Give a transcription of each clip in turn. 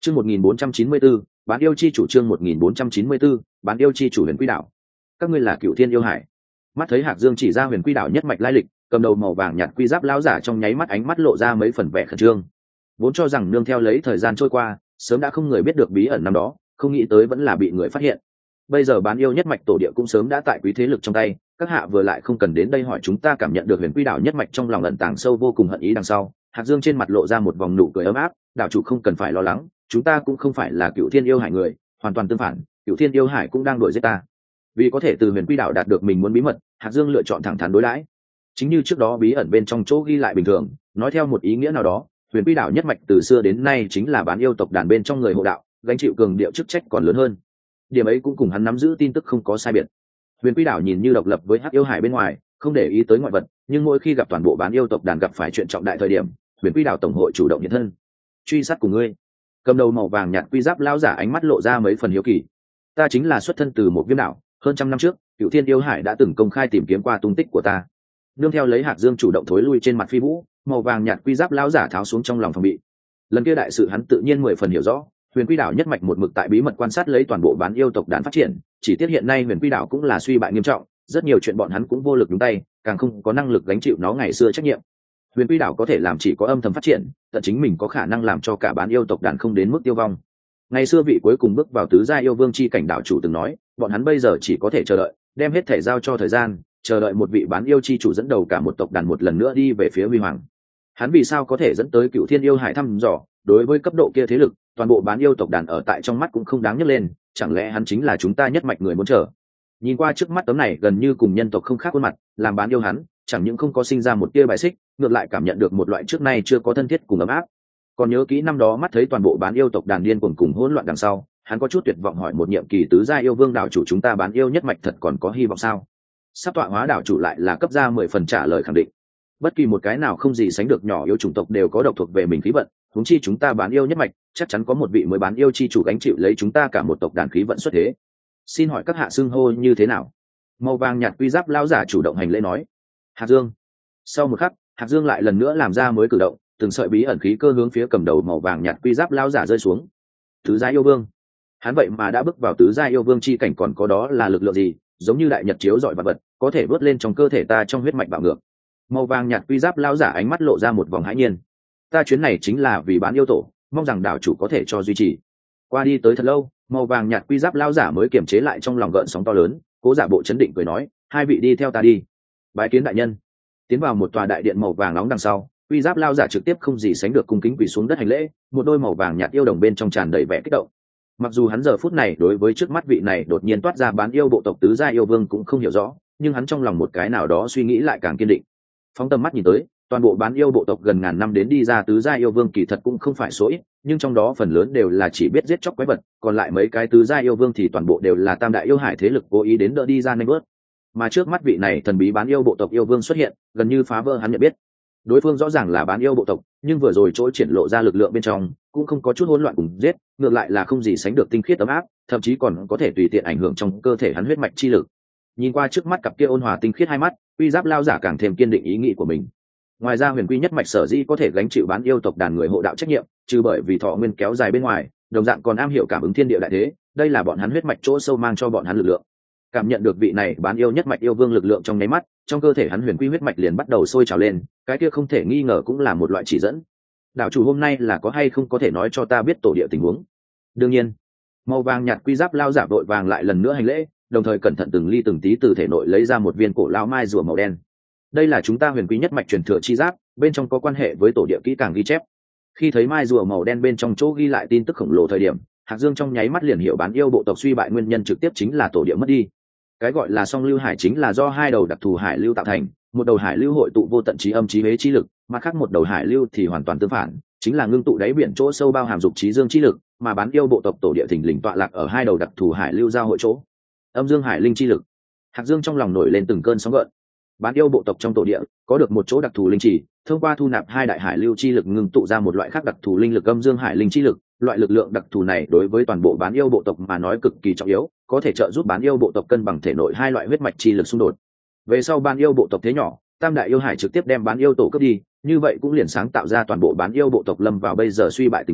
Chương 1494, bán yêu chi chủ. Chương 1494, bán yêu chi chủ Huyền Quy Đảo. Các ngươi là Cựu Thiên yêu hải. Mắt thấy Hạc Dương chỉ ra Huyền Quy Đảo nhất mạch lai lịch, cầm đầu màu vàng nhạt quy giáp lão giả trong nháy mắt ánh mắt lộ ra mấy phần vẻ khẩn trương. Vốn cho rằng nương theo lấy thời gian trôi qua, sớm đã không người biết được bí ẩn năm đó, không nghĩ tới vẫn là bị người phát hiện. Bây giờ bán yêu nhất mạch tổ địa cũng sớm đã tại quý thế lực trong tay, các hạ vừa lại không cần đến đây hỏi chúng ta cảm nhận được Huyền Quy Đảo nhất mạch trong lòng ẩn tàng sâu vô cùng hận ý đằng sau. Hạc Dương trên mặt lộ ra một vòng nụ cười ấm áp, đảo chủ không cần phải lo lắng, chúng ta cũng không phải là Cựu Thiên yêu hải người, hoàn toàn tương phản, Cựu Thiên yêu hải cũng đang đuổi giết ta. Vì có thể từ Huyền Quy Đảo đạt được mình muốn bí mật, Hạc Dương lựa chọn thẳng thắn đối đãi. Chính như trước đó bí ẩn bên trong chỗ ghi lại bình thường, nói theo một ý nghĩa nào đó, Huyền Quy Đảo nhất mạch từ xưa đến nay chính là bán yêu tộc đàn bên trong người hộ đạo, gánh chịu cường điệu chức trách còn lớn hơn. Điểm ấy cũng cùng hắn nắm giữ tin tức không có sai biệt. Huyền Quy Đảo nhìn như độc lập với Hắc yêu hải bên ngoài, không để ý tới ngoại vật, nhưng mỗi khi gặp toàn bộ bán yêu tộc đàn gặp phải chuyện trọng đại thời điểm, Huyền Quy Đảo tổng hội chủ động hiện thân. Truy sát của ngươi. Cầm đầu màu vàng nhạt quy giáp lão giả ánh mắt lộ ra mấy phần hiếu kỳ. Ta chính là xuất thân từ một viêm đảo, hơn trăm năm trước, Cựu Thiên yêu hải đã từng công khai tìm kiếm qua tung tích của ta. Nương theo lấy Hạc Dương chủ động thối lui trên mặt phi vũ, màu vàng nhạt quy giáp lão giả tháo xuống trong lòng phòng bị. Lần kia đại sự hắn tự nhiên 10 phần hiểu rõ, Huyền Quy Đảo nhất mạch một mực tại bí mật quan sát lấy toàn bộ bán yêu tộc đàn phát triển, chỉ tiếc hiện nay Huyền Quy Đảo cũng là suy bại nghiêm trọng, rất nhiều chuyện bọn hắn cũng vô lực nhúng tay, càng không có năng lực gánh chịu nó ngày xưa trách nhiệm. Huyền Quy Đảo có thể làm chỉ có âm thầm phát triển, tận chính mình có khả năng làm cho cả bán yêu tộc đàn không đến mức tiêu vong. Ngày xưa vị cuối cùng bước vào tứ gia yêu vương chi cảnh đảo chủ từng nói, bọn hắn bây giờ chỉ có thể chờ đợi, đem hết thể giao cho thời gian, chờ đợi một vị bán yêu chi chủ dẫn đầu cả một tộc đàn một lần nữa đi về phía huy hoàng. Hắn vì sao có thể dẫn tới Cựu Thiên yêu hải thăm dò, đối với cấp độ kia thế lực, toàn bộ bán yêu tộc đàn ở tại trong mắt cũng không đáng nhắc lên, chẳng lẽ hắn chính là chúng ta nhất mạch người muốn chờ. Nhìn qua trước mắt tấm này gần như cùng nhân tộc không khác khuôn mặt, làm bán yêu hắn chẳng những không có sinh ra một tia bài xích, ngược lại cảm nhận được một loại trước nay chưa có thân thiết cùng ấm áp. Còn nhớ kỹ năm đó mắt thấy toàn bộ bán yêu tộc đàn điên cuồng cùng hỗn loạn đằng sau, hắn có chút tuyệt vọng hỏi một nhiệm kỳ tứ gia yêu vương đảo chủ chúng ta bán yêu nhất mạch thật còn có hy vọng sao? Sắp tọa hóa đảo chủ lại là cấp ra 10 phần trả lời khẳng định. Bất kỳ một cái nào không gì sánh được nhỏ yêu chủng tộc đều có độc thuộc về mình khí vận, huống chi chúng ta bán yêu nhất mạch, chắc chắn có một vị mới bán yêu chi chủ gánh chịu lấy chúng ta cả một tộc đàn khí vận xuất thế. Xin hỏi các hạ xưng hô như thế nào? Màu vàng nhạt quy giáp lão giả chủ động hành lễ nói. Hạc Dương. Sau một khắc, Hạc Dương lại lần nữa làm ra mới cử động, từng sợi bí ẩn khí cơ hướng phía cầm đầu màu vàng nhạt quy giáp lão giả rơi xuống. Tứ gia yêu vương. Hắn vậy mà đã bước vào tứ gia yêu vương chi cảnh, còn có đó là lực lượng gì? Giống như đại nhật chiếu rọi vật vật, có thể vớt lên trong cơ thể ta trong huyết mạch bạo ngược. Màu vàng nhạt quy giáp lão giả ánh mắt lộ ra một vòng hãi nhiên. Ta chuyến này chính là vì bán yêu tổ, mong rằng đảo chủ có thể cho duy trì. Qua đi tới thật lâu, màu vàng nhạt quy giáp lão giả mới kiềm chế lại trong lòng gợn sóng to lớn, cố giả bộ chấn định cười nói, hai vị đi theo ta đi. Bái kiến đại nhân. Tiến vào một tòa đại điện màu vàng nóng đằng sau, quy giáp lão giả trực tiếp không gì sánh được cung kính quỳ xuống đất hành lễ, một đôi màu vàng nhạt yêu đồng bên trong tràn đầy vẻ kích động. Mặc dù hắn giờ phút này đối với trước mắt vị này đột nhiên toát ra bán yêu bộ tộc tứ gia yêu vương cũng không hiểu rõ, nhưng hắn trong lòng một cái nào đó suy nghĩ lại càng kiên định. Phóng tầm mắt nhìn tới, toàn bộ bán yêu bộ tộc gần ngàn năm đến đi ra tứ gia yêu vương kỳ thật cũng không phải số ít, nhưng trong đó phần lớn đều là chỉ biết giết chóc quái vật, còn lại mấy cái tứ gia yêu vương thì toàn bộ đều là tam đại yêu hải thế lực cố ý đến đỡ đi ra nanh bớt. Mà trước mắt vị này thần bí bán yêu bộ tộc yêu vương xuất hiện, gần như phá vỡ hắn nhận biết. Đối phương rõ ràng là bán yêu bộ tộc, nhưng vừa rồi chỗ triển lộ ra lực lượng bên trong cũng không có chút hỗn loạn cùng giết, ngược lại là không gì sánh được tinh khiết ấm áp, thậm chí còn có thể tùy tiện ảnh hưởng trong cơ thể hắn huyết mạch chi lực. Nhìn qua trước mắt cặp kia ôn hòa tinh khiết hai mắt, quy giáp lao giả càng thêm kiên định ý nghĩ của mình. Ngoài ra huyền quy nhất mạch sở dĩ có thể gánh chịu bán yêu tộc đàn người hộ đạo trách nhiệm, trừ bởi vì thọ nguyên kéo dài bên ngoài, đồng dạng còn am hiểu cảm ứng thiên địa đại thế, đây là bọn hắn huyết mạch chỗ sâu mang cho bọn hắn lực lượng. Cảm nhận được vị này bán yêu nhất mạch yêu vương lực lượng trong nháy mắt, trong cơ thể hắn huyền quy huyết mạch liền bắt đầu sôi trào lên, cái kia không thể nghi ngờ cũng là một loại chỉ dẫn. Đạo chủ hôm nay là có hay không có thể nói cho ta biết tổ địa tình huống? Đương nhiên. Màu vàng nhạt quy giáp lao giả vội vàng lại lần nữa hành lễ, đồng thời cẩn thận từng ly từng tí từ thể nội lấy ra một viên cổ lao mai rùa màu đen. Đây là chúng ta huyền quy nhất mạch truyền thừa chi giáp, bên trong có quan hệ với tổ địa kỹ càng ghi chép. Khi thấy mai rùa màu đen bên trong chỗ ghi lại tin tức khổng lồ thời điểm, Hạc Dương trong nháy mắt liền hiểu bán yêu bộ tộc suy bại nguyên nhân trực tiếp chính là tổ địa mất đi. Cái gọi là song lưu hải chính là do hai đầu đặc thù hải lưu tạo thành, một đầu hải lưu hội tụ vô tận trí âm trí huế trí lực, mặt khác một đầu hải lưu thì hoàn toàn tương phản, chính là ngưng tụ đáy biển chỗ sâu bao hàm dục trí dương trí lực, mà bán yêu bộ tộc tổ địa thình lình tọa lạc ở hai đầu đặc thù hải lưu giao hội chỗ. Âm dương hải linh chi lực. Hạc Dương trong lòng nổi lên từng cơn sóng gợn. Bán yêu bộ tộc trong tổ địa có được một chỗ đặc thù linh chỉ, thông qua thu nạp hai đại hải lưu chi lực ngưng tụ ra một loại khác đặc thù linh lực âm dương hải linh chi lực. Loại lực lượng đặc thù này đối với toàn bộ bán yêu bộ tộc mà nói cực kỳ trọng yếu, có thể trợ giúp bán yêu bộ tộc cân bằng thể nội hai loại huyết mạch chi lực xung đột. Về sau bán yêu bộ tộc thế nhỏ, tam đại yêu hải trực tiếp đem bán yêu tổ cướp đi, như vậy cũng liền sáng tạo ra toàn bộ bán yêu bộ tộc lâm vào bây giờ suy bại tình huống,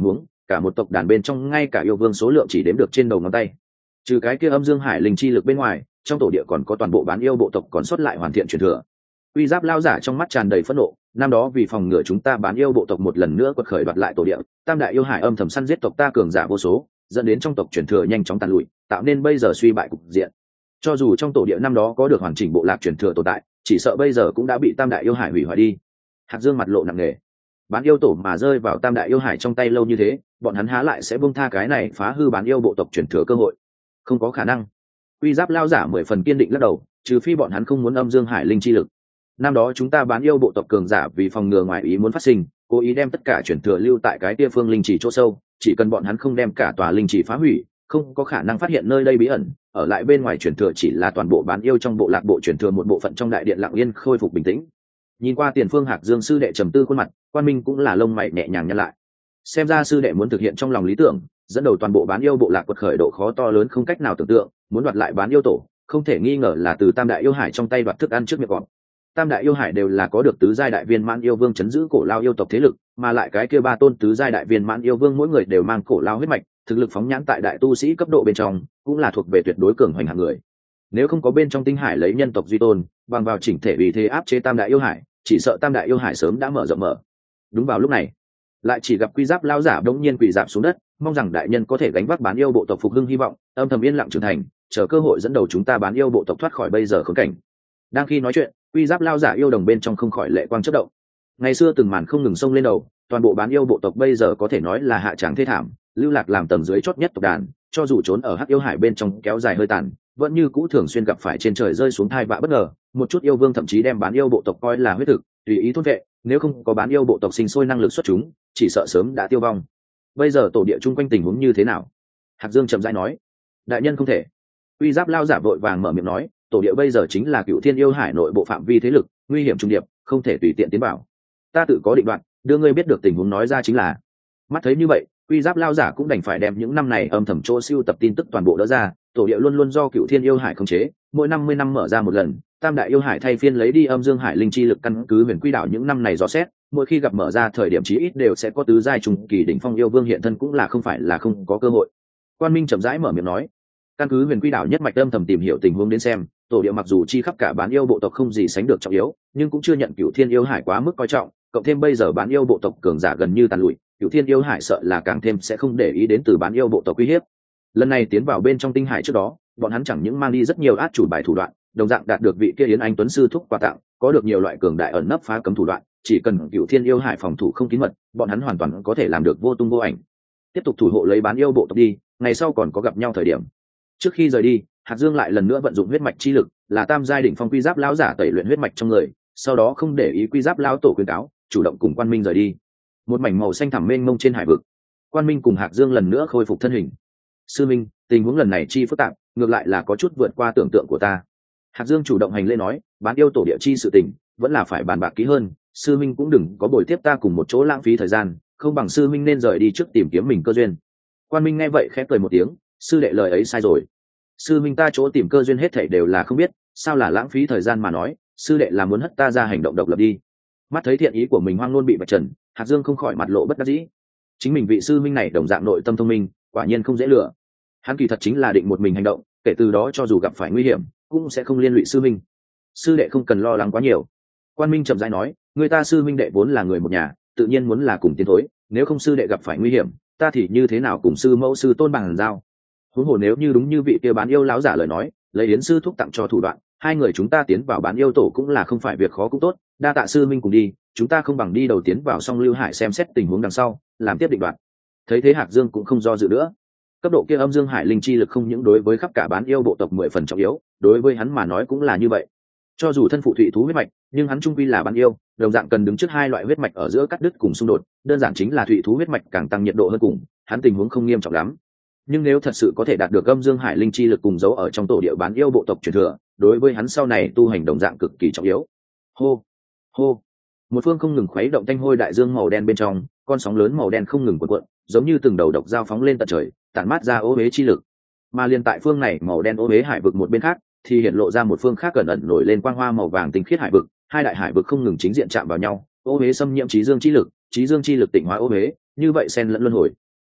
cả một tộc đàn bên trong ngay cả yêu vương số lượng chỉ đếm được trên đầu ngón tay. Trừ cái kia âm dương hải linh chi lực bên ngoài, trong tổ địa còn có toàn bộ bán yêu bộ tộc còn sót lại hoàn thiện truyền thừa. Uy Giáp lao giả trong mắt tràn đầy phẫn nộ, năm đó vì phòng ngừa chúng ta bán yêu bộ tộc một lần nữa quật khởi đoạt lại tổ địa, tam đại yêu hải âm thầm săn giết tộc ta cường giả vô số, dẫn đến trong tộc truyền thừa nhanh chóng tàn lụi, tạo nên bây giờ suy bại cục diện. Cho dù trong tổ địa năm đó có được hoàn chỉnh bộ lạc truyền thừa tồn tại, chỉ sợ bây giờ cũng đã bị tam đại yêu hải hủy hoại đi. Hạc Dương mặt lộ nặng nề. Bán yêu tổ mà rơi vào tam đại yêu hải trong tay lâu như thế, bọn hắn há lại sẽ buông tha cái này phá hư bán yêu bộ tộc truyền thừa cơ hội? Không có khả năng. Uy Giáp lao giả 10 phần kiên định lắc đầu, trừ phi bọn hắn không muốn âm dương hải linh chi lực. Năm đó chúng ta bán yêu bộ tộc cường giả vì phòng ngừa ngoài ý muốn phát sinh, cố ý đem tất cả truyền thừa lưu tại cái kia phương linh chỉ chỗ sâu, chỉ cần bọn hắn không đem cả tòa linh chỉ phá hủy, không có khả năng phát hiện nơi đây bí ẩn, ở lại bên ngoài truyền thừa chỉ là toàn bộ bán yêu trong bộ lạc bộ truyền thừa một bộ phận trong đại điện lặng yên khôi phục bình tĩnh. Nhìn qua Tiền Phương Hạc Dương sư đệ trầm tư khuôn mặt, Quan Minh cũng là lông mày nhẹ nhàng nhăn lại. Xem ra sư đệ muốn thực hiện trong lòng lý tưởng, dẫn đầu toàn bộ bán yêu bộ lạc quật khởi độ khó to lớn không cách nào tưởng tượng, muốn đoạt lại bán yêu tổ, không thể nghi ngờ là từ tam đại yêu hải trong tay đoạt thức ăn trước miệng gọn. Tam đại yêu hải đều là có được tứ giai đại viên mãn yêu vương chấn giữ cổ lao yêu tộc thế lực, mà lại cái kia ba tôn tứ giai đại viên mãn yêu vương mỗi người đều mang cổ lao huyết mạch, thực lực phóng nhãn tại đại tu sĩ cấp độ bên trong, cũng là thuộc về tuyệt đối cường hoành hạng người. Nếu không có bên trong tinh hải lấy nhân tộc duy tôn, bằng vào chỉnh thể vì thế áp chế tam đại yêu hải, chỉ sợ tam đại yêu hải sớm đã mở rộng mở. Đúng vào lúc này, lại chỉ gặp Quy Giáp lao giả đống nhiên quỳ rạp xuống đất, mong rằng đại nhân có thể gánh vác bán yêu bộ tộc phục hưng hy vọng, âm thầm yên lặng trưởng thành, chờ cơ hội dẫn đầu chúng ta bán yêu bộ tộc thoát khỏi bây giờ khốn cảnh. Đang khi nói chuyện, Quy Giáp lao giả yêu đồng bên trong không khỏi lệ quang chớp động. Ngày xưa từng màn không ngừng xông lên đầu, toàn bộ bán yêu bộ tộc bây giờ có thể nói là hạ tràng thê thảm, lưu lạc làm tầng dưới chót nhất tộc đàn, cho dù trốn ở Hắc yêu hải bên trong kéo dài hơi tàn, vẫn như cũ thường xuyên gặp phải trên trời rơi xuống thai vạ bất ngờ, một chút yêu vương thậm chí đem bán yêu bộ tộc coi là huyết thực, tùy ý thôn vệ, nếu không có bán yêu bộ tộc sinh sôi năng lực xuất chúng, chỉ sợ sớm đã tiêu vong. Bây giờ tổ địa chung quanh tình huống như thế nào? Hạc Dương chậm rãi nói. Đại nhân không thể. Uy Giáp lao giả vội vàng mở miệng nói, tổ địa bây giờ chính là Cựu Thiên yêu hải nội bộ phạm vi thế lực, nguy hiểm trung điệp, không thể tùy tiện tiến vào. Ta tự có định đoạt, đưa ngươi biết được tình huống nói ra chính là. Mắt thấy như vậy, Uy Giáp lao giả cũng đành phải đem những năm này âm thầm chỗ siêu tập tin tức toàn bộ đỡ ra, tổ địa luôn luôn do Cựu Thiên yêu hải khống chế, mỗi 50 năm mở ra một lần, tam đại yêu hải thay phiên lấy đi âm dương hải linh chi lực căn cứ Huyền Quy đảo những năm này dò xét, mỗi khi gặp mở ra thời điểm chí ít đều sẽ có tứ giai trùng kỳ đỉnh phong yêu vương hiện thân, cũng là không phải là không có cơ hội. Quan Minh chậm rãi mở miệng nói, căn cứ Huyền Quy đảo nhất mạch âm thầm tìm hiểu tình huống đến xem, tổ địa mặc dù chi khắp cả bán yêu bộ tộc không gì sánh được trọng yếu, nhưng cũng chưa nhận Cựu Thiên yêu hải quá mức coi trọng, cộng thêm bây giờ bán yêu bộ tộc cường giả gần như tàn lụi, Cựu Thiên yêu hải sợ là càng thêm sẽ không để ý đến từ bán yêu bộ tộc uy hiếp. Lần này tiến vào bên trong tinh hải trước đó, bọn hắn chẳng những mang đi rất nhiều át chủ bài thủ đoạn, đồng dạng đạt được vị kia Yến Anh Tuấn sư thúc quà tặng, có được nhiều loại cường đại ẩn nấp phá cấm thủ đoạn, chỉ cần Cựu Thiên yêu hải phòng thủ không kín mật, bọn hắn hoàn toàn có thể làm được vô tung vô ảnh. Tiếp tục thủ hộ lấy bán yêu bộ tộc đi, ngày sau còn có gặp nhau thời điểm. Trước khi rời đi, Hạc Dương lại lần nữa vận dụng huyết mạch chi lực, là tam giai đỉnh phong Quy Giáp lão giả tẩy luyện huyết mạch trong người, sau đó không để ý Quy Giáp lão tổ khuyên cáo, chủ động cùng Quan Minh rời đi. Một mảnh màu xanh thẳm mênh mông trên hải vực, Quan Minh cùng Hạc Dương lần nữa khôi phục thân hình. Sư Minh, tình huống lần này chi phức tạp, ngược lại là có chút vượt qua tưởng tượng của ta. Hạc Dương chủ động hành lễ nói, bán yêu tổ địa chi sự tình, vẫn là phải bàn bạc kỹ hơn, sư minh cũng đừng có bồi tiếp ta cùng một chỗ lãng phí thời gian, không bằng sư minh nên rời đi trước tìm kiếm mình cơ duyên. Quan Minh nghe vậy khẽ cười một tiếng, sư đệ lời ấy sai rồi. Sư minh ta chỗ tìm cơ duyên hết thảy đều là không biết, sao là lãng phí thời gian mà nói, sư đệ là muốn hất ta ra hành động độc lập đi. Mắt thấy thiện ý của mình hoang luôn bị vạch trần, Hạc Dương không khỏi mặt lộ bất đắc dĩ. Chính mình vị sư minh này đồng dạng nội tâm thông minh, quả nhiên không dễ lừa. Hắn kỳ thật chính là định một mình hành động, kể từ đó cho dù gặp phải nguy hiểm cũng sẽ không liên lụy sư minh. Sư đệ không cần lo lắng quá nhiều. Quan Minh chậm rãi nói, người ta sư minh đệ vốn là người một nhà, tự nhiên muốn là cùng tiến thối, nếu không sư đệ gặp phải nguy hiểm, ta thì như thế nào cùng sư mẫu sư tôn bằng giao. Huống hồ nếu như đúng như vị kia bán yêu láo giả lời nói, lấy Yến sư thúc tặng cho thủ đoạn, hai người chúng ta tiến vào bán yêu tổ cũng là không phải việc khó cũng tốt, đa tạ sư minh cùng đi, chúng ta không bằng đi đầu tiến vào song lưu hải xem xét tình huống đằng sau, làm tiếp định đoạt. Thấy thế Hạc Dương cũng không do dự nữa. Cấp độ kia âm dương hải linh chi lực không những đối với khắp cả bán yêu bộ tộc 10 phần trọng yếu, đối với hắn mà nói cũng là như vậy. Cho dù thân phụ thủy thú huyết mạch, nhưng hắn trung quy là bán yêu, đồng dạng cần đứng trước hai loại huyết mạch ở giữa cắt đứt cùng xung đột, đơn giản chính là thủy thú huyết mạch càng tăng nhiệt độ hơn cùng, hắn tình huống không nghiêm trọng lắm. Nhưng nếu thật sự có thể đạt được âm dương hải linh chi lực cùng giấu ở trong tổ địa bán yêu bộ tộc truyền thừa, đối với hắn sau này tu hành đồng dạng cực kỳ trọng yếu. Hô, hô. Một phương không ngừng khuấy động thanh hôi đại dương màu đen bên trong, con sóng lớn màu đen không ngừng cuộn cuộn, giống như từng đầu độc dao phóng lên tận trời, tản mát ra ô uế chi lực. Mà liên tại phương này màu đen ô uế hải vực một bên khác, thì hiện lộ ra một phương khác cẩn ẩn nổi lên quang hoa màu vàng tinh khiết hải vực, hai đại hải vực không ngừng chính diện chạm vào nhau, ô uế xâm nhiễm trí dương chi lực tịnh hóa ô uế, như vậy xen lẫn luân hồi.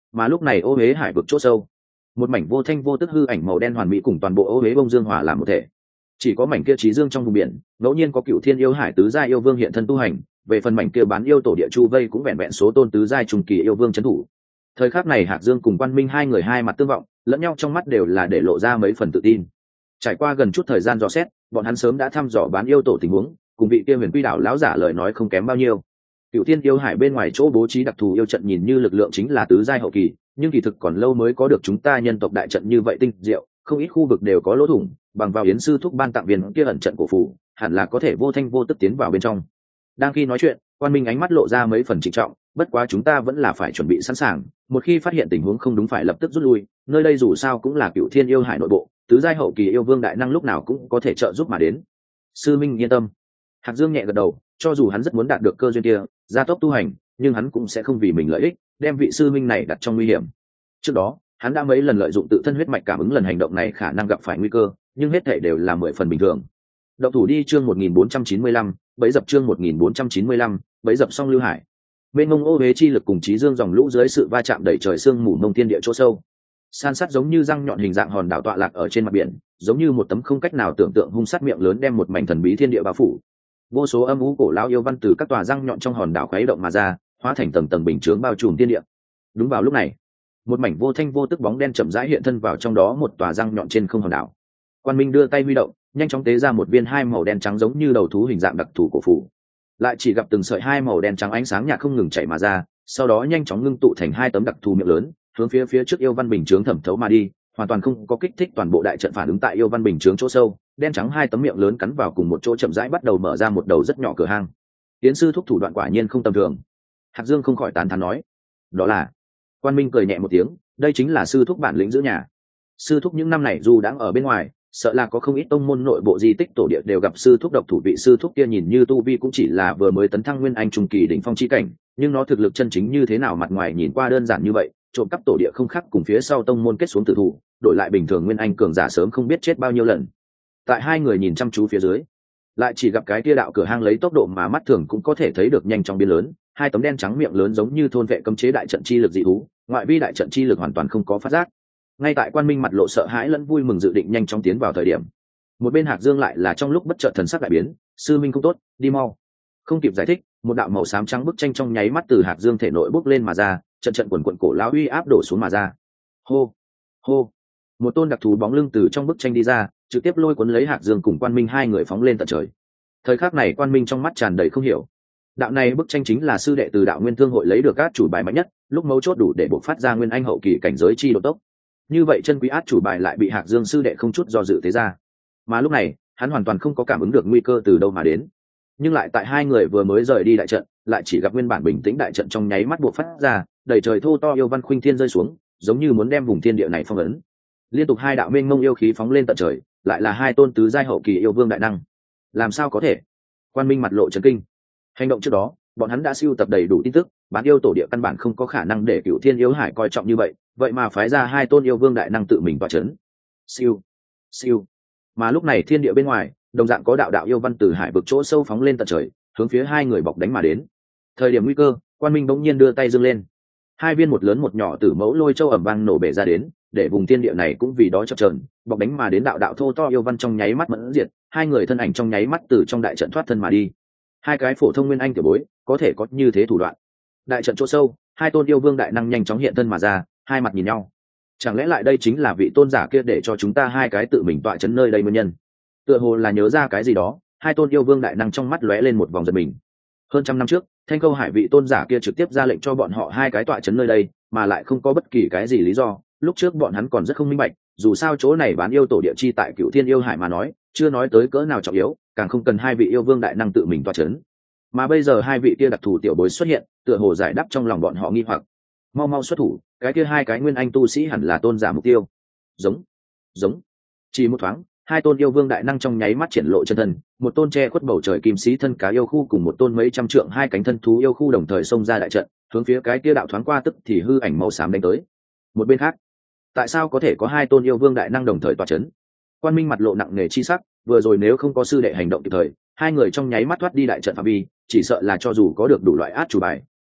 Mà lúc này ô huế hải vực chỗ sâu, một mảnh vô thanh vô tức hư ảnh màu đen hoàn mỹ cùng toàn bộ ô huế bông dương hòa làm một thể. Chỉ có mảnh kia trí dương trong vùng biển, ngẫu nhiên có cựu thiên yêu hải tứ giai yêu vương hiện thân tu hành, về phần mảnh kia bán yêu tổ địa chu vây cũng vẹn vẹn số tôn tứ giai trùng kỳ yêu vương trấn thủ. Thời khắc này Hạc Dương cùng Quan Minh hai người hai mặt tương vọng, lẫn nhau trong mắt đều là để lộ ra mấy phần tự tin. Trải qua gần chút thời gian dò xét, bọn hắn sớm đã thăm dò bán yêu tổ tình huống, cùng vị kia Huyền Quy đảo lão giả lời nói không kém bao nhiêu. Cựu thiên yêu hải bên ngoài chỗ bố trí đặc thù yêu trận nhìn như lực lượng chính là tứ giai hậu kỳ, nhưng kỳ thực còn lâu mới có được chúng ta nhân tộc đại trận như vậy tinh diệu, không ít khu vực đều có lỗ thủng, bằng vào yến sư thúc ban tặng viên kia ẩn trận cổ phù, hẳn là có thể vô thanh vô tức tiến vào bên trong. Đang khi nói chuyện, Quan Minh ánh mắt lộ ra mấy phần trịnh trọng, bất quá chúng ta vẫn là phải chuẩn bị sẵn sàng, một khi phát hiện tình huống không đúng phải lập tức rút lui, nơi đây dù sao cũng là cựu thiên yêu hải nội bộ, tứ giai hậu kỳ yêu vương đại năng lúc nào cũng có thể trợ giúp mà đến. Sư Minh yên tâm. Hạc Dương nhẹ gật đầu, cho dù hắn rất muốn đạt được cơ duyên kia, gia tốc tu hành, nhưng hắn cũng sẽ không vì mình lợi ích, đem vị sư minh này đặt trong nguy hiểm. Trước đó, hắn đã mấy lần lợi dụng tự thân huyết mạch cảm ứng lần hành động này khả năng gặp phải nguy cơ, nhưng hết thảy đều là 10 phần bình thường. Động thủ đi chương 1495, bẫy dập chương 1495, bẫy dập song lưu hải. Bên ngông ô huế chi lực cùng trí dương dòng lũ dưới sự va chạm đẩy trời sương mù mông thiên địa chỗ sâu. San sát giống như răng nhọn hình dạng hòn đảo tọa lạc ở trên mặt biển, giống như một tấm không cách nào tưởng tượng hung sát miệng lớn đem một mảnh thần bí thiên địa bao phủ. Vô số âm u cổ lão yêu văn từ các tòa răng nhọn trong hòn đảo khuấy động mà ra, hóa thành tầng tầng bình chướng bao trùm thiên địa. Đúng vào lúc này, một mảnh vô thanh vô tức bóng đen chậm rãi hiện thân vào trong đó một tòa răng nhọn trên không hòn đảo. Quan Minh đưa tay huy động, nhanh chóng tế ra một viên hai màu đen trắng giống như đầu thú hình dạng đặc thù cổ phù. Lại chỉ gặp từng sợi hai màu đen trắng ánh sáng nhạt không ngừng chảy mà ra, sau đó nhanh chóng ngưng tụ thành hai tấm đặc thù miệng lớn, hướng phía trước yêu văn bình chướng thẩm thấu mà đi, hoàn toàn không có kích thích toàn bộ đại trận phản ứng tại yêu văn bình chướng chỗ sâu, đen trắng hai tấm miệng lớn cắn vào cùng một chỗ chậm rãi bắt đầu mở ra một đầu rất nhỏ cửa hang. Tiến sư thúc thủ đoạn quả nhiên không tầm thường. Hạc Dương không khỏi tán thán nói. Đó là. Quan Minh cười nhẹ một tiếng, đây chính là sư thúc bản lĩnh giữ nhà. Sư thúc những năm này dù đang ở bên ngoài, sợ là có không ít tông môn nội bộ di tích tổ địa đều gặp sư thúc độc thủ, vị sư thúc kia nhìn như tu vi cũng chỉ là vừa mới tấn thăng nguyên anh trung kỳ đỉnh phong chi cảnh, nhưng nó thực lực chân chính như thế nào mặt ngoài nhìn qua đơn giản như vậy, trộm cắp tổ địa không khác cùng phía sau tông môn kết xuống tử thủ, đổi lại bình thường nguyên anh cường giả sớm không biết chết bao nhiêu lần. Tại hai người nhìn chăm chú phía dưới, lại chỉ gặp cái kia đạo cửa hang lấy tốc độ mà mắt thường cũng có thể thấy được nhanh chóng biến lớn, hai tấm đen trắng miệng lớn giống như thôn vệ cấm chế đại trận chi lực dị thú, ngoại vi đại trận chi lực hoàn toàn không có phát giác. Ngay tại Quan Minh mặt lộ sợ hãi lẫn vui mừng dự định nhanh chóng tiến vào thời điểm, một bên Hạc Dương lại là trong lúc bất chợt thần sắc đại biến, sư minh không tốt, đi mau. Không kịp giải thích, một đạo màu xám trắng bức tranh trong nháy mắt từ Hạc Dương thể nội bốc lên mà ra, trận trận quần quần cổ lão uy áp đổ xuống mà ra. Hô, hô, một tôn đặc thù bóng lưng từ trong bức tranh đi ra, trực tiếp lôi cuốn lấy Hạc Dương cùng Quan Minh hai người phóng lên tận trời. Thời khắc này Quan Minh trong mắt tràn đầy không hiểu. Đạo này bức tranh chính là sư đệ từ Đạo Nguyên Thương hội lấy được các chủ bài mạnh nhất, lúc mấu chốt đủ để bộc phát ra nguyên anh hậu kỳ cảnh giới chi độ tốc. Như vậy chân quý át chủ bài lại bị Hạc Dương sư đệ không chút do dự thế ra. Mà lúc này, hắn hoàn toàn không có cảm ứng được nguy cơ từ đâu mà đến. Nhưng lại tại hai người vừa mới rời đi đại trận, lại chỉ gặp nguyên bản bình tĩnh đại trận trong nháy mắt bộc phát ra, đầy trời thô to yêu văn khuynh thiên rơi xuống, giống như muốn đem vùng thiên địa này phong ấn. Liên tục hai đạo mênh mông yêu khí phóng lên tận trời, lại là hai tôn tứ giai hậu kỳ yêu vương đại năng. Làm sao có thể? Quan Minh mặt lộ chấn kinh. Hành động trước đó, bọn hắn đã sưu tập đầy đủ tin tức, bán yêu tổ địa căn bản không có khả năng để Cửu Thiên yêu hải coi trọng như vậy, vậy mà phái ra hai tôn yêu vương đại năng tự mình tọa chấn. Siêu, siêu. Mà lúc này thiên địa bên ngoài, đồng dạng có đạo đạo yêu văn từ hải vực chỗ sâu phóng lên tận trời, hướng phía hai người bọc đánh mà đến. Thời điểm nguy cơ, Quan Minh bỗng nhiên đưa tay giương lên, hai viên một lớn một nhỏ tử mẫu lôi châu ầm vang nổ bể ra đến, để vùng thiên địa này cũng vì đó chập chờn, bọc đánh mà đến đạo đạo thô to yêu văn trong nháy mắt mẫn diệt, hai người thân ảnh trong nháy mắt từ trong đại trận thoát thân mà đi. Hai cái phổ thông nguyên anh tiểu bối, có thể có như thế thủ đoạn. Đại trận chỗ sâu, hai tôn yêu vương đại năng nhanh chóng hiện thân mà ra, hai mặt nhìn nhau. Chẳng lẽ lại đây chính là vị tôn giả kia để cho chúng ta hai cái tự mình tọa chấn nơi đây nguyên nhân? Tựa hồ là nhớ ra cái gì đó, hai tôn yêu vương đại năng trong mắt lóe lên một vòng giật mình. Hơn trăm năm trước, Thanh Câu Hải vị tôn giả kia trực tiếp ra lệnh cho bọn họ hai cái tọa chấn nơi đây, mà lại không có bất kỳ cái gì lý do. Lúc trước bọn hắn còn rất không minh bạch, dù sao chỗ này bán yêu tổ địa chi tại Cửu Thiên yêu hải mà nói, chưa nói tới cỡ nào trọng yếu, càng không cần hai vị yêu vương đại năng tự mình tọa chấn. Mà bây giờ hai vị kia đặc thù tiểu bối xuất hiện, tựa hồ giải đáp trong lòng bọn họ nghi hoặc. Mau mau xuất thủ, cái kia hai cái nguyên anh tu sĩ hẳn là tôn giả mục tiêu. Giống, giống. Chỉ một thoáng, hai tôn yêu vương đại năng trong nháy mắt triển lộ chân thân, một tôn che khuất bầu trời kim sĩ thân cá yêu khu cùng một tôn mấy trăm trượng hai cánh thân thú yêu khu đồng thời xông ra đại trận, hướng phía cái kia đạo thoáng qua tức thì hư ảnh màu xám đánh tới. Một bên khác, tại sao có thể có hai tôn yêu vương đại năng đồng thời tọa chấn? Quan Minh mặt lộ nặng nề chi sắc, vừa rồi nếu không có sư đệ hành động kịp thời, hai người trong nháy mắt thoát đi đại trận phạm vi, chỉ sợ là cho dù có được đủ loại át chủ bài,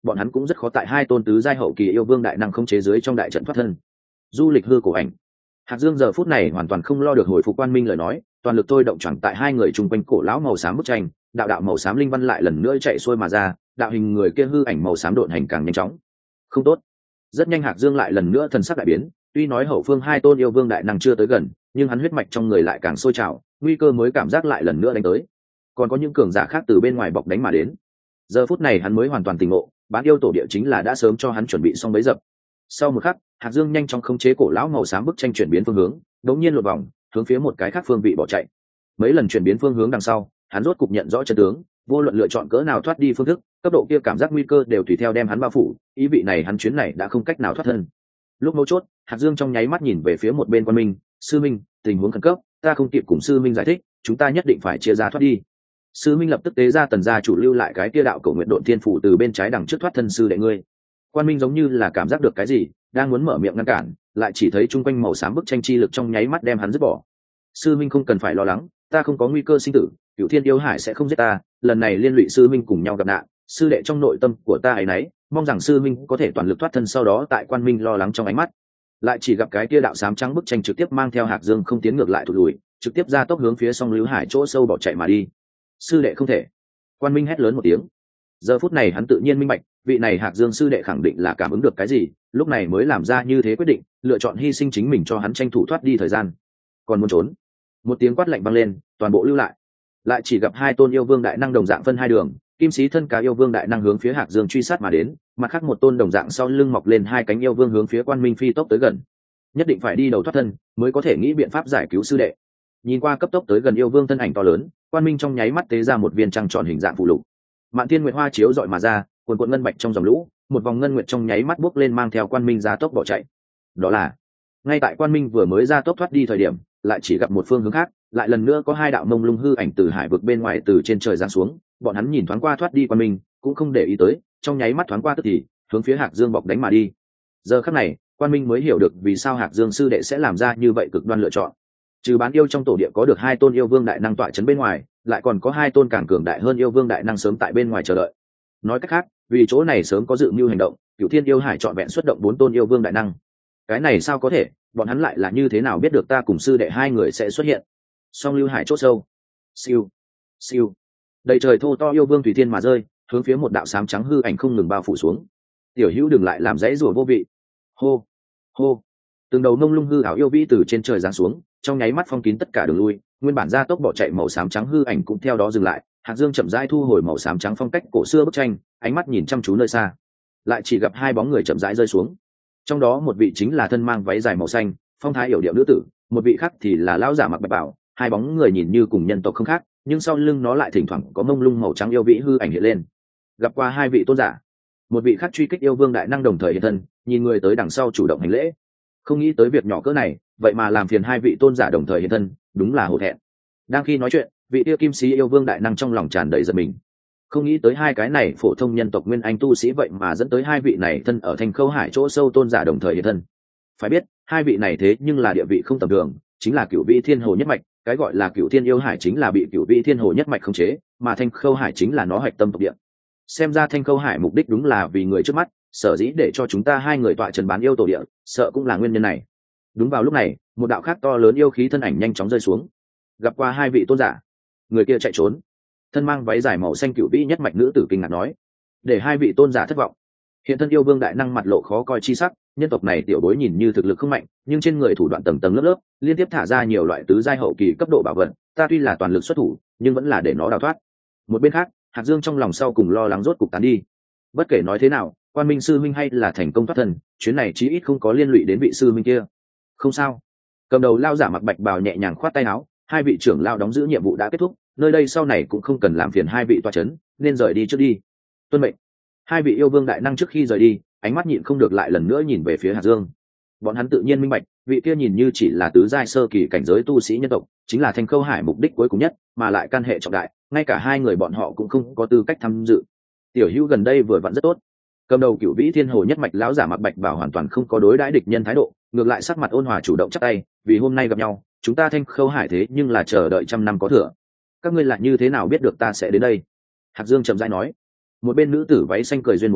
bọn hắn cũng rất khó tại hai tôn tứ giai hậu kỳ yêu vương đại năng không chế dưới trong đại trận thoát thân. Du lịch hư cổ ảnh. Hạc Dương giờ phút này hoàn toàn không lo được hồi phục Quan Minh lời nói, toàn lực thôi động choàng tại hai người chung quanh cổ lão màu xám bức tranh, đạo đạo màu xám linh văn lại lần nữa chạy xuôi mà ra, đạo hình người kia hư ảnh màu xám độn hành càng nhanh chóng. Không tốt. Rất nhanh Hạc Dương lại lần nữa thần sắc đại biến, tuy nói hậu phương hai tôn yêu vương đại năng chưa tới gần, nhưng hắn huyết mạch trong người lại càng sôi trào, nguy cơ mới cảm giác lại lần nữa đánh tới. Còn có những cường giả khác từ bên ngoài bọc đánh mà đến. Giờ phút này hắn mới hoàn toàn tỉnh ngộ, bán yêu tổ địa chính là đã sớm cho hắn chuẩn bị xong bấy dập. Sau một khắc, Hạc Dương nhanh chóng khống chế cổ lão màu xám bức tranh chuyển biến phương hướng, đống nhiên lột vòng, hướng phía một cái khác phương vị bỏ chạy. Mấy lần chuyển biến phương hướng đằng sau, hắn rốt cục nhận rõ chân tướng, vô luận lựa chọn cỡ nào thoát đi phương thức, cấp độ kia cảm giác nguy cơ đều tùy theo đem hắn bao phủ, ý vị này hắn chuyến này đã không cách nào thoát thân. Lúc mấu chốt, Hạc Dương trong nháy mắt nhìn về phía một bên Quan Minh, "Sư Minh, tình huống khẩn cấp, ta không kịp cùng sư minh giải thích, chúng ta nhất định phải chia ra thoát đi." Sư minh lập tức tế ra tần gia chủ lưu lại cái kia đạo cổ nguyện độn thiên phủ từ bên trái đằng trước thoát thân sư đệ ngươi. Quan Minh giống như là cảm giác được cái gì, đang muốn mở miệng ngăn cản, lại chỉ thấy chung quanh màu xám bức tranh chi lực trong nháy mắt đem hắn dứt bỏ. "Sư minh không cần phải lo lắng, ta không có nguy cơ sinh tử, Cửu Thiên yêu hải sẽ không giết ta, lần này liên lụy sư minh cùng nhau gặp nạn, sư đệ trong nội tâm của ta ấy nấy, mong rằng sư minh có thể toàn lực thoát thân." Sau đó tại Quan Minh lo lắng trong ánh mắt, lại chỉ gặp cái kia đạo xám trắng bức tranh trực tiếp mang theo Hạc Dương không tiến ngược lại thụt lùi, trực tiếp ra tốc hướng phía sông Lưu Hải chỗ sâu bỏ chạy mà đi. "Sư đệ không thể!" Quan Minh hét lớn một tiếng. Giờ phút này hắn tự nhiên minh bạch, vị này Hạc Dương sư đệ khẳng định là cảm ứng được cái gì, lúc này mới làm ra như thế quyết định, lựa chọn hy sinh chính mình cho hắn tranh thủ thoát đi thời gian. Còn muốn trốn? Một tiếng quát lạnh vang lên, toàn bộ lưu lại. Lại chỉ gặp hai tôn yêu vương đại năng đồng dạng phân hai đường, kim sĩ thân cá yêu vương đại năng hướng phía Hạc Dương truy sát mà đến, mặt khác một tôn đồng dạng sau lưng mọc lên hai cánh yêu vương hướng phía Quan Minh phi tốc tới gần. Nhất định phải đi đầu thoát thân, mới có thể nghĩ biện pháp giải cứu sư đệ. Nhìn qua cấp tốc tới gần yêu vương thân ảnh to lớn, Quan Minh trong nháy mắt tế ra một viên trăng tròn hình dạng phụ lục. Mạn Thiên Nguyệt Hoa chiếu rọi mà ra, cuồn cuộn ngân bạch trong dòng lũ, một vòng ngân nguyệt trong nháy mắt bước lên mang theo Quan Minh ra tốc bỏ chạy. Đó là, ngay tại Quan Minh vừa mới ra tốc thoát đi thời điểm, lại chỉ gặp một phương hướng khác, lại lần nữa có hai đạo mông lung hư ảnh từ hải vực bên ngoài từ trên trời giáng xuống, bọn hắn nhìn thoáng qua thoát đi Quan Minh, cũng không để ý tới, trong nháy mắt thoáng qua tức thì hướng phía Hạc Dương bọc đánh mà đi. Giờ khắc này, Quan Minh mới hiểu được vì sao Hạc Dương sư đệ sẽ làm ra như vậy cực đoan lựa chọn. Trừ bán yêu trong tổ địa có được hai tôn yêu vương đại năng tọa chấn bên ngoài, lại còn có hai tôn càng cường đại hơn yêu vương đại năng sớm tại bên ngoài chờ đợi. Nói cách khác, vì chỗ này sớm có dự mưu hành động, Cửu Thiên yêu hải chọn vẹn xuất động 4 tôn yêu vương đại năng. Cái này sao có thể, bọn hắn lại là như thế nào biết được ta cùng sư đệ hai người sẽ xuất hiện? Song Lưu Hải chốt sâu. Siêu, siêu. Đầy trời thô to yêu vương tùy thiên mà rơi, hướng phía một đạo xám trắng hư ảnh không ngừng bao phủ xuống. Tiểu Hữu đừng lại làm dãy rủa vô vị. Hô, hô. Từng đầu nông lung hư ảo yêu vĩ từ trên trời giáng xuống, trong nháy mắt phong kín tất cả đường lui, nguyên bản ra tốc bỏ chạy màu xám trắng hư ảnh cũng theo đó dừng lại. Hạc Dương chậm rãi thu hồi màu xám trắng phong cách cổ xưa bức tranh, ánh mắt nhìn chăm chú nơi xa. Lại chỉ gặp hai bóng người chậm rãi rơi xuống. Trong đó một vị chính là thân mang váy dài màu xanh, phong thái yểu điệu nữ tử, một vị khác thì là lão giả mặc bạch bào, hai bóng người nhìn như cùng nhân tộc không khác, nhưng sau lưng nó lại thỉnh thoảng có mông lung màu trắng yêu vĩ hư ảnh hiện lên. Gặp qua hai vị tôn giả, một vị khác truy kích yêu vương đại năng đồng thời hiện thân, nhìn người tới đằng sau chủ động hành lễ. Không nghĩ tới việc nhỏ cỡ này, vậy mà làm phiền hai vị tôn giả đồng thời hiện thân, đúng là hổ thẹn. Đang khi nói chuyện, vị tiêu kim sĩ yêu vương đại năng trong lòng tràn đầy giận mình. Không nghĩ tới hai cái này phổ thông nhân tộc nguyên anh tu sĩ vậy mà dẫn tới hai vị này thân ở Thanh Khâu Hải chỗ sâu tôn giả đồng thời hiện thân. Phải biết, hai vị này thế nhưng là địa vị không tầm thường, chính là Cửu Vĩ Thiên Hồ nhất mạch, cái gọi là Cửu Thiên yêu hải chính là bị Cửu Vĩ Thiên Hồ nhất mạch khống chế, mà Thanh Khâu Hải chính là nó hạch tâm tộc địa. Xem ra Thanh Khâu Hải mục đích đúng là vì người trước mắt, sở dĩ để cho chúng ta hai người tọa trấn bán yêu tổ địa, sợ cũng là nguyên nhân này. Đúng vào lúc này, một đạo khác to lớn yêu khí thân ảnh nhanh chóng rơi xuống. Gặp qua hai vị tôn giả, người kia chạy trốn. Thân mang váy dài màu xanh Cửu Vĩ nhất mạch nữ tử kinh ngạc nói, để hai vị tôn giả thất vọng. Hiện thân yêu vương đại năng mặt lộ khó coi chi sắc, nhân tộc này tiểu bối nhìn như thực lực không mạnh, nhưng trên người thủ đoạn tầng tầng lớp lớp, liên tiếp thả ra nhiều loại tứ giai hậu kỳ cấp độ bảo vật, ta tuy là toàn lực xuất thủ, nhưng vẫn là để nó đào thoát. Một bên khác, Hạc Dương trong lòng sau cùng lo lắng rốt cục tán đi. Bất kể nói thế nào, Quan Minh sư minh hay là thành công thoát thân, chuyến này chí ít không có liên lụy đến vị sư minh kia. Không sao. Cầm đầu lao giả mặc bạch bào nhẹ nhàng khoát tay áo, hai vị trưởng lao đóng giữ nhiệm vụ đã kết thúc, nơi đây sau này cũng không cần làm phiền hai vị tọa trấn, nên rời đi trước đi. Tuân mệnh. Hai vị yêu vương đại năng trước khi rời đi, ánh mắt nhịn không được lại lần nữa nhìn về phía Hạc Dương. Bọn hắn tự nhiên minh bạch, vị kia nhìn như chỉ là tứ giai sơ kỳ cảnh giới tu sĩ nhân tộc, chính là Thanh Khâu Hải mục đích cuối cùng nhất, mà lại căn hệ trọng đại, ngay cả hai người bọn họ cũng không có tư cách tham dự. Tiểu Hữu gần đây vừa vặn rất tốt. Cầm đầu Cửu Vĩ Thiên Hồ nhất mạch lão giả mặc bạch bảo hoàn toàn không có đối đãi địch nhân thái độ, ngược lại sắc mặt ôn hòa chủ động chắp tay, vì hôm nay gặp nhau, chúng ta Thanh Khâu Hải thế nhưng là chờ đợi trăm năm có thừa. Các ngươi lại như thế nào biết được ta sẽ đến đây? Hạc Dương chậm rãi nói. Một bên nữ tử váy xanh cười duyên một tiếng,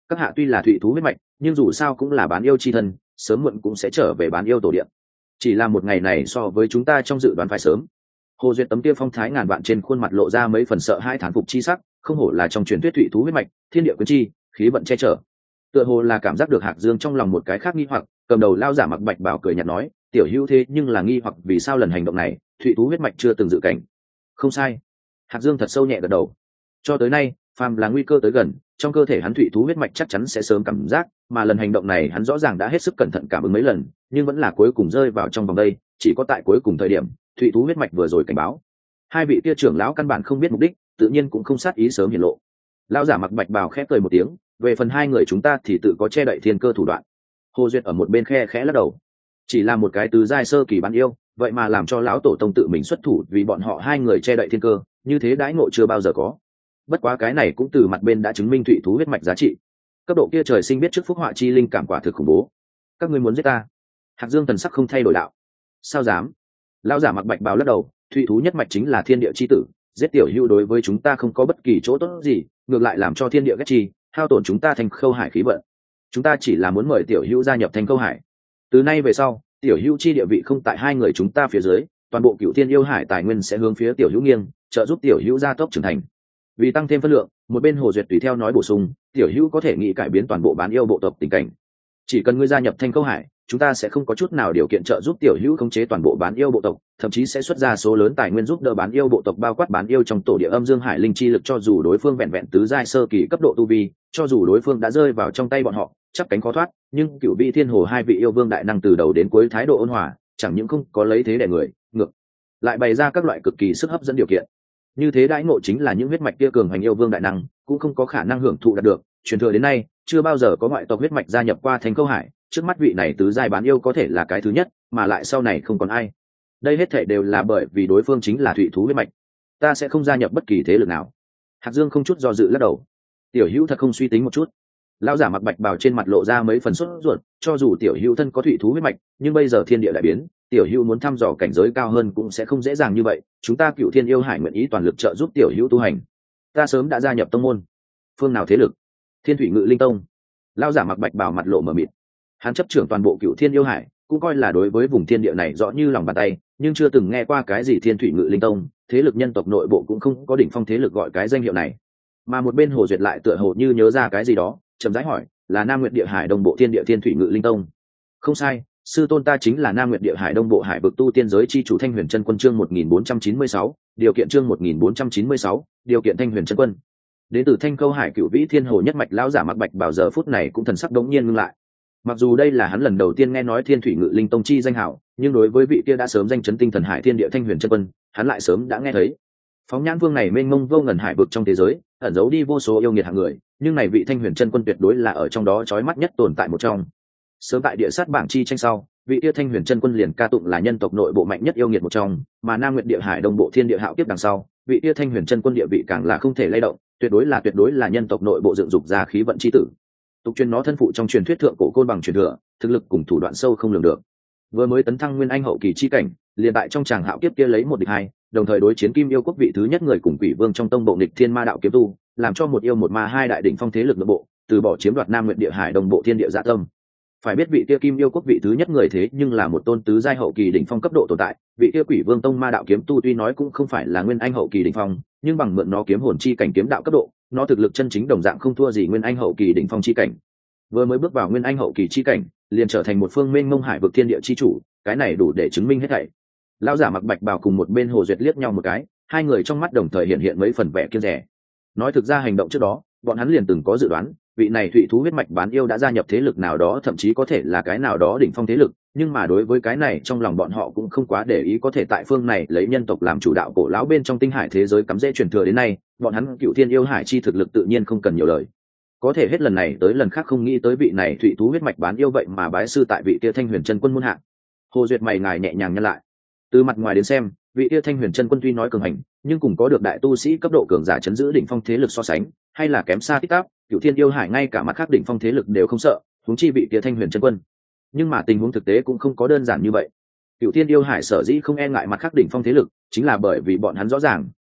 các hạ tuy là thụy thú huyết mạch nhưng dù sao cũng là bán yêu chi thân, sớm muộn cũng sẽ trở về bán yêu tổ điện. Chỉ là một ngày này so với chúng ta trong dự đoán phải sớm. Hồ Duyệt tấm kia phong thái ngàn vạn trên khuôn mặt lộ ra mấy phần sợ hai thán phục chi sắc, không hổ là trong truyền thuyết thụy thú huyết mạch, thiên địa quyến chi, khí vận che chở. Tựa hồ là cảm giác được Hạc Dương trong lòng một cái khác nghi hoặc, cầm đầu lao giả mặc bạch bảo cười nhạt nói, tiểu hữu thế nhưng là nghi hoặc vì sao lần hành động này thụy thú huyết mạch chưa từng dự cảnh. Không sai. Hạc Dương thật sâu nhẹ gật đầu. Cho tới nay, phàm là nguy cơ tới gần, trong cơ thể hắn thụy thú huyết mạch chắc chắn sẽ sớm cảm giác, mà lần hành động này hắn rõ ràng đã hết sức cẩn thận cảm ứng mấy lần, nhưng vẫn là cuối cùng rơi vào trong vòng đây, chỉ có tại cuối cùng thời điểm, thụy thú huyết mạch vừa rồi cảnh báo. Hai vị kia trưởng lão căn bản không biết mục đích, tự nhiên cũng không sát ý sớm hiển lộ. Lão giả mặc bạch bào khẽ cười một tiếng, về phần hai người chúng ta thì tự có che đậy thiên cơ thủ đoạn. Hồ Duyệt ở một bên khe khẽ lắc đầu, chỉ là một cái tứ giai sơ kỳ bán yêu, vậy mà làm cho lão tổ tông tự mình xuất thủ vì bọn họ hai người che đậy thiên cơ, như thế đãi ngộ chưa bao giờ có. Bất quá cái này cũng từ mặt bên đã chứng minh thụy thú huyết mạch giá trị. Cấp độ kia trời sinh biết trước phúc họa chi linh cảm quả thực khủng bố. Các ngươi muốn giết ta? Hạc Dương thần sắc không thay đổi đạo. Sao dám? Lão giả mặc bạch bào lắc đầu, thụy thú nhất mạch chính là thiên địa chi tử, giết tiểu hữu đối với chúng ta không có bất kỳ chỗ tốt gì, ngược lại làm cho thiên địa ghét chi, hao tổn chúng ta thành khâu hải khí vận. Chúng ta chỉ là muốn mời tiểu hữu gia nhập thành khâu hải. Từ nay về sau, tiểu hữu chi địa vị không tại hai người chúng ta phía dưới, toàn bộ cựu thiên yêu hải tài nguyên sẽ hướng phía tiểu hữu nghiêng, trợ giúp tiểu hữu gia tốc trưởng thành. Vì tăng thêm phân lượng, một bên Hồ Duyệt tùy theo nói bổ sung, tiểu hữu có thể nghĩ cải biến toàn bộ bán yêu bộ tộc tình cảnh. Chỉ cần ngươi gia nhập thanh khâu hải, chúng ta sẽ không có chút nào điều kiện trợ giúp tiểu hữu khống chế toàn bộ bán yêu bộ tộc, thậm chí sẽ xuất ra số lớn tài nguyên giúp đỡ bán yêu bộ tộc, bao quát bán yêu trong tổ địa âm dương hải linh chi lực, cho dù đối phương vẹn vẹn tứ giai sơ kỳ cấp độ tu vi, cho dù đối phương đã rơi vào trong tay bọn họ chắp cánh khó thoát, nhưng cựu vị thiên hồ hai vị yêu vương đại năng từ đầu đến cuối thái độ ôn hòa, chẳng những không có lấy thế đè người, ngược lại bày ra các loại cực kỳ sức hấp dẫn điều kiện. Như thế đãi ngộ chính là những huyết mạch kia cường hành yêu vương đại năng cũng không có khả năng hưởng thụ đạt được. Truyền thừa đến nay chưa bao giờ có ngoại tộc huyết mạch gia nhập qua thành câu hải, trước mắt vị này tứ giai bán yêu có thể là cái thứ nhất, mà lại sau này không còn ai. Đây hết thể đều là bởi vì đối phương chính là thụy thú huyết mạch. Ta sẽ không gia nhập bất kỳ thế lực nào. Hạc Dương không chút do dự lắc đầu. Tiểu hữu thật không suy tính một chút. Lão giả mặc bạch bào trên mặt lộ ra mấy phần sốt ruột, cho dù tiểu hữu thân có thụy thú huyết mạch, nhưng bây giờ thiên địa đại biến, tiểu hữu muốn thăm dò cảnh giới cao hơn cũng sẽ không dễ dàng như vậy. Chúng ta cựu thiên yêu hải nguyện ý toàn lực trợ giúp tiểu hữu tu hành. Ta sớm đã gia nhập tông môn. Phương nào thế lực? Thiên Thủy Ngự Linh Tông. Lão giả mặc bạch bào mặt lộ mờ mịt. Hắn chấp trưởng toàn bộ cựu thiên yêu hải, cũng coi là đối với vùng thiên địa này rõ như lòng bàn tay, nhưng chưa từng nghe qua cái gì Thiên Thủy Ngự Linh Tông, thế lực nhân tộc nội bộ cũng không có đỉnh phong thế lực gọi cái danh hiệu này. Mà một bên Hồ Duyệt lại tựa hồ như nhớ ra cái gì đó, chậm rãi hỏi, là Nam Nguyệt Địa Hải Đông Bộ Thiên Địa Thiên Thủy Ngự Linh Tông? Không sai, sư tôn ta chính là Nam Nguyệt Địa Hải Đông Bộ Hải vực tu tiên giới chi chủ Thanh Huyền Chân Quân, chương 1496, điều kiện chương 1496, điều kiện Thanh Huyền Chân Quân. Đến từ Thanh Câu Hải Cửu Vĩ Thiên Hồ nhất mạch lão giả mặc bạch bảo giờ phút này cũng thần sắc đống nhiên ngưng lại. Mặc dù đây là hắn lần đầu tiên nghe nói Thiên Thủy Ngự Linh Tông chi danh hảo, nhưng đối với vị kia đã sớm danh chấn tinh thần hải thiên địa Thanh Huyền Chân Quân, hắn lại sớm đã nghe thấy. Phóng nhãn vương này mênh mông vô ngần hải vực trong thế giới, ẩn giấu đi vô số yêu nghiệt hạng người, nhưng này vị Thanh Huyền Chân Quân tuyệt đối là ở trong đó chói mắt nhất tồn tại một trong. Sớm tại địa sát bảng chi tranh sau, vị kia Thanh Huyền Chân Quân liền ca tụng là nhân tộc nội bộ mạnh nhất yêu nghiệt một trong, mà Nam Nguyệt Địa Hải Đông Bộ Thiên Địa Hạo Kiếp đằng sau, vị kia Thanh Huyền Chân Quân địa vị càng là không thể lay động, tuyệt đối là nhân tộc nội bộ dựng dục ra khí vận chi tử. Tục truyền nó thân phụ trong truyền thuyết thượng cổ côn bằng truyền thừa, thực lực cùng thủ đoạn sâu không lường được. Vừa mới tấn thăng nguyên anh hậu kỳ chi cảnh, liền tại trong tràng hạo kiếp kia lấy một địch hai, đồng thời đối chiến Kim Yêu Quốc vị thứ nhất người cùng Quỷ Vương trong tông bộ nghịch thiên ma đạo kiếm tu, làm cho một yêu một ma hai đại đỉnh phong thế lực nội bộ, từ bỏ chiếm đoạt Nam Nguyệt Địa Hải Đông Bộ Thiên Địa dạ tâm. Phải biết vị kia Kim Yêu Quốc vị thứ nhất người thế nhưng là một tôn tứ giai hậu kỳ đỉnh phong cấp độ tồn tại, vị kia Quỷ Vương tông ma đạo kiếm tu tuy nói cũng không phải là nguyên anh hậu kỳ đỉnh phong, nhưng bằng mượn nó kiếm hồn chi cảnh kiếm đạo cấp độ, nó thực lực chân chính đồng dạng không thua gì nguyên anh hậu kỳ đỉnh phong chi cảnh. Vừa mới bước vào nguyên anh hậu kỳ chi cảnh, liền trở thành một phương mênh mông hải vực thiên địa chi chủ, cái này đủ để chứng minh hết thảy. Lão giả mặc bạch bào cùng một bên Hồ Duyệt liếc nhau một cái, hai người trong mắt đồng thời hiện mấy phần vẻ kiêng dè. Nói thực ra hành động trước đó, bọn hắn liền từng có dự đoán, vị này thụy thú huyết mạch bán yêu đã gia nhập thế lực nào đó, thậm chí có thể là cái nào đó đỉnh phong thế lực, nhưng mà đối với cái này trong lòng bọn họ cũng không quá để ý, có thể tại phương này lấy nhân tộc làm chủ đạo cổ lão bên trong tinh hải thế giới cắm rễ truyền thừa đến nay, bọn hắn cựu thiên yêu hải chi thực lực tự nhiên không cần nhiều lời. Có thể hết lần này tới lần khác không nghĩ tới vị này thụy thú huyết mạch bán yêu vậy mà bái sư tại vị kia Thanh Huyền Chân Quân muôn hạ. Hồ Duyệt mày ngài nhẹ nhàng nhăn lại. Từ mặt ngoài đến xem, vị kia Thanh Huyền Chân Quân tuy nói cường hành, nhưng cùng có được đại tu sĩ cấp độ cường giả chấn giữ đỉnh phong thế lực so sánh, hay là kém xa tít tắp. Cựu thiên yêu hải ngay cả mặt khác đỉnh phong thế lực đều không sợ, huống chi vị kia Thanh Huyền Chân Quân. Nhưng mà tình huống thực tế cũng không có đơn giản như vậy. Cựu thiên yêu hải sở dĩ không e ngại mặt khác đỉnh phong thế lực, chính là bởi vì bọn hắn rõ ràng,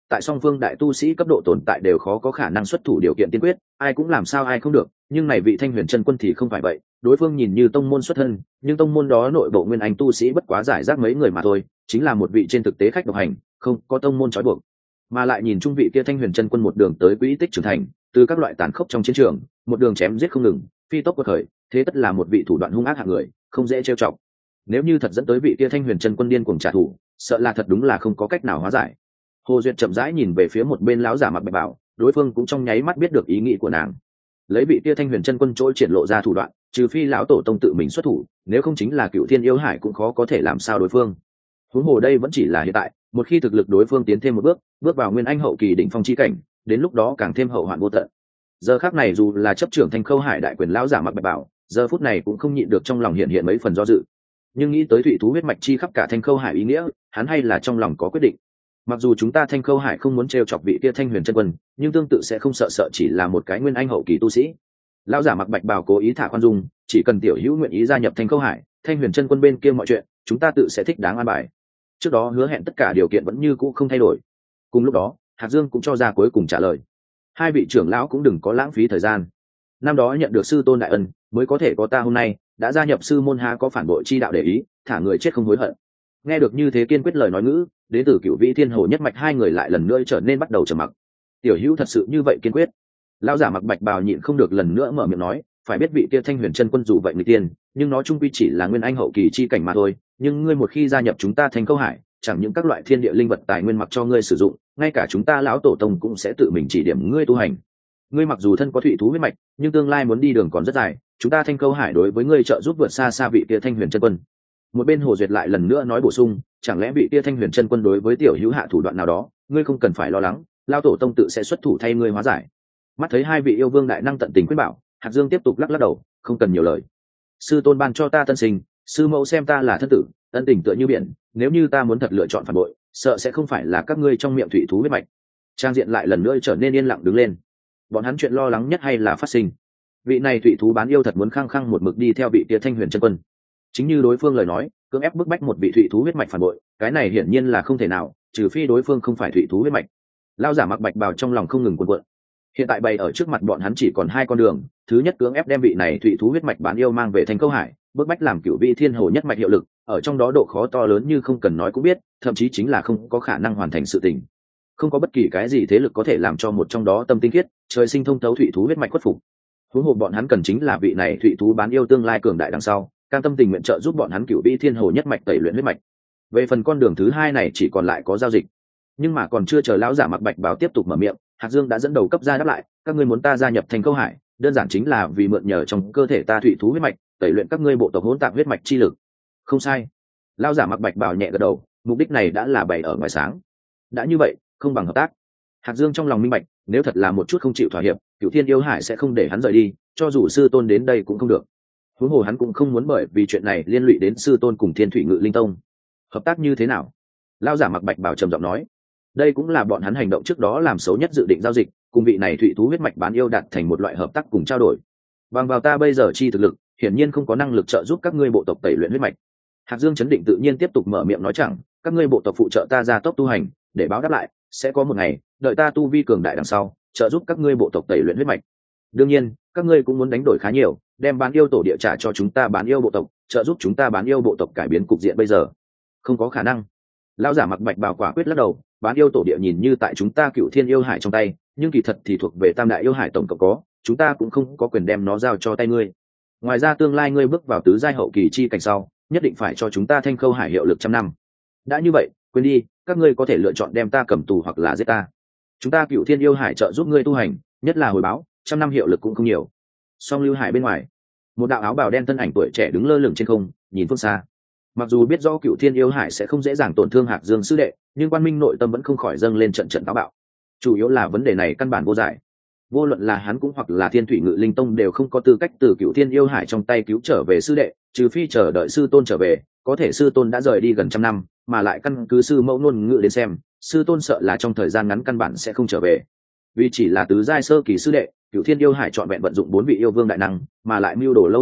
tại song phương đại tu sĩ cấp độ tồn tại đều khó có khả năng xuất thủ điều kiện tiên quyết, ai cũng làm sao ai không được, nhưng này vị Thanh Huyền chân quân thì không phải vậy, đối phương nhìn như tông môn xuất thân, nhưng tông môn đó nội bộ nguyên anh tu sĩ bất quá giải rác mấy người mà thôi, chính là một vị trên thực tế khách độc hành, không có tông môn trói buộc. Mà lại nhìn trung vị kia Thanh Huyền chân quân một đường tới quỹ tích trưởng thành, từ các loại tàn khốc trong chiến trường, một đường chém giết không ngừng, phi tốc quật khởi, thế tất là một vị thủ đoạn hung ác hạng người, không dễ trêu chọc. Nếu như thật dẫn tới vị kia Thanh Huyền chân quân điên cuồng trả thù, sợ là thật đúng là không có cách nào hóa giải. Hồ Duyệt chậm rãi nhìn về phía một bên lão giả mặc bạch bào, đối phương cũng trong nháy mắt biết được ý nghĩ của nàng. Lấy vị kia Thanh Huyền chân quân trỗi triển lộ ra thủ đoạn, trừ phi lão tổ tông tự mình xuất thủ, nếu không chính là Cựu Thiên yêu hải cũng khó có thể làm sao đối phương. Huống hồ đây vẫn chỉ là hiện tại, một khi thực lực đối phương tiến thêm một bước, bước vào nguyên anh hậu kỳ đỉnh phong chi cảnh, đến lúc đó càng thêm hậu hoạn vô tận. Giờ khắc này dù là chấp trưởng Thanh Khâu Hải đại quyền lão giả mặc bạch bào, giờ phút này cũng không nhịn được trong lòng hiện mấy phần do dự. Nhưng nghĩ tới thủy thú huyết mạch chi khắp cả Thanh Khâu Hải ý nghĩa, hắn hay là trong lòng có quyết định. Mặc dù chúng ta Thanh Khâu Hải không muốn trêu chọc vị kia Thanh Huyền chân quân, nhưng tương tự sẽ không sợ chỉ là một cái nguyên anh hậu kỳ tu sĩ. Lão giả mặc bạch bào cố ý thả khoan dung, chỉ cần tiểu hữu nguyện ý gia nhập Thanh Khâu Hải, Thanh Huyền chân quân bên kia mọi chuyện chúng ta tự sẽ thích đáng an bài. Trước đó hứa hẹn tất cả điều kiện vẫn như cũ không thay đổi. Cùng lúc đó Hạc Dương cũng cho ra cuối cùng trả lời. Hai vị trưởng lão cũng đừng có lãng phí thời gian. Năm đó nhận được sư tôn đại ân, mới có thể có ta hôm nay, đã gia nhập sư môn há có phản bội chi đạo để ý, thả người chết không hối hận. Nghe được như thế kiên quyết lời nói ngữ, đến từ Cửu Vĩ Thiên Hồ nhất mạch hai người lại lần nữa trở nên bắt đầu trầm mặc. Tiểu hữu thật sự như vậy kiên quyết? Lão giả mặc bạch bào nhịn không được lần nữa mở miệng nói, phải biết vị kia Thanh Huyền chân quân dù vậy người tiên, nhưng nó chung quy chỉ là nguyên anh hậu kỳ chi cảnh mà thôi, nhưng ngươi một khi gia nhập chúng ta Thanh Khâu Hải, chẳng những các loại thiên địa linh vật tài nguyên mặc cho ngươi sử dụng, ngay cả chúng ta lão tổ tông cũng sẽ tự mình chỉ điểm ngươi tu hành. Ngươi mặc dù thân có thủy thú huyết mạch, nhưng tương lai muốn đi đường còn rất dài, chúng ta Thanh Khâu Hải đối với ngươi trợ giúp vượt xa xa vị kia Thanh Huyền chân quân. Một bên Hồ Duyệt lại lần nữa nói bổ sung, chẳng lẽ vị kia Thanh Huyền chân quân đối với tiểu hữu hạ thủ đoạn nào đó, ngươi không cần phải lo lắng, lão tổ tông tự sẽ xuất thủ thay ngươi hóa giải. Mắt thấy hai vị yêu vương đại năng tận tình khuyên bảo, Hạc Dương tiếp tục lắc đầu, không cần nhiều lời. Sư tôn ban cho ta tân sinh, sư mẫu xem ta là thân tử, ân tình tựa như biển, nếu như ta muốn thật lựa chọn phản bội, sợ sẽ không phải là các ngươi trong miệng thủy thú huyết mạch. Trang diện lại lần nữa trở nên yên lặng đứng lên. Bọn hắn chuyện lo lắng nhất hay là phát sinh. Vị này thủy thú bán yêu thật muốn khăng khăng một mực đi theo vị kia Thanh Huyền chân quân. Chính như đối phương lời nói, cưỡng ép bức bách một vị thủy thú huyết mạch phản bội, cái này hiển nhiên là không thể nào, trừ phi đối phương không phải thủy thú huyết mạch. Lão giả mặc bạch bào trong lòng không ngừng cuộn cuộn. Hiện tại bày ở trước mặt bọn hắn chỉ còn hai con đường, thứ nhất cưỡng ép đem vị này thủy thú huyết mạch bán yêu mang về Thanh Khâu Hải, bức bách làm Cửu Vĩ Thiên Hồ nhất mạch hiệu lực, ở trong đó độ khó to lớn như không cần nói cũng biết, thậm chí chính là không có khả năng hoàn thành sự tình. Không có bất kỳ cái gì thế lực có thể làm cho một trong đó tâm tinh khiết, trời sinh thông thấu thủy thú huyết mạch khuất phục. Huống hồ bọn hắn cần chính là vị này thủy thú bán yêu tương lai cường đại đằng sau, cam tâm tình nguyện trợ giúp bọn hắn Cửu Vĩ Thiên Hồ nhất mạch tẩy luyện huyết mạch. Về phần con đường thứ hai này chỉ còn lại có giao dịch. Nhưng mà còn chưa chờ lão giả mặc bạch báo tiếp tục mở miệng, Hạc Dương đã dẫn đầu cấp ra đáp lại, các ngươi muốn ta gia nhập Thanh Khâu Hải, đơn giản chính là vì mượn nhờ trong cơ thể ta thủy thú huyết mạch, tẩy luyện các ngươi bộ tộc hỗn tạp huyết mạch chi lực. Không sai. Lão giả mặc bạch bào nhẹ gật đầu, mục đích này đã là bày ở ngoài sáng. Đã như vậy, không bằng hợp tác. Hạc Dương trong lòng minh bạch, nếu thật là một chút không chịu thỏa hiệp, Cửu Thiên yêu hải sẽ không để hắn rời đi, cho dù sư tôn đến đây cũng không được. Huống hồ hắn cũng không muốn bởi vì chuyện này liên lụy đến sư tôn cùng Thiên Thủy Ngự Linh Tông. Hợp tác như thế nào? Lão giả mặc bạch bào trầm giọng nói. Đây cũng là bọn hắn hành động trước đó làm xấu nhất dự định giao dịch, cùng vị này thủy thú huyết mạch bán yêu đạt thành một loại hợp tác cùng trao đổi. Bằng vào ta bây giờ chi thực lực, hiển nhiên không có năng lực trợ giúp các ngươi bộ tộc tẩy luyện huyết mạch. Hạc Dương chấn định tự nhiên tiếp tục mở miệng nói chẳng, các ngươi bộ tộc phụ trợ ta ra tốc tu hành, để báo đáp lại, sẽ có một ngày, đợi ta tu vi cường đại đằng sau, trợ giúp các ngươi bộ tộc tẩy luyện huyết mạch. Đương nhiên, các ngươi cũng muốn đánh đổi khá nhiều, đem bán yêu tổ địa trả cho chúng ta bán yêu bộ tộc, trợ giúp chúng ta bán yêu bộ tộc cải biến cục diện bây giờ. Không có khả năng. Lão giả mặc bạch bào quả quyết lắc đầu, bán yêu tổ địa nhìn như tại chúng ta Cửu Thiên yêu hải trong tay, nhưng kỳ thật thì thuộc về Tam đại yêu hải tổng cộng có, chúng ta cũng không có quyền đem nó giao cho tay ngươi. Ngoài ra tương lai ngươi bước vào tứ giai hậu kỳ chi cảnh sau, nhất định phải cho chúng ta Thanh Khâu Hải hiệu lực 100 năm. Đã như vậy, quên đi, các ngươi có thể lựa chọn đem ta cầm tù hoặc là giết ta. Chúng ta Cửu Thiên yêu hải trợ giúp ngươi tu hành, nhất là hồi báo, 100 năm hiệu lực cũng không nhiều. Song Lưu Hải bên ngoài, một đạo áo bào đen thân ảnh tuổi trẻ đứng lơ lửng trên không, nhìn phương xa. Mặc dù biết rõ Cửu Thiên yêu hải sẽ không dễ dàng tổn thương Hạc Dương sư đệ, nhưng Quan Minh nội tâm vẫn không khỏi dâng lên trận táo bạo. Chủ yếu là vấn đề này căn bản vô giải. Vô luận là hắn cũng hoặc là Thiên Thủy Ngự Linh Tông đều không có tư cách từ Cửu Thiên yêu hải trong tay cứu trở về sư đệ, trừ phi chờ đợi sư tôn trở về, có thể sư tôn đã rời đi gần 100 năm, mà lại căn cứ sư mẫu ngôn ngữ đến xem, sư tôn sợ là trong thời gian ngắn căn bản sẽ không trở về. Vì chỉ là tứ giai sơ kỳ sư đệ, Cửu Thiên yêu hải chọn vẹn vận dụng 4 vị yêu vương đại năng, mà lại mưu đồ lâu như thế,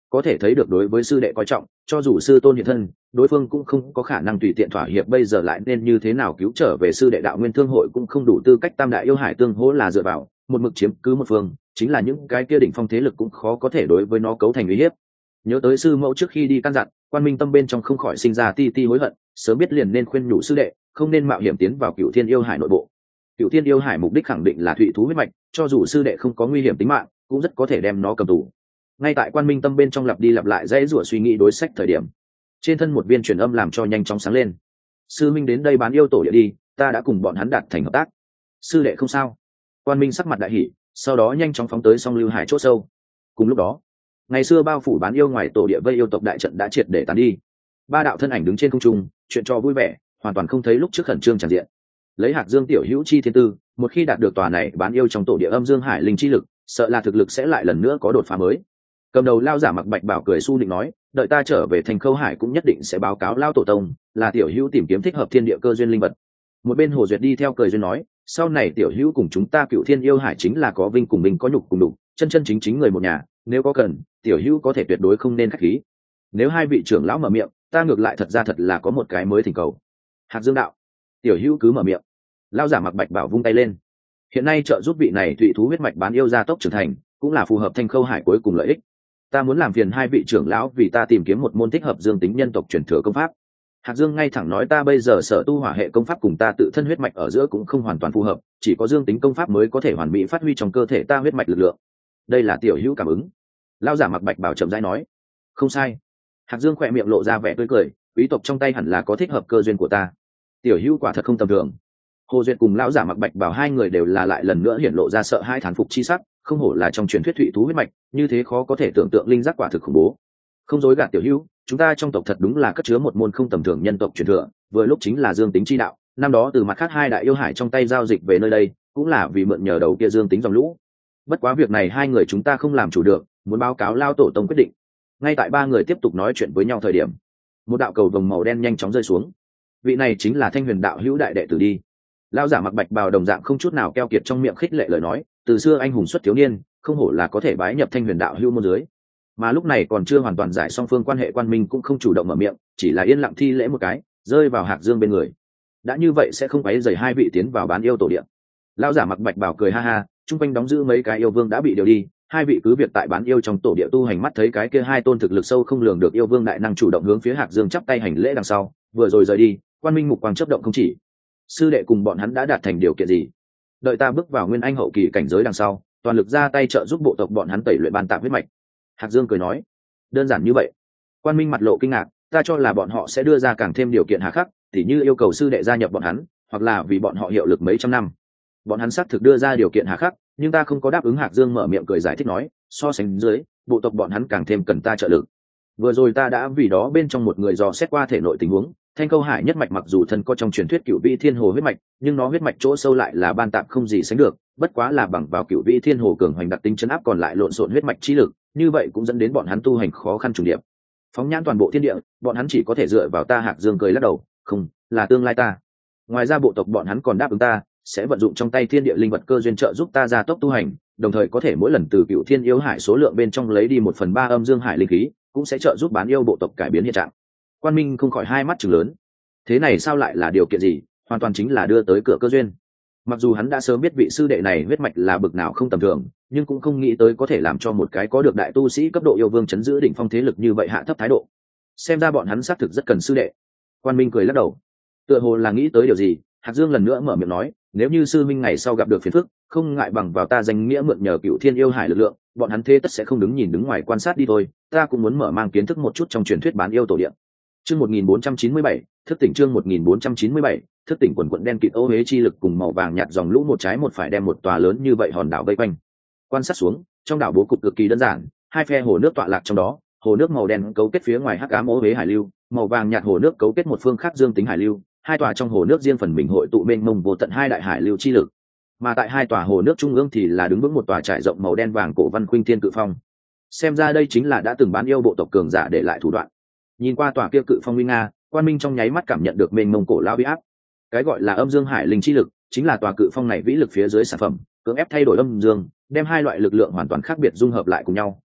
có thể thấy được đối với sư đệ coi trọng, cho dù sư tôn hiện thân đối phương cũng không có khả năng tùy tiện thỏa hiệp. Bây giờ lại nên như thế nào cứu trở về sư đệ? Đạo Nguyên Thương hội cũng không đủ tư cách, tam đại yêu hải tương hỗ là dựa vào một mực chiếm cứ một phương, chính là những cái kia đỉnh phong thế lực cũng khó có thể đối với nó cấu thành uy hiếp. Nhớ tới sư mẫu trước khi đi căn dặn, Quan Minh tâm bên trong không khỏi sinh ra ti ti hối hận, sớm biết liền nên khuyên nhủ sư đệ không nên mạo hiểm tiến vào Cửu Thiên yêu hải nội bộ. Cửu Thiên yêu hải mục đích khẳng định là thụy thú huyết mạch, cho dù sư đệ không có nguy hiểm tính mạng cũng rất có thể đem nó cầm tù. Ngay tại Quan Minh tâm bên trong lặp đi lặp lại dãy rủa suy nghĩ đối sách thời điểm, trên thân một viên truyền âm làm cho nhanh chóng sáng lên. Sư minh đến đây bán yêu tổ địa đi, ta đã cùng bọn hắn đạt thành hợp tác. Sư đệ không sao? Quan Minh sắc mặt đại hỉ, sau đó nhanh chóng phóng tới song lưu hải chỗ sâu. Cùng lúc đó, ngày xưa bao phủ bán yêu ngoài tổ địa vây yêu tộc đại trận đã triệt để tàn đi. Ba đạo thân ảnh đứng trên không trung, chuyện trò vui vẻ, hoàn toàn không thấy lúc trước khẩn trương tràn diện. Lấy Hạc Dương tiểu hữu chi thiên tư, một khi đạt được tòa này bán yêu trong tổ địa âm dương hải linh chi lực, sợ là thực lực sẽ lại lần nữa có đột phá mới. Cầm đầu lao giả mặc bạch bảo cười su định nói, đợi ta trở về thành Khâu Hải cũng nhất định sẽ báo cáo lao tổ tông, là tiểu hữu tìm kiếm thích hợp thiên địa cơ duyên linh vật. Một bên Hồ Duyệt đi theo cười duyên nói, sau này tiểu hữu cùng chúng ta Cửu Thiên yêu hải chính là có vinh cùng mình, có nhục cùng đục, chân chân chính chính người một nhà, nếu có cần tiểu hữu có thể tuyệt đối không nên khách khí. Nếu hai vị trưởng lão mở miệng, ta ngược lại thật ra thật là có một cái mới thỉnh cầu. Hạc Dương đạo, tiểu hữu cứ mở miệng. Lao giả mặc bạch bảo vung tay lên. Hiện nay trợ giúp vị này thụy thú huyết mạch bán yêu gia tốc trưởng thành, cũng là phù hợp thành Khâu Hải cuối cùng lợi ích. Ta muốn làm phiền hai vị trưởng lão vì ta tìm kiếm một môn thích hợp dương tính nhân tộc truyền thừa công pháp. Hạc Dương ngay thẳng nói, ta bây giờ sở tu hỏa hệ công pháp cùng ta tự thân huyết mạch ở giữa cũng không hoàn toàn phù hợp, chỉ có dương tính công pháp mới có thể hoàn mỹ phát huy trong cơ thể ta huyết mạch lực lượng. Đây là tiểu hữu cảm ứng. Lao giả mặc bạch bảo chậm rãi nói. Không sai. Hạc Dương khỏe miệng lộ ra vẻ tươi cười, quý tộc trong tay hẳn là có thích hợp cơ duyên của ta. Tiểu hữu quả thật không tầm thường. Hồ Duyệt cùng lão giả mặc bạch bảo hai người đều là lại lần nữa hiển lộ ra sợ hai thán phục chi sắc, không hổ là trong truyền thuyết thụy thú huyết mạch, như thế khó có thể tưởng tượng, linh giác quả thực khủng bố. Không dối gạt tiểu hữu, chúng ta trong tộc thật đúng là cất chứa một môn không tầm thường nhân tộc truyền thừa, vừa lúc chính là dương tính chi đạo, năm đó từ mặt khác hai đại yêu hải trong tay giao dịch về nơi đây, cũng là vì mượn nhờ đầu kia dương tính dòng lũ. Bất quá việc này hai người chúng ta không làm chủ được, muốn báo cáo lao tổ tông quyết định. Ngay tại ba người tiếp tục nói chuyện với nhau thời điểm, một đạo cầu vồng màu đen nhanh chóng rơi xuống. Vị này chính là Thanh Huyền đạo hữu đại đệ tử đi. Lão giả mặc bạch bào đồng dạng không chút nào keo kiệt trong miệng khích lệ lời nói, từ xưa anh hùng xuất thiếu niên, không hổ là có thể bái nhập Thanh Huyền đạo hữu môn dưới. Mà lúc này còn chưa hoàn toàn giải song phương quan hệ, Quan Minh cũng không chủ động mở miệng, chỉ là yên lặng thi lễ một cái, rơi vào Hạc Dương bên người. Đã như vậy sẽ không quấy rầy hai vị tiến vào bán yêu tổ địa. Lão giả mặc bạch bào cười ha ha, chung quanh đóng giữ mấy cái yêu vương đã bị điều đi, hai vị cứ việc tại bán yêu trong tổ địa tu hành. Mắt thấy cái kia hai tôn thực lực sâu không lường được yêu vương đại năng chủ động hướng phía Hạc Dương chắp tay hành lễ đằng sau, vừa rồi rời đi, Quan Minh mục quang chớp động không chỉ. Sư đệ cùng bọn hắn đã đạt thành điều kiện gì? Đợi ta bước vào nguyên anh hậu kỳ cảnh giới đằng sau, toàn lực ra tay trợ giúp bộ tộc bọn hắn tẩy luyện ban tạp huyết mạch. Hạc Dương cười nói, đơn giản như vậy? Quan Minh mặt lộ kinh ngạc, ta cho là bọn họ sẽ đưa ra càng thêm điều kiện hà khắc, tỉ như yêu cầu sư đệ gia nhập bọn hắn, hoặc là vì bọn họ hiệu lực mấy trăm năm. Bọn hắn xác thực đưa ra điều kiện hà khắc, nhưng ta không có đáp ứng. Hạc Dương mở miệng cười giải thích nói, so sánh dưới, bộ tộc bọn hắn càng thêm cần ta trợ lực. Vừa rồi ta đã vì đó bên trong một người dò xét qua thể nội tình huống, Thanh Khâu Hải nhất mạch mặc dù thân có trong truyền thuyết Cửu Vĩ Thiên Hồ huyết mạch, nhưng nó huyết mạch chỗ sâu lại là ban tạp không gì sánh được, bất quá là bằng vào Cửu Vĩ Thiên Hồ cường hoành đặc tính chấn áp còn lại lộn xộn huyết mạch chi lực, như vậy cũng dẫn đến bọn hắn tu hành khó khăn trùng điệp. Phóng nhãn toàn bộ thiên địa, bọn hắn chỉ có thể dựa vào ta. Hạc Dương cười lắc đầu, không, là tương lai ta. Ngoài ra bộ tộc bọn hắn còn đáp ứng ta, sẽ vận dụng trong tay thiên địa linh vật cơ duyên trợ giúp ta gia tốc tu hành, đồng thời có thể mỗi lần từ Cửu Thiên yêu hải số lượng bên trong lấy đi 1/3 âm dương hải linh khí, cũng sẽ trợ giúp bán yêu bộ tộc cải biến hiện trạng. Quan Minh không khỏi hai mắt trừng lớn. Thế này sao lại là điều kiện gì? Hoàn toàn chính là đưa tới cửa cơ duyên. Mặc dù hắn đã sớm biết vị sư đệ này huyết mạch là bực nào không tầm thường, nhưng cũng không nghĩ tới có thể làm cho một cái có được đại tu sĩ cấp độ yêu vương chấn giữ đỉnh phong thế lực như vậy hạ thấp thái độ. Xem ra bọn hắn xác thực rất cần sư đệ. Quan Minh cười lắc đầu, tựa hồ là nghĩ tới điều gì. Hạc Dương lần nữa mở miệng nói, nếu như sư minh ngày sau gặp được phiền phức, không ngại bằng vào ta danh nghĩa mượn nhờ Cửu Thiên yêu hải lực lượng, bọn hắn thế tất sẽ không đứng nhìn đứng ngoài quan sát đi thôi. Ta cũng muốn mở mang kiến thức một chút trong truyền thuyết bán yêu tổ địa. Chương 1497, thức tỉnh. Chương 1497, thức tỉnh. Quần quần đen kịt ô huế chi lực cùng màu vàng nhạt dòng lũ một trái một phải đem một tòa lớn như vậy hòn đảo vây quanh. Quan sát xuống, trong đảo bố cục cực kỳ đơn giản, hai phe hồ nước tọa lạc trong đó, hồ nước màu đen cấu kết phía ngoài hắc ám ô huế hải lưu, màu vàng nhạt hồ nước cấu kết một phương khác dương tính hải lưu, hai tòa trong hồ nước riêng phần mình hội tụ mênh mông vô tận hai đại hải lưu chi lực. Mà tại hai tòa hồ nước trung ương thì là đứng vững một tòa trải rộng màu đen vàng cổ văn Khuynh Thiên cự phong. Xem ra đây chính là đã từng bán yêu bộ tộc cường giả để lại thủ đoạn. Nhìn qua tòa kia cự phong uy nga, Quan Minh trong nháy mắt cảm nhận được mênh mông cổ lao uy áp. Cái gọi là âm dương hải linh chi lực chính là tòa cự phong này vĩ lực phía dưới sản phẩm, cưỡng ép thay đổi âm dương, đem hai loại lực lượng hoàn toàn khác biệt dung hợp lại cùng nhau,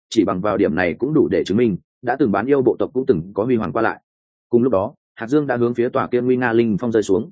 chỉ bằng vào điểm này cũng đủ để chứng minh đã từng bán yêu bộ tộc cũng từng có huy hoàng qua lại. Cùng lúc đó Hạc Dương đã hướng phía tòa kia nguy nga linh phong rơi xuống.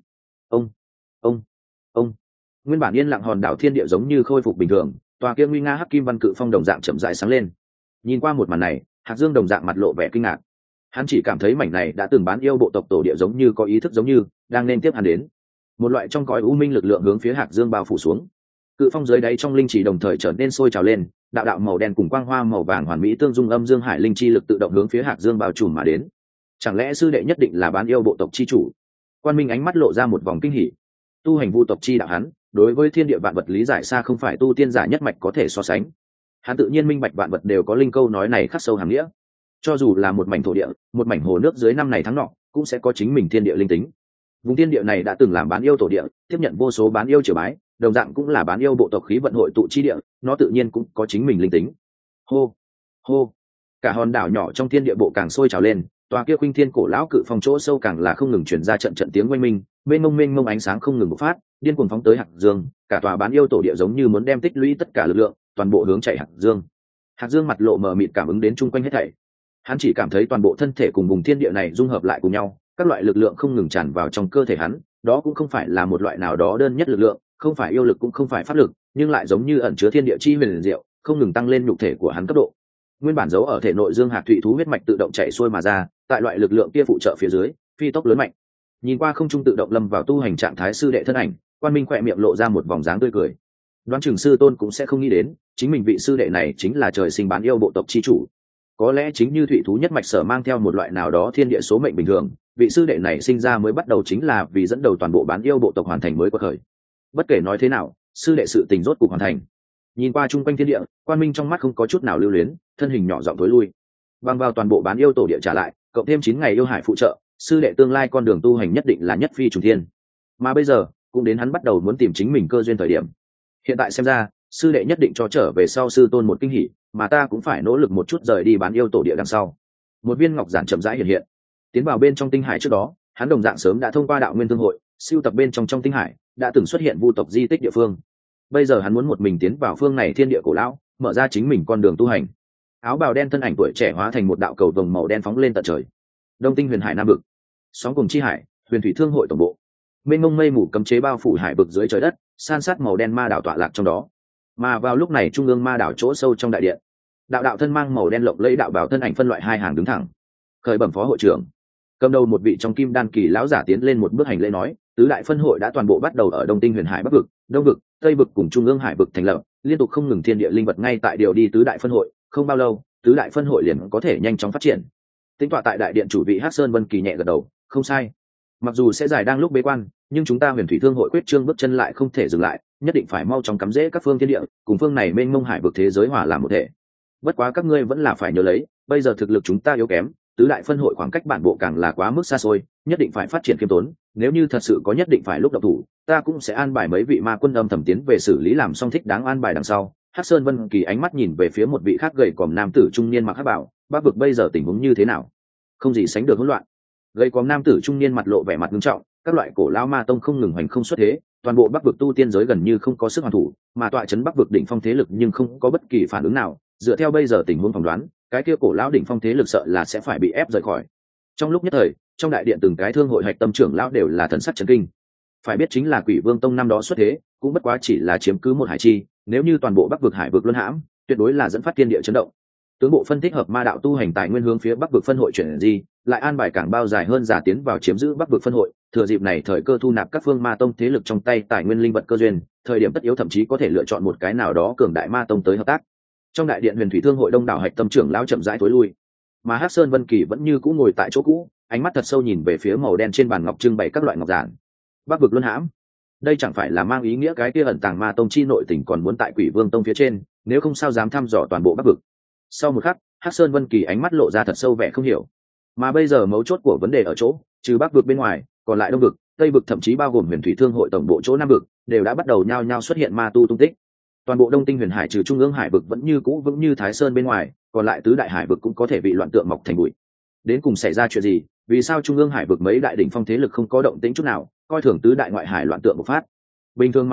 Ông ông nguyên bản yên lặng hòn đảo thiên địa giống như khôi phục bình thường, tòa kia nguy nga hắc kim văn cự phong đồng dạng chậm rãi sáng lên. Nhìn qua một màn này, Hạc Dương đồng dạng mặt lộ vẻ kinh ngạc. Hắn chỉ cảm thấy mảnh này đã từng bán yêu bộ tộc tổ địa giống như có ý thức, giống như đang nên tiếp hắn đến. Một loại trong cõi u minh lực lượng hướng phía Hạc Dương bao phủ xuống. Cự phong dưới đáy trong linh chỉ đồng thời trở nên sôi trào lên, đạo đạo màu đen cùng quang hoa màu vàng hoàn mỹ tương dung, âm dương hải linh chi lực tự động hướng phía Hạc Dương bao trùm mà đến. Chẳng lẽ sư đệ nhất định là bán yêu bộ tộc chi chủ? Quan Minh ánh mắt lộ ra một vòng kinh hỉ. Tu hành vu tộc chi đạo hắn, đối với thiên địa vạn vật lý giải xa không phải tu tiên giả nhất mạch có thể so sánh. Hắn tự nhiên minh bạch vạn vật đều có linh câu nói này khắc sâu hàm nghĩa. Cho dù là một mảnh thổ địa, một mảnh hồ nước dưới năm này tháng nọ, cũng sẽ có chính mình thiên địa linh tính. Vùng thiên địa này đã từng làm bán yêu tổ địa, tiếp nhận vô số bán yêu triều bái, đồng dạng cũng là bán yêu bộ tộc khí vận hội tụ chi địa, nó tự nhiên cũng có chính mình linh tính. Hô, hô, cả hòn đảo nhỏ trong thiên địa bộ càng sôi trào lên, tòa kia khuynh thiên cổ lão cự phong chỗ sâu càng là không ngừng truyền ra trận trận tiếng oanh minh, mênh mông ánh sáng không ngừng bộc phát, điên cuồng phóng tới Hạc Dương. Cả tòa bán yêu tổ địa giống như muốn đem tích lũy tất cả lực lượng, toàn bộ hướng chạy Hạc Dương. Hạc Dương mặt lộ mờ mịt cảm ứng đến chung quanh hết thảy. Hắn chỉ cảm thấy toàn bộ thân thể cùng vùng thiên địa này dung hợp lại cùng nhau, các loại lực lượng không ngừng tràn vào trong cơ thể hắn. Đó cũng không phải là một loại nào đó đơn nhất lực lượng, không phải yêu lực cũng không phải pháp lực, nhưng lại giống như ẩn chứa thiên địa chi huyền diệu, không ngừng tăng lên nhục thể của hắn cấp độ. Nguyên bản giấu ở thể nội dương hạt thủy thú huyết mạch tự động chạy xuôi mà ra, tại loại lực lượng kia phụ trợ phía dưới, phi tốc lớn mạnh. Nhìn qua không trung tự động lâm vào tu hành trạng thái sư đệ thân ảnh, Quan Minh khỏe miệng lộ ra một vòng dáng tươi cười. Đoán chừng sư tôn cũng sẽ không nghĩ đến, chính mình vị sư đệ này chính là trời sinh bán yêu bộ tộc chi chủ. Có lẽ chính như thủy thú nhất mạch sở mang theo một loại nào đó thiên địa số mệnh bình thường, vị sư đệ này sinh ra mới bắt đầu chính là vì dẫn đầu toàn bộ bán yêu bộ tộc hoàn thành mới quật khởi. Bất kể nói thế nào, sư đệ sự tình rốt cục hoàn thành. Nhìn qua chung quanh thiên địa, Quan Minh trong mắt không có chút nào lưu luyến, thân hình nhỏ giọng tối lui. Bằng vào toàn bộ bán yêu tổ địa trả lại, cộng thêm 9 ngày yêu hải phụ trợ, sư đệ tương lai con đường tu hành nhất định là nhất phi trùng thiên. Mà bây giờ, cũng đến hắn bắt đầu muốn tìm chính mình cơ duyên thời điểm. Hiện tại xem ra, sư đệ nhất định cho trở về sau sư tôn một kinh hỉ, mà ta cũng phải nỗ lực một chút rời đi bán yêu tổ địa đằng sau. Một viên ngọc giản chậm rãi hiện hiện. Tiến vào bên trong tinh hải trước đó, hắn đồng dạng sớm đã thông qua đạo nguyên thương hội, siêu tập bên trong tinh hải, đã từng xuất hiện vu tộc di tích địa phương. Bây giờ hắn muốn một mình tiến vào phương này thiên địa cổ lão, mở ra chính mình con đường tu hành. Áo bào đen thân ảnh tuổi trẻ hóa thành một đạo cầu vồng màu đen phóng lên tận trời. Đông Tinh Huyền Hải Nam vực, sóng cùng chi hải, Huyền Thủy Thương hội tổng bộ. Mênh mông mây mù cấm chế bao phủ hải vực dưới trời đất, san sát màu đen ma đảo tọa lạc trong đó. Mà vào lúc này trung ương ma đảo chỗ sâu trong đại điện, đạo thân mang màu đen lộng lẫy đạo bảo thân ảnh phân loại hai hàng đứng thẳng. Khởi bẩm phó hội trưởng, cầm đầu một vị trong kim đan kỳ lão giả tiến lên một bước hành lễ nói, tứ đại phân hội đã toàn bộ bắt đầu ở Đông Tinh Huyền Hải Bắc vực, Đông vực, Tây vực cùng trung ương hải vực thành lập, liên tục không ngừng thiên địa linh vật ngay tại điều đi tứ đại phân hội, không bao lâu, tứ đại phân hội liền có thể nhanh chóng phát triển. Tính tọa tại đại điện chủ vị Hắc Sơn Vân Kỳ nhẹ gật đầu, không sai. Mặc dù sẽ dài đang lúc bế quan, nhưng chúng ta Huyền Thủy Thương hội quyết trương bước chân lại không thể dừng lại, nhất định phải mau chóng cắm rễ các phương thiên địa, cùng phương này mênh mông hải vực thế giới hòa làm một thể. Bất quá các ngươi vẫn là phải nhớ lấy, bây giờ thực lực chúng ta yếu kém, tứ đại phân hội khoảng cách bản bộ càng là quá mức xa xôi, nhất định phải phát triển khiêm tốn. Nếu như thật sự có nhất định phải lúc động thủ, ta cũng sẽ an bài mấy vị ma quân âm thầm tiến về xử lý làm xong thích đáng an bài đằng sau. Hắc Sơn Vân Kỳ ánh mắt nhìn về phía một vị khác gầy còm nam tử trung niên mặc hắc bào, Bắc vực bây giờ tình huống như thế nào? Không gì sánh được hỗn loạn. Gầy còm nam tử trung niên mặt lộ vẻ mặt nghiêm trọng, các loại cổ lão ma tông không ngừng hoành không xuất thế, toàn bộ Bắc vực tu tiên giới gần như không có sức hoàn thủ, mà tọa trấn Bắc vực đỉnh phong thế lực nhưng không có bất kỳ phản ứng nào. Dựa theo bây giờ tình huống phỏng đoán, cái kia cổ lão đỉnh phong thế lực sợ là sẽ phải bị ép rời khỏi. Trong lúc nhất thời, trong đại điện từng cái thương hội hạch tâm trưởng lão đều là thần sắc chấn kinh. Phải biết chính là Quỷ Vương Tông năm đó xuất thế, cũng bất quá chỉ là chiếm cứ một hải chi, nếu như toàn bộ Bắc vực hải vực luân hãm, tuyệt đối là dẫn phát thiên địa chấn động. Tướng bộ phân tích hợp ma đạo tu hành tài nguyên hướng phía Bắc vực phân hội chuyển gì, lại an bài càng bao dài hơn giả tiến vào chiếm giữ Bắc vực phân hội, thừa dịp này thời cơ thu nạp các phương ma tông thế lực trong tay tài nguyên linh vật cơ duyên, thời điểm tất yếu thậm chí có thể lựa chọn một cái nào đó cường đại ma tông tới hợp tác. Trong đại điện Huyền Thủy Thương hội đông đảo hạch tâm trưởng lão chậm rãi tối lui, mà Hắc Sơn Vân Kỳ vẫn như cũ ngồi tại chỗ cũ, ánh mắt thật sâu nhìn về phía màu đen trên bàn ngọc trưng bày các loại ngọc giản. Bắc vực luân hãm, đây chẳng phải là mang ý nghĩa cái kia ẩn tàng ma tông chi nội tình còn muốn tại Quỷ Vương Tông phía trên, nếu không sao dám thăm dò toàn bộ Bắc vực. Sau một khắc, Hắc Sơn Vân Kỳ ánh mắt lộ ra thật sâu vẻ không hiểu. Mà bây giờ mấu chốt của vấn đề ở chỗ, trừ Bắc vực bên ngoài, còn lại Đông vực, Tây vực thậm chí bao gồm Huyền Thủy Thương hội tổng bộ chỗ Nam vực, đều đã bắt đầu nhao nhao xuất hiện ma tu tung tích. Toàn bộ Đông Tinh Huyền Hải trừ trung ương hải vực vẫn như cũ vững như Thái Sơn bên ngoài, còn lại tứ đại hải vực cũng có thể bị loạn tượng mọc thành bụi. Đến cùng xảy ra chuyện gì? Vì sao trung ương hải vực mấy đại đỉnh phong thế lực không có động tĩnh chút nào, coi thường tứ đại ngoại hải loạn tượng bộc phát? Bình thường mà nói,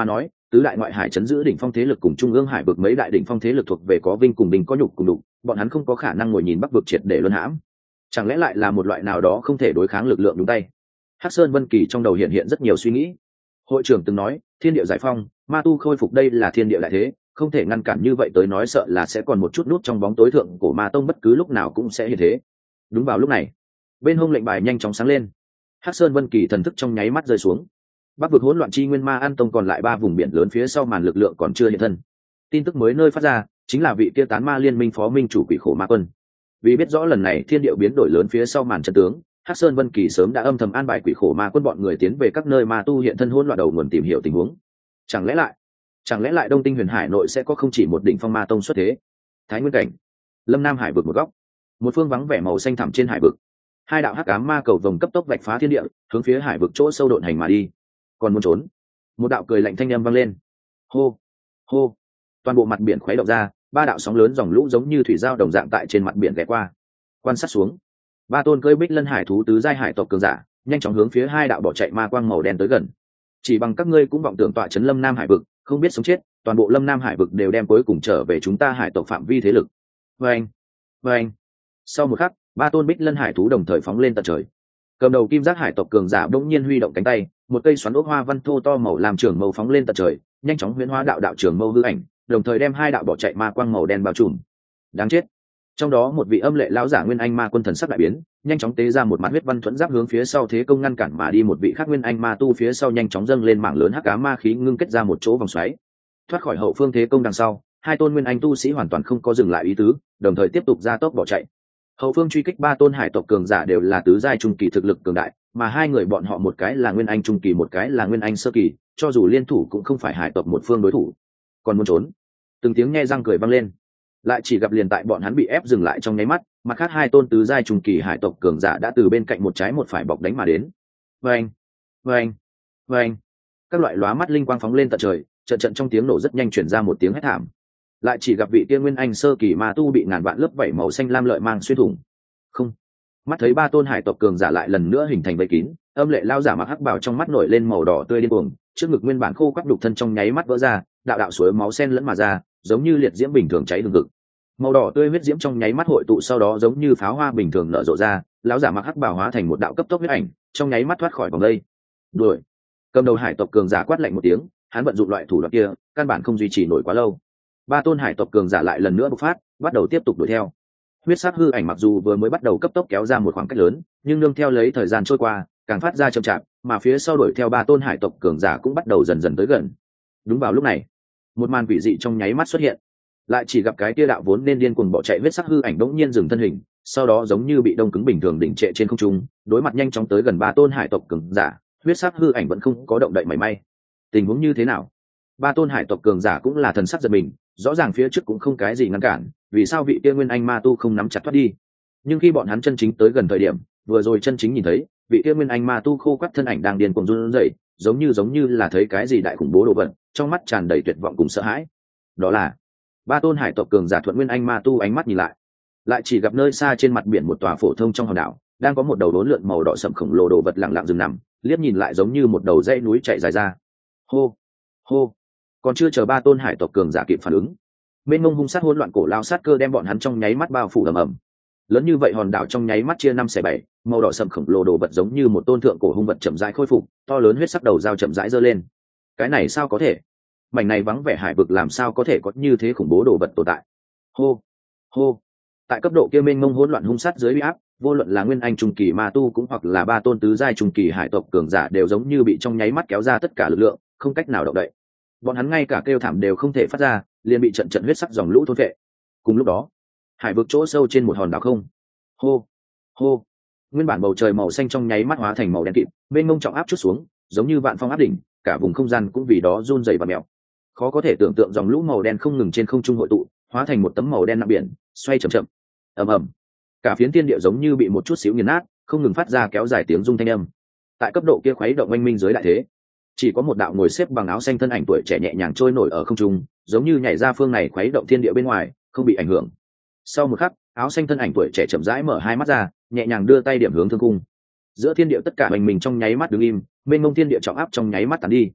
tứ đại ngoại hải chấn giữ đỉnh phong thế lực cùng trung ương hải vực mấy đại đỉnh phong thế lực thuộc về có vinh cùng bình có nhục cùng đục, bọn hắn không có khả năng ngồi nhìn Bắc vực triệt để luân hãm. Chẳng lẽ lại là một loại nào đó không thể đối kháng lực lượng đúng tay? Hắc Sơn Vân Kỳ trong đầu hiện hiện rất nhiều suy nghĩ. Hội trưởng từng nói, thiên địa giải phong, ma tu khôi phục, đây là thiên địa đại thế, không thể ngăn cản, như vậy tới nói sợ là sẽ còn một chút nút trong bóng tối thượng của ma tông bất cứ lúc nào cũng sẽ hiện thế. Đúng vào lúc này, bên hông lệnh bài nhanh chóng sáng lên. Hắc Sơn Vân Kỳ thần thức trong nháy mắt rơi xuống. Bắc vực hỗn loạn chi nguyên ma an tông còn lại 3 vùng biển lớn phía sau màn lực lượng còn chưa hiện thân. Tin tức mới nơi phát ra chính là vị kia tán ma liên minh phó minh chủ Quỷ Khổ Ma Quân. Vì biết rõ lần này thiên điệu biến đổi lớn phía sau màn chân tướng, Hắc Sơn Vân Kỳ sớm đã âm thầm an bài Quỷ Khổ Ma Quân bọn người tiến về các nơi ma tu hiện thân hỗn loạn đầu nguồn tìm hiểu tình huống. Chẳng lẽ lại Đông Tinh Huyền Hải nội sẽ có không chỉ một đỉnh phong ma tông xuất thế? Thái Nguyên cảnh, Lâm Nam Hải vực một góc, một phương vắng vẻ màu xanh thẳm trên hải vực, 2 đạo hắc ám ma cầu vồng cấp tốc vạch phá thiên địa, hướng phía hải vực chỗ sâu độn hành mà đi. Còn muốn trốn? Một đạo cười lạnh thanh âm vang lên. Hô, hô! Toàn bộ mặt biển khuấy động ra, 3 đạo sóng lớn dòng lũ giống như thủy giao đồng dạng tại trên mặt biển ghé qua. Quan sát xuống, 3 tôn cơi bích lân hải thú tứ giai hải tộc cường giả, nhanh chóng hướng phía 2 đạo bỏ chạy ma quang màu đen tới gần. Chỉ bằng các ngươi cũng vọng tưởng tọa trấn Lâm Nam Hải vực, không biết sống chết, toàn bộ Lâm Nam Hải vực đều đem cuối cùng trở về chúng ta hải tộc phạm vi thế lực. Vâng, vâng. Sau một khắc, 3 tôn bích lân hải thú đồng thời phóng lên tận trời. Cầm đầu kim giác hải tộc cường giả bỗng nhiên huy động cánh tay, một cây xoắn ốc hoa văn thô to màu làm trường mâu phóng lên tận trời, nhanh chóng huyễn hóa đạo trường mâu hư ảnh, đồng thời đem 2 đạo bỏ chạy ma quang màu đen bao trùm. Đáng chết! Trong đó một vị âm lệ lão giả nguyên anh ma quân thần sắc đại biến, nhanh chóng tế ra một mặt huyết văn thuẫn giáp hướng phía sau thế công ngăn cản mà đi, một vị khác nguyên anh ma tu phía sau nhanh chóng dâng lên mảng lớn hắc ám ma khí ngưng kết ra một chỗ vòng xoáy. Thoát khỏi hậu phương thế công đằng sau, 2 tôn nguyên anh tu sĩ hoàn toàn không có dừng lại ý tứ, đồng thời tiếp tục ra tốc bỏ chạy. Hậu phương truy kích 3 tôn hải tộc cường giả đều là tứ giai trung kỳ thực lực cường đại, mà 2 người bọn họ một cái là nguyên anh trung kỳ, một cái là nguyên anh sơ kỳ, cho dù liên thủ cũng không phải hải tộc một phương đối thủ. Còn muốn trốn? Từng tiếng nhe răng cười vang lên. Lại chỉ gặp liền tại bọn hắn bị ép dừng lại trong nháy mắt, mặt khác 2 tôn tứ giai trung kỳ hải tộc cường giả đã từ bên cạnh một trái một phải bọc đánh mà đến. Vâng, vâng, vâng. Các loại lóa mắt linh quang phóng lên tận trời, trận trong tiếng nổ rất nhanh chuyển ra một tiếng hét thảm. Lại chỉ gặp vị tiên nguyên anh sơ kỳ ma tu bị ngàn vạn lớp vảy màu xanh lam lợi mang xuyên thủng. Không, mắt thấy 3 tôn hải tộc cường giả lại lần nữa hình thành vây kín, âm lệ lao giả mặc hắc bào trong mắt nổi lên màu đỏ tươi điên cuồng, trước ngực nguyên bản khô quắt đục thân trong nháy mắt vỡ ra, đạo đạo suối máu xen lẫn mà ra, giống như liệt diễm bình thường cháy hừng hực. Màu đỏ tươi huyết diễm trong nháy mắt hội tụ, sau đó giống như pháo hoa bình thường nở rộ ra, lão giả mặc hắc bào hóa thành một đạo cấp tốc huyết ảnh, trong nháy mắt thoát khỏi vòng dây. Đuổi! Cầm đầu hải tộc cường giả quát lạnh một tiếng, hắn vận dụng loại thủ đoạn kia, căn bản không duy trì nổi quá lâu. 3 tôn hải tộc cường giả lại lần nữa bộc phát, bắt đầu tiếp tục đuổi theo. Huyết sắc hư ảnh mặc dù vừa mới bắt đầu cấp tốc kéo ra một khoảng cách lớn, nhưng nương theo lấy thời gian trôi qua, càng phát ra chậm chạp, mà phía sau đuổi theo 3 tôn hải tộc cường giả cũng bắt đầu dần dần tới gần. Đúng vào lúc này, một màn quỷ dị trong nháy mắt xuất hiện. Lại chỉ gặp cái kia đạo vốn nên điên cuồng bỏ chạy huyết sắc hư ảnh đống nhiên dừng thân hình, sau đó giống như bị đông cứng bình thường đỉnh trệ trên không trung, đối mặt nhanh chóng tới gần 3 tôn hải tộc cường giả, huyết sắc hư ảnh vẫn không có động đậy mảy may. Tình huống như thế nào? 3 tôn hải tộc cường giả cũng là thần sắc giật mình, rõ ràng phía trước cũng không cái gì ngăn cản, vì sao vị kia nguyên anh ma tu không nắm chặt thoát đi? Nhưng khi bọn hắn chân chính tới gần thời điểm, vừa rồi chân chính nhìn thấy vị kia nguyên anh ma tu khô quắt thân ảnh đang điên cuồng run rẩy, giống như là thấy cái gì đại khủng bố đồ vật, trong mắt tràn đầy tuyệt vọng cùng sợ hãi. Đó là 3 tôn hải tộc cường giả thuận nguyên anh ma tu ánh mắt nhìn lại chỉ gặp nơi xa trên mặt biển một tòa phổ thông trong hòn đảo, đang có một đầu đốn lượn màu đỏ sậm khổng lồ đồ vật lặng lặng dừng nằm, liếc nhìn lại giống như một đầu dãy núi chạy dài ra. Hô, hô! Còn chưa chờ 3 tôn hải tộc cường giả kịp phản ứng, mênh mông hung sát hỗn loạn cổ lao sát cơ đem bọn hắn trong nháy mắt bao phủ ầm ầm. Lớn như vậy hòn đảo trong nháy mắt chia 5/7, màu đỏ sậm khổng lồ đồ vật giống như một tôn thượng cổ hung vật chậm rãi khôi phục, to lớn huyết sắc đầu dao chậm rãi giơ lên. Cái này sao có thể? Mảnh này vắng vẻ hải vực làm sao có thể có như thế khủng bố đồ vật tồn tại? Hô, hô! Tại cấp độ kia mênh mông hỗn loạn hung sát dưới uy áp, vô luận là nguyên anh trung kỳ ma tu cũng hoặc là 3 tôn tứ giai trung kỳ hải tộc cường giả đều giống như bị trong nháy mắt kéo ra tất cả lực lượng, không cách nào động đậy. Bọn hắn ngay cả kêu thảm đều không thể phát ra, liền bị trận huyết sắc dòng lũ thôn phệ. Cùng lúc đó, hải vực chỗ sâu trên một hòn đảo không. Hô, hô! Nguyên bản bầu trời màu xanh trong nháy mắt hóa thành màu đen kịt, mênh mông trọng áp chút xuống, giống như vạn phong áp đỉnh, cả vùng không gian cũng vì đó run rẩy và mèo. Khó có thể tưởng tượng dòng lũ màu đen không ngừng trên không trung hội tụ, hóa thành một tấm màu đen nặng biển, xoay chậm chậm. Ầm ầm. Cả phiến thiên địa giống như bị một chút xíu nghiền nát, không ngừng phát ra kéo dài tiếng rung thanh âm. Tại cấp độ kia khuấy động oanh minh dưới đại thế, chỉ có một đạo ngồi xếp bằng áo xanh thân ảnh tuổi trẻ nhẹ nhàng trôi nổi ở không trung, giống như nhảy ra phương này khuấy động thiên địa bên ngoài, không bị ảnh hưởng. Sau một khắc, áo xanh thân ảnh tuổi trẻ chậm rãi mở hai mắt ra, nhẹ nhàng đưa tay điểm hướng thương cung. Giữa thiên địa tất cả oanh minh trong nháy mắt đứng im, mênh mông thiên địa trọng áp trong nháy mắt tàn đi.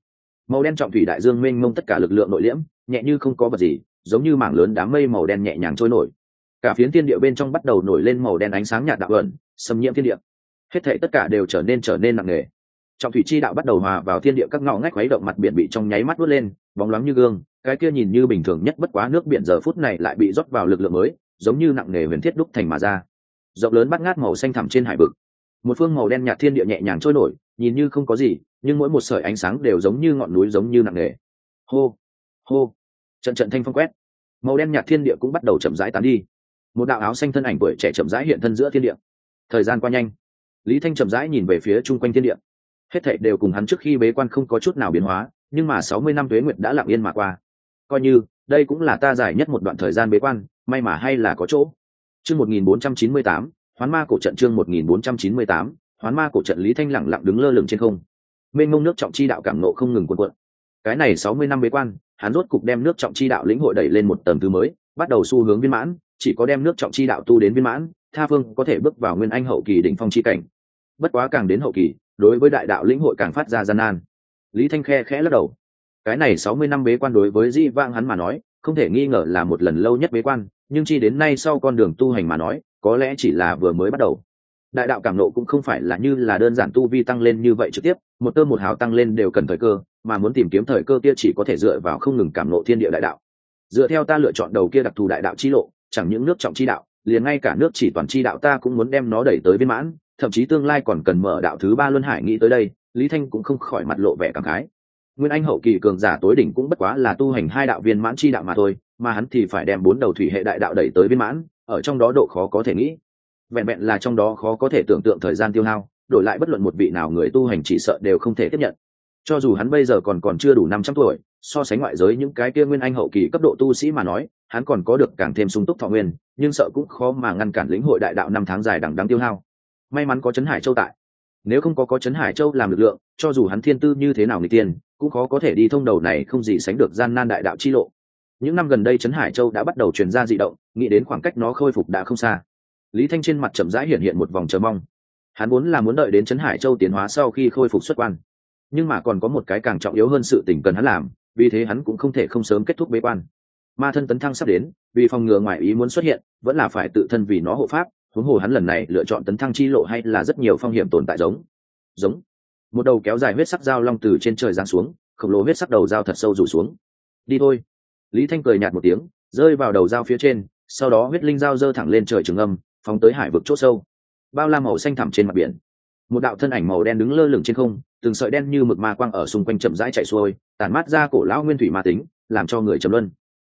Màu đen trọng thủy đại dương mênh mông tất cả lực lượng nội liễm, nhẹ như không có vật gì, giống như mảng lớn đám mây màu đen nhẹ nhàng trôi nổi. Cả phiến thiên địa bên trong bắt đầu nổi lên màu đen ánh sáng nhạt đạo ẩn, xâm nhiễm thiên địa. Hết thảy tất cả đều trở nên nặng nề. Trọng thủy chi đạo bắt đầu hòa vào thiên địa các ngõ ngách khuấy động, mặt biển bị trong nháy mắt vút lên, bóng loáng như gương, cái kia nhìn như bình thường nhất bất quá nước biển giờ phút này lại bị rót vào lực lượng mới, giống như nặng nề huyền thiết đúc thành mà ra. Rộng lớn bát ngát màu xanh thẳm trên hải vực, một phương màu đen nhạt thiên địa nhẹ nhàng trôi nổi, nhìn như không có gì, nhưng mỗi một sợi ánh sáng đều giống như ngọn núi, giống như nặng nề. Hô, hô, trận trận thanh phong quét, màu đen nhạt thiên địa cũng bắt đầu chậm rãi tán đi. Một đạo áo xanh thân ảnh tuổi trẻ chậm rãi hiện thân giữa thiên địa. Thời gian qua nhanh, Lý Thanh chậm rãi nhìn về phía chung quanh thiên địa. Hết thảy đều cùng hắn trước khi bế quan không có chút nào biến hóa, nhưng mà 60 năm tuế nguyệt đã lặng yên mà qua. Coi như đây cũng là ta dài nhất một đoạn thời gian bế quan, may mà hay là có chỗ. Chương 1498, Hoán Ma cổ trận. Chương 1498, Hoán Ma cổ trận. Lý Thanh lặng lặng đứng lơ lửng trên không. Mênh mông nước trọng chi đạo cảm nộ không ngừng cuộn cuộn. Cái này 60 năm bế quan, hắn rốt cục đem nước trọng chi đạo lĩnh hội đẩy lên một tầng thứ mới, bắt đầu xu hướng viên mãn, chỉ có đem nước trọng chi đạo tu đến viên mãn, tha phương có thể bước vào nguyên anh hậu kỳ đỉnh phong chi cảnh. Bất quá càng đến hậu kỳ, đối với đại đạo lĩnh hội càng phát ra gian nan. Lý Thanh khẽ lắc đầu. Cái này 60 năm bế quan đối với Di Vãng hắn mà nói, không thể nghi ngờ là một lần lâu nhất bế quan, nhưng chi đến nay sau con đường tu hành mà nói, có lẽ chỉ là vừa mới bắt đầu. Đại đạo cảm nộ cũng không phải là như là đơn giản tu vi tăng lên như vậy trực tiếp, một tơ một hào tăng lên đều cần thời cơ, mà muốn tìm kiếm thời cơ kia chỉ có thể dựa vào không ngừng cảm nộ thiên địa đại đạo. Dựa theo ta lựa chọn đầu kia đặc thù đại đạo chi lộ, chẳng những nước trọng chi đạo, liền ngay cả nước chỉ toàn chi đạo ta cũng muốn đem nó đẩy tới viên mãn, thậm chí tương lai còn cần mở đạo thứ 3 luân hải. Nghĩ tới đây, Lý Thanh cũng không khỏi mặt lộ vẻ cảm khái. Nguyên anh hậu kỳ cường giả tối đỉnh cũng bất quá là tu hành 2 đạo viên mãn chi đạo mà thôi, mà hắn thì phải đem 4 đầu thủy hệ đại đạo đẩy tới viên mãn, ở trong đó độ khó có thể nghĩ. Vẹn vẹn là trong đó khó có thể tưởng tượng thời gian tiêu hao, đổi lại bất luận một vị nào người tu hành chỉ sợ đều không thể tiếp nhận. Cho dù hắn bây giờ còn chưa đủ 500 tuổi, so sánh ngoại giới những cái kia nguyên anh hậu kỳ cấp độ tu sĩ mà nói, hắn còn có được càng thêm sung túc thọ nguyên, nhưng sợ cũng khó mà ngăn cản lĩnh hội đại đạo 5 tháng dài đằng đẵng tiêu hao. May mắn có Trấn Hải Châu tại, nếu không có Trấn Hải Châu làm lực lượng, cho dù hắn thiên tư như thế nào nghịch tiên, cũng khó có thể đi thông đầu này không gì sánh được gian nan đại đạo chi lộ. Những năm gần đây Trấn Hải Châu đã bắt đầu truyền ra dị động, nghĩ đến khoảng cách nó khôi phục đã không xa. Lý Thanh trên mặt chậm rãi hiện một vòng chờ mong. Hắn vốn là muốn đợi đến Trấn Hải Châu tiến hóa sau khi khôi phục xuất quan, nhưng mà còn có một cái càng trọng yếu hơn sự tình cần hắn làm, vì thế hắn cũng không thể không sớm kết thúc bế quan. Ma thân tấn thăng sắp đến, vì phòng ngừa ngoại ý muốn xuất hiện, vẫn là phải tự thân vì nó hộ pháp. Huống hồ hắn lần này lựa chọn tấn thăng chi lộ hay là rất nhiều phong hiểm tồn tại. Giống một đầu kéo dài huyết sắc dao long từ trên trời giáng xuống, khổng lồ huyết sắc đầu dao thật sâu rủ xuống. Đi thôi. Lý Thanh cười nhạt một tiếng, rơi vào đầu dao phía trên, sau đó huyết linh dao giơ thẳng lên trời trường âm, phóng tới hải vực chỗ sâu. Bao la màu xanh thẳm trên mặt biển, một đạo thân ảnh màu đen đứng lơ lửng trên không, từng sợi đen như mực ma quang ở xung quanh chậm rãi chạy xuôi, tản mát ra cổ lão nguyên thủy ma tính, làm cho người trầm luân.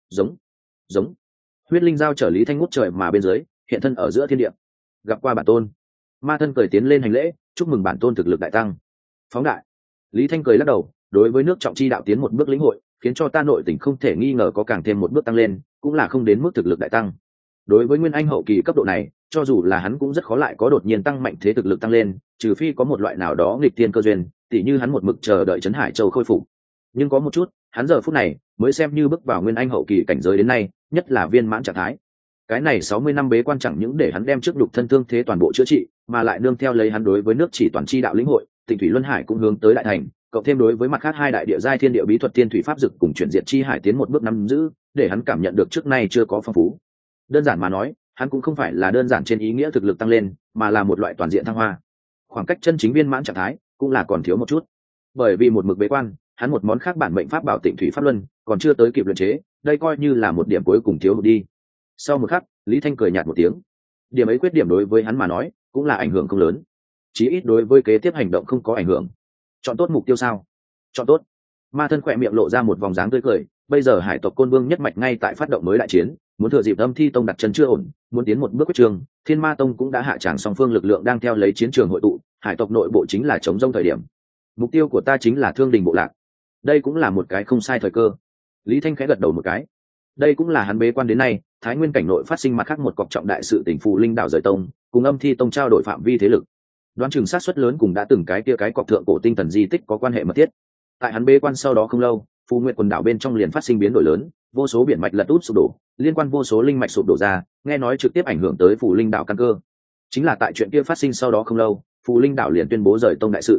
Giống huyết linh dao chở Lý Thanh ngút trời mà bên dưới, hiện thân ở giữa thiên địa. Gặp qua bản tôn. Ma thân cười tiến lên hành lễ, chúc mừng bản tôn thực lực đại tăng. Phóng đại. Lý Thanh cười lắc đầu, đối với nước trọng chi đạo tiến một bước lĩnh hội, khiến cho ta nội tình không thể nghi ngờ có càng thêm một bước tăng lên, cũng là không đến mức thực lực đại tăng. Đối với nguyên anh hậu kỳ cấp độ này, cho dù là hắn cũng rất khó lại có đột nhiên tăng mạnh thế thực lực tăng lên, trừ phi có một loại nào đó nghịch tiên cơ duyên, tỉ như hắn một mực chờ đợi Trấn Hải Châu khôi phục. Nhưng có một chút, hắn giờ phút này mới xem như bước vào nguyên anh hậu kỳ cảnh giới đến nay, nhất là viên mãn trạng thái. Cái này 60 năm bế quan chẳng những để hắn đem trước đục thân thương thế toàn bộ chữa trị, mà lại nương theo lấy hắn đối với nước chỉ toàn chi đạo lĩnh hội, Tịnh Thủy Luân Hải cũng hướng tới đại thành, cộng thêm đối với mặt khác 2 đại địa giai thiên địa bí thuật tiên thủy pháp dực cùng chuyển diệt chi hải tiến một bước nắm giữ, để hắn cảm nhận được trước nay chưa có phong phú. Đơn giản mà nói, hắn cũng không phải là đơn giản trên ý nghĩa thực lực tăng lên, mà là một loại toàn diện thăng hoa. Khoảng cách chân chính viên mãn trạng thái cũng là còn thiếu một chút. Bởi vì một mực bế quan, hắn một món khác bản mệnh pháp bảo Tịnh Thủy Pháp Luân còn chưa tới kịp luyện chế, đây coi như là một điểm cuối cùng thiếu hụt đi. Sau một khắc, Lý Thanh cười nhạt một tiếng. Điểm ấy khuyết điểm đối với hắn mà nói, cũng là ảnh hưởng không lớn. Chí ít đối với kế tiếp hành động không có ảnh hưởng. Chọn tốt mục tiêu sao? Chọn tốt. Ma thân khỏe miệng lộ ra một vòng dáng tươi cười. Bây giờ hải tộc Côn Vương nhất mạch ngay tại phát động mới đại chiến, muốn thừa dịp Âm Thi Tông đặt chân chưa ổn, muốn tiến một bước quyết trường. Thiên Ma Tông cũng đã hạ tràng song phương lực lượng đang theo lấy chiến trường hội tụ, hải tộc nội bộ chính là chống rông thời điểm. Mục tiêu của ta chính là Thương Đình bộ lạc. Đây cũng là một cái không sai thời cơ. Lý Thanh khẽ gật đầu một cái. Đây cũng là hắn bế quan đến nay, Thái Nguyên cảnh nội phát sinh mặt khác một cọc trọng đại sự tình Phù Linh đảo rời tông, cùng Âm Thi Tông trao đổi phạm vi thế lực. Đoán chừng sát suất lớn cùng đã từng cái kia cái cọc thượng cổ tinh thần di tích có quan hệ mật thiết. Tại hắn bế quan sau đó không lâu, Phù Nguyệt quần đảo bên trong liền phát sinh biến đổi lớn, vô số biển mạch lật úp sụp đổ, liên quan vô số linh mạch sụp đổ ra, nghe nói trực tiếp ảnh hưởng tới Phù Linh đảo căn cơ. Chính là tại chuyện kia phát sinh sau đó không lâu, Phù Linh đảo liền tuyên bố rời tông đại sự.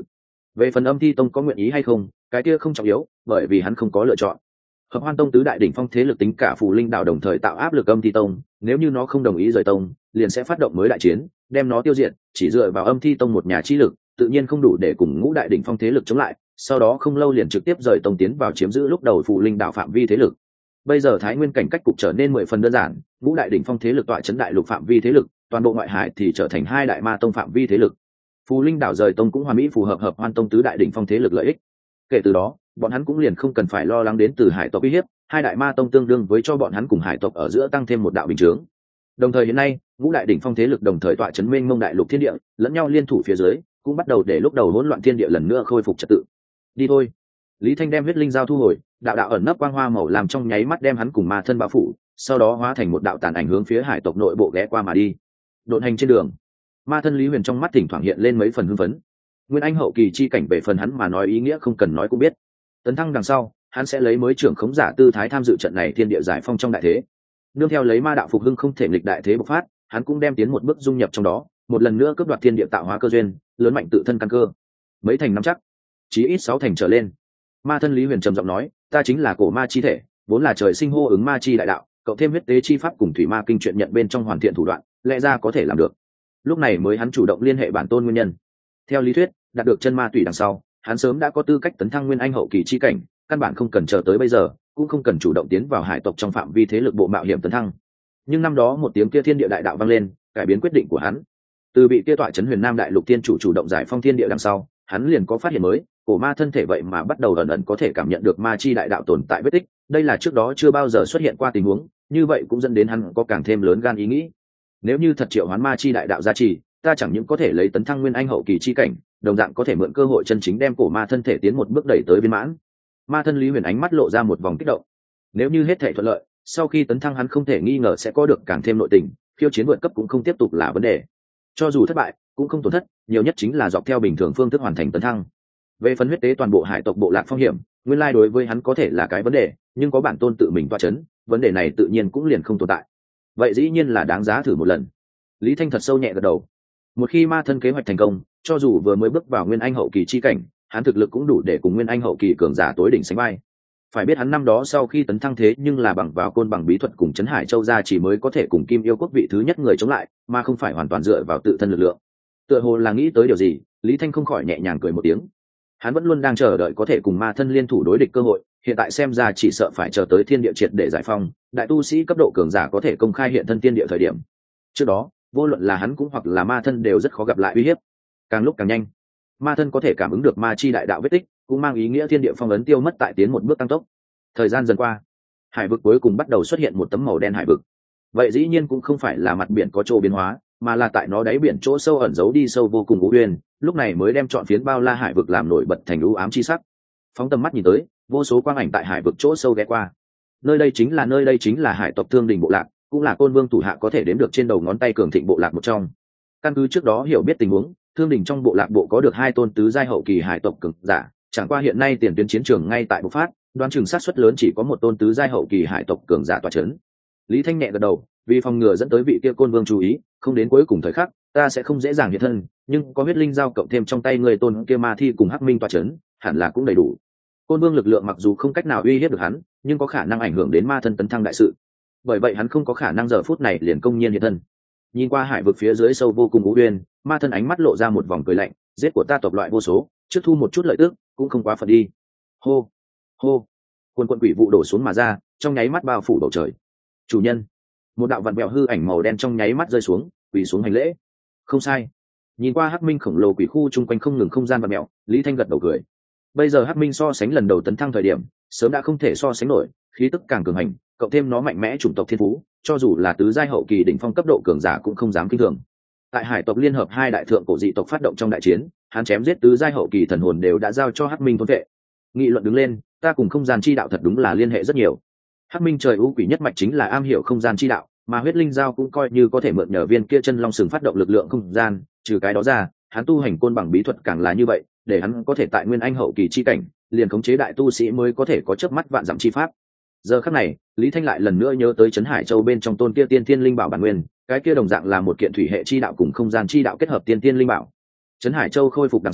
Về phần Âm Thi Tông có nguyện ý hay không, cái kia không trọng yếu, bởi vì hắn không có lựa chọn. Hợp Hoan Tông tứ đại đỉnh phong thế lực tính cả Phù Linh đạo đồng thời tạo áp lực Âm Thi Tông, nếu như nó không đồng ý rời tông, liền sẽ phát động mới đại chiến, đem nó tiêu diệt, chỉ dựa vào Âm Thi Tông một nhà chi lực, tự nhiên không đủ để cùng ngũ đại đỉnh phong thế lực chống lại, sau đó không lâu liền trực tiếp rời tông tiến vào chiếm giữ lúc đầu Phù Linh đạo phạm vi thế lực. Bây giờ Thái Nguyên cảnh cách cục trở nên 10 phần đơn giản, ngũ đại đỉnh phong thế lực tọa trấn đại lục phạm vi thế lực, toàn bộ ngoại hải thì trở thành hai đại ma tông phạm vi thế lực. Phù Linh đảo rời tông cũng hoàn mỹ phù hợp Hợp Hoan Tông tứ đại đỉnh phong thế lực lợi ích. Kể từ đó, bọn hắn cũng liền không cần phải lo lắng đến từ hải tộc uy hiếp, hai đại ma tông tương đương với cho bọn hắn cùng hải tộc ở giữa tăng thêm một đạo bình chướng. Đồng thời hiện nay, ngũ đại đỉnh phong thế lực đồng thời tọa trấn mênh mông đại lục thiên địa, lẫn nhau liên thủ phía dưới, cũng bắt đầu để lúc đầu hỗn loạn thiên địa lần nữa khôi phục trật tự. Đi thôi. Lý Thanh đem huyết linh giao thu hồi, đạo đạo ẩn nấp quang hoa màu làm trong nháy mắt đem hắn cùng ma thân bao phủ, sau đó hóa thành một đạo tàn ảnh hướng phía hải tộc nội bộ ghé qua mà đi. Độn hành trên đường, ma thân Lý Huyền trong mắt thỉnh thoảng hiện lên mấy phần hưng phấn. Nguyên Anh hậu kỳ chi cảnh về phần hắn mà nói ý nghĩa không cần nói cũng biết. Tấn thăng đằng sau, hắn sẽ lấy mới trưởng khống giả tư thái tham dự trận này thiên địa giải phong trong đại thế. Nương theo lấy ma đạo phục hưng không thể nghịch đại thế bộc phát, hắn cũng đem tiến một bước dung nhập trong đó, một lần nữa cướp đoạt thiên địa tạo hóa cơ duyên, lớn mạnh tự thân căn cơ. Mấy thành nắm chắc, chí ít 6 thành trở lên. Ma thân Lý Huyền trầm giọng nói, ta chính là cổ ma chi thể, vốn là trời sinh hô ứng ma chi đại đạo, cộng thêm huyết tế chi pháp cùng thủy ma kinh chuyện nhận bên trong hoàn thiện thủ đoạn, lẽ ra có thể làm được. Lúc này mới hắn chủ động liên hệ bản tôn nguyên nhân. Theo lý thuyết, đạt được chân ma tùy đằng sau, hắn sớm đã có tư cách tấn thăng nguyên anh hậu kỳ chi cảnh, căn bản không cần chờ tới bây giờ, cũng không cần chủ động tiến vào hải tộc trong phạm vi thế lực bộ mạo hiểm tấn thăng. Nhưng năm đó một tiếng kia thiên địa đại đạo vang lên, cải biến quyết định của hắn. Từ bị kia tọa trấn Huyền Nam đại lục tiên chủ động giải phong thiên địa đằng sau, hắn liền có phát hiện mới, cổ ma thân thể vậy mà bắt đầu ẩn ẩn có thể cảm nhận được ma chi đại đạo tồn tại vết tích, đây là trước đó chưa bao giờ xuất hiện qua tình huống, như vậy cũng dẫn đến hắn có càng thêm lớn gan ý nghĩ. Nếu như thật triệu hoán ma chi đại đạo gia trì, ta chẳng những có thể lấy tấn thăng nguyên anh hậu kỳ chi cảnh, đồng dạng có thể mượn cơ hội chân chính đem cổ ma thân thể tiến một bước đẩy tới viên mãn. Ma thân Lý Huyền ánh mắt lộ ra một vòng kích động. Nếu như hết thể thuận lợi, sau khi tấn thăng hắn không thể nghi ngờ sẽ có được càng thêm nội tình, khiêu chiến vượt cấp cũng không tiếp tục là vấn đề. Cho dù thất bại, cũng không tổn thất, nhiều nhất chính là dọc theo bình thường phương thức hoàn thành tấn thăng. Về phần huyết tế toàn bộ hải tộc bộ lạc phong hiểm, nguyên lai đối với hắn có thể là cái vấn đề, nhưng có bản tôn tự mình toa chấn, vấn đề này tự nhiên cũng liền không tồn tại. Vậy dĩ nhiên là đáng giá thử một lần. Lý Thanh thật sâu nhẹ gật đầu. Một khi ma thân kế hoạch thành công, cho dù vừa mới bước vào nguyên anh hậu kỳ chi cảnh, hắn thực lực cũng đủ để cùng nguyên anh hậu kỳ cường giả tối đỉnh sánh vai. Phải biết hắn năm đó sau khi tấn thăng thế nhưng là bằng vào côn bằng bí thuật cùng Trấn Hải Châu gia chỉ mới có thể cùng Kim Yêu Quốc vị thứ nhất người chống lại, mà không phải hoàn toàn dựa vào tự thân lực lượng. Tựa hồ là nghĩ tới điều gì, Lý Thanh không khỏi nhẹ nhàng cười một tiếng. Hắn vẫn luôn đang chờ đợi có thể cùng ma thân liên thủ đối địch cơ hội, hiện tại xem ra chỉ sợ phải chờ tới thiên địa triệt để giải phong, đại tu sĩ cấp độ cường giả có thể công khai hiện thân thiên địa thời điểm. Trước đó, vô luận là hắn cũng hoặc là ma thân đều rất khó gặp lại uy hiếp. Càng lúc càng nhanh, ma thân có thể cảm ứng được ma chi đại đạo vết tích, cũng mang ý nghĩa thiên địa phong ấn tiêu mất tại tiến một bước tăng tốc. Thời gian dần qua, hải vực cuối cùng bắt đầu xuất hiện một tấm màu đen hải vực. Vậy dĩ nhiên cũng không phải là mặt biển có chỗ biến hóa, mà là tại nó đáy biển chỗ sâu ẩn giấu đi sâu vô cùng u uyên, lúc này mới đem trọn phiến bao la hải vực làm nổi bật thành u ám chi sắc. Phóng tầm mắt nhìn tới, vô số quang ảnh tại hải vực chỗ sâu ghé qua. Nơi đây chính là hải tộc Thương Đình bộ lạc, cũng là Côn Vương thủ hạ có thể đếm được trên đầu ngón tay cường thịnh bộ lạc một trong. Căn cứ trước đó hiểu biết tình huống, Thương Đình trong bộ lạc bộ có được 2 tôn tứ giai hậu kỳ hải tộc cường giả, chẳng qua hiện nay tiền tuyến chiến trường ngay tại bộc phát, đoán chừng sát suất lớn chỉ có một tôn tứ giai hậu kỳ hải tộc cường giả tọa chấn. Lý Thanh nhẹ gật đầu, vì phòng ngừa dẫn tới vị kia Côn Vương chú ý, không đến cuối cùng thời khắc, ta sẽ không dễ dàng hiện thân, nhưng có huyết linh giao cộng thêm trong tay người tôn kia ma thi cùng Hắc Minh tọa chấn, hẳn là cũng đầy đủ. Côn Vương lực lượng mặc dù không cách nào uy hiếp được hắn, nhưng có khả năng ảnh hưởng đến ma thân tấn thăng đại sự. Bởi vậy hắn không có khả năng giờ phút này liền công nhiên hiện thân. Nhìn qua hải vực phía dưới sâu vô cùng u uyên, ma thân ánh mắt lộ ra một vòng cười lạnh, giết của ta tộc loại vô số, trước thu một chút lợi tức, cũng không quá phận đi. Hô, hô, quần quần quỷ vụ đổ xuống mà ra, trong nháy mắt bao phủ bầu trời. Chủ nhân, một đạo vặn vẹo hư ảnh màu đen trong nháy mắt rơi xuống, quỳ xuống hành lễ. Không sai. Nhìn qua Hắc Minh khổng lồ quỷ khu chung quanh không ngừng không gian vặn vẹo, Lý Thanh gật đầu cười. Bây giờ Hắc Minh so sánh lần đầu tấn thăng thời điểm, sớm đã không thể so sánh nổi, khí tức càng cường hành, cộng thêm nó mạnh mẽ chủng tộc thiên phú, cho dù là tứ giai hậu kỳ đỉnh phong cấp độ cường giả cũng không dám kinh thường. Tại hải tộc liên hợp 2 đại thượng cổ dị tộc phát động trong đại chiến, hắn chém giết tứ giai hậu kỳ thần hồn đều đã giao cho Hắc Minh thôn vệ. Nghị luận đứng lên, ta cùng không gian chi đạo thật đúng là liên hệ rất nhiều. Hắc Minh trời u quỷ nhất mạch chính là am hiểu không gian chi đạo, mà huyết linh giao cũng coi như có thể mượn nhờ viên kia chân long sừng phát động lực lượng không gian, trừ cái đó ra, hắn tu hành côn bằng bí thuật càng là như vậy, để hắn có thể tại nguyên anh hậu kỳ chi cảnh, liền khống chế đại tu sĩ mới có thể có chớp mắt vạn dặm chi pháp. Giờ khắc này, Lý Thanh lại lần nữa nhớ tới Trấn Hải Châu bên trong tôn kia tiên thiên linh bảo bản nguyên, cái kia đồng dạng là một kiện thủy hệ chi đạo cùng không gian chi đạo kết hợp tiên thiên linh bảo. Trấn Hải Châu khôi phục đằng sau,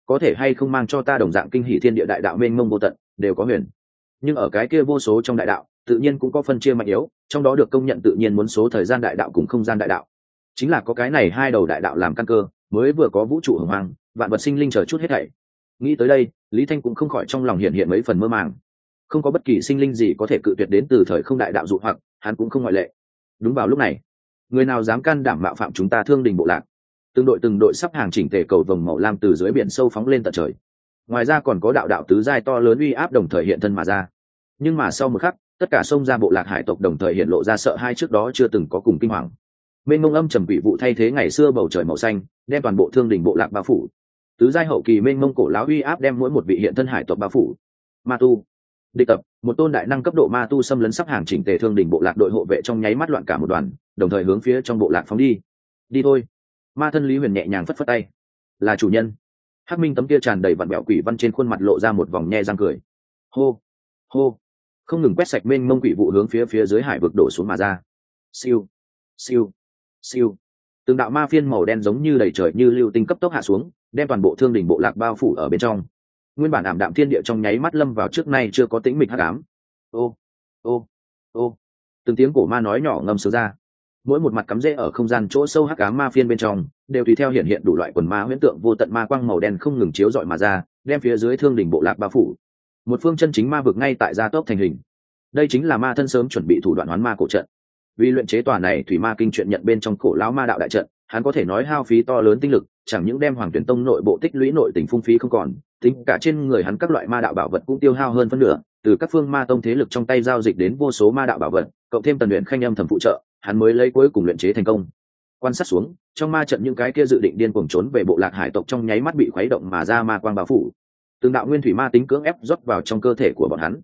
có thể hay không mang cho ta đồng dạng kinh hỷ thiên địa đại đạo mênh mông vô tận đều có huyền, nhưng ở cái kia vô số trong đại đạo tự nhiên cũng có phân chia mạnh yếu, trong đó được công nhận tự nhiên muốn số thời gian đại đạo cùng không gian đại đạo, chính là có cái này hai đầu đại đạo làm căn cơ mới vừa có vũ trụ hồng hoang vạn vật sinh linh chờ chút hết thảy. Nghĩ tới đây Lý Thanh cũng không khỏi trong lòng hiện hiện mấy phần mơ màng, không có bất kỳ sinh linh gì có thể cự tuyệt đến từ thời không đại đạo dụ hoặc, hắn cũng không ngoại lệ. Đúng vào lúc này, người nào dám can đảm mạo phạm chúng ta Thương Đình bộ lạc? Từng đội sắp hàng chỉnh tề cầu vồng màu lam từ dưới biển sâu phóng lên tận trời. Ngoài ra còn có đạo đạo tứ giai to lớn uy áp đồng thời hiện thân mà ra. Nhưng mà sau một khắc, tất cả xông ra bộ lạc hải tộc đồng thời hiện lộ ra sợ hai trước đó chưa từng có cùng kinh hoàng. Mênh mông âm trầm quỷ vụ thay thế ngày xưa bầu trời màu xanh, đem toàn bộ Thương Đình bộ lạc bao phủ. Tứ giai hậu kỳ mênh mông cổ lão uy áp đem mỗi một vị hiện thân hải tộc bao phủ. Ma tu địch tập, một tôn đại năng cấp độ ma tu xâm lấn sắp hàng chỉnh tề Thương Đình bộ lạc đội hộ vệ trong nháy mắt loạn cả một đoàn, đồng thời hướng phía trong bộ lạc phóng đi. Đi thôi. Ma thân Lý Huyền nhẹ nhàng phất phất tay. Là chủ nhân. Hắc Minh tấm kia tràn đầy vặn bẹo quỷ văn trên khuôn mặt lộ ra một vòng nhe răng cười. Hô, hô, không ngừng quét sạch mênh mông quỷ vụ hướng phía dưới hải vực đổ xuống mà ra. Siêu, siêu, siêu. Từng đạo ma phiên màu đen giống như đầy trời như lưu tinh cấp tốc hạ xuống, đem toàn bộ Thương Đình bộ lạc bao phủ ở bên trong. Nguyên bản ảm đạm thiên địa trong nháy mắt lâm vào trước nay chưa có tĩnh mịch hắc ám. Ô, ô, ô. Từng tiếng cổ ma nói nhỏ ngâm sướng ra. Mỗi một mặt cắm rễ ở không gian chỗ sâu hắc ám ma phiên bên trong đều tùy theo hiện đủ loại quần ma huyễn tượng vô tận ma quang màu đen không ngừng chiếu rọi mà ra, đem phía dưới Thương Đình bộ lạc bao phủ. Một phương chân chính ma vực ngay tại gia tốc thành hình. Đây chính là ma thân sớm chuẩn bị thủ đoạn hoán ma cổ trận. Vì luyện chế tòa này thủy ma kinh truyện nhận bên trong cổ lão ma đạo đại trận, hắn có thể nói hao phí to lớn tinh lực, chẳng những đem Hoàng Tuyển Tông nội bộ tích lũy nội tình phung phí không còn, tính cả trên người hắn các loại ma đạo bảo vật cũng tiêu hao hơn phân nửa, từ các phương ma tông thế lực trong tay giao dịch đến vô số ma đạo bảo vật, cộng thêm tần luyện khanh âm thầm phụ trợ, hắn mới lấy cuối cùng luyện chế thành công. Quan sát xuống, trong ma trận những cái kia dự định điên cuồng trốn về bộ lạc hải tộc trong nháy mắt bị khuấy động mà ra ma quang bao phủ. Từng đạo nguyên thủy ma tính cưỡng ép rót vào trong cơ thể của bọn hắn.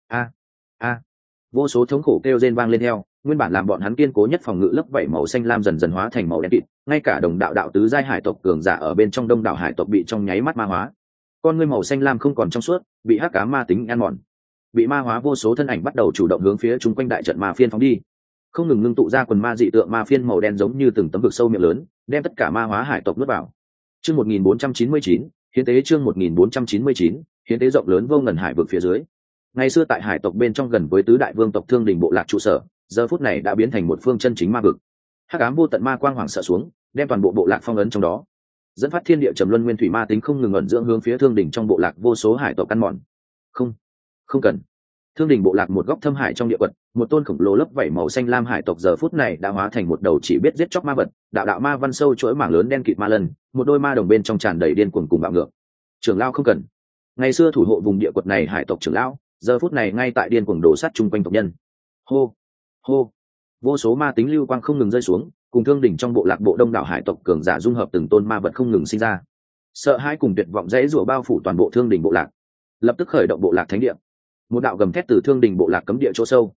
A, vô số thống khổ kêu rên vang lên theo, nguyên bản làm bọn hắn kiên cố nhất phòng ngự lớp vảy màu xanh lam dần dần hóa thành màu đen kịt, ngay cả đồng đạo tứ giai hải tộc cường giả ở bên trong đông đảo hải tộc bị trong nháy mắt ma hóa. Con ngươi màu xanh lam không còn trong suốt, bị hắc ám ma tính ăn mòn. Bị ma hóa vô số thân ảnh bắt đầu chủ động hướng phía chung quanh đại trận ma phiên phóng đi, không ngừng ngưng tụ ra quần ma dị tượng ma phiên màu đen giống như từng tấm vực sâu miệng lớn, đem tất cả ma hóa hải tộc nuốt vào. Chương 1499, hiến tế chương 1499, hiến tế rộng lớn vô ngần hải vực phía dưới. Ngày xưa tại hải tộc bên trong gần với tứ đại vương tộc Thương Đình bộ lạc trụ sở, giờ phút này đã biến thành một phương chân chính ma vực. Hắc ám vô tận ma quang hoàng sợ xuống, đem toàn bộ bộ lạc phong ấn trong đó. Dẫn phát thiên địa trầm luân nguyên thủy ma tính không ngừng ẩn dưỡng hướng phía Thương Đình trong bộ lạc vô số hải tộc ăn mòn. Không cần. Thương Đình bộ lạc một góc thâm hải trong địa quật, một tôn khổng lồ lấp vảy màu xanh lam hải tộc giờ phút này đã hóa thành một đầu chỉ biết giết chóc ma vật, đạo ma văn sâu chuỗi mảng lớn đen kịt ma lần, một đôi ma đồng bên trong tràn đầy điên cuồng cùng bạo ngược. Trưởng lão không cần. Ngày xưa thủ hộ vùng địa quật này hải tộc trưởng lão, giờ phút này ngay tại điên cuồng đổ sát chung quanh tộc nhân. Hô, hô. Vô số ma tính lưu quang không ngừng rơi xuống, cùng Thương Đình trong bộ lạc bộ đông đảo hải tộc cường giả dung hợp từng tôn ma vật không ngừng sinh ra. Sợ hãi cùng tuyệt vọng dãy rủa bao phủ toàn bộ Thương Đình bộ lạc. Lập tức khởi động bộ lạc thánh địa. Một đạo gầm thét từ Thương Đình bộ lạc cấm địa chỗ sâu.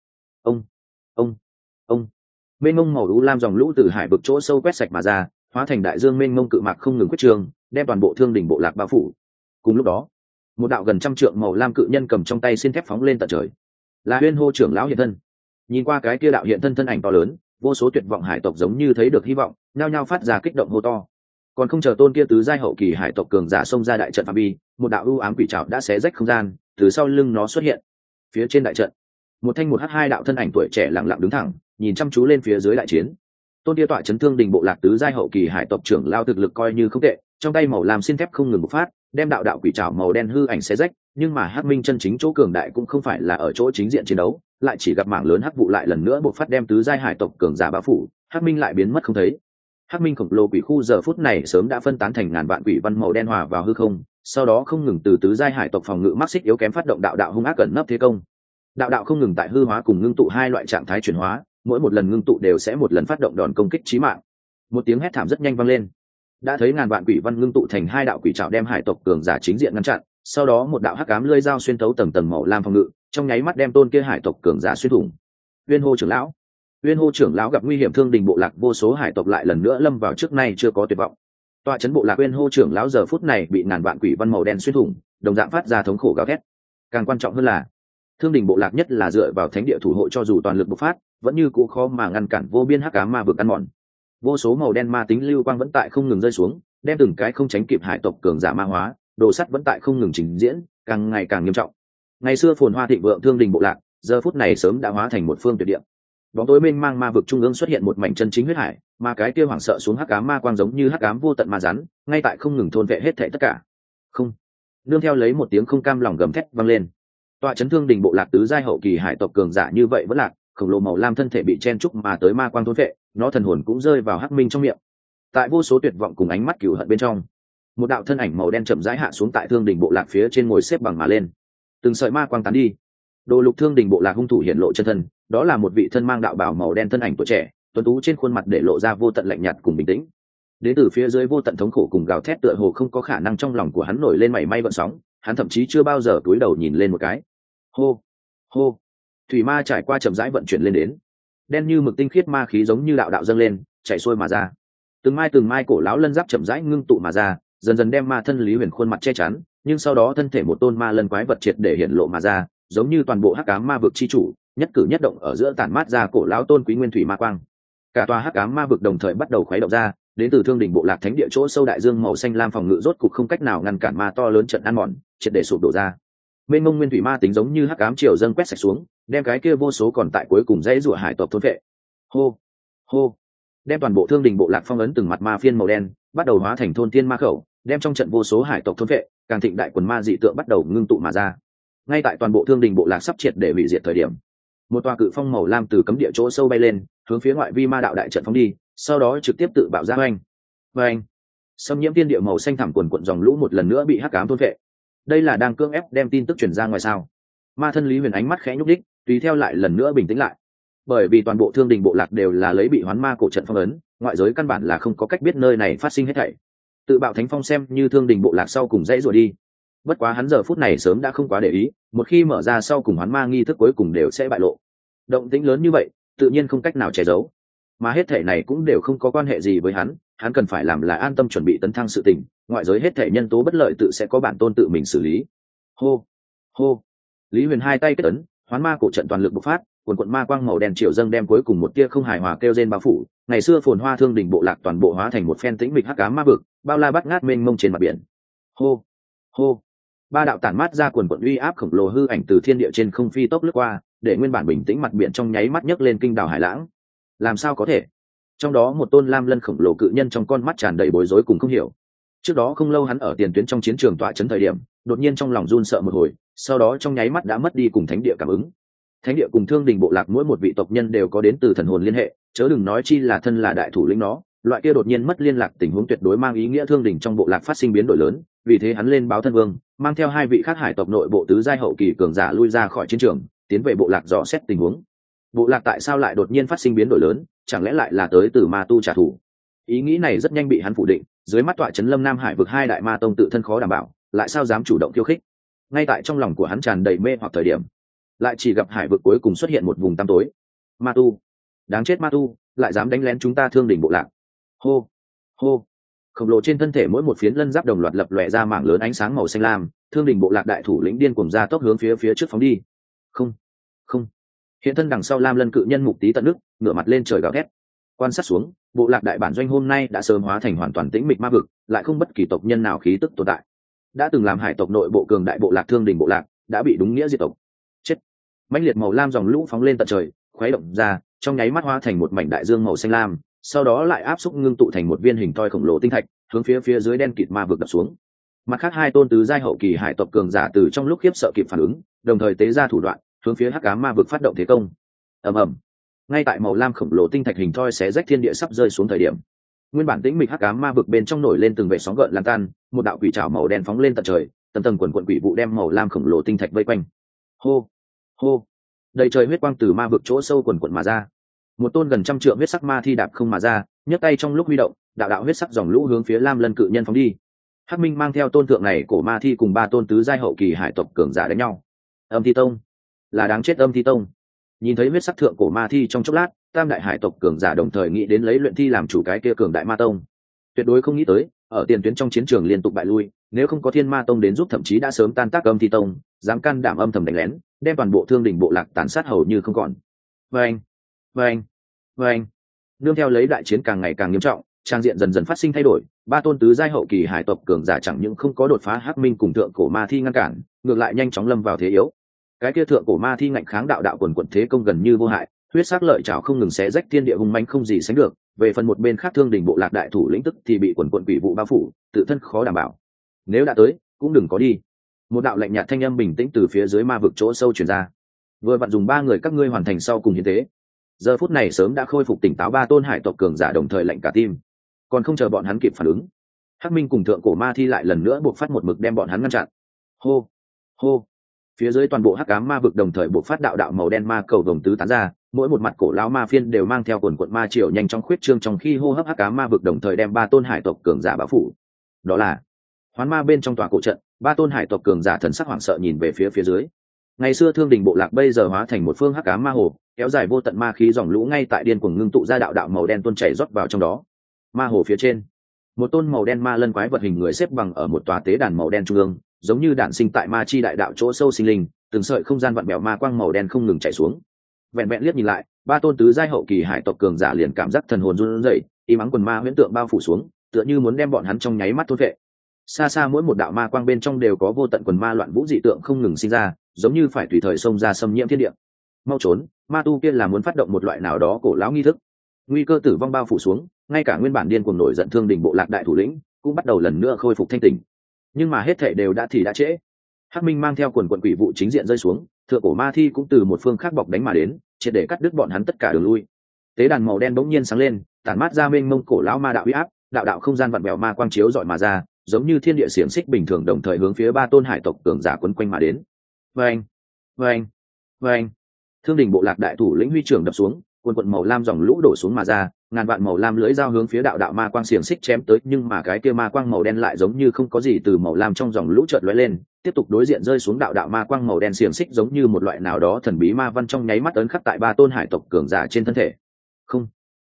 Ông. Mênh mông màu u lam dòng lũ từ hải vực chỗ sâu quét sạch mà ra, hóa thành đại dương mênh mông cự mạc không ngừng quyết trường, đem toàn bộ Thương Đình bộ lạc bao phủ. Cùng lúc đó, một đạo gần 100 trượng màu lam cự nhân cầm trong tay xin thép phóng lên tận trời. Là Huyên Hô trưởng lão hiện thân. Nhìn qua cái kia đạo hiện thân ảnh to lớn, vô số tuyệt vọng hải tộc giống như thấy được hy vọng, nhao nhao phát ra kích động hô to. Còn không chờ tôn kia tứ giai hậu kỳ hải tộc cường giả xông ra đại trận phạm vi, một đạo ưu ám quỷ trảo đã xé rách không gian, từ sau lưng nó xuất hiện. Phía trên đại trận, một thanh một hắc hai đạo thân ảnh tuổi trẻ lặng lặng đứng thẳng, nhìn chăm chú lên phía dưới đại chiến. Tôn kia tọa chấn Thương Đình bộ lạc tứ giai hậu kỳ hải tộc trưởng lao thực lực coi như không tệ, trong tay màu làm xin thép không ngừng bộc phát, đem đạo quỷ trảo màu đen hư ảnh xé rách, nhưng mà Hắc Minh chân chính chỗ cường đại cũng không phải là ở chỗ chính diện chiến đấu, lại chỉ gặp mảng lớn hắc vụ lại lần nữa bộc phát đem tứ giai hải tộc cường giả bao phủ, Hắc Minh lại biến mất không thấy. Hắc Minh khổng lồ quỷ khu giờ phút này sớm đã phân tán thành ngàn vạn quỷ văn màu đen hòa vào hư không, sau đó không ngừng từ tứ giai hải tộc phòng ngự mắc xích yếu kém phát động đạo hung ác cẩn nấp thế công. Đạo không ngừng tại hư hóa cùng ngưng tụ hai loại trạng thái chuyển hóa, mỗi một lần ngưng tụ đều sẽ một lần phát động đòn công kích chí mạng. Một tiếng hét thảm rất nhanh vang lên. Đã thấy ngàn vạn quỷ văn ngưng tụ thành hai đạo quỷ trảo đem hải tộc cường giả chính diện ngăn chặn, sau đó một đạo hắc ám lưỡi dao xuyên thấu tầng tầng màu lam phòng ngự, trong nháy mắt đem tôn kia hải tộc cường giả xuyên thủng. Uyên Hô trưởng lão gặp nguy hiểm Thương Đình bộ lạc vô số hải tộc lại lần nữa lâm vào trước nay chưa có tuyệt vọng. Tọa trấn bộ lạc Uyên Hô trưởng lão giờ phút này bị ngàn vạn quỷ văn màu đen xuyên thủng, đồng dạng phát ra thống khổ gào thét. Càng quan trọng hơn là, Thương Đình bộ lạc nhất là dựa vào thánh địa thủ hộ cho dù toàn lực bộc phát, vẫn như cũ khó mà ngăn cản vô biên hắc ám ma vực ăn mòn. Vô số màu đen ma tính lưu quang vẫn tại không ngừng rơi xuống, đem từng cái không tránh kịp hải tộc cường giả ma hóa, đồ sắt vẫn tại không ngừng trình diễn, càng ngày càng nghiêm trọng. Ngày xưa phồn hoa thịnh vượng Thương Đình bộ lạc, giờ phút này sớm đã hóa thành một phương tuyệt địa. Bóng tối mênh mang ma vực trung ương xuất hiện một mảnh chân chính huyết hải, mà cái kia hoảng sợ xuống hắc ám ma quang giống như hắc ám vô tận ma rắn, ngay tại không ngừng thôn vệ hết thảy tất cả. Không. Nương theo lấy một tiếng không cam lòng gầm thét vang lên. Tọa chấn Thương Đình bộ lạc tứ giai hậu kỳ hải tộc cường giả như vậy vẫn lạc, khổng lồ màu lam thân thể bị chen trúc mà tới ma quang thôn vệ, nó thần hồn cũng rơi vào hắc minh trong miệng. Tại vô số tuyệt vọng cùng ánh mắt cừu hận bên trong, một đạo thân ảnh màu đen chậm rãi hạ xuống tại Thương Đình bộ lạc phía trên, ngồi xếp bằng mà lên. Từng sợi ma quang tán đi, Đồ Lục Thương Đình bộ lạc hung thủ hiện lộ chân thân, đó là một vị thân mang đạo bào màu đen thân ảnh tuổi trẻ, tuấn tú trên khuôn mặt để lộ ra vô tận lạnh nhạt cùng bình tĩnh. Đến từ phía dưới vô tận thống khổ cùng gào thét tựa hồ không có khả năng trong lòng của hắn nổi lên mảy may gợn sóng, hắn thậm chí chưa bao giờ cúi đầu nhìn lên một cái. Hô, hô. Thủy ma trải qua chậm rãi vận chuyển lên đến. Đen như mực tinh khiết ma khí giống như đạo đạo dâng lên, chảy xuôi mà ra. Từng mai cổ lão lân giáp chậm rãi ngưng tụ mà ra, dần dần đem ma thân Lý Huyền khuôn mặt che chắn, nhưng sau đó thân thể một tôn ma lân quái vật triệt để hiện lộ mà ra, giống như toàn bộ hắc ám ma vực chi chủ, nhất cử nhất động ở giữa tản mát ra cổ lão tôn quý nguyên thủy ma quang. Cả tòa hắc ám ma vực đồng thời bắt đầu khuấy động ra, đến từ Thương Đình bộ lạc thánh địa chỗ sâu đại dương màu xanh lam phòng ngự rốt cục không cách nào ngăn cản ma to lớn trận ăn mòn, triệt để sụp đổ ra. Mênh mông nguyên thủy ma tính giống như hắc ám triều dâng quét sạch xuống, đem cái kia vô số còn tại cuối cùng dãy rủa hải tộc thôn vệ. Hô, hô. Đem toàn bộ Thương Đình bộ lạc phong ấn từng mặt ma phiên màu đen, bắt đầu hóa thành thôn thiên ma khẩu, đem trong trận vô số hải tộc thôn vệ, càng thịnh đại quần ma dị tượng bắt đầu ngưng tụ mà ra. Ngay tại toàn bộ Thương Đình bộ lạc sắp triệt để hủy diệt thời điểm, một tòa cự phong màu lam từ cấm địa chỗ sâu bay lên, hướng phía ngoại vi ma đạo đại trận phóng đi, sau đó trực tiếp tự bạo ra oanh. Oanh. Xâm nhiễm tiên địa màu xanh thẳm quần quận dòng lũ một lần nữa bị hắc ám thôn vệ. Đây là đang cưỡng ép đem tin tức truyền ra ngoài sao? Ma thân Lý Huyền ánh mắt khẽ nhúc đích, tùy theo lại lần nữa bình tĩnh lại. Bởi vì toàn bộ Thương Đình bộ lạc đều là lấy bị hoán ma cổ trận phong ấn, ngoại giới căn bản là không có cách biết nơi này phát sinh hết thảy. Tự bạo thánh phong xem như Thương Đình bộ lạc sau cùng dãy rồi đi. Bất quá hắn giờ phút này sớm đã không quá để ý, một khi mở ra sau cùng hoán ma nghi thức cuối cùng đều sẽ bại lộ. Động tĩnh lớn như vậy, tự nhiên không cách nào che giấu. Mà hết thảy này cũng đều không có quan hệ gì với hắn cần phải làm là an tâm chuẩn bị tấn thăng sự tình, ngoại giới hết thảy nhân tố bất lợi tự sẽ có bản tôn tự mình xử lý. Hô, hô. Lý Huyền hai tay kết ấn, hoán ma cổ trận toàn lực bộc phát, cuồn cuộn ma quang màu đen triều dâng đem cuối cùng một tia không hài hòa kêu rên bao phủ, ngày xưa phồn hoa Thương Đình bộ lạc toàn bộ hóa thành một phen tĩnh mịch hắc ám ma vực, bao la bát ngát mênh mông trên mặt biển. Hô, hô. Ba đạo tản mát ra cuồn cuộn uy áp khổng lồ hư ảnh từ thiên địa trên không phi tốc lướt qua, để nguyên bản bình tĩnh mặt biển trong nháy mắt nhấc lên kinh đảo hải lãng. Làm sao có thể? Trong đó một tôn lam lân khổng lồ cự nhân trong con mắt tràn đầy bối rối cùng không hiểu. Trước đó không lâu hắn ở tiền tuyến trong chiến trường tọa trấn thời điểm, đột nhiên trong lòng run sợ một hồi, sau đó trong nháy mắt đã mất đi cùng thánh địa cảm ứng. Thánh địa cùng Thương Đình bộ lạc mỗi một vị tộc nhân đều có đến từ thần hồn liên hệ, chớ đừng nói chi là thân là đại thủ lĩnh nó, loại kia đột nhiên mất liên lạc tình huống tuyệt đối mang ý nghĩa Thương Đình trong bộ lạc phát sinh biến đổi lớn, vì thế hắn lên báo thân vương, mang theo hai vị khác hải tộc nội bộ tứ giai hậu kỳ cường giả lui ra khỏi chiến trường, tiến về bộ lạc dò xét tình huống. Bộ lạc tại sao lại đột nhiên phát sinh biến đổi lớn, chẳng lẽ lại là tới từ ma tu trả thù? Ý nghĩ này rất nhanh bị hắn phủ định, dưới mắt tọa trấn Lâm Nam Hải vực hai đại ma tông tự thân khó đảm bảo, lại sao dám chủ động khiêu khích? Ngay tại trong lòng của hắn tràn đầy mê hoặc thời điểm, lại chỉ gặp hải vực cuối cùng xuất hiện một vùng tăm tối. Ma tu, đáng chết ma tu, lại dám đánh lén chúng ta Thương Đình bộ lạc. Hô, hô. Khổng lồ trên thân thể mỗi một phiến lân giáp đồng loạt lập lòe ra mảng lớn ánh sáng màu xanh lam, Thương Đình bộ lạc đại thủ lĩnh điên cuồng ra tốc hướng phía trước phóng đi. Không, không. Hiện thân đằng sau lam lân cự nhân mục tí tận nước, ngửa mặt lên trời gào thét. Quan sát xuống, bộ lạc đại bản doanh hôm nay đã sớm hóa thành hoàn toàn tĩnh mịch ma vực, lại không bất kỳ tộc nhân nào khí tức tồn tại. Đã từng làm hải tộc nội bộ cường đại bộ lạc Thương Đình bộ lạc, đã bị đúng nghĩa diệt tộc. Chết. Mãnh liệt màu lam dòng lũ phóng lên tận trời, khuấy động ra, trong nháy mắt hóa thành một mảnh đại dương màu xanh lam, sau đó lại áp xúc ngưng tụ thành một viên hình thoi khổng lồ tinh thạch, hướng phía dưới đen kịt ma vực đập xuống. Mặt khác hai tôn tứ giai hậu kỳ hải tộc cường giả từ trong lúc khiếp sợ kịp phản ứng, đồng thời tế ra thủ đoạn, hướng phía hắc ám ma vực phát động thế công. Ầm ầm. Ngay tại màu lam khổng lồ tinh thạch hình thoi xé rách thiên địa sắp rơi xuống thời điểm, nguyên bản tĩnh mịch hắc ám ma vực bên trong nổi lên từng vệt sóng gợn lan tan, một đạo quỷ trảo màu đen phóng lên tận trời, tầng tầng quần quần quỷ vụ đem màu lam khổng lồ tinh thạch vây quanh. Hô, hô. Đầy trời huyết quang từ ma vực chỗ sâu quần quần mà ra. Một tôn gần trăm trượng huyết sắc ma thi đạp không mà ra, nhấc tay trong lúc huy động, đạo đạo huyết sắc dòng lũ hướng phía lam lân cự nhân phóng đi. Hắc Minh mang theo tôn thượng này cổ ma thi cùng ba tôn tứ giai hậu kỳ hải tộc cường giả đánh nhau. Âm Thi Tông, là đáng chết Âm Thi Tông. Nhìn thấy huyết sắc thượng cổ ma thi trong chốc lát, tam đại hải tộc cường giả đồng thời nghĩ đến lấy luyện thi làm chủ cái kia cường đại ma tông. Tuyệt đối không nghĩ tới, ở tiền tuyến trong chiến trường liên tục bại lui, nếu không có Thiên Ma Tông đến giúp thậm chí đã sớm tan tác Âm Thi Tông, dám can đảm âm thầm đánh lén, đem toàn bộ Thương Đình bộ lạc tàn sát hầu như không còn. Vâng, vâng, vâng. Nương theo lấy đại chiến càng ngày càng nghiêm trọng, trang diện dần dần phát sinh thay đổi. Ba tôn tứ giai hậu kỳ hải tộc cường giả chẳng những không có đột phá hắc minh cùng thượng cổ ma thi ngăn cản, ngược lại nhanh chóng lâm vào thế yếu. Cái kia thượng cổ ma thi ngạnh kháng đạo đạo quần quần thế công gần như vô hại, huyết sắc lợi chảo không ngừng xé rách thiên địa hung manh không gì sánh được. Về phần một bên khác Thương Đình bộ lạc đại thủ lĩnh tức thì bị quần quần quỷ vụ bao phủ, tự thân khó đảm bảo. Nếu đã tới, cũng đừng có đi. Một đạo lạnh nhạt thanh âm bình tĩnh từ phía dưới ma vực chỗ sâu truyền ra. Vừa vặn dùng 3 người các ngươi hoàn thành sau cùng hiến tế. Giờ phút này sớm đã khôi phục tỉnh táo ba tôn hải tộc cường giả đồng thời lạnh cả tim. Còn không chờ bọn hắn kịp phản ứng, hắc minh cùng thượng cổ ma thi lại lần nữa buộc phát một mực đem bọn hắn ngăn chặn. Hô hô, phía dưới toàn bộ hắc ám ma vực đồng thời buộc phát đạo đạo màu đen ma cầu vồng tứ tán ra, mỗi một mặt cổ lão ma phiên đều mang theo quần quận ma triều nhanh chóng khuyết trương, trong khi hô hấp hắc ám ma vực đồng thời đem ba tôn hải tộc cường giả bao phủ. Đó là Hoán Ma bên trong tòa cổ trận. Ba tôn hải tộc cường giả thần sắc hoảng sợ nhìn về phía dưới. Ngày xưa Thương Đình bộ lạc bây giờ hóa thành một phương hắc ám ma hồ, kéo dài vô tận ma khí dòng lũ ngay tại điên cuồng ngưng tụ ra đạo đạo màu đen tuôn chảy rót vào trong đó. Ma hồ phía trên, một tôn màu đen ma lân quái vật hình người xếp bằng ở một tòa tế đàn màu đen trung ương, giống như đản sinh tại ma chi đại đạo chỗ sâu sinh linh, từng sợi không gian vặn bèo ma quang màu đen không ngừng chảy xuống. Vẹn vẹn liếc nhìn lại, ba tôn tứ giai hậu kỳ hải tộc cường giả liền cảm giác thần hồn run rẩy, y mắng quần ma huyễn tượng bao phủ xuống, tựa như muốn đem bọn hắn trong nháy mắt thôn phệ. Xa xa mỗi một đạo ma quang bên trong đều có vô tận quần ma loạn vũ dị tượng không ngừng sinh ra, giống như phải tùy thời xông ra xâm nhiễm thiên địa. Mau trốn, ma tu kia là muốn phát động một loại nào đó cổ lão nghi thức. Nguy cơ tử vong bao phủ xuống, ngay cả nguyên bản điên cuồng nổi giận Thương Đình bộ lạc đại thủ lĩnh cũng bắt đầu lần nữa khôi phục thanh tỉnh. Nhưng mà hết thảy đều đã trễ. Hắc Minh mang theo quần quần quỷ vụ chính diện rơi xuống, thượng cổ ma thi cũng từ một phương khác bọc đánh mà đến, triệt để cắt đứt bọn hắn tất cả đường lui. Tế đàn màu đen bỗng nhiên sáng lên, tản mát ra mênh mông cổ lão ma đạo uy áp, đạo đạo không gian vặn vẹo ma quang chiếu rọi mà ra, giống như thiên địa xiềng xích bình thường đồng thời hướng phía ba tôn hải tộc cường giả quấn quanh mà đến. Vâng. Thương Đình bộ lạc đại thủ lĩnh huy trưởng đập xuống, quần quần màu lam dòng lũ đổ xuống mà ra, ngàn vạn màu lam lưỡi dao hướng phía đạo đạo ma quang xiềng xích chém tới, nhưng mà cái kia ma quang màu đen lại giống như không có gì, từ màu lam trong dòng lũ chợt lóe lên, tiếp tục đối diện rơi xuống đạo đạo ma quang màu đen xiềng xích, giống như một loại nào đó thần bí ma văn trong nháy mắt ấn khắc tại ba tôn hải tộc cường giả trên thân thể. Không.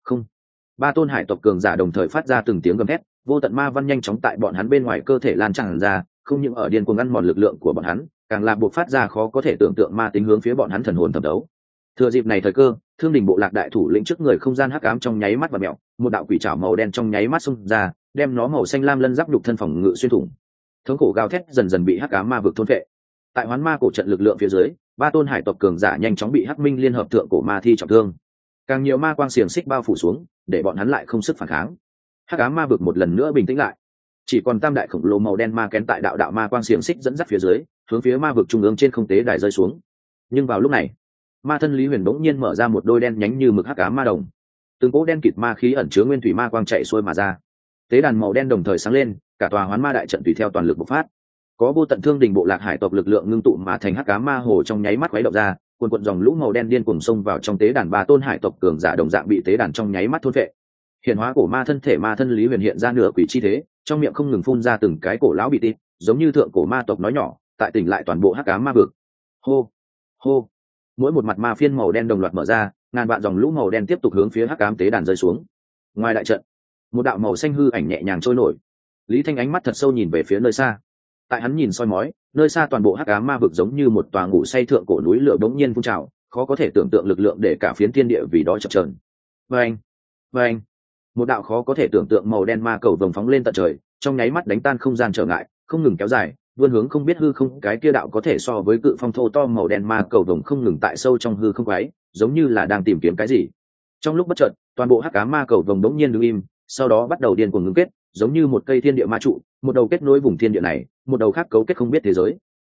Ba tôn hải tộc cường giả đồng thời phát ra từng tiếng gầm thét, vô tận ma văn nhanh chóng tại bọn hắn bên ngoài cơ thể lan tràn ra, không những ở điên cuồng ăn mòn lực lượng của bọn hắn, càng là buộc phát ra khó có thể tưởng tượng ma tính hướng phía bọn hắn thần hồn thẩm đấu. Thừa dịp này thời cơ, Thương Đình bộ lạc đại thủ lĩnh trước người không gian hắc ám trong nháy mắt và mèo, một đạo quỷ trảo màu đen trong nháy mắt xung ra, đem nó màu xanh lam lân giáp nhục thân phòng ngự xuyên thủng. Thống khổ gào thét dần dần bị hắc ám ma vực thôn phệ. Tại Hoán Ma cổ trận lực lượng phía dưới, ba tôn hải tộc cường giả nhanh chóng bị Hắc Minh liên hợp thượng cổ ma thi trọng thương. Càng nhiều ma quang xiềng xích bao phủ xuống, để bọn hắn lại không sức phản kháng. Hắc ám ma vực một lần nữa bình tĩnh lại, chỉ còn tam đại khổng lồ màu đen ma kén tại đạo đạo ma quang xiềng xích dẫn dắt phía dưới, hướng phía ma vực trung ương trên không tế đài rơi xuống. Nhưng vào lúc này, ma thân Lý Huyền bỗng nhiên mở ra một đôi đen nhánh như mực hắc ám ma đồng, từng cỗ đen kịt ma khí ẩn chứa nguyên thủy ma quang chạy xuôi mà ra. Tế đàn màu đen đồng thời sáng lên, cả tòa Hoán Ma đại trận tùy theo toàn lực bộc phát. Có vô tận Thương Đình bộ lạc hải tộc lực lượng ngưng tụ mà thành hắc ám ma hồ trong nháy mắt khuấy động ra, cuồn cuộn dòng lũ màu đen điên cuồng xông vào trong tế đàn, ba tôn hải tộc cường giả đồng dạng bị tế đàn trong nháy mắt thôn phệ. Hiện hóa cổ ma thân thể ma thân Lý Huyền hiện ra nửa quỷ chi thế, trong miệng không ngừng phun ra từng cái cổ lão bị tít, giống như thượng cổ ma tộc nói nhỏ, tại tỉnh lại toàn bộ hắc ám ma vực. Hô, hô. Mỗi một mặt ma phiên màu đen đồng loạt mở ra, ngàn vạn dòng lũ màu đen tiếp tục hướng phía hắc ám tế đàn rơi xuống. Ngoài đại trận, một đạo màu xanh hư ảnh nhẹ nhàng trôi nổi. Lý Thanh ánh mắt thật sâu nhìn về phía nơi xa. Tại hắn nhìn soi mói, nơi xa toàn bộ hắc ám ma vực giống như một tòa ngủ say thượng cổ núi lửa bỗng nhiên phun trào, khó có thể tưởng tượng lực lượng để cả phiến thiên địa vì đó chập chờn. Vâng. Một đạo khó có thể tưởng tượng màu đen ma cầu vồng phóng lên tận trời, trong nháy mắt đánh tan không gian trở ngại, không ngừng kéo dài, vươn hướng không biết hư không. Cái kia đạo có thể so với cự phong thô to màu đen ma cầu vồng không ngừng tại sâu trong hư không quái, giống như là đang tìm kiếm cái gì. Trong lúc bất chợt, toàn bộ hắc ám ma cầu vồng bỗng nhiên đứng im, sau đó bắt đầu điên cuồng ngưng kết, giống như một cây thiên địa ma trụ, một đầu kết nối vùng thiên địa này, một đầu khác cấu kết không biết thế giới.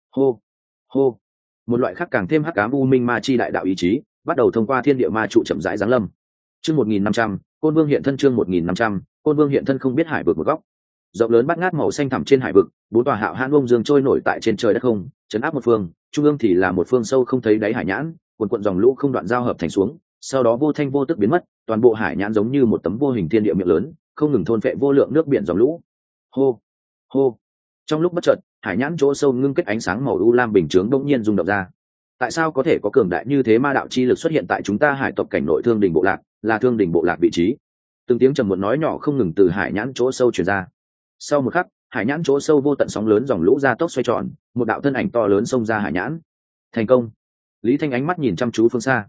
Hô. Một loại khác càng thêm hắc ám u minh ma chi đại đạo ý chí, bắt đầu thông qua thiên địa ma trụ chậm rãi giáng lâm. Chương 1500, Côn Vương hiện thân. Chương 1500, Côn Vương hiện thân. Không biết hải vực một góc, rộng lớn bát ngát màu xanh thẳm trên hải vực, bốn tòa hạo hãn bông dương trôi nổi tại trên trời đất không, chấn áp một phương, trung ương thì là một phương sâu không thấy đáy hải nhãn, cuồn cuộn dòng lũ không đoạn giao hợp thành xuống, sau đó vô thanh vô tức biến mất, toàn bộ hải nhãn giống như một tấm vô hình thiên địa miệng lớn, không ngừng thôn phệ vô lượng nước biển dòng lũ. Hô. Trong lúc bất chợt, hải nhãn chỗ sâu ngưng kết ánh sáng màu u lam bình chướng bỗng nhiên rung động ra. Tại sao có thể có cường đại như thế ma đạo chi lực xuất hiện tại chúng ta hải tộc cảnh nội Thương Đình bộ lạc, là Thương Đình bộ lạc vị trí? Từng tiếng trầm muộn nói nhỏ không ngừng từ hải nhãn chỗ sâu truyền ra. Sau một khắc, hải nhãn chỗ sâu vô tận sóng lớn dòng lũ ra tốc xoay tròn, một đạo thân ảnh to lớn xông ra hải nhãn. Thành công. Lý Thanh ánh mắt nhìn chăm chú phương xa.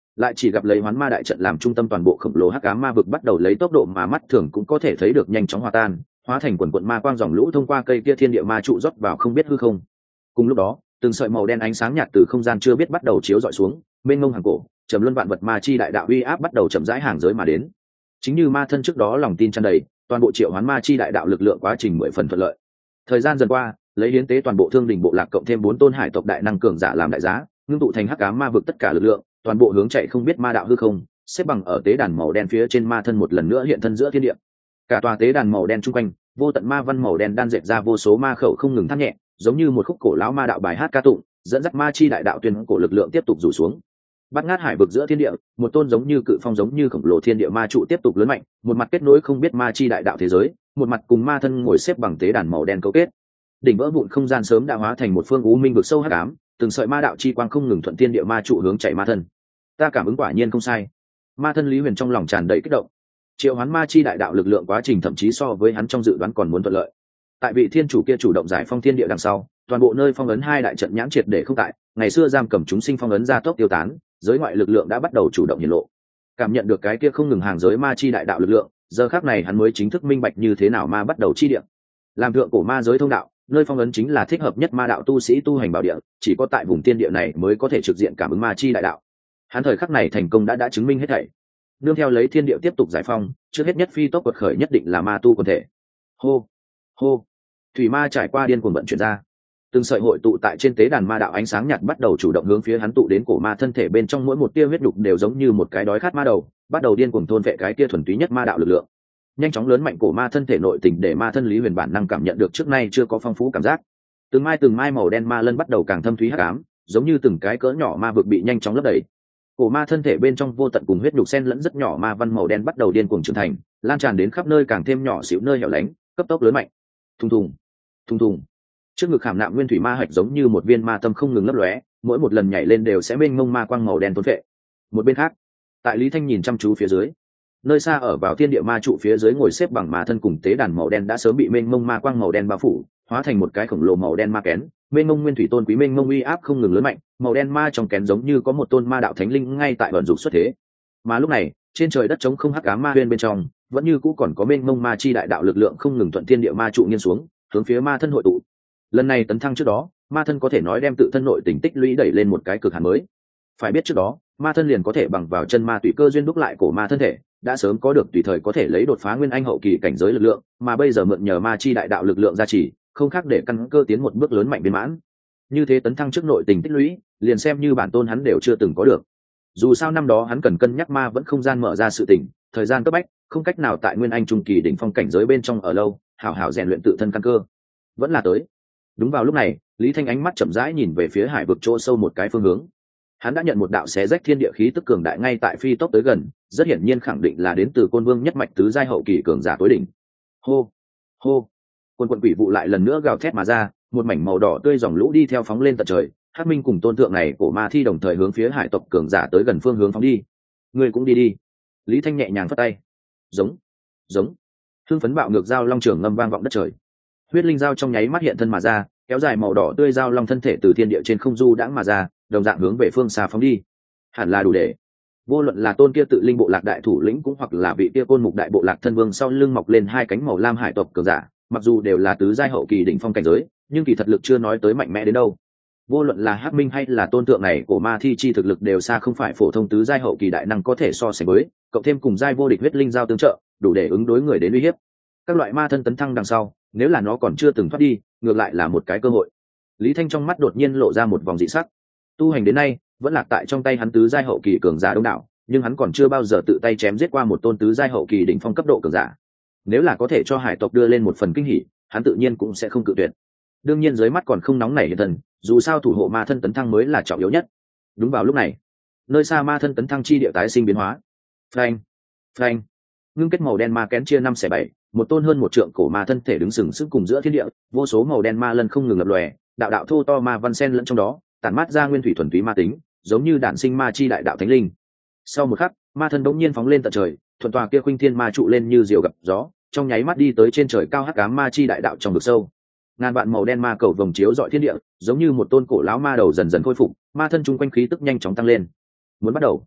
lại chỉ gặp lấy hoán ma đại trận làm trung tâm toàn bộ khổng lồ hắc ám ma vực bắt đầu lấy tốc độ mà mắt thường cũng có thể thấy được nhanh chóng hòa tan, hóa thành quần quận ma quang dòng lũ thông qua cây kia thiên địa ma trụ rót vào không biết hư không. Cùng lúc đó, từng sợi màu đen ánh sáng nhạt từ không gian chưa biết bắt đầu chiếu dọi xuống, mênh mông hàng cổ, trầm luân vạn vật ma chi đại đạo uy áp bắt đầu chậm rãi hàng giới mà đến. Chính như ma thân trước đó lòng tin tràn đầy, toàn bộ triệu hoán ma chi đại đạo lực lượng quá trình 10 phần thuận lợi. Thời gian dần qua, lấy hiến tế toàn bộ thương đình bộ lạc cộng thêm 4 tôn hải tộc đại năng cường giả làm đại giá, ngưng tụ thành hắc ám ma vực tất cả lực lượng, toàn bộ hướng chạy không biết ma đạo hư không, xếp bằng ở tế đàn màu đen phía trên ma thân một lần nữa hiện thân giữa thiên địa. Cả tòa tế đàn màu đen trung quanh, vô tận ma văn màu đen đan dệt ra vô số ma khẩu không ngừng thắt nhẹ, giống như một khúc cổ lão ma đạo bài hát ca tụng, dẫn dắt ma chi đại đạo tuyên cổ lực lượng tiếp tục rủ xuống. Bát ngát hải vực giữa thiên địa, một tôn giống như cự phong giống như khổng lồ thiên địa ma trụ tiếp tục lớn mạnh, một mặt kết nối không biết ma chi đại đạo thế giới, một mặt cùng ma thân ngồi xếp bằng tế đàn màu đen cấu kết. Đỉnh vỡ vụn không gian sớm đã hóa thành một phương u minh vực sâu hắc ám, từng sợi ma đạo chi quang không ngừng thuận thiên địa ma trụ hướng chạy ma thân. Ta cảm ứng quả nhiên không sai. Ma thân Lý Huyền trong lòng tràn đầy kích động. Triệu hoán ma chi đại đạo lực lượng quá trình thậm chí so với hắn trong dự đoán còn muốn thuận lợi. Tại vị thiên chủ kia chủ động giải phong thiên địa đằng sau, toàn bộ nơi phong ấn hai đại trận nhãn triệt để không tại, ngày xưa giam cầm chúng sinh phong ấn ra tốc tiêu tán, giới ngoại lực lượng đã bắt đầu chủ động hiển lộ. Cảm nhận được cái kia không ngừng hàng giới ma chi đại đạo lực lượng, giờ khắc này hắn mới chính thức minh bạch như thế nào ma bắt đầu chi địa. Làm thượng cổ ma giới thông đạo, nơi phong ấn chính là thích hợp nhất ma đạo tu sĩ tu hành bảo địa, chỉ có tại vùng tiên địa này mới có thể trực diện cảm ứng ma chi đại đạo. Hắn thời khắc này thành công đã chứng minh hết thảy. Nương theo lấy thiên địa tiếp tục giải phong, trước hết nhất phi tốc quật khởi nhất định là ma tu quần thể. Hô, hô, thủy ma trải qua điên cuồng vận chuyển ra, từng sợi hội tụ tại trên tế đàn ma đạo ánh sáng nhạt bắt đầu chủ động hướng phía hắn tụ đến cổ ma thân thể bên trong, mỗi một tia huyết nhục đều giống như một cái đói khát ma đầu, bắt đầu điên cuồng thôn vệ cái tia thuần túy nhất ma đạo lực lượng. Nhanh chóng lớn mạnh cổ ma thân thể nội tình để ma thân Lý Huyền bản năng cảm nhận được trước nay chưa có phong phú cảm giác. Từng mai màu đen ma lân bắt đầu càng thâm thúy hắc ám, giống như từng cái cỡ nhỏ ma vực bị nhanh chóng lấp đầy. Cổ ma thân thể bên trong vô tận cùng huyết nhục xen lẫn rất nhỏ ma văn màu đen bắt đầu điên cuồng trưởng thành, lan tràn đến khắp nơi càng thêm nhỏ xíu nơi hẻo lánh, cấp tốc lớn mạnh. Thùng thùng, thùng thùng. Trước ngực khảm nạm nguyên thủy ma hạch giống như một viên ma tâm không ngừng lấp lóe, mỗi một lần nhảy lên đều sẽ mênh mông ma quang màu đen thôn phệ. Một bên khác, tại Lý Thanh nhìn chăm chú phía dưới, nơi xa ở vào thiên địa ma trụ phía dưới ngồi xếp bằng ma thân cùng tế đàn màu đen đã sớm bị mênh mông ma quang màu đen bao phủ, hóa thành một cái khổng lồ màu đen ma kén, mênh mông nguyên thủy tôn quý mênh mông uy áp không ngừng lớn mạnh, màu đen ma trong kén giống như có một tôn ma đạo thánh linh ngay tại vận dụng xuất thế. Mà lúc này, trên trời đất trống không hắc ám ma huyên bên trong, vẫn như cũ còn có mênh mông ma chi đại đạo lực lượng không ngừng thuận thiên địa ma trụ nghiêng xuống, hướng phía ma thân hội tụ. Lần này tấn thăng trước đó, ma thân có thể nói đem tự thân nội tình tích lũy đẩy lên một cái cực hạn mới. Phải biết trước đó, ma thân liền có thể bằng vào chân ma tùy cơ duyên đúc lại cổ ma thân thể, đã sớm có được tùy thời có thể lấy đột phá nguyên anh hậu kỳ cảnh giới lực lượng, mà bây giờ mượn nhờ ma chi đại đạo lực lượng gia trì, không khác để căn cơ tiến một bước lớn mạnh viên mãn. Như thế tấn thăng trước nội tình tích lũy, liền xem như bản tôn hắn đều chưa từng có được. Dù sao năm đó hắn cần cân nhắc ma vẫn không gian mở ra sự tỉnh, thời gian cấp bách, không cách nào tại nguyên anh trung kỳ đỉnh phong cảnh giới bên trong ở lâu, hảo hảo rèn luyện tự thân căn cơ. Vẫn là tới. Đúng vào lúc này, Lý Thanh ánh mắt chậm rãi nhìn về phía hải vực chỗ sâu một cái phương hướng. Hắn đã nhận một đạo xé rách thiên địa khí tức cường đại ngay tại phi tốc tới gần, rất hiển nhiên khẳng định là đến từ Côn Vương nhất mạch tứ giai hậu kỳ cường giả tối đỉnh. Hô, hô. Quần quỷ vụ lại lần nữa gào thét mà ra, một mảnh màu đỏ tươi dòng lũ đi theo phóng lên tận trời, Hắc Minh cùng tôn thượng này của ma thi đồng thời hướng phía hải tộc cường giả tới gần phương hướng phóng đi. Ngươi cũng đi đi. Lý Thanh nhẹ nhàng phất tay. Giống, giống. Hương phấn bạo ngược dao long trường ngâm vang vọng đất trời. Huyết linh dao trong nháy mắt hiện thân mà ra, kéo dài màu đỏ tươi dao long thân thể từ thiên địa trên không du đãng mà ra, đồng dạng hướng về phương xa phóng đi. Hẳn là đủ để. Vô luận là tôn kia tự linh bộ lạc đại thủ lĩnh cũng hoặc là vị kia côn mục đại bộ lạc thân vương sau lưng mọc lên hai cánh màu lam hải tộc cường giả, mặc dù đều là tứ giai hậu kỳ đỉnh phong cảnh giới, nhưng kỳ thật lực chưa nói tới mạnh mẽ đến đâu. Vô luận là Hắc Minh hay là tôn tượng này của ma thi chi thực lực đều xa không phải phổ thông tứ giai hậu kỳ đại năng có thể so sánh với, cộng thêm cùng giai vô địch huyết linh giao tương trợ, đủ để ứng đối người đến uy hiếp. Các loại ma thân tấn thăng đằng sau, nếu là nó còn chưa từng thoát đi, ngược lại là một cái cơ hội. Lý Thanh trong mắt đột nhiên lộ ra một vòng dị sắc. Tu hành đến nay, vẫn lạc tại trong tay hắn tứ giai hậu kỳ cường giả đông đảo, nhưng hắn còn chưa bao giờ tự tay chém giết qua một tôn tứ giai hậu kỳ đỉnh phong cấp độ cường giả. Nếu là có thể cho hải tộc đưa lên một phần kinh hỉ, hắn tự nhiên cũng sẽ không cự tuyệt. Đương nhiên dưới mắt còn không nóng nảy hiện thân, dù sao thủ hộ ma thân tấn thăng mới là trọng yếu nhất. Đúng vào lúc này, nơi xa ma thân tấn thăng chi địa tái sinh biến hóa. Phanh, phanh. Ngưng kết màu đen ma kén chia 5/7, một tôn hơn một trượng cổ ma thân thể đứng sừng sững cùng giữa thiên địa, vô số màu đen ma lân không ngừng lập lòe, đạo đạo thô to ma văn sen lẫn trong đó, tản mát ra nguyên thủy thuần túy ma tính, giống như đản sinh ma chi đại đạo thánh linh. Sau một khắc, ma thân đống nhiên phóng lên tận trời, thuận tòa kia khuynh thiên ma trụ lên như diều gặp gió, trong nháy mắt đi tới trên trời cao hắc ám ma chi đại đạo trong vực sâu. Ngàn vạn màu đen ma cầu vồng chiếu rọi thiên địa, giống như một tôn cổ lão ma đầu dần dần khôi phục, ma thân chung quanh khí tức nhanh chóng tăng lên. Muốn bắt đầu.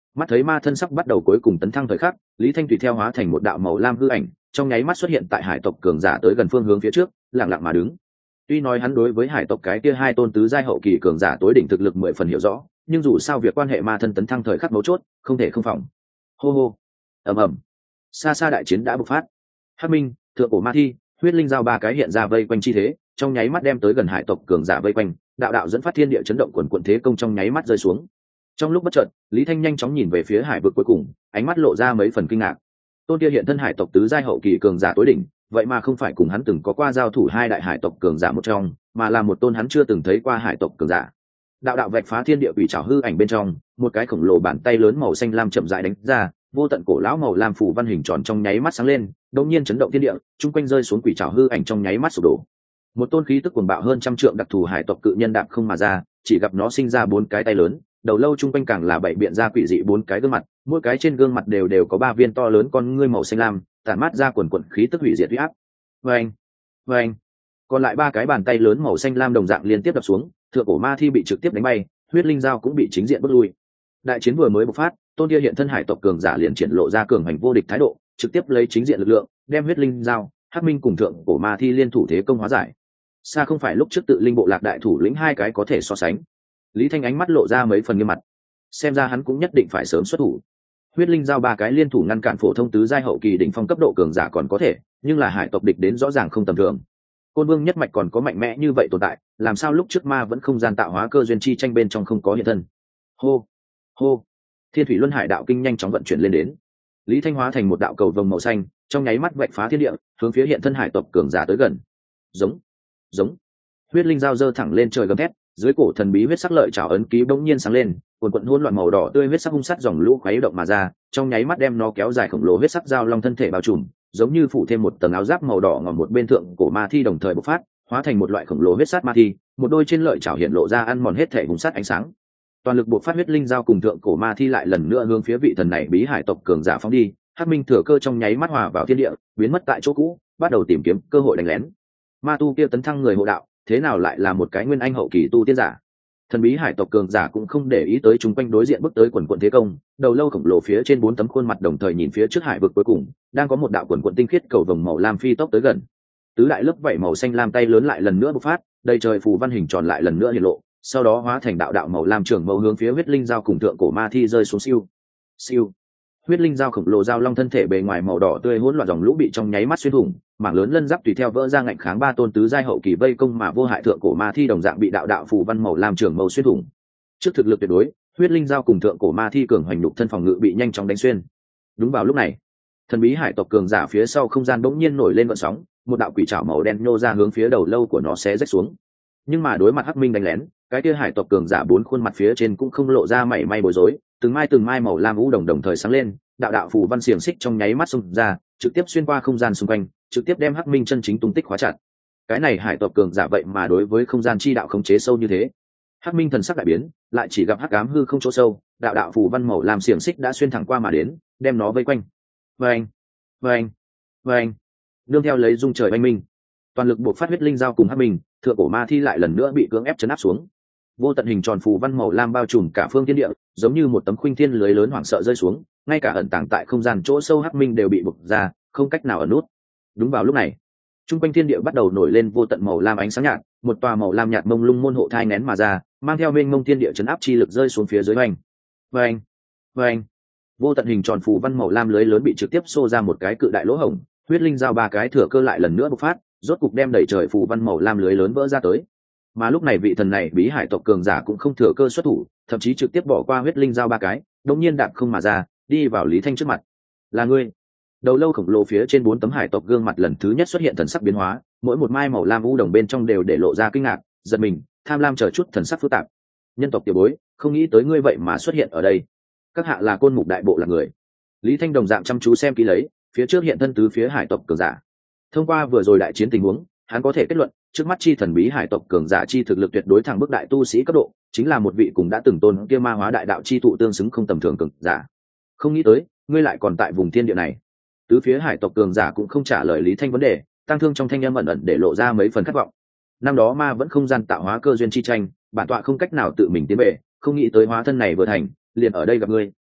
Mắt thấy ma thân sắp bắt đầu cuối cùng tấn thăng thời khắc, Lý Thanh tùy theo hóa thành một đạo màu lam hư ảnh, trong nháy mắt xuất hiện tại hải tộc cường giả tới gần phương hướng phía trước, lặng lặng mà đứng. Tuy nói hắn đối với hải tộc cái kia hai tôn tứ giai hậu kỳ cường giả tối đỉnh thực lực 10 phần hiểu rõ, nhưng dù sao việc quan hệ ma thân tấn thăng thời khắc mấu chốt, không thể không phòng. Hô hô, ầm ầm, xa xa đại chiến đã bộc phát. Hắc Minh, Thượng Cổ Ma Thi, Huyết Linh Giao ba cái hiện ra vây quanh chi thế, trong nháy mắt đem tới gần hải tộc cường giả vây quanh, đạo đạo dẫn phát thiên địa chấn động quần quần thế công trong nháy mắt rơi xuống. Trong lúc bất chợt, Lý Thanh nhanh chóng nhìn về phía hải vực cuối cùng, ánh mắt lộ ra mấy phần kinh ngạc. Tôn kia hiện thân hải tộc tứ giai hậu kỳ cường giả tối đỉnh, vậy mà không phải cùng hắn từng có qua giao thủ hai đại hải tộc cường giả một trong, mà là một tôn hắn chưa từng thấy qua hải tộc cường giả. Đạo đạo vạch phá thiên địa quỷ trảo hư ảnh bên trong, một cái khổng lồ bàn tay lớn màu xanh lam chậm rãi đánh ra, vô tận cổ lão màu lam phủ văn hình tròn trong nháy mắt sáng lên, đột nhiên chấn động thiên địa, chung quanh rơi xuống quỷ trảo hư ảnh trong nháy mắt sụp đổ. Một tôn khí tức cuồng bạo hơn trăm trượng đặc thù hải tộc cự nhân đạp không mà ra, chỉ gặp nó sinh ra bốn cái tay lớn, đầu lâu chung quanh càng là bảy biện ra quỷ dị bốn cái gương mặt, mỗi cái trên gương mặt đều có ba viên to lớn con ngươi màu xanh lam, tản mát ra quần quần khí tức hủy diệt uy áp. Vâng, vâng. Còn lại ba cái bàn tay lớn màu xanh lam đồng dạng liên tiếp đập xuống, Thượng Cổ Ma Thi bị trực tiếp đánh bay, Huyết Linh Giao cũng bị chính diện bước lui. Đại chiến vừa mới bộc phát, tôn kia hiện thân hải tộc cường giả liền triển lộ ra cường hành vô địch thái độ, trực tiếp lấy chính diện lực lượng đem Huyết Linh Giao, Hắc Minh cùng Thượng Cổ Ma Thi liên thủ thế công hóa giải. Xa không phải lúc trước tự linh bộ lạc đại thủ lĩnh hai cái có thể so sánh. Lý Thanh ánh mắt lộ ra mấy phần nghiêm mặt, xem ra hắn cũng nhất định phải sớm xuất thủ. Huyết Linh Giao ba cái liên thủ ngăn cản phổ thông tứ giai hậu kỳ đỉnh phong cấp độ cường giả còn có thể, nhưng là hải tộc địch đến rõ ràng không tầm thường. Côn Vương nhất mạch còn có mạnh mẽ như vậy tồn tại, làm sao lúc trước ma vẫn không gian tạo hóa cơ duyên chi tranh bên trong không có hiện thân. Hô, hô. Thiên Thủy Luân Hải đạo kinh nhanh chóng vận chuyển lên đến. Lý Thanh hóa thành một đạo cầu vồng màu xanh, trong nháy mắt vạch phá thiên địa, hướng phía hiện thân hải tộc cường giả tới gần. Giống, giống. Huyết Linh Giao giơ thẳng lên trời gầm thét, dưới cổ thần bí huyết sắc lợi trảo ấn ký bỗng nhiên sáng lên, cuồn cuộn hỗn loạn màu đỏ tươi huyết sắc hung sát dòng lũ khuấy động mà ra, trong nháy mắt đem nó kéo dài khổng lồ huyết sắc giao long thân thể bao trùm, giống như phủ thêm một tầng áo giáp màu đỏ ngòm một bên thượng cổ ma thi đồng thời bộc phát, hóa thành một loại khổng lồ huyết sát ma thi, một đôi trên lợi chảo hiện lộ ra ăn mòn hết thể hung sát ánh sáng. Toàn lực bộc phát Huyết Linh Giao cùng thượng cổ ma thi lại lần nữa hướng phía vị thần này bí hải tộc cường giả phóng đi, Hắc Minh thừa cơ trong nháy mắt hòa vào thiên địa, biến mất tại chỗ cũ, bắt đầu tìm kiếm cơ hội đánh lén. Ma tu kia tấn thăng người hộ đạo, thế nào lại là một cái nguyên anh hậu kỳ tu tiên giả? Thần bí hải tộc cường giả cũng không để ý tới chúng quanh đối diện bước tới quần quần thế công, đầu lâu khổng lồ phía trên bốn tấm khuôn mặt đồng thời nhìn phía trước hải vực cuối cùng, đang có một đạo quần quần tinh khiết cầu vồng màu lam phi tốc tới gần. Tứ đại lớp vảy màu xanh lam tay lớn lại lần nữa bộc phát, đầy trời phù văn hình tròn lại lần nữa hiện lộ, sau đó hóa thành đạo đạo màu lam trường mâu hướng phía Huyết Linh Giao cùng thượng cổ ma thi rơi xuống siêu. Siêu. Huyết Linh Giao khổng lồ giao long thân thể bề ngoài màu đỏ tươi hỗn loạn dòng lũ bị trong nháy mắt xuyên thủng, mảng lớn lân giáp tùy theo vỡ ra ngạnh kháng ba tôn tứ giai hậu kỳ vây công mà vô hại thượng cổ ma thi đồng dạng bị đạo đạo phù văn màu lam trường mâu xuyên thủng. Trước thực lực tuyệt đối, Huyết Linh Giao cùng thượng cổ ma thi cường hoành nhục thân phòng ngự bị nhanh chóng đánh xuyên. Đúng vào lúc này, thần bí hải tộc cường giả phía sau không gian bỗng nhiên nổi lên gợn sóng, một đạo quỷ trảo màu đen nhô ra hướng phía đầu lâu của nó xé rách xuống. Nhưng mà đối mặt Hắc Minh đánh lén, cái kia hải tộc cường giả bốn khuôn mặt phía trên cũng không lộ ra mảy may bối rối, từng mai màu lam u đồng thời sáng lên, đạo đạo phù văn xiềng xích trong nháy mắt xung ra, trực tiếp xuyên qua không gian xung quanh, trực tiếp đem Hắc Minh chân chính tung tích khóa chặt. Cái này hải tộc cường giả vậy mà đối với không gian chi đạo khống chế sâu như thế. Hắc Minh thần sắc đại biến, lại chỉ gặp hắc ám hư không chỗ sâu, đạo đạo phù văn màu lam xiềng xích đã xuyên thẳng qua mà đến, đem nó vây quanh. Vâng, vâng, vâng. Nương theo lấy dung trời oanh minh, toàn lực buộc phát Huyết Linh Giao cùng Hắc Minh, thượng cổ ma thi lại lần nữa bị cưỡng ép chấn áp xuống. Vô tận hình tròn phù văn màu lam bao trùm cả phương thiên địa, giống như một tấm khuynh thiên lưới lớn hoảng sợ rơi xuống, ngay cả ẩn tàng tại không gian chỗ sâu Hắc Minh đều bị bục ra, không cách nào ẩn nút. Đúng vào lúc này, trung quanh thiên địa bắt đầu nổi lên vô tận màu lam ánh sáng nhạt, một tòa màu lam nhạt mông lung môn hộ thai nén mà ra, mang theo mênh mông thiên địa chấn áp chi lực rơi xuống phía dưới oanh. Oanh, oanh. Vô tận hình tròn phù văn màu lam lưới lớn bị trực tiếp xô ra một cái cự đại lỗ hổng, Huyết Linh Giao ba cái thừa cơ lại lần nữa bộc phát, rốt cục đem đẩy trời phù văn màu lam lưới lớn vỡ ra tới. Mà lúc này vị thần này bí hải tộc cường giả cũng không thừa cơ xuất thủ, thậm chí trực tiếp bỏ qua Huyết Linh Giao ba cái, đột nhiên đạp không mà ra, đi vào Lý Thanh trước mặt. Là ngươi? Đầu lâu khổng lồ phía trên bốn tấm hải tộc gương mặt lần thứ nhất xuất hiện thần sắc biến hóa, mỗi một mai màu lam u đồng bên trong đều để lộ ra kinh ngạc, giật mình, tham lam chờ chút thần sắc phức tạp. Nhân tộc tiểu bối, không nghĩ tới ngươi vậy mà xuất hiện ở đây. Các hạ là Côn Mục đại bộ là người. Lý Thanh đồng dạng chăm chú xem kỹ lấy, phía trước hiện thân tứ phía hải tộc cường giả. Thông qua vừa rồi đại chiến tình huống, hắn có thể kết luận, trước mắt chi thần bí hải tộc cường giả chi thực lực tuyệt đối thẳng bước đại tu sĩ cấp độ, chính là một vị cùng đã từng tôn kia ma hóa đại đạo chi tụ tương xứng không tầm thường cường giả. Không nghĩ tới, ngươi lại còn tại vùng thiên địa này. Tứ phía hải tộc cường giả cũng không trả lời Lý Thanh vấn đề, tăng thương trong thanh âm ẩn ẩn để lộ ra mấy phần khát vọng. Năm đó ma vẫn không gian tạo hóa cơ duyên chi tranh, bản tọa không cách nào tự mình tiến về, không nghĩ tới hóa thân này vừa thành, liền ở đây gặp ngươi,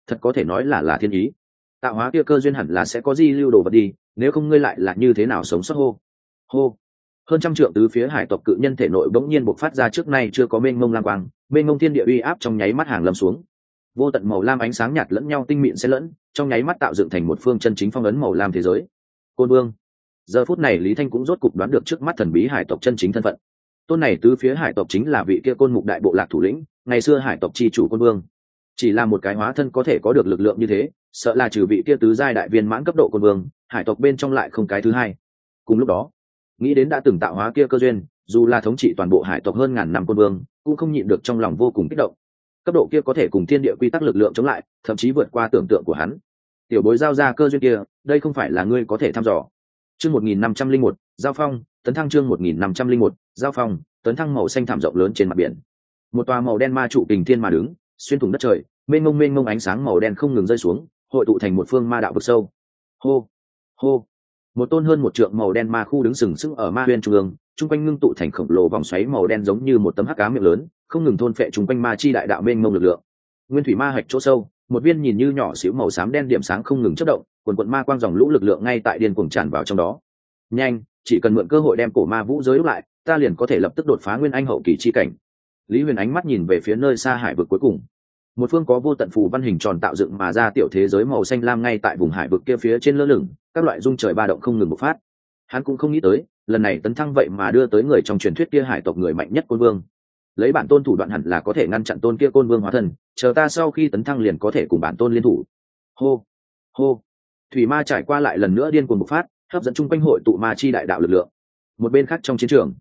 thật có thể nói là thiên ý. Tạo hóa kia cơ duyên hẳn là sẽ có di lưu đồ vật đi, nếu không ngươi lại là như thế nào sống sót. Hô. Hơn trăm trượng tứ phía hải tộc cự nhân thể nội bỗng nhiên bộc phát ra trước nay chưa có mênh mông lam quang, mênh mông thiên địa uy áp trong nháy mắt hàng lâm xuống. Vô tận màu lam ánh sáng nhạt lẫn nhau tinh mịn xen lẫn, trong nháy mắt tạo dựng thành một phương chân chính phong ấn màu lam thế giới. Côn Vương. Giờ phút này Lý Thanh cũng rốt cục đoán được trước mắt thần bí hải tộc chân chính thân phận. Tôn này tứ phía hải tộc chính là vị kia Côn Mục đại bộ lạc thủ lĩnh, ngày xưa hải tộc chi chủ Côn Vương. Chỉ là một cái hóa thân có thể có được lực lượng như thế, sợ là trừ vị kia tứ giai đại viên mãn cấp độ Côn Vương, hải tộc bên trong lại không cái thứ hai. Cùng lúc đó, nghĩ đến đã từng tạo hóa kia cơ duyên, dù là thống trị toàn bộ hải tộc hơn ngàn năm Côn Vương, cũng không nhịn được trong lòng vô cùng kích động. Cấp độ kia có thể cùng thiên địa quy tắc lực lượng chống lại, thậm chí vượt qua tưởng tượng của hắn. Tiểu bối giao ra cơ duyên kia, đây không phải là ngươi có thể thăm dò. Chương 1501, giao phong, tấn thăng chương 1501, giao phong, tấn thăng màu xanh thảm rộng lớn trên mặt biển. Một tòa màu đen ma trụ kình thiên mà đứng, xuyên thủng đất trời, mênh mông ánh sáng màu đen không ngừng rơi xuống, hội tụ thành một phương ma đạo vực sâu. Hô, hô. Một tôn hơn một trượng màu đen ma khu đứng sừng sững ở ma huyên trung ương, trung quanh ngưng tụ thành khổng lồ vòng xoáy màu đen giống như một tấm hắc ám miệng lớn, không ngừng thôn phệ trung quanh ma chi đại đạo mênh mông lực lượng. Nguyên thủy ma hạch chỗ sâu, một viên nhìn như nhỏ xíu màu xám đen điểm sáng không ngừng chớp động, quần quần ma quang dòng lũ lực lượng ngay tại điên cuồng tràn vào trong đó. Nhanh, chỉ cần mượn cơ hội đem cổ ma vũ giới lúc lại, ta liền có thể lập tức đột phá nguyên anh hậu kỳ chi cảnh. Lý Huyền ánh mắt nhìn về phía nơi xa hải vực cuối cùng. Một phương có vô tận phù văn hình tròn tạo dựng mà ra tiểu thế giới màu xanh lam ngay tại vùng hải vực kia phía trên lơ lửng, các loại dung trời ba động không ngừng bộc phát. Hắn cũng không nghĩ tới, lần này tấn thăng vậy mà đưa tới người trong truyền thuyết kia hải tộc người mạnh nhất Côn Vương. Lấy bản tôn thủ đoạn hẳn là có thể ngăn chặn tôn kia Côn Vương hóa thân, chờ ta sau khi tấn thăng liền có thể cùng bản tôn liên thủ. Hô, hô. Thủy ma trải qua lại lần nữa điên cuồng bộc phát, hấp dẫn chung quanh hội tụ ma chi đại đạo lực lượng. Một bên khác trong chiến trường,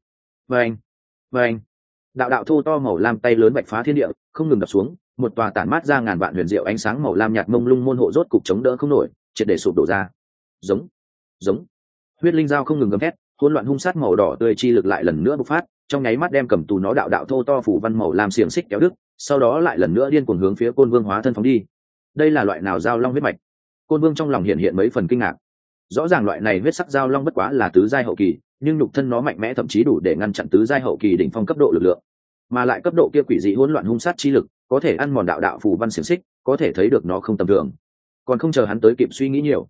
vâng, đạo thô to màu lam tay lớn bạch phá thiên địa, không ngừng đập xuống, một tòa tản mát ra ngàn vạn huyền diệu ánh sáng màu lam nhạt mông lung môn hộ rốt cục chống đỡ không nổi, triệt để sụp đổ ra. Giống. Huyết linh dao không ngừng gầm thét, hỗn loạn hung sát màu đỏ tươi chi lực lại lần nữa bộc phát, trong nháy mắt đem cầm tù nó đạo thô to phủ văn màu lam xiềng xích kéo đứt, sau đó lại lần nữa điên cuồng hướng phía Côn Vương hóa thân phóng đi. Đây là loại nào giao long huyết mạch? Côn Vương trong lòng hiện mấy phần kinh ngạc. Rõ ràng loại này huyết sắc giao long bất quá là tứ giai hậu kỳ, nhưng nhục thân nó mạnh mẽ thậm chí đủ để ngăn chặn tứ giai hậu kỳ đỉnh phong cấp độ lực lượng, mà lại cấp độ kia quỷ dị hỗn loạn hung sát chi lực, có thể ăn mòn đạo phù văn xiềng xích, có thể thấy được nó không tầm thường. Còn không chờ hắn tới kịp suy nghĩ nhiều,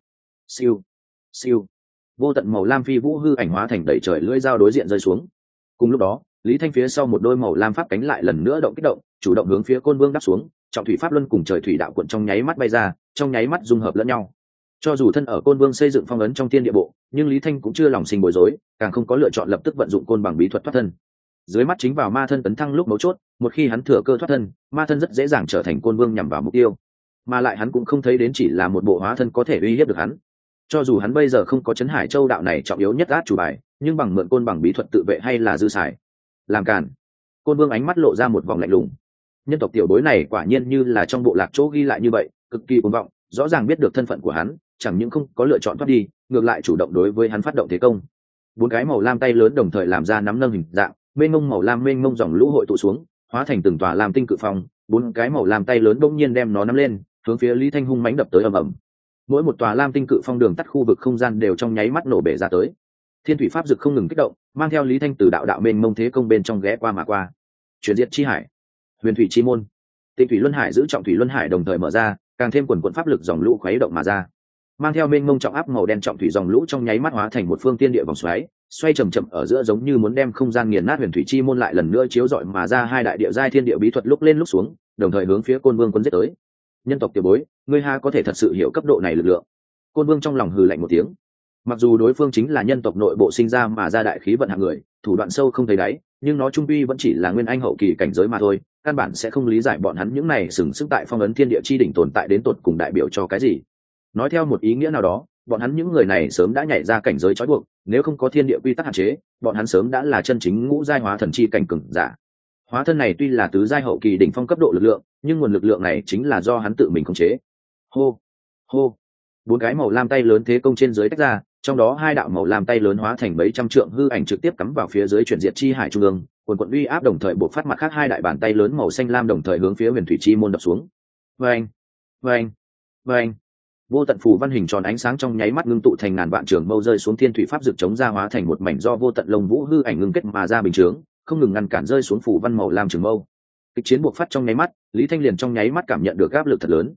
siêu, vô tận màu lam phi vũ hư ảnh hóa thành đầy trời lưỡi dao đối diện rơi xuống. Cùng lúc đó, Lý Thanh phía sau một đôi màu lam pháp cánh lại lần nữa động kích động, chủ động hướng phía Côn Vương đáp xuống, trọng thủy pháp luân cùng trời thủy đạo cuộn trong nháy mắt bay ra, trong nháy mắt dung hợp lẫn nhau. Cho dù thân ở Côn Vương xây dựng phong ấn trong thiên địa bộ, nhưng Lý Thanh cũng chưa lòng sinh bối rối, càng không có lựa chọn lập tức vận dụng côn bằng bí thuật thoát thân. Dưới mắt chính vào ma thân tấn thăng lúc mấu chốt, một khi hắn thừa cơ thoát thân, ma thân rất dễ dàng trở thành Côn Vương nhằm vào mục tiêu. Mà lại hắn cũng không thấy đến chỉ là một bộ hóa thân có thể uy hiếp được hắn. Cho dù hắn bây giờ không có Trấn Hải Châu đạo này trọng yếu nhất át chủ bài, nhưng bằng mượn côn bằng bí thuật tự vệ hay là dư xài. Làm cản. Côn Vương ánh mắt lộ ra một vòng lạnh lùng. Nhân tộc tiểu bối này quả nhiên như là trong bộ lạc chỗ ghi lại như vậy, cực kỳ cuồng vọng, rõ ràng biết được thân phận của hắn, chẳng những không có lựa chọn thoát đi, ngược lại chủ động đối với hắn phát động thế công. Bốn cái màu lam tay lớn đồng thời làm ra nắm nâng hình dạng, mênh mông màu lam mênh mông dòng lũ hội tụ xuống, hóa thành từng tòa lam tinh cự phong, bốn cái màu lam tay lớn bỗng nhiên đem nó nắm lên, hướng phía Lý Thanh hung mãnh đập tới ầm ầm. Mỗi một tòa lam tinh cự phong đường tắt khu vực không gian đều trong nháy mắt nổ bể ra tới. Thiên thủy pháp dực không ngừng kích động, mang theo Lý Thanh từ đạo mênh mông thế công bên trong ghé qua mà qua. Chuyển diệt chi hải, huyền thủy chi môn, Tịnh thủy luân hải giữ trọng thủy luân hải đồng thời mở ra, càng thêm quần quần pháp lực dòng lũ khuấy động mà ra, mang theo mênh mông trọng áp màu đen trọng thủy dòng lũ trong nháy mắt hóa thành một phương tiên địa vòng xoáy, xoay chậm chậm ở giữa giống như muốn đem không gian nghiền nát. Huyền thủy chi môn lại lần nữa chiếu rọi mà ra hai đại địa giai thiên địa bí thuật lúc lên lúc xuống, đồng thời hướng phía Côn Vương quân giết tới. Nhân tộc tiểu bối, ngươi ha có thể thật sự hiểu cấp độ này lực lượng? Côn Vương trong lòng hừ lạnh một tiếng. Mặc dù đối phương chính là nhân tộc nội bộ sinh ra mà ra đại khí vận hạng người, thủ đoạn sâu không thấy đáy, nhưng nó trung quy vẫn chỉ là nguyên anh hậu kỳ cảnh giới mà thôi, căn bản sẽ không lý giải bọn hắn những này sừng sững tại phong ấn thiên địa chi đỉnh tồn tại đến tột cùng đại biểu cho cái gì. Nói theo một ý nghĩa nào đó, bọn hắn những người này sớm đã nhảy ra cảnh giới trói buộc, nếu không có thiên địa quy tắc hạn chế, bọn hắn sớm đã là chân chính ngũ giai hóa thần chi cảnh cường giả. Hóa thân này tuy là tứ giai hậu kỳ đỉnh phong cấp độ lực lượng, nhưng nguồn lực lượng này chính là do hắn tự mình khống chế. Hô, hô. Bốn cái màu lam tay lớn thế công trên dưới tách ra, trong đó hai đạo màu lam tay lớn hóa thành mấy trăm trượng hư ảnh trực tiếp cắm vào phía dưới chuyển diệt chi hải trung ương, quần quần uy áp đồng thời bộc phát, mặt khác hai đại bàn tay lớn màu xanh lam đồng thời hướng phía huyền thủy chi môn đập xuống. Vâng, vâng, vâng. Vô tận phù văn hình tròn ánh sáng trong nháy mắt ngưng tụ thành ngàn vạn trường mâu rơi xuống, thiên thủy pháp dược chống ra hóa thành một mảnh do vô tận lông vũ hư ảnh ngưng kết mà ra bình chướng, không ngừng ngăn cản rơi xuống phù văn màu lam trường mâu. Kịch chiến buộc phát trong nháy mắt, Lý Thanh liền trong nháy mắt cảm nhận được áp lực thật lớn.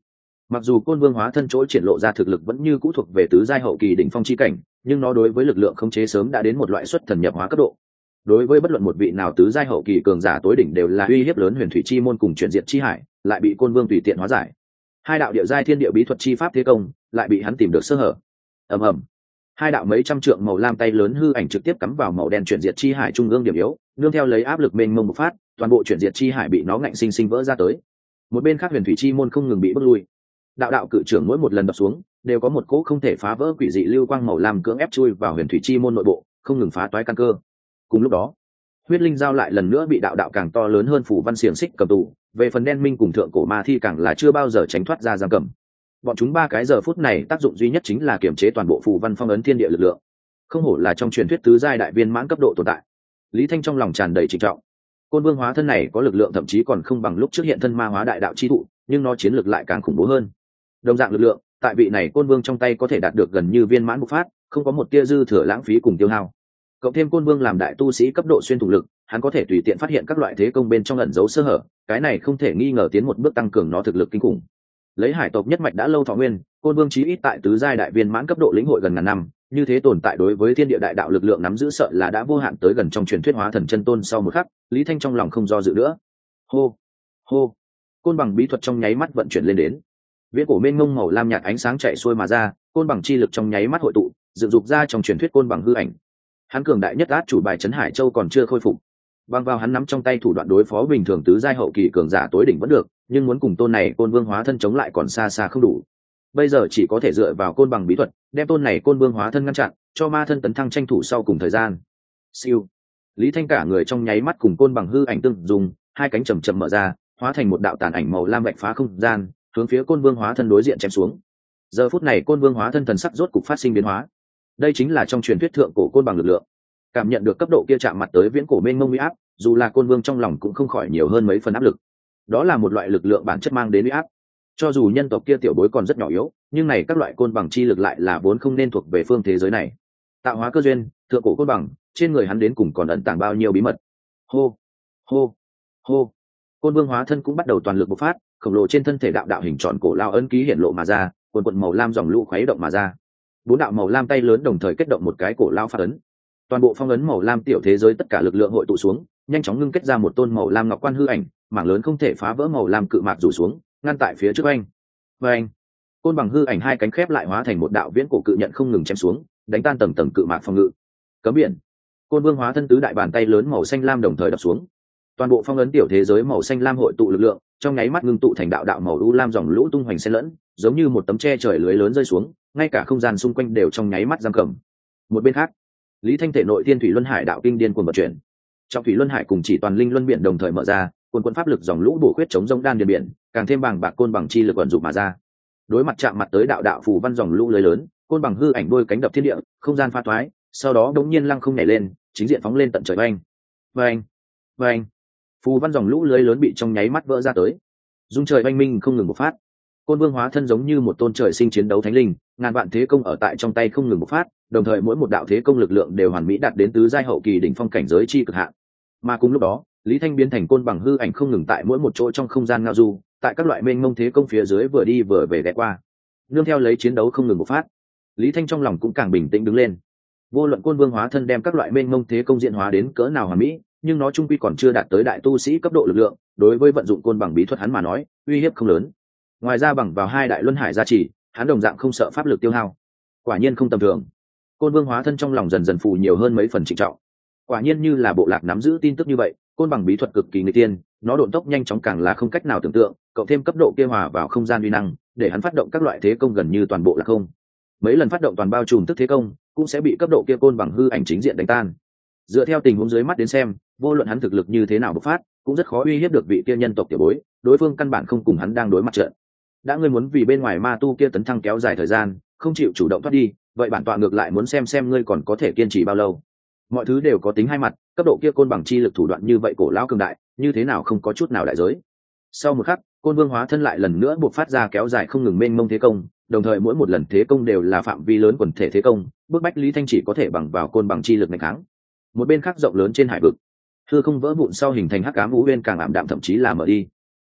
Mặc dù côn vương hóa thân chỗ triển lộ ra thực lực vẫn như cũ thuộc về tứ giai hậu kỳ đỉnh phong chi cảnh, nhưng nó đối với lực lượng khống chế sớm đã đến một loại xuất thần nhập hóa cấp độ. Đối với bất luận một vị nào tứ giai hậu kỳ cường giả tối đỉnh đều là uy hiếp lớn. Huyền thủy chi môn cùng chuyển diệt chi hải lại bị côn vương tùy tiện hóa giải, hai đạo địa giai thiên địa bí thuật chi pháp thế công lại bị hắn tìm được sơ hở. ầm ầm, hai đạo mấy trăm trượng màu lam tay lớn hư ảnh trực tiếp cắm vào màu đen chuyển diệt chi hải trung ương điểm yếu, nương theo lấy áp lực mênh mông một phát, toàn bộ chuyển diệt chi hải bị nó ngạnh sinh sinh vỡ ra tới. Một bên khác huyền thủy chi môn không ngừng bị bước lui, đạo đạo cự trưởng mỗi một lần đập xuống đều có một cỗ không thể phá vỡ quỷ dị lưu quang màu lam cưỡng ép chui vào huyền thủy chi môn nội bộ, không ngừng phá toái căn cơ. Cùng lúc đó, huyết linh giao lại lần nữa bị đạo đạo càng to lớn hơn phủ văn xiềng xích cầm tù, về phần đen minh cùng thượng cổ ma thi càng là chưa bao giờ tránh thoát ra giam cầm. Bọn chúng ba cái giờ phút này tác dụng duy nhất chính là kiểm chế toàn bộ phù văn phong ấn thiên địa lực lượng. Không hổ là trong truyền thuyết tứ giai đại viên mãn cấp độ tồn tại. Lý Thanh trong lòng tràn đầy trịnh trọng. Côn vương hóa thân này có lực lượng thậm chí còn không bằng lúc trước hiện thân ma hóa đại đạo chi thụ, nhưng nó chiến lược lại càng khủng bố hơn. Đồng dạng lực lượng, tại vị này côn vương trong tay có thể đạt được gần như viên mãn bộc phát, không có một tia dư thừa lãng phí cùng tiêu hao. Cộng thêm côn vương làm đại tu sĩ cấp độ xuyên thủng lực, hắn có thể tùy tiện phát hiện các loại thế công bên trong ẩn giấu sơ hở, cái này không thể nghi ngờ tiến một bước tăng cường nó thực lực kinh khủng. Lấy hải tộc nhất mạch đã lâu thọ nguyên, côn vương chí ít tại tứ giai đại viên mãn cấp độ lĩnh hội gần ngàn năm, như thế tồn tại đối với thiên địa đại đạo lực lượng nắm giữ sợ là đã vô hạn tới gần trong truyền thuyết hóa thần chân tôn. Sau một khắc, Lý Thanh trong lòng không do dự nữa. Hô, hô, côn bằng bí thuật trong nháy mắt vận chuyển lên đến. Viễn cổ mênh mông màu lam nhạt ánh sáng chạy xuôi mà ra, côn bằng chi lực trong nháy mắt hội tụ, dựng dục ra trong truyền thuyết côn bằng hư ảnh. Hắn cường đại nhất át chủ bài trấn Hải Châu còn chưa khôi phục. Bằng vào hắn nắm trong tay thủ đoạn đối phó bình thường tứ giai hậu kỳ cường giả tối đỉnh vẫn được, nhưng muốn cùng tôn này côn vương hóa thân chống lại còn xa xa không đủ. Bây giờ chỉ có thể dựa vào côn bằng bí thuật, đem tôn này côn vương hóa thân ngăn chặn, cho ma thân tấn thăng tranh thủ sau cùng thời gian. Siêu. Lý Thanh cả người trong nháy mắt cùng côn bằng hư ảnh tương dùng, hai cánh chầm chậm mở ra, hóa thành một đạo tàn ảnh màu lam vạch phá không gian, hướng phía côn vương hóa thân đối diện chém xuống. Giờ phút này côn vương hóa thân thần sắc rốt cục phát sinh biến hóa. Đây chính là trong truyền thuyết thượng cổ côn bằng lực lượng. Cảm nhận được cấp độ kia chạm mặt tới viễn cổ mênh mông uy áp, dù là côn vương trong lòng cũng không khỏi nhiều hơn mấy phần áp lực. Đó là một loại lực lượng bản chất mang đến uy áp. Cho dù nhân tộc kia tiểu bối còn rất nhỏ yếu, nhưng này các loại côn bằng chi lực lại là vốn không nên thuộc về phương thế giới này. Tạo hóa cơ duyên, thượng cổ côn bằng, trên người hắn đến cùng còn ẩn tàng bao nhiêu bí mật. Hô, hô, hô. Côn vương hóa thân cũng bắt đầu toàn lực bộc phát, khổng lồ trên thân thể đạo đạo hình tròn cổ lao ấn ký hiện lộ mà ra, quần quần màu lam dòng lũ khuấy động mà ra. Bốn đạo màu lam tay lớn đồng thời kết động một cái cổ lao phát ấn. Toàn bộ phong ấn màu lam tiểu thế giới tất cả lực lượng hội tụ xuống, nhanh chóng ngưng kết ra một tôn màu lam ngọc quan hư ảnh, mảng lớn không thể phá vỡ màu lam cự mạc rủ xuống, ngăn tại phía trước anh. Và anh, côn bằng hư ảnh hai cánh khép lại hóa thành một đạo viễn cổ cự nhận không ngừng chém xuống, đánh tan tầng tầng cự mạc phòng ngự. Cấm biển, côn vương hóa thân tứ đại bàn tay lớn màu xanh lam đồng thời đập xuống. Toàn bộ phong ấn tiểu thế giới màu xanh lam hội tụ lực lượng, trong nháy mắt ngưng tụ thành đạo đạo màu u lam dòng lũ tung hoành xen lẫn, giống như một tấm che trời lưới lớn rơi xuống, ngay cả không gian xung quanh đều trong nháy mắt giam cầm. Một bên khác, Lý Thanh thể nội Thiên Thủy Luân Hải đạo kinh điên cuồng vận chuyển. Trong Thủy Luân Hải cùng chỉ toàn linh luân biển đồng thời mở ra, cuồn cuộn pháp lực dòng lũ bổ khuyết chống rông đan điền biển, càng thêm bàng bạc côn bằng chi lực vận dụng mà ra. Đối mặt chạm mặt tới đạo đạo phù văn dòng lũ lưới lớn, côn bằng hư ảnh đôi cánh đập thiên địa, không gian pha thoái, sau đó đống nhiên lăng không nhảy lên, chính diện phóng lên tận trời oanh. Oanh, oanh. Phù văn dòng lũ lưới lớn bị trong nháy mắt vỡ ra tới. Dung trời oanh minh không ngừng bộc phát. Côn vương hóa thân giống như một tôn trời sinh chiến đấu thánh linh, ngàn vạn thế công ở tại trong tay không ngừng bộc phát, đồng thời mỗi một đạo thế công lực lượng đều hoàn mỹ đạt đến tứ giai hậu kỳ đỉnh phong cảnh giới chi cực hạn. Mà cùng lúc đó, Lý Thanh biến thành côn bằng hư ảnh không ngừng tại mỗi một chỗ trong không gian ngao du, tại các loại mênh mông thế công phía dưới vừa đi vừa về ghé qua. Nương theo lấy chiến đấu không ngừng bộc phát, Lý Thanh trong lòng cũng càng bình tĩnh đứng lên. Vô luận côn vương hóa thân đem các loại mênh mông thế công diễn hóa đến cỡ nào hoàn mỹ, nhưng nó chung quy còn chưa đạt tới đại tu sĩ cấp độ lực lượng, đối với vận dụng côn bằng bí thuật hắn mà nói, uy hiếp không lớn. Ngoài ra bằng vào hai đại luân hải gia trì, hắn đồng dạng không sợ pháp lực tiêu hao. Quả nhiên không tầm thường. Côn vương hóa thân trong lòng dần dần phù nhiều hơn mấy phần trịnh trọng. Quả nhiên như là bộ lạc nắm giữ tin tức như vậy, côn bằng bí thuật cực kỳ nguy tiên, nó độn tốc nhanh chóng càng là không cách nào tưởng tượng, cộng thêm cấp độ kia hòa vào không gian uy năng, để hắn phát động các loại thế công gần như toàn bộ là không. Mấy lần phát động toàn bao trùm tức thế công, cũng sẽ bị cấp độ kia côn bằng hư ảnh chính diện đánh tan. Dựa theo tình huống dưới mắt đến xem, vô luận hắn thực lực như thế nào bộc phát, cũng rất khó uy hiếp được vị kia nhân tộc tiểu bối, đối phương căn bản không cùng hắn đang đối mặt trận. Đã ngươi muốn vì bên ngoài ma tu kia tấn thăng kéo dài thời gian, không chịu chủ động thoát đi, vậy bản tọa ngược lại muốn xem ngươi còn có thể kiên trì bao lâu. Mọi thứ đều có tính hai mặt, cấp độ kia côn bằng chi lực thủ đoạn như vậy cổ lão cường đại, như thế nào không có chút nào đại giới. Sau một khắc, côn vương hóa thân lại lần nữa buộc phát ra kéo dài không ngừng mênh mông thế công, đồng thời mỗi một lần thế công đều là phạm vi lớn quần thể thế công, bức bách Lý Thanh chỉ có thể bằng vào côn bằng chi lực ngày kháng. Một bên khác rộng lớn trên hải vực, hư không vỡ vụn sau hình thành hắc ám u uyên càng ảm đạm thậm chí là mở đi.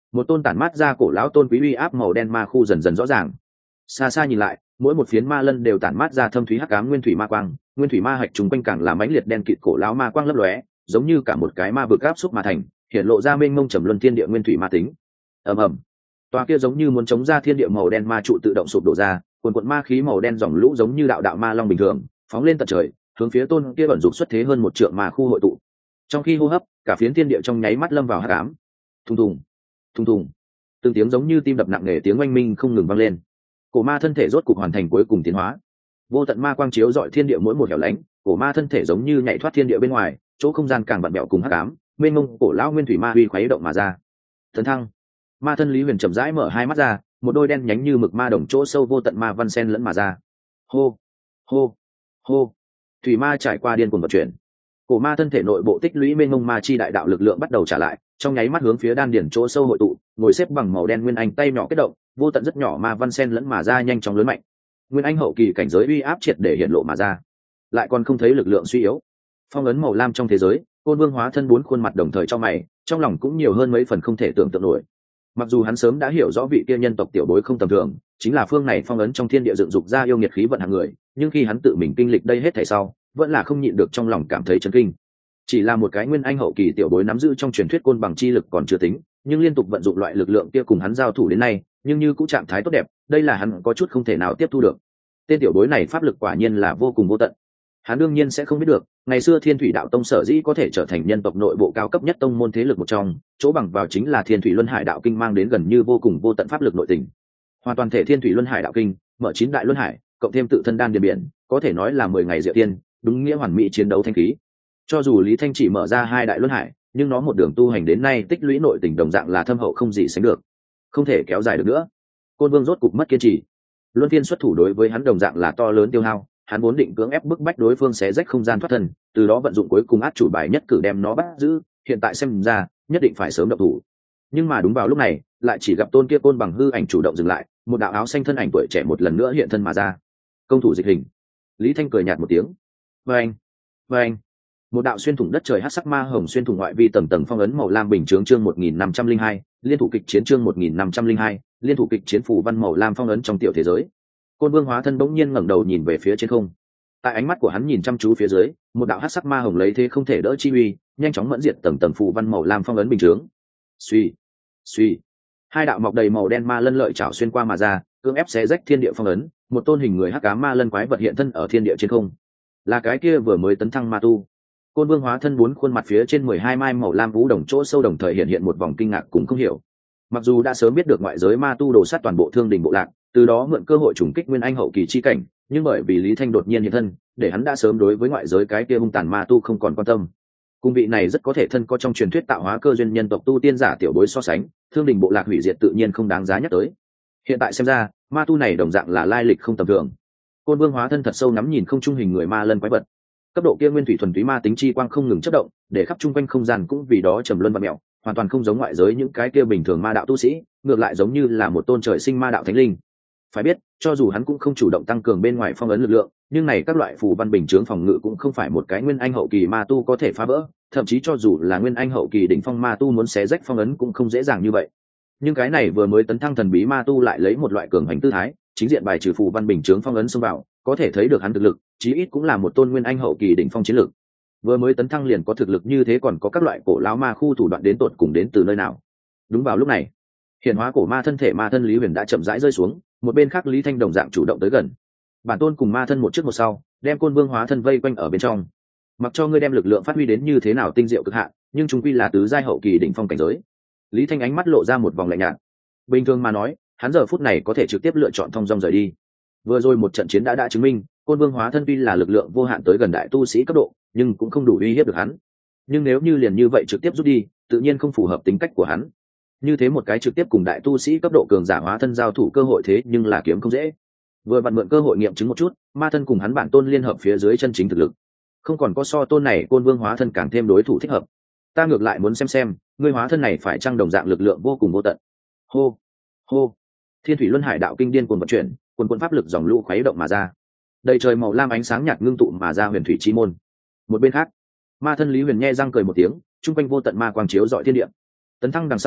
một tôn tản mát ra cổ lão tôn quý uy áp màu đen ma khu dần dần rõ ràng. Xa xa nhìn lại, mỗi một phiến ma lân đều tản mát ra thâm thúy hắc ám nguyên thủy ma quang, nguyên thủy ma hạch chúng quanh càng làm mãnh liệt đen kịt cổ lão ma quang lấp lóe, giống như cả một cái ma vực áp xúc mà thành, hiện lộ ra mênh mông trầm luân thiên địa nguyên thủy ma tính. ầm ầm, tòa kia giống như muốn chống ra thiên địa màu đen ma trụ tự động sụp đổ ra, cuồn cuộn ma khí màu đen dòng lũ giống như đạo đạo ma long bình thường, phóng lên tận trời, hướng phía tôn kia bẩn dục xuất thế hơn một trượng ma khu hội tụ. Trong khi hô hấp, cả phiến thiên địa trong nháy mắt lâm vào hắc ám. Thùng thùng, thùng thùng, từng tiếng giống như tim đập nặng nề tiếng oanh minh không ngừng vang lên. Cổ ma thân thể rốt cục hoàn thành cuối cùng tiến hóa. Vô tận ma quang chiếu rọi thiên địa mỗi một hẻo lánh, cổ ma thân thể giống như nhảy thoát thiên địa bên ngoài, chỗ không gian càng vặn vẹo cùng hắc ám, mênh mông cổ lão nguyên thủy ma uy khuấy động mà ra. Tấn thăng. Ma thân Lý Huyền chậm rãi mở hai mắt ra, một đôi đen nhánh như mực ma đồng chỗ sâu vô tận ma văn sen lẫn mà ra. Hô, hô, hô. Thủy ma trải qua điên cuồng vận chuyển. Cổ ma thân thể nội bộ tích lũy mênh mông ma chi đại đạo lực lượng bắt đầu trả lại, trong nháy mắt hướng phía đan điển chỗ sâu hội tụ, ngồi xếp bằng màu đen nguyên anh tay nhỏ kết động, vô tận rất nhỏ ma văn sen lẫn mà ra nhanh chóng lớn mạnh. Nguyên anh hậu kỳ cảnh giới uy áp triệt để hiện lộ mà ra, lại còn không thấy lực lượng suy yếu. Phong ấn màu lam trong thế giới, Côn Vương hóa thân bốn khuôn mặt đồng thời cho mày, trong lòng cũng nhiều hơn mấy phần không thể tưởng tượng nổi. Mặc dù hắn sớm đã hiểu rõ vị kia nhân tộc tiểu bối không tầm thường, chính là phương này phong ấn trong thiên địa dựng dục ra yêu nghiệt khí vận hàng người, nhưng khi hắn tự mình kinh lịch đây hết thảy sau, vẫn là không nhịn được trong lòng cảm thấy chấn kinh. Chỉ là một cái nguyên anh hậu kỳ tiểu bối nắm giữ trong truyền thuyết côn bằng chi lực còn chưa tính, nhưng liên tục vận dụng loại lực lượng kia cùng hắn giao thủ đến nay, nhưng như cũng trạng thái tốt đẹp, đây là hắn có chút không thể nào tiếp thu được. Tên tiểu bối này pháp lực quả nhiên là vô cùng vô tận. Hắn đương nhiên sẽ không biết được, ngày xưa Thiên Thủy Đạo Tông sở dĩ có thể trở thành nhân tộc nội bộ cao cấp nhất tông môn thế lực một trong, chỗ bằng vào chính là Thiên Thủy Luân Hải Đạo Kinh mang đến gần như vô cùng vô tận pháp lực nội tình. Hoàn toàn thể Thiên Thủy Luân Hải Đạo Kinh, mở 9 đại luân hải, cộng thêm tự thân đan điền biển, có thể nói là 10 ngày diệu tiên, đúng nghĩa hoàn mỹ chiến đấu thanh khí. Cho dù Lý Thanh chỉ mở ra 2 đại luân hải, nhưng nó một đường tu hành đến nay tích lũy nội tình đồng dạng là thâm hậu không gì sánh được, không thể kéo dài được nữa. Côn Vương rốt cục mất kiên trì. Luân Phiên xuất thủ đối với hắn đồng dạng là to lớn tiêu hao, hắn vốn định cưỡng ép bức bách đối phương xé rách không gian thoát thân, từ đó vận dụng cuối cùng át chủ bài nhất cử đem nó bắt giữ, hiện tại xem ra, nhất định phải sớm động thủ. Nhưng mà đúng vào lúc này, lại chỉ gặp tôn kia côn bằng hư ảnh chủ động dừng lại, một đạo áo xanh thân ảnh tuổi trẻ một lần nữa hiện thân mà ra. Công thủ dịch hình. Lý Thanh cười nhạt một tiếng. Vâng, vâng. Một đạo xuyên thủng đất trời hắc sắc ma hồng xuyên thủng ngoại vi tầng tầng phong ấn màu lam bình chướng chương 1502, liên thủ kịch chiến chương 1502, liên thủ kịch chiến phủ văn màu lam phong ấn trong tiểu thế giới. Côn Vương hóa thân bỗng nhiên ngẩng đầu nhìn về phía trên không. Tại ánh mắt của hắn nhìn chăm chú phía dưới, một đạo hắc sắc ma hồng lấy thế không thể đỡ chi uy, nhanh chóng mẫn diệt tầng tầng phủ văn màu lam phong ấn bình chướng. Suy, suy. Hai đạo mọc đầy màu đen ma lân lợi chảo xuyên qua mà ra, cưỡng ép xé rách thiên địa phong ấn, một tôn hình người hắc ám ma lân quái vật hiện thân ở thiên địa trên không. Là cái kia vừa mới tấn thăng ma tu. Côn Vương hóa thân bốn khuôn mặt phía trên 12 mai màu lam vũ đồng chỗ sâu đồng thời hiện một vòng kinh ngạc cũng không hiểu. Mặc dù đã sớm biết được ngoại giới ma tu đồ sát toàn bộ Thương Đình bộ lạc, từ đó mượn cơ hội trùng kích nguyên anh hậu kỳ chi cảnh, nhưng bởi vì Lý Thanh đột nhiên hiện thân, để hắn đã sớm đối với ngoại giới cái kia hung tàn ma tu không còn quan tâm. Cung vị này rất có thể thân có trong truyền thuyết tạo hóa cơ duyên nhân tộc tu tiên giả tiểu bối so sánh, Thương Đình bộ lạc hủy diệt tự nhiên không đáng giá nhắc tới. Hiện tại xem ra, ma tu này đồng dạng là lai lịch không tầm thường. Côn Vương hóa thân thật sâu nắm nhìn không trung hình người ma lân quái vật. Cấp độ kia nguyên thủy thuần túy ma tính chi quang không ngừng chớp động, để khắp trung quanh không gian cũng vì đó trầm luân và mèo, hoàn toàn không giống ngoại giới những cái kia bình thường ma đạo tu sĩ, ngược lại giống như là một tôn trời sinh ma đạo thánh linh. Phải biết, cho dù hắn cũng không chủ động tăng cường bên ngoài phong ấn lực lượng, nhưng này các loại phù văn bình chướng phòng ngự cũng không phải một cái nguyên anh hậu kỳ ma tu có thể phá vỡ, thậm chí cho dù là nguyên anh hậu kỳ đỉnh phong ma tu muốn xé rách phong ấn cũng không dễ dàng như vậy. Nhưng cái này vừa mới tấn thăng thần bí ma tu lại lấy một loại cường hành tư thái, chính diện bài trừ phù văn bình chướng phong ấn xông vào, có thể thấy được hắn thực lực, chí ít cũng là một tôn nguyên anh hậu kỳ đỉnh phong chiến lực. Vừa mới tấn thăng liền có thực lực như thế, còn có các loại cổ lão ma khu thủ đoạn đến tột cùng đến từ nơi nào? Đúng vào lúc này, hiện hóa cổ ma thân thể ma thân Lý Huyền đã chậm rãi rơi xuống, một bên khác Lý Thanh đồng dạng chủ động tới gần. Bản tôn cùng ma thân một trước một sau, đem Côn Vương hóa thân vây quanh ở bên trong. Mặc cho ngươi đem lực lượng phát huy đến như thế nào tinh diệu cực hạn, nhưng chúng quy là tứ giai hậu kỳ đỉnh phong cảnh giới. Lý Thanh ánh mắt lộ ra một vòng lạnh nhạt. Bình thường mà nói, hắn giờ phút này có thể trực tiếp lựa chọn thông dong rời đi. Vừa rồi một trận chiến đã chứng minh, Côn Vương hóa thân tuy là lực lượng vô hạn tới gần đại tu sĩ cấp độ, nhưng cũng không đủ uy hiếp được hắn. Nhưng nếu như liền như vậy trực tiếp rút đi, tự nhiên không phù hợp tính cách của hắn. Như thế một cái trực tiếp cùng đại tu sĩ cấp độ cường giả hóa thân giao thủ cơ hội thế nhưng là kiếm không dễ. Vừa vặn mượn cơ hội nghiệm chứng một chút, ma thân cùng hắn bản tôn liên hợp phía dưới chân chính thực lực. Không còn có so tôn này Côn Vương hóa thân càng thêm đối thủ thích hợp. Ta ngược lại muốn xem, ngươi hóa thân này phải chăng đồng dạng lực lượng vô cùng vô tận. Hô, hô. Thiên Thủy Luân Hải đạo kinh điên cuồng vận chuyển, cuồn pháp lực dòng lũ khuấy động mà ra. Đầy trời màu lam ánh sáng nhạt ngưng tụ mà ra huyền thủy chi môn. Một bên khác, ma thân Lý Huyền nhe răng cười một tiếng, trung quanh vô tận ma quang chiếu rọi thiên địa. Tấn thăng đằng sau,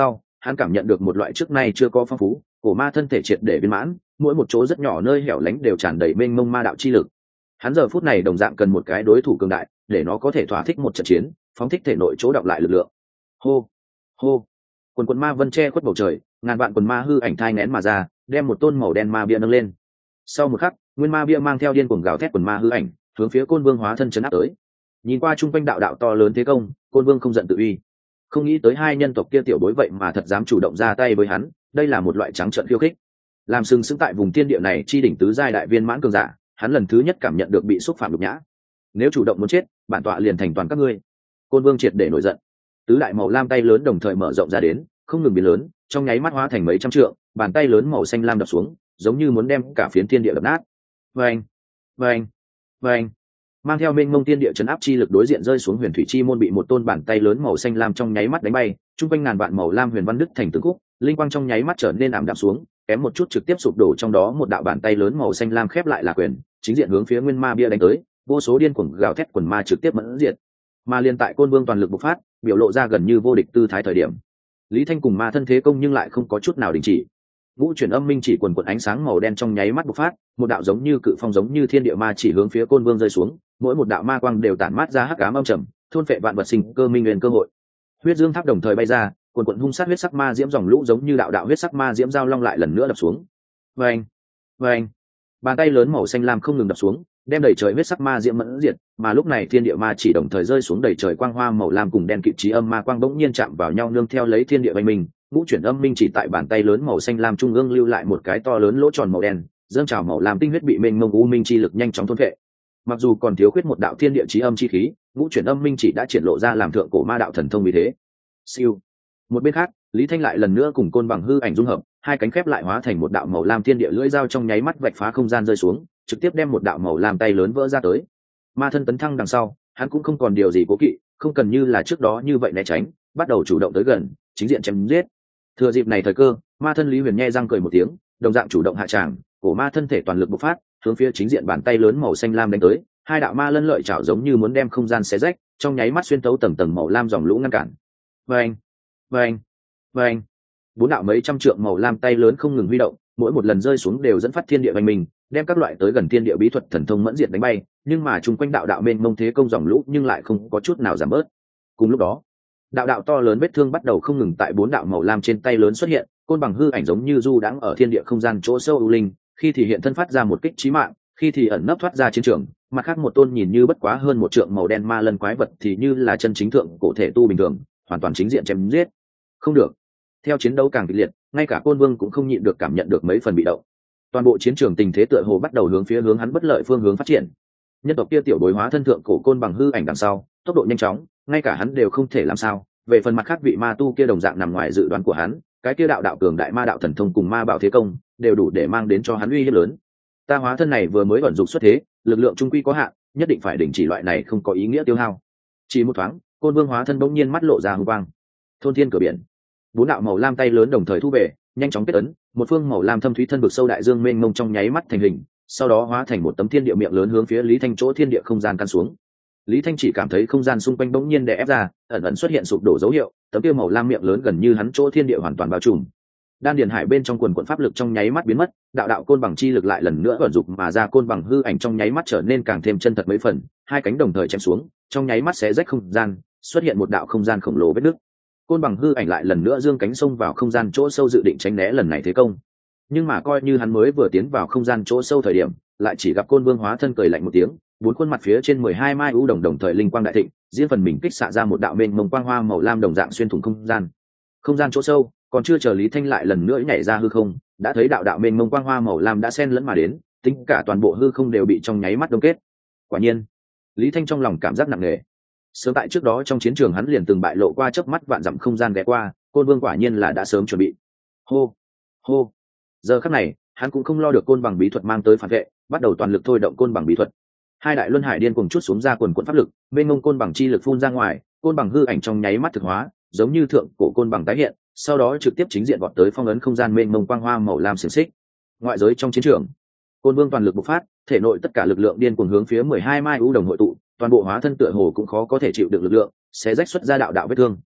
hắn cảm nhận được một loại trước nay chưa có phong phú cổ ma thân thể triệt để viên mãn, mỗi một chỗ rất nhỏ nơi hẻo lánh đều tràn đầy mênh mông ma đạo chi lực. Hắn giờ phút này đồng dạng cần một cái đối thủ cường đại để nó có thể thỏa thích một trận chiến, phóng thích thể nội chỗ đọng lại lực lượng. Hô hô, quần quần ma vân che khuất bầu trời, ngàn vạn quần ma hư ảnh thai nén mà ra, đem một tôn màu đen ma bia nâng lên. Sau một khắc, nguyên ma bia mang theo điên cuồng gào thét quần ma hư ảnh hướng phía Côn Vương hóa thân chấn áp tới. Nhìn qua trung quanh đạo đạo to lớn thế công, Côn Vương không giận tự uy, không nghĩ tới hai nhân tộc kia tiểu bối vậy mà thật dám chủ động ra tay với hắn, đây là một loại trắng trợn khiêu khích. Làm sừng sững tại vùng thiên địa này chi đỉnh tứ giai đại viên mãn cường giả, hắn lần thứ nhất cảm nhận được bị xúc phạm nhục nhã. Nếu chủ động muốn chết, bản tọa liền thành toàn các ngươi. Côn Vương triệt để nổi giận, tứ đại màu lam tay lớn đồng thời mở rộng ra đến, không ngừng biến lớn, trong nháy mắt hóa thành mấy trăm trượng, bàn tay lớn màu xanh lam đập xuống, giống như muốn đem cả phiến thiên địa đập nát. Vâng, vâng, vâng. Mang theo mênh mông thiên địa chấn áp chi lực đối diện rơi xuống huyền thủy chi môn bị một tôn bàn tay lớn màu xanh lam trong nháy mắt đánh bay, trung quanh ngàn vạn màu lam huyền văn đứt thành từng khúc, linh quang trong nháy mắt trở nên ảm đạm xuống, kém một chút trực tiếp sụp đổ, trong đó một đạo bàn tay lớn màu xanh lam khép lại là quyền, chính diện hướng phía nguyên ma bia đánh tới, vô số điên cuồng gào thét quần ma trực tiếp mẫn diệt. Mà liên tại Côn Vương toàn lực bộc phát, biểu lộ ra gần như vô địch tư thái thời điểm, Lý Thanh cùng ma thân thế công nhưng lại không có chút nào đình chỉ. Ngũ chuyển âm minh chỉ quần quần ánh sáng màu đen trong nháy mắt bộc phát, một đạo giống như cự phong giống như thiên địa ma chỉ hướng phía Côn Vương rơi xuống, mỗi một đạo ma quang đều tản mát ra hắc ám âm trầm, thôn phệ vạn vật sinh cơ minh nguyên cơ hội. Huyết dương tháp đồng thời bay ra, quần quần hung sát huyết sắc ma diễm dòng lũ giống như đạo đạo huyết sắc ma diễm giao long lại lần nữa đập xuống. Vâng, vâng. Bàn tay lớn màu xanh lam không ngừng đập xuống, đem đầy trời huyết sắc ma diễm mẫn diệt, mà lúc này thiên địa ma chỉ đồng thời rơi xuống đầy trời quang hoa màu lam cùng đen kịt chí âm ma quang bỗng nhiên chạm vào nhau nương theo lấy thiên địa vây mình, ngũ chuyển âm minh chỉ tại bàn tay lớn màu xanh lam trung ương lưu lại một cái to lớn lỗ tròn màu đen, dâng trào màu lam tinh huyết bị mênh mông u minh chi lực nhanh chóng thôn phệ. Mặc dù còn thiếu khuyết một đạo thiên địa chí âm chi khí, ngũ chuyển âm minh chỉ đã triển lộ ra làm thượng cổ ma đạo thần thông vì thế. Siêu. Một bên khác, Lý Thanh lại lần nữa cùng Côn Bằng hư ảnh dung hợp, hai cánh khép lại hóa thành một đạo màu lam thiên địa lưỡi dao trong nháy mắt vạch phá không gian rơi xuống, trực tiếp đem một đạo màu lam tay lớn vỡ ra tới. Ma thân tấn thăng đằng sau, hắn cũng không còn điều gì cố kỵ, không cần như là trước đó như vậy né tránh, bắt đầu chủ động tới gần, chính diện chém giết. Thừa dịp này thời cơ, ma thân Lý Huyền nhe răng cười một tiếng, đồng dạng chủ động hạ tràng, cổ ma thân thể toàn lực bộc phát, hướng phía chính diện bàn tay lớn màu xanh lam đánh tới, hai đạo ma lân lợi chảo giống như muốn đem không gian xé rách, trong nháy mắt xuyên tấu tầng tầng màu lam dòng lũ ngăn cản. Vâng, vâng, vâng. Bốn đạo mấy trăm trượng màu lam tay lớn không ngừng huy động, mỗi một lần rơi xuống đều dẫn phát thiên địa vành mình, đem các loại tới gần thiên địa bí thuật thần thông mẫn diệt đánh bay, nhưng mà chung quanh đạo đạo mênh mông thế công dòng lũ nhưng lại không có chút nào giảm bớt. Cùng lúc đó, đạo đạo to lớn vết thương bắt đầu không ngừng tại bốn đạo màu lam trên tay lớn xuất hiện, Côn Bằng hư ảnh giống như du đãng ở thiên địa không gian chỗ sâu u linh, khi thì hiện thân phát ra một kích chí mạng, khi thì ẩn nấp thoát ra chiến trường, mặt khác một tôn nhìn như bất quá hơn một trượng màu đen ma lân quái vật thì như là chân chính thượng cổ thể tu bình thường, hoàn toàn chính diện chém giết. Không được. Theo chiến đấu càng kịch liệt, ngay cả Côn Vương cũng không nhịn được cảm nhận được mấy phần bị động. Toàn bộ chiến trường tình thế tựa hồ bắt đầu hướng phía hướng hắn bất lợi phương hướng phát triển. Nhân tộc kia tiểu bối hóa thân thượng cổ Côn Bằng hư ảnh đằng sau, tốc độ nhanh chóng, ngay cả hắn đều không thể làm sao. Về phần mặt khác vị ma tu kia đồng dạng nằm ngoài dự đoán của hắn, cái kia đạo đạo cường đại ma đạo thần thông cùng ma bảo thế công đều đủ để mang đến cho hắn uy hiếp lớn. Ta hóa thân này vừa mới vận dụng xuất thế, lực lượng trung quy có hạn, nhất định phải đình chỉ loại này không có ý nghĩa tiêu hao. Chỉ một thoáng, Côn Vương hóa thân bỗng nhiên mắt lộ ra hung quang. Thôn thiên cửa biển, bốn đạo màu lam tay lớn đồng thời thu về, nhanh chóng kết ấn, một phương màu lam thâm thúy thân vực sâu đại dương mênh mông trong nháy mắt thành hình, sau đó hóa thành một tấm thiên địa miệng lớn hướng phía Lý Thanh chỗ thiên địa không gian căn xuống. Lý Thanh chỉ cảm thấy không gian xung quanh bỗng nhiên đè ép ra, ẩn ẩn xuất hiện sụp đổ dấu hiệu, tấm kia màu lam miệng lớn gần như hắn chỗ thiên địa hoàn toàn bao trùm. Đan điền hải bên trong quần quần pháp lực trong nháy mắt biến mất, đạo đạo côn bằng chi lực lại lần nữa vận dụng mà ra, côn bằng hư ảnh trong nháy mắt trở nên càng thêm chân thật mấy phần, hai cánh đồng thời chém xuống, trong nháy mắt xé rách không gian, xuất hiện một đạo không gian khổng lồ vết nứt. Côn bằng hư ảnh lại lần nữa dương cánh xông vào không gian chỗ sâu dự định tránh né lần này thế công, nhưng mà coi như hắn mới vừa tiến vào không gian chỗ sâu thời điểm, lại chỉ gặp Côn Vương hóa thân cười lạnh một tiếng, bốn khuôn mặt phía trên 12 mai u đồng thời linh quang đại thịnh, riêng phần mình kích xạ ra một đạo mênh mông quang hoa màu lam đồng dạng xuyên thủng không gian. Không gian chỗ sâu, còn chưa chờ Lý Thanh lại lần nữa nhảy ra hư không, đã thấy đạo đạo mênh mông quang hoa màu lam đã xen lẫn mà đến, tính cả toàn bộ hư không đều bị trong nháy mắt đông kết. Quả nhiên, Lý Thanh trong lòng cảm giác nặng nề. Sớm tại trước đó trong chiến trường hắn liền từng bại lộ qua chớp mắt vạn dặm không gian ghé qua, Côn Vương quả nhiên là đã sớm chuẩn bị. Hô, hô. Giờ khắc này, hắn cũng không lo được côn bằng bí thuật mang tới phản vệ, bắt đầu toàn lực thôi động côn bằng bí thuật. Hai đại luân hải điên cuồng chút xuống ra quần quần pháp lực, mênh mông côn bằng chi lực phun ra ngoài, côn bằng hư ảnh trong nháy mắt thực hóa, giống như thượng cổ côn bằng tái hiện, sau đó trực tiếp chính diện vọt tới phong ấn không gian mênh mông quang hoa màu lam xiển xích. Ngoại giới trong chiến trường, Côn Vương toàn lực bộc phát, thể nội tất cả lực lượng điên cuồng hướng phía 12 mai u đồng hội tụ, toàn bộ hóa thân tựa hồ cũng khó có thể chịu được lực lượng, sẽ rách xuất ra đạo đạo vết thương.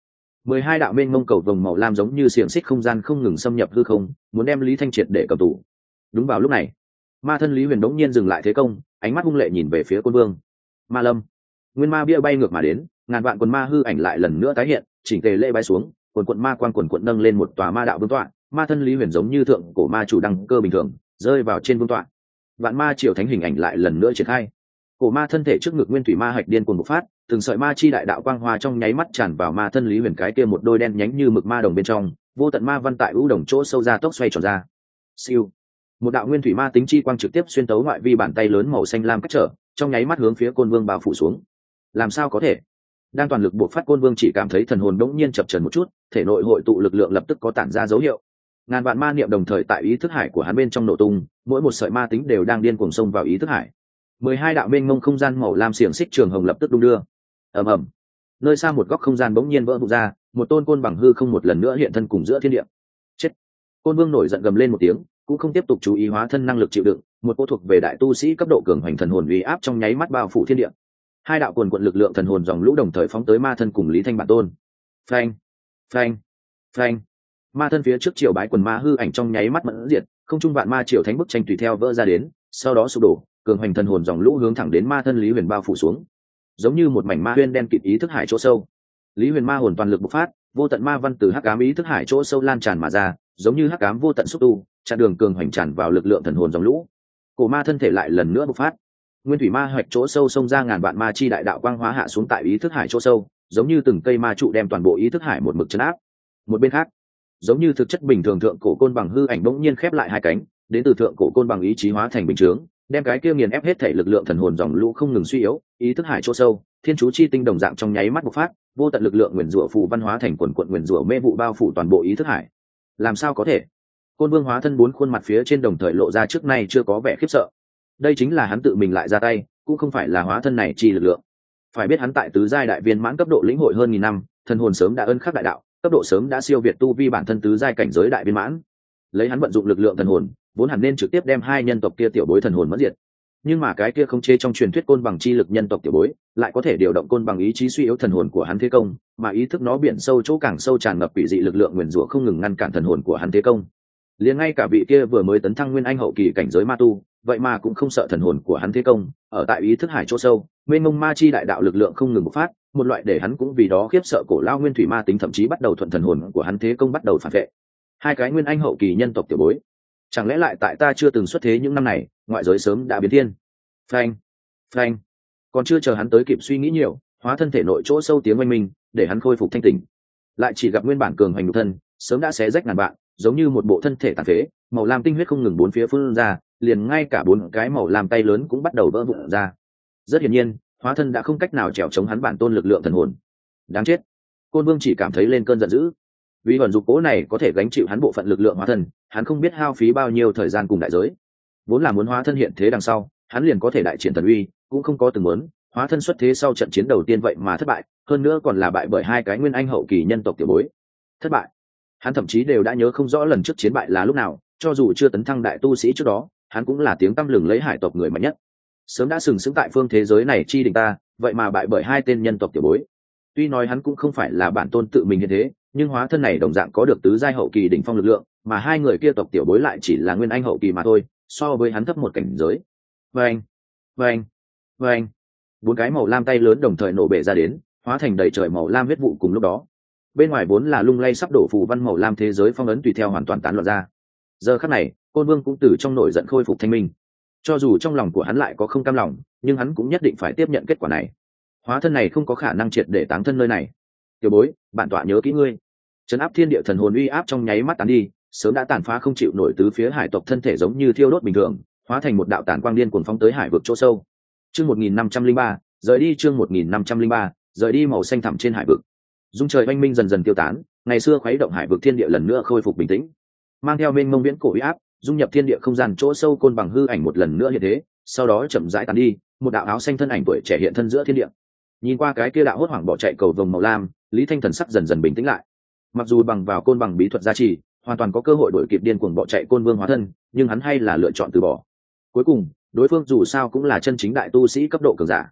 12 đạo mênh mông cầu vồng màu lam giống như xiềng xích không gian không ngừng xâm nhập hư không, muốn đem Lý Thanh triệt để cầm tù. Đúng vào lúc này, ma thân Lý Huyền đống nhiên dừng lại thế công, ánh mắt hung lệ nhìn về phía Côn Vương. Ma Lâm, nguyên ma bia bay ngược mà đến, ngàn vạn quần ma hư ảnh lại lần nữa tái hiện, chỉnh tề lễ bay xuống, quần ma quang quần nâng lên một tòa ma đạo vương tọa, ma thân Lý Huyền giống như thượng cổ ma chủ đăng cơ bình thường, rơi vào trên vương tọa. Vạn ma triều thánh hình ảnh lại lần nữa triển khai. Cổ ma thân thể trước ngực nguyên thủy ma hạch điên cuồng bộc phát, từng sợi ma chi đại đạo quang hoa trong nháy mắt tràn vào ma thân Lý Huyền cái kia một đôi đen nhánh như mực ma đồng bên trong, vô tận ma văn tại ưu đồng chỗ sâu ra tốc xoay tròn ra. Siêu, một đạo nguyên thủy ma tính chi quang trực tiếp xuyên tấu ngoại vi bàn tay lớn màu xanh lam cách trở, trong nháy mắt hướng phía Côn Vương bao phủ xuống. Làm sao có thể? Đang toàn lực bộc phát Côn Vương chỉ cảm thấy thần hồn đống nhiên chập chờn một chút, thể nội hội tụ lực lượng lập tức có tản ra dấu hiệu. Ngàn vạn ma niệm đồng thời tại ý thức hải của hắn bên trong nổ tung, mỗi một sợi ma tính đều đang điên cuồng xông vào ý thức hải. 12 đạo mênh mông không gian màu lam xiềng xích trường hồng lập tức đung đưa. Ầm ầm. Nơi xa một góc không gian bỗng nhiên vỡ vụn ra, một tôn côn bằng hư không một lần nữa hiện thân cùng giữa thiên địa. Chết. Côn Vương nổi giận gầm lên một tiếng, cũng không tiếp tục chú ý hóa thân năng lực chịu đựng, một cô thuộc về đại tu sĩ cấp độ cường hoành thần hồn uy áp trong nháy mắt bao phủ thiên địa. Hai đạo quần quận lực lượng thần hồn dòng lũ đồng thời phóng tới ma thân cùng Lý Thanh bản tôn. Phanh, phanh, phanh. Ma thân phía trước triều bái quần ma hư ảnh trong nháy mắt mẫn diệt, không trung vạn ma triều thánh bức tranh tùy theo vỡ ra đến, sau đó sụp đổ, cường hoành thần hồn dòng lũ hướng thẳng đến ma thân Lý Huyền bao phủ xuống, giống như một mảnh ma huyên đen kịt ý thức hải chỗ sâu. Lý Huyền ma hồn toàn lực bộc phát, vô tận ma văn từ hắc ám ý thức hải chỗ sâu lan tràn mà ra, giống như hắc ám vô tận xúc tu, chặn đường cường hoành tràn vào lực lượng thần hồn dòng lũ. Cổ ma thân thể lại lần nữa bộc phát, nguyên thủy ma hoạch chỗ sâu xông ra ngàn vạn ma chi đại đạo quang hóa hạ xuống tại ý thức hải chỗ sâu, giống như từng cây ma trụ đem toàn bộ ý thức hải một mực chấn áp. Một bên khác, giống như thực chất bình thường thượng cổ côn bằng hư ảnh bỗng nhiên khép lại hai cánh, đến từ thượng cổ côn bằng ý chí hóa thành bình chướng, đem cái kia nghiền ép hết thể lực lượng thần hồn dòng lũ không ngừng suy yếu. Ý thức hải chỗ sâu, thiên chú chi tinh đồng dạng trong nháy mắt bộc phát, vô tận lực lượng nguyền rủa phù văn hóa thành quần quận nguyền rủa mê vụ bao phủ toàn bộ ý thức hải. Làm sao có thể? Côn Vương hóa thân bốn khuôn mặt phía trên đồng thời lộ ra trước nay chưa có vẻ khiếp sợ. Đây chính là hắn tự mình lại ra tay, cũng không phải là hóa thân này chi lực lượng. Phải biết hắn tại tứ giai đại viên mãn cấp độ lĩnh hội hơn nghìn năm, thần hồn sớm đã ân khắc đại đạo, cấp độ sớm đã siêu việt tu vi bản thân tứ giai cảnh giới đại viên mãn. Lấy hắn vận dụng lực lượng thần hồn, vốn hẳn nên trực tiếp đem hai nhân tộc kia tiểu bối thần hồn mất diệt. Nhưng mà cái kia không chế trong truyền thuyết côn bằng chi lực nhân tộc tiểu bối, lại có thể điều động côn bằng ý chí suy yếu thần hồn của hắn thế công, mà ý thức nó biển sâu chỗ càng sâu tràn ngập quỷ dị lực lượng nguyền rủa không ngừng ngăn cản thần hồn của hắn thế công. Liền ngay cả vị kia vừa mới tấn thăng nguyên anh hậu kỳ cảnh giới ma tu, vậy mà cũng không sợ thần hồn của hắn thế công. Ở tại ý thức hải chỗ sâu, mênh mông ma chi đại đạo lực lượng không ngừng bộc phát, một loại để hắn cũng vì đó khiếp sợ cổ lao nguyên thủy ma tính thậm chí bắt đầu thuận thần hồn của hắn thế công bắt đầu phản vệ. Hai cái nguyên anh hậu kỳ nhân tộc tiểu bối, chẳng lẽ lại tại ta chưa từng xuất thế những năm này, ngoại giới sớm đã biến thiên. Phanh, phanh. Còn chưa chờ hắn tới kịp suy nghĩ nhiều, hóa thân thể nội chỗ sâu tiếng oanh minh để hắn khôi phục thanh tỉnh. Lại chỉ gặp nguyên bản cường hành nhục thân sớm đã xé rách ngàn vạn, giống như một bộ thân thể tàn phế, màu lam tinh huyết không ngừng bốn phía phun ra, liền ngay cả bốn cái màu lam tay lớn cũng bắt đầu vỡ vụn ra. Rất hiển nhiên, hóa thân đã không cách nào trèo chống hắn bản tôn lực lượng thần hồn. Đáng chết! Côn Vương chỉ cảm thấy lên cơn giận dữ. Vì vận dụng cố này có thể gánh chịu hắn bộ phận lực lượng hóa thân, hắn không biết hao phí bao nhiêu thời gian cùng đại giới. Vốn là muốn hóa thân hiện thế đằng sau, hắn liền có thể đại triển thần uy, cũng không có từng muốn hóa thân xuất thế sau trận chiến đầu tiên vậy mà thất bại, hơn nữa còn là bại bởi hai cái nguyên anh hậu kỳ nhân tộc tiểu bối. Thất bại. Hắn thậm chí đều đã nhớ không rõ lần trước chiến bại là lúc nào, cho dù chưa tấn thăng đại tu sĩ trước đó, hắn cũng là tiếng tăm lừng lấy hải tộc người mạnh nhất, sớm đã sừng sững tại phương thế giới này chi đỉnh ta, vậy mà bại bởi hai tên nhân tộc tiểu bối. Tuy nói hắn cũng không phải là bản tôn tự mình như thế, nhưng hóa thân này đồng dạng có được tứ giai hậu kỳ đỉnh phong lực lượng, mà hai người kia tộc tiểu bối lại chỉ là nguyên anh hậu kỳ mà thôi, so với hắn thấp một cảnh giới. Vâng, vâng, vâng. Bốn cái màu lam tay lớn đồng thời nổ bể ra đến, hóa thành đầy trời màu lam huyết vụ cùng lúc đó. Bên ngoài vốn là lung lay sắp đổ phù văn màu lam thế giới phong ấn tùy theo hoàn toàn tán loạn ra. Giờ khắc này, Côn Vương cũng từ trong nổi giận khôi phục thanh minh. Cho dù trong lòng của hắn lại có không cam lòng, nhưng hắn cũng nhất định phải tiếp nhận kết quả này. Hóa thân này không có khả năng triệt để táng thân nơi này. Tiểu bối, bản tọa nhớ kỹ ngươi. Trấn áp thiên địa thần hồn uy áp trong nháy mắt tán đi, sớm đã tàn phá không chịu nổi tứ phía hải tộc thân thể giống như thiêu đốt bình thường, hóa thành một đạo tàn quang điên cuồng phóng tới hải vực chỗ sâu. Chương 1503, rời đi chương 1503, rời đi màu xanh thẳm trên hải vực. Dung trời oanh minh dần dần tiêu tán, ngày xưa khuấy động hải vực thiên địa lần nữa khôi phục bình tĩnh. Mang theo mênh mông viễn cổ uy áp, dung nhập thiên địa không gian chỗ sâu côn bằng hư ảnh một lần nữa hiện thế, sau đó chậm rãi tàn đi, một đạo áo xanh thân ảnh tuổi trẻ hiện thân giữa thiên địa. Nhìn qua cái kia đạo hốt hoảng bỏ chạy cầu vồng màu lam, Lý Thanh thần sắc dần dần bình tĩnh lại. Mặc dù bằng vào côn bằng bí thuật gia trì, hoàn toàn có cơ hội đuổi kịp điên cuồng bỏ chạy côn vương hóa thân, nhưng hắn hay là lựa chọn từ bỏ. Cuối cùng, đối phương dù sao cũng là chân chính đại tu sĩ cấp độ cường giả.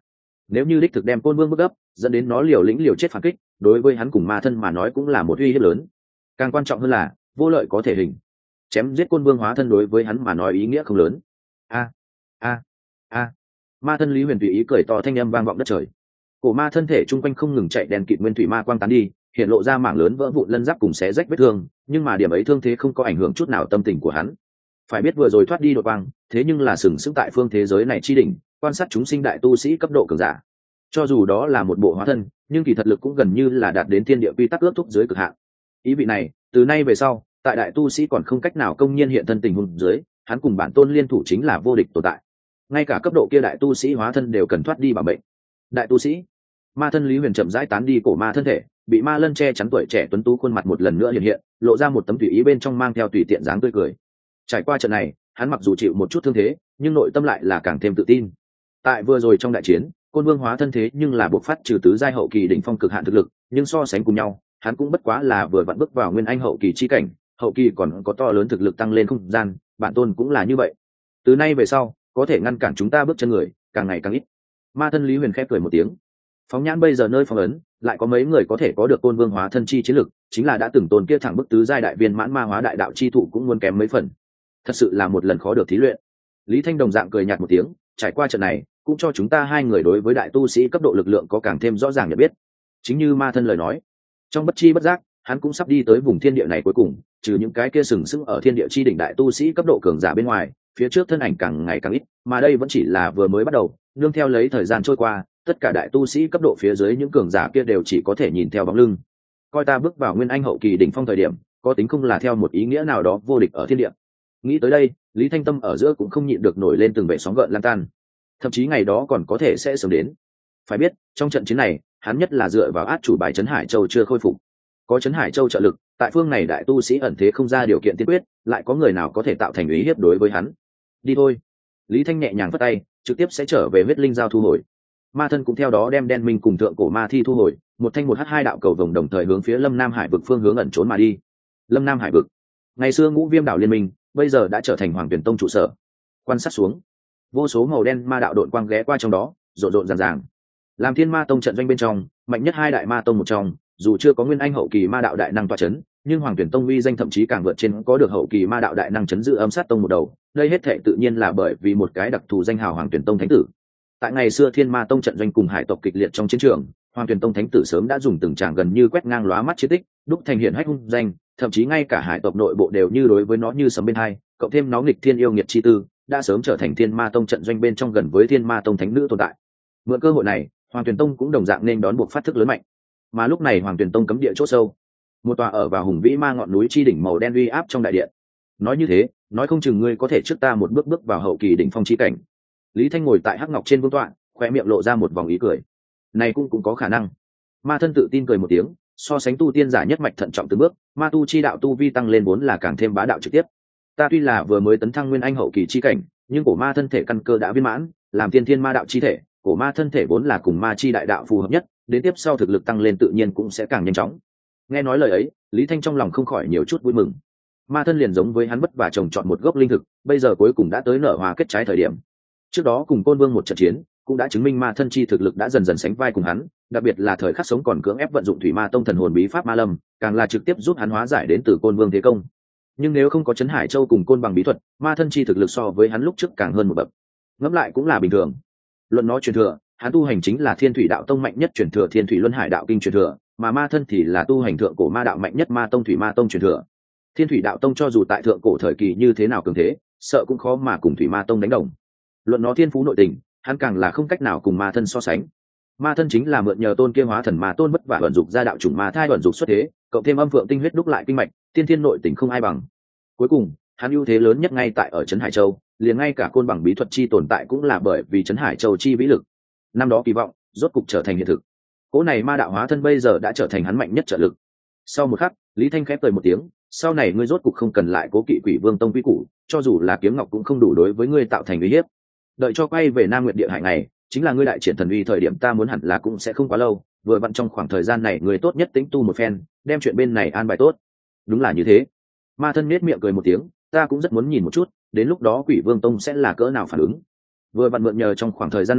nếu như đích thực đem côn vương bức gấp dẫn đến nó liều lĩnh liều chết phản kích, đối với hắn cùng ma thân mà nói cũng là một uy hiếp lớn. Càng quan trọng hơn là vô lợi có thể hình, chém giết côn vương hóa thân đối với hắn mà nói ý nghĩa không lớn. A a a ma thân Lý Huyền tùy ý cười to, thanh âm vang vọng đất trời. Cổ ma thân thể chung quanh không ngừng chạy đèn kịt nguyên thủy ma quang tán đi, hiện lộ ra mảng lớn vỡ vụn lân giáp cùng xé rách vết thương, nhưng mà điểm ấy thương thế không có ảnh hưởng chút nào tâm tình của hắn. Phải biết vừa rồi thoát đi đột quang, thế nhưng là sừng sững tại phương thế giới này chi đỉnh, quan sát chúng sinh đại tu sĩ cấp độ cường giả. Cho dù đó là một bộ hóa thân, nhưng kỳ thật lực cũng gần như là đạt đến thiên địa quy tắc ước thúc dưới cực hạn. Ý vị này, từ nay về sau, tại đại tu sĩ còn không cách nào công nhiên hiện thân tình huống dưới, hắn cùng bản tôn liên thủ chính là vô địch tồn tại. Ngay cả cấp độ kia đại tu sĩ hóa thân đều cần thoát đi bảo mệnh. Đại tu sĩ, ma thân Lý Huyền chậm rãi tán đi cổ ma thân thể, bị ma lân che chắn tuổi trẻ tuấn tú khuôn mặt một lần nữa hiện, lộ ra một tấm tùy ý bên trong mang theo tùy tiện dáng tươi cười. Trải qua trận này, hắn mặc dù chịu một chút thương thế, nhưng nội tâm lại là càng thêm tự tin. Tại vừa rồi trong đại chiến, côn vương hóa thân thế nhưng là buộc phát trừ tứ giai hậu kỳ đỉnh phong cực hạn thực lực, nhưng so sánh cùng nhau, hắn cũng bất quá là vừa vặn bước vào nguyên anh hậu kỳ chi cảnh, hậu kỳ còn có to lớn thực lực tăng lên không gian, bản tôn cũng là như vậy. Từ nay về sau, có thể ngăn cản chúng ta bước chân người càng ngày càng ít. Ma thân Lý Huyền khép cười một tiếng. Phóng nhãn bây giờ nơi phong ấn, lại có mấy người có thể có được côn vương hóa thân chi chiến lực, chính là đã từng tôn kia thẳng bức tứ giai đại viên mãn ma hóa đại đạo chi thụ cũng muốn kém mấy phần. Thật sự là một lần khó được thí luyện. Lý Thanh đồng dạng cười nhạt một tiếng, trải qua trận này, cũng cho chúng ta hai người đối với đại tu sĩ cấp độ lực lượng có càng thêm rõ ràng nhận biết. Chính như ma thân lời nói, trong bất chi bất giác, hắn cũng sắp đi tới vùng thiên địa này cuối cùng, trừ những cái kia sừng sững ở thiên địa chi đỉnh đại tu sĩ cấp độ cường giả bên ngoài, phía trước thân ảnh càng ngày càng ít, mà đây vẫn chỉ là vừa mới bắt đầu, nương theo lấy thời gian trôi qua, tất cả đại tu sĩ cấp độ phía dưới những cường giả kia đều chỉ có thể nhìn theo bóng lưng. Coi ta bước vào nguyên anh hậu kỳ đỉnh phong thời điểm, có tính không là theo một ý nghĩa nào đó vô địch ở thiên địa. Nghĩ tới đây, Lý Thanh Tâm ở giữa cũng không nhịn được nổi lên từng bệ sóng gợn lan tan. Thậm chí ngày đó còn có thể sẽ sớm đến. Phải biết, trong trận chiến này, hắn nhất là dựa vào át chủ bài Trấn Hải Châu chưa khôi phục. Có Trấn Hải Châu trợ lực, tại phương này đại tu sĩ ẩn thế không ra điều kiện tiên quyết, lại có người nào có thể tạo thành ý hiếp đối với hắn. Đi thôi. Lý Thanh nhẹ nhàng vất tay, trực tiếp sẽ trở về huyết linh giao thu hồi. Ma thân cũng theo đó đem đen minh cùng thượng cổ ma thi thu hồi, một thanh một h hai đạo cầu vồng đồng thời hướng phía Lâm Nam Hải vực phương hướng ẩn trốn mà đi. Lâm Nam Hải vực, ngày xưa Ngũ Viêm đảo liên minh, bây giờ đã trở thành Hoàng Tuyển Tông trụ sở. Quan sát xuống, vô số màu đen ma đạo đội quang ghé qua trong đó, rộn rộn ràng ràng. Làm Thiên Ma Tông trận doanh bên trong, mạnh nhất hai đại ma tông một trong, dù chưa có nguyên anh hậu kỳ ma đạo đại năng tọa chấn, nhưng Hoàng Tuyển Tông uy danh thậm chí càng vượt trên có được hậu kỳ ma đạo đại năng chấn giữ âm sát tông một đầu. Đây hết thệ tự nhiên là bởi vì một cái đặc thù danh hào Hoàng Tuyển Tông thánh tử. Tại ngày xưa Thiên Ma Tông trận doanh cùng hải tộc kịch liệt trong chiến trường, Hoàng Tuyển Tông thánh tử sớm đã dùng từng tràng gần như quét ngang lóa mắt chiến tích, đúc thành hiện hách hung danh, thậm chí ngay cả hải tộc nội bộ đều như đối với nó như sấm bên hai, cộng thêm nó nghịch thiên yêu nghiệt chi tư, đã sớm trở thành Thiên Ma Tông trận doanh bên trong gần với Thiên Ma Tông thánh nữ tồn tại. Mượn cơ hội này, Hoàng Tuyển Tông cũng đồng dạng nên đón buộc phát thức lớn mạnh. Mà lúc này Hoàng Tuyển Tông cấm địa chỗ sâu, một tòa ở vào hùng vĩ ma ngọn núi chi đỉnh màu đen uy áp trong đại điện. Nói như thế, nói không chừng ngươi có thể trước ta một bước bước vào hậu kỳ đỉnh phong chi cảnh. Lý Thanh ngồi tại hắc ngọc trên vương tọa, khoe miệng lộ ra một vòng ý cười. Này cũng có khả năng. Ma thân tự tin cười một tiếng, so sánh tu tiên giả nhất mạch thận trọng từng bước, ma tu chi đạo tu vi tăng lên vốn là càng thêm bá đạo trực tiếp. Ta tuy là vừa mới tấn thăng nguyên anh hậu kỳ chi cảnh, nhưng cổ ma thân thể căn cơ đã viên mãn, làm tiên thiên ma đạo chi thể, cổ ma thân thể vốn là cùng ma chi đại đạo phù hợp nhất, đến tiếp sau thực lực tăng lên tự nhiên cũng sẽ càng nhanh chóng. Nghe nói lời ấy, Lý Thanh trong lòng không khỏi nhiều chút vui mừng. Ma thân liền giống với hắn vất vả trồng trọt một gốc linh thực, bây giờ cuối cùng đã tới nở hoa kết trái thời điểm. Trước đó cùng Côn Vương một trận chiến, cũng đã chứng minh ma thân chi thực lực đã dần dần sánh vai cùng hắn, đặc biệt là thời khắc sống còn cưỡng ép vận dụng Thủy Ma Tông thần hồn bí pháp Ma Lâm, càng là trực tiếp giúp hắn hóa giải đến từ Côn Vương thế công. Nhưng nếu không có Trấn Hải Châu cùng côn bằng bí thuật, ma thân chi thực lực so với hắn lúc trước càng hơn một bậc. Ngẫm lại cũng là bình thường. Luận nó truyền thừa, hắn tu hành chính là Thiên Thủy đạo tông mạnh nhất truyền thừa Thiên Thủy Luân Hải đạo kinh truyền thừa, mà ma thân thì là tu hành thượng cổ ma đạo mạnh nhất Ma Tông Thủy Ma Tông truyền thừa. Thiên Thủy đạo tông cho dù tại thượng cổ thời kỳ như thế nào cường thế, sợ cũng khó mà cùng Thủy Ma Tông đánh đồng. Luận nó thiên phú nội tình, hắn càng là không cách nào cùng ma thân so sánh. Ma thân chính là mượn nhờ tôn kia hóa thần ma tôn bất vả vận dụng ra đạo chủng ma thai vận dụng xuất thế, cộng thêm âm phượng tinh huyết đúc lại kinh mạch, tiên thiên nội tình không ai bằng. Cuối cùng, hắn ưu thế lớn nhất ngay tại ở Trấn Hải Châu, liền ngay cả côn bằng bí thuật chi tồn tại cũng là bởi vì Trấn Hải Châu chi vĩ lực. Năm đó kỳ vọng, rốt cục trở thành hiện thực. Cỗ này ma đạo hóa thân bây giờ đã trở thành hắn mạnh nhất trợ lực. Sau một khắc, Lý Thanh khép cười một tiếng, sau này ngươi rốt cục không cần lại cố kỵ Quỷ Vương Tông quy củ, cho dù là kiếm ngọc cũng không đủ đối với ngươi tạo thành uy hiếp. Đợi cho quay về Nam Nguyệt Địa Hải này, chính là ngươi đại triển thần uy thời điểm, ta muốn hẳn là cũng sẽ không quá lâu, vừa vặn trong khoảng thời gian này ngươi tốt nhất tĩnh tu một phen, đem chuyện bên này an bài tốt. Đúng là như thế. Ma thân nết miệng cười một tiếng, ta cũng rất muốn nhìn một chút, đến lúc đó Quỷ Vương Tông sẽ là cỡ nào phản ứng. Vừa vặn mượn nhờ trong khoảng thời gian này,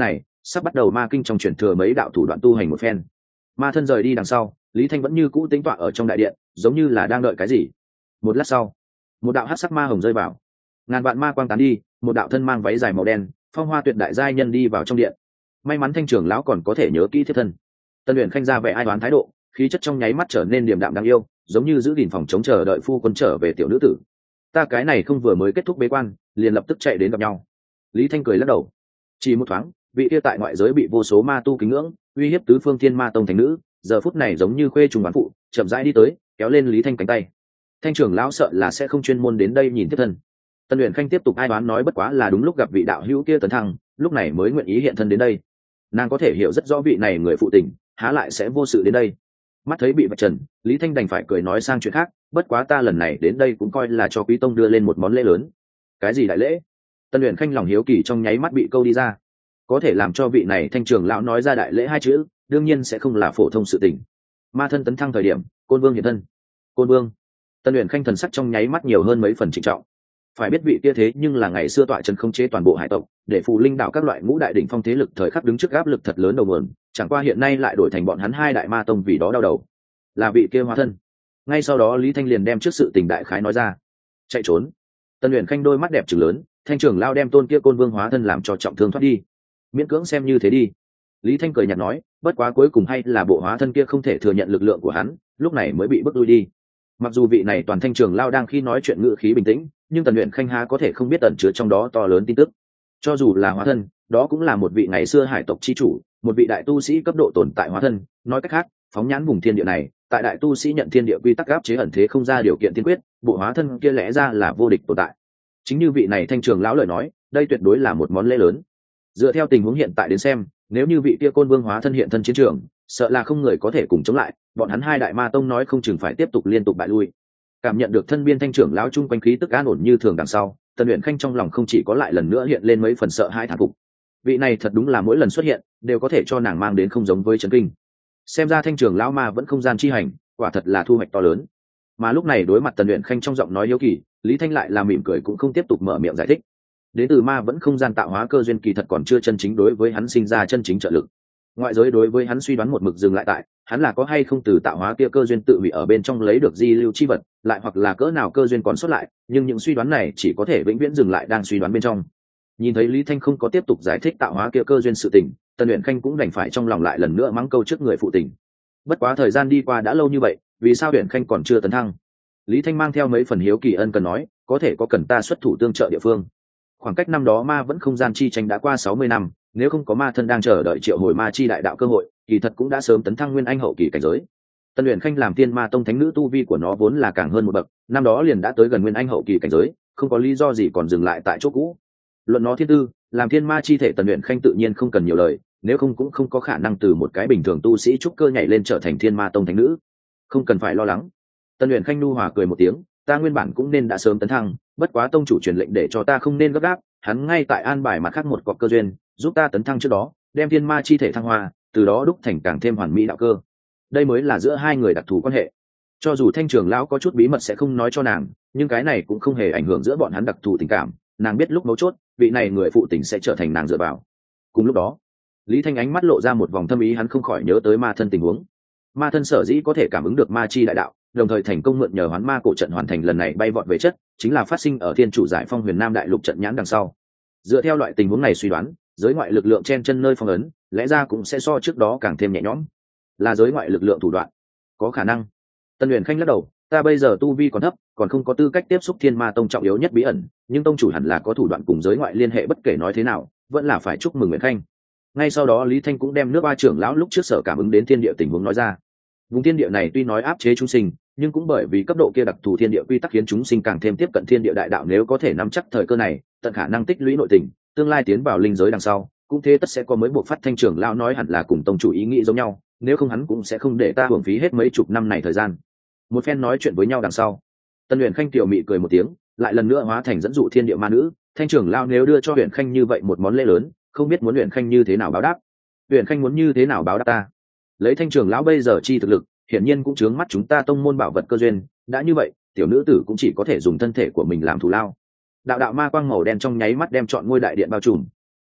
sắp bắt đầu ma kinh trong truyền thừa mấy đạo thủ đoạn tu hành một phen. Ma thân rời đi đằng sau, Lý Thanh vẫn như cũ tĩnh tọa ở trong đại điện, giống như là đang đợi cái gì. Một lát sau, một đạo hắc sắc ma hồng rơi vào, ngàn vạn ma quang tán đi, một đạo thân mang váy dài màu đen, phong hoa tuyệt đại giai nhân đi vào trong điện. May mắn Thanh trưởng lão còn có thể nhớ kỹ thiết thân. Tân Uyển Khanh ra vẻ ai đoán thái độ, khí chất trong nháy mắt trở nên điềm đạm đáng yêu, giống như giữ gìn phòng chống chờ đợi phu quân trở về tiểu nữ tử. Ta cái này không vừa mới kết thúc bế quan, liền lập tức chạy đến gặp nhau. Lý Thanh cười lắc đầu. Chỉ một thoáng, vị kia tại ngoại giới bị vô số ma tu kính ngưỡng, uy hiếp tứ phương thiên ma tông thành nữ, giờ phút này giống như khuê trùng bán phụ, chậm rãi đi tới, kéo lên Lý Thanh cánh tay. Thanh trưởng lão sợ là sẽ không chuyên môn đến đây nhìn tiếp thân. Tân Uyển Khanh tiếp tục ai đoán nói bất quá là đúng lúc gặp vị đạo hữu kia tấn thăng, lúc này mới nguyện ý hiện thân đến đây. Nàng có thể hiểu rất rõ vị này người phụ tình, há lại sẽ vô sự đến đây. Mắt thấy bị vạch trần, Lý Thanh đành phải cười nói sang chuyện khác, bất quá ta lần này đến đây cũng coi là cho quý tông đưa lên một món lễ lớn. Cái gì đại lễ? Tân Uyển Khanh lòng hiếu kỳ trong nháy mắt bị câu đi ra. Có thể làm cho vị này thanh trưởng lão nói ra đại lễ hai chữ, đương nhiên sẽ không là phổ thông sự tình. Ma thân tấn thăng thời điểm, Côn Vương hiện thân. Côn Vương. Tân Uyển Khanh thần sắc trong nháy mắt nhiều hơn mấy phần trịnh trọng. Phải biết vị kia thế nhưng là ngày xưa tọa trấn khống chế toàn bộ hải tộc, để phù linh đạo các loại ngũ đại đỉnh phong thế lực thời khắc đứng trước áp lực thật lớn đầu nguồn, chẳng qua hiện nay lại đổi thành bọn hắn hai đại ma tông vì đó đau đầu. Là vị kia hóa thân. Ngay sau đó Lý Thanh liền đem trước sự tình đại khái nói ra. Chạy trốn. Tân Uyển Khanh đôi mắt đẹp trừng lớn, thanh trưởng lao đem tôn kia Côn Vương hóa thân làm cho trọng thương thoát đi. Miễn cưỡng xem như thế đi. Lý Thanh cười nhạt nói, bất quá cuối cùng hay là bộ hóa thân kia không thể thừa nhận lực lượng của hắn, lúc này mới bị bước lui đi. Mặc dù vị này toàn thanh trưởng lao đang khi nói chuyện ngữ khí bình tĩnh, nhưng Tần Uyển Khanh há có thể không biết ẩn chứa trong đó to lớn tin tức. Cho dù là hóa thân, đó cũng là một vị ngày xưa hải tộc chi chủ, một vị đại tu sĩ cấp độ tồn tại hóa thân, nói cách khác, phóng nhãn vùng thiên địa này, tại đại tu sĩ nhận thiên địa quy tắc áp chế ẩn thế không ra điều kiện tiên quyết, bộ hóa thân kia lẽ ra là vô địch tồn tại. Chính như vị này thanh trường lão lời nói, đây tuyệt đối là một món lễ lớn. Dựa theo tình huống hiện tại đến xem, nếu như vị kia Côn Vương hóa thân hiện thân chiến trường, sợ là không người có thể cùng chống lại, bọn hắn hai đại ma tông nói không chừng phải tiếp tục liên tục bại lui. Cảm nhận được thân biên thanh trưởng lão chung quanh khí tức an ổn như thường đằng sau, Tần Uyển Khanh trong lòng không chỉ có lại lần nữa hiện lên mấy phần sợ hãi thán phục. Vị này thật đúng là mỗi lần xuất hiện đều có thể cho nàng mang đến không giống với chấn kinh. Xem ra thanh trưởng lão ma vẫn không gian chi hành, quả thật là thu hoạch to lớn. Mà lúc này đối mặt Tần Uyển Khanh trong giọng nói hiếu kỳ, Lý Thanh lại là mỉm cười cũng không tiếp tục mở miệng giải thích. Đến từ ma vẫn không gian tạo hóa cơ duyên kỳ thật còn chưa chân chính đối với hắn sinh ra chân chính trợ lực. Ngoại giới đối với hắn suy đoán một mực dừng lại tại hắn là có hay không từ tạo hóa kia cơ duyên tự hủy ở bên trong lấy được di lưu chi vật, lại hoặc là cỡ nào cơ duyên còn sót lại, nhưng những suy đoán này chỉ có thể vĩnh viễn dừng lại đang suy đoán bên trong. Nhìn thấy Lý Thanh không có tiếp tục giải thích tạo hóa kia cơ duyên sự tình, Tần Uyển Khanh cũng đành phải trong lòng lại lần nữa mắng câu trước người phụ tình. Bất quá thời gian đi qua đã lâu như vậy, vì sao Uyển Khanh còn chưa tấn thăng? Lý Thanh mang theo mấy phần hiếu kỳ ân cần nói, có thể có cần ta xuất thủ tương trợ địa phương. Khoảng cách năm đó ma vẫn không gian chi tranh đã qua 60 năm, nếu không có ma thân đang chờ đợi triệu hồi ma chi đại đạo cơ hội, kỳ thật cũng đã sớm tấn thăng nguyên anh hậu kỳ cảnh giới. Tân Uyển Khanh làm tiên ma tông thánh nữ, tu vi của nó vốn là càng hơn một bậc, năm đó liền đã tới gần nguyên anh hậu kỳ cảnh giới, không có lý do gì còn dừng lại tại chỗ cũ. Luận nó thiên tư, làm thiên ma chi thể Tần Uyển Khanh tự nhiên không cần nhiều lời, nếu không cũng không có khả năng từ một cái bình thường tu sĩ trúc cơ nhảy lên trở thành thiên ma tông thánh nữ. Không cần phải lo lắng. Tân Uyển Khanh nu hòa cười một tiếng, ta nguyên bản cũng nên đã sớm tấn thăng, bất quá tông chủ truyền lệnh để cho ta không nên gấp gáp, hắn ngay tại an bài mặt khác một cọc cơ duyên, giúp ta tấn thăng trước đó, đem thiên ma chi thể thăng hoa, từ đó đúc thành càng thêm hoàn mỹ đạo cơ. Đây mới là giữa hai người đặc thù quan hệ. Cho dù thanh trưởng lão có chút bí mật sẽ không nói cho nàng, nhưng cái này cũng không hề ảnh hưởng giữa bọn hắn đặc thù tình cảm. Nàng biết lúc mấu chốt, vị này người phụ tình sẽ trở thành nàng dựa vào. Cùng lúc đó, Lý Thanh ánh mắt lộ ra một vòng thâm ý, hắn không khỏi nhớ tới ma thân tình huống. Ma thân sở dĩ có thể cảm ứng được ma chi đại đạo, đồng thời thành công mượn nhờ hoán ma cổ trận hoàn thành lần này bay vọt về chất, chính là phát sinh ở thiên chủ giải phong huyền nam đại lục trận nhãn đằng sau. Dựa theo loại tình huống này suy đoán, giới ngoại lực lượng chen chân nơi phong ấn, lẽ ra cũng sẽ so trước đó càng thêm nhẹ nhõm. Là giới ngoại lực lượng thủ đoạn? Có khả năng. Tân Uyển Khanh lắc đầu, ta bây giờ tu vi còn thấp, còn không có tư cách tiếp xúc thiên ma tông trọng yếu nhất bí ẩn, nhưng tông chủ hẳn là có thủ đoạn cùng giới ngoại liên hệ, bất kể nói thế nào, vẫn là phải chúc mừng Uyển Khanh. Ngay sau đó Lý Thanh cũng đem nước ba trưởng lão lúc trước sở cảm ứng đến thiên địa tình huống nói ra. Vùng thiên địa này tuy nói áp chế chúng sinh, nhưng cũng bởi vì cấp độ kia đặc thù thiên địa quy tắc khiến chúng sinh càng thêm tiếp cận thiên địa đại đạo, nếu có thể nắm chắc thời cơ này, tận khả năng tích lũy nội tình, tương lai tiến vào linh giới đằng sau, cũng thế tất sẽ có mới buộc phát. Thanh trưởng lão nói hẳn là cùng tông chủ ý nghĩ giống nhau, nếu không hắn cũng sẽ không để ta hưởng phí hết mấy chục năm này thời gian. Một phen nói chuyện với nhau đằng sau, Tân Uyển Khanh tiểu mị cười một tiếng, lại lần nữa hóa thành dẫn dụ thiên địa ma nữ. Thanh trưởng lão nếu đưa cho Uyển Khanh như vậy một món lễ lớn, không biết muốn Uyển Khanh như thế nào báo đáp. Uyển Khanh muốn như thế nào báo đáp ta? Lấy thanh trưởng lão bây giờ chi thực lực, hiển nhiên cũng chướng mắt chúng ta tông môn bảo vật cơ duyên, đã như vậy, tiểu nữ tử cũng chỉ có thể dùng thân thể của mình làm thù lao. Đạo đạo ma quang màu đen trong nháy mắt đem trọn ngôi đại điện bao trùm.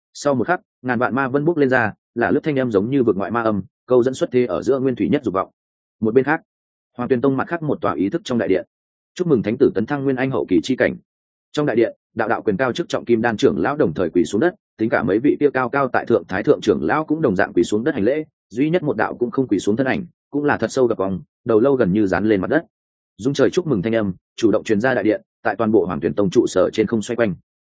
Sau một khắc, ngàn vạn ma vân bốc lên ra, là lướt thanh âm giống như vực ngoại ma âm, câu dẫn xuất thế ở giữa nguyên thủy nhất dục vọng. Một bên khác, Hoàng Tuyền Tông mặt khác một tòa ý thức trong đại điện. Chúc mừng thánh tử tấn thăng nguyên anh hậu kỳ chi cảnh. Trong đại điện, đạo đạo quyền cao chức trọng kim đan trưởng lão đồng thời quỳ xuống đất, tính cả mấy vị kia cao cao tại thượng thái thượng trưởng lão cũng đồng dạng quỳ xuống đất hành lễ, duy nhất một đạo cũng không quỳ xuống thân ảnh, cũng là thật sâu gặp vòng, đầu lâu gần như dán lên mặt đất. Dung trời chúc mừng thanh âm chủ động truyền ra đại điện, tại toàn bộ Hoàng Tuyền Tông trụ sở trên không xoay quanh.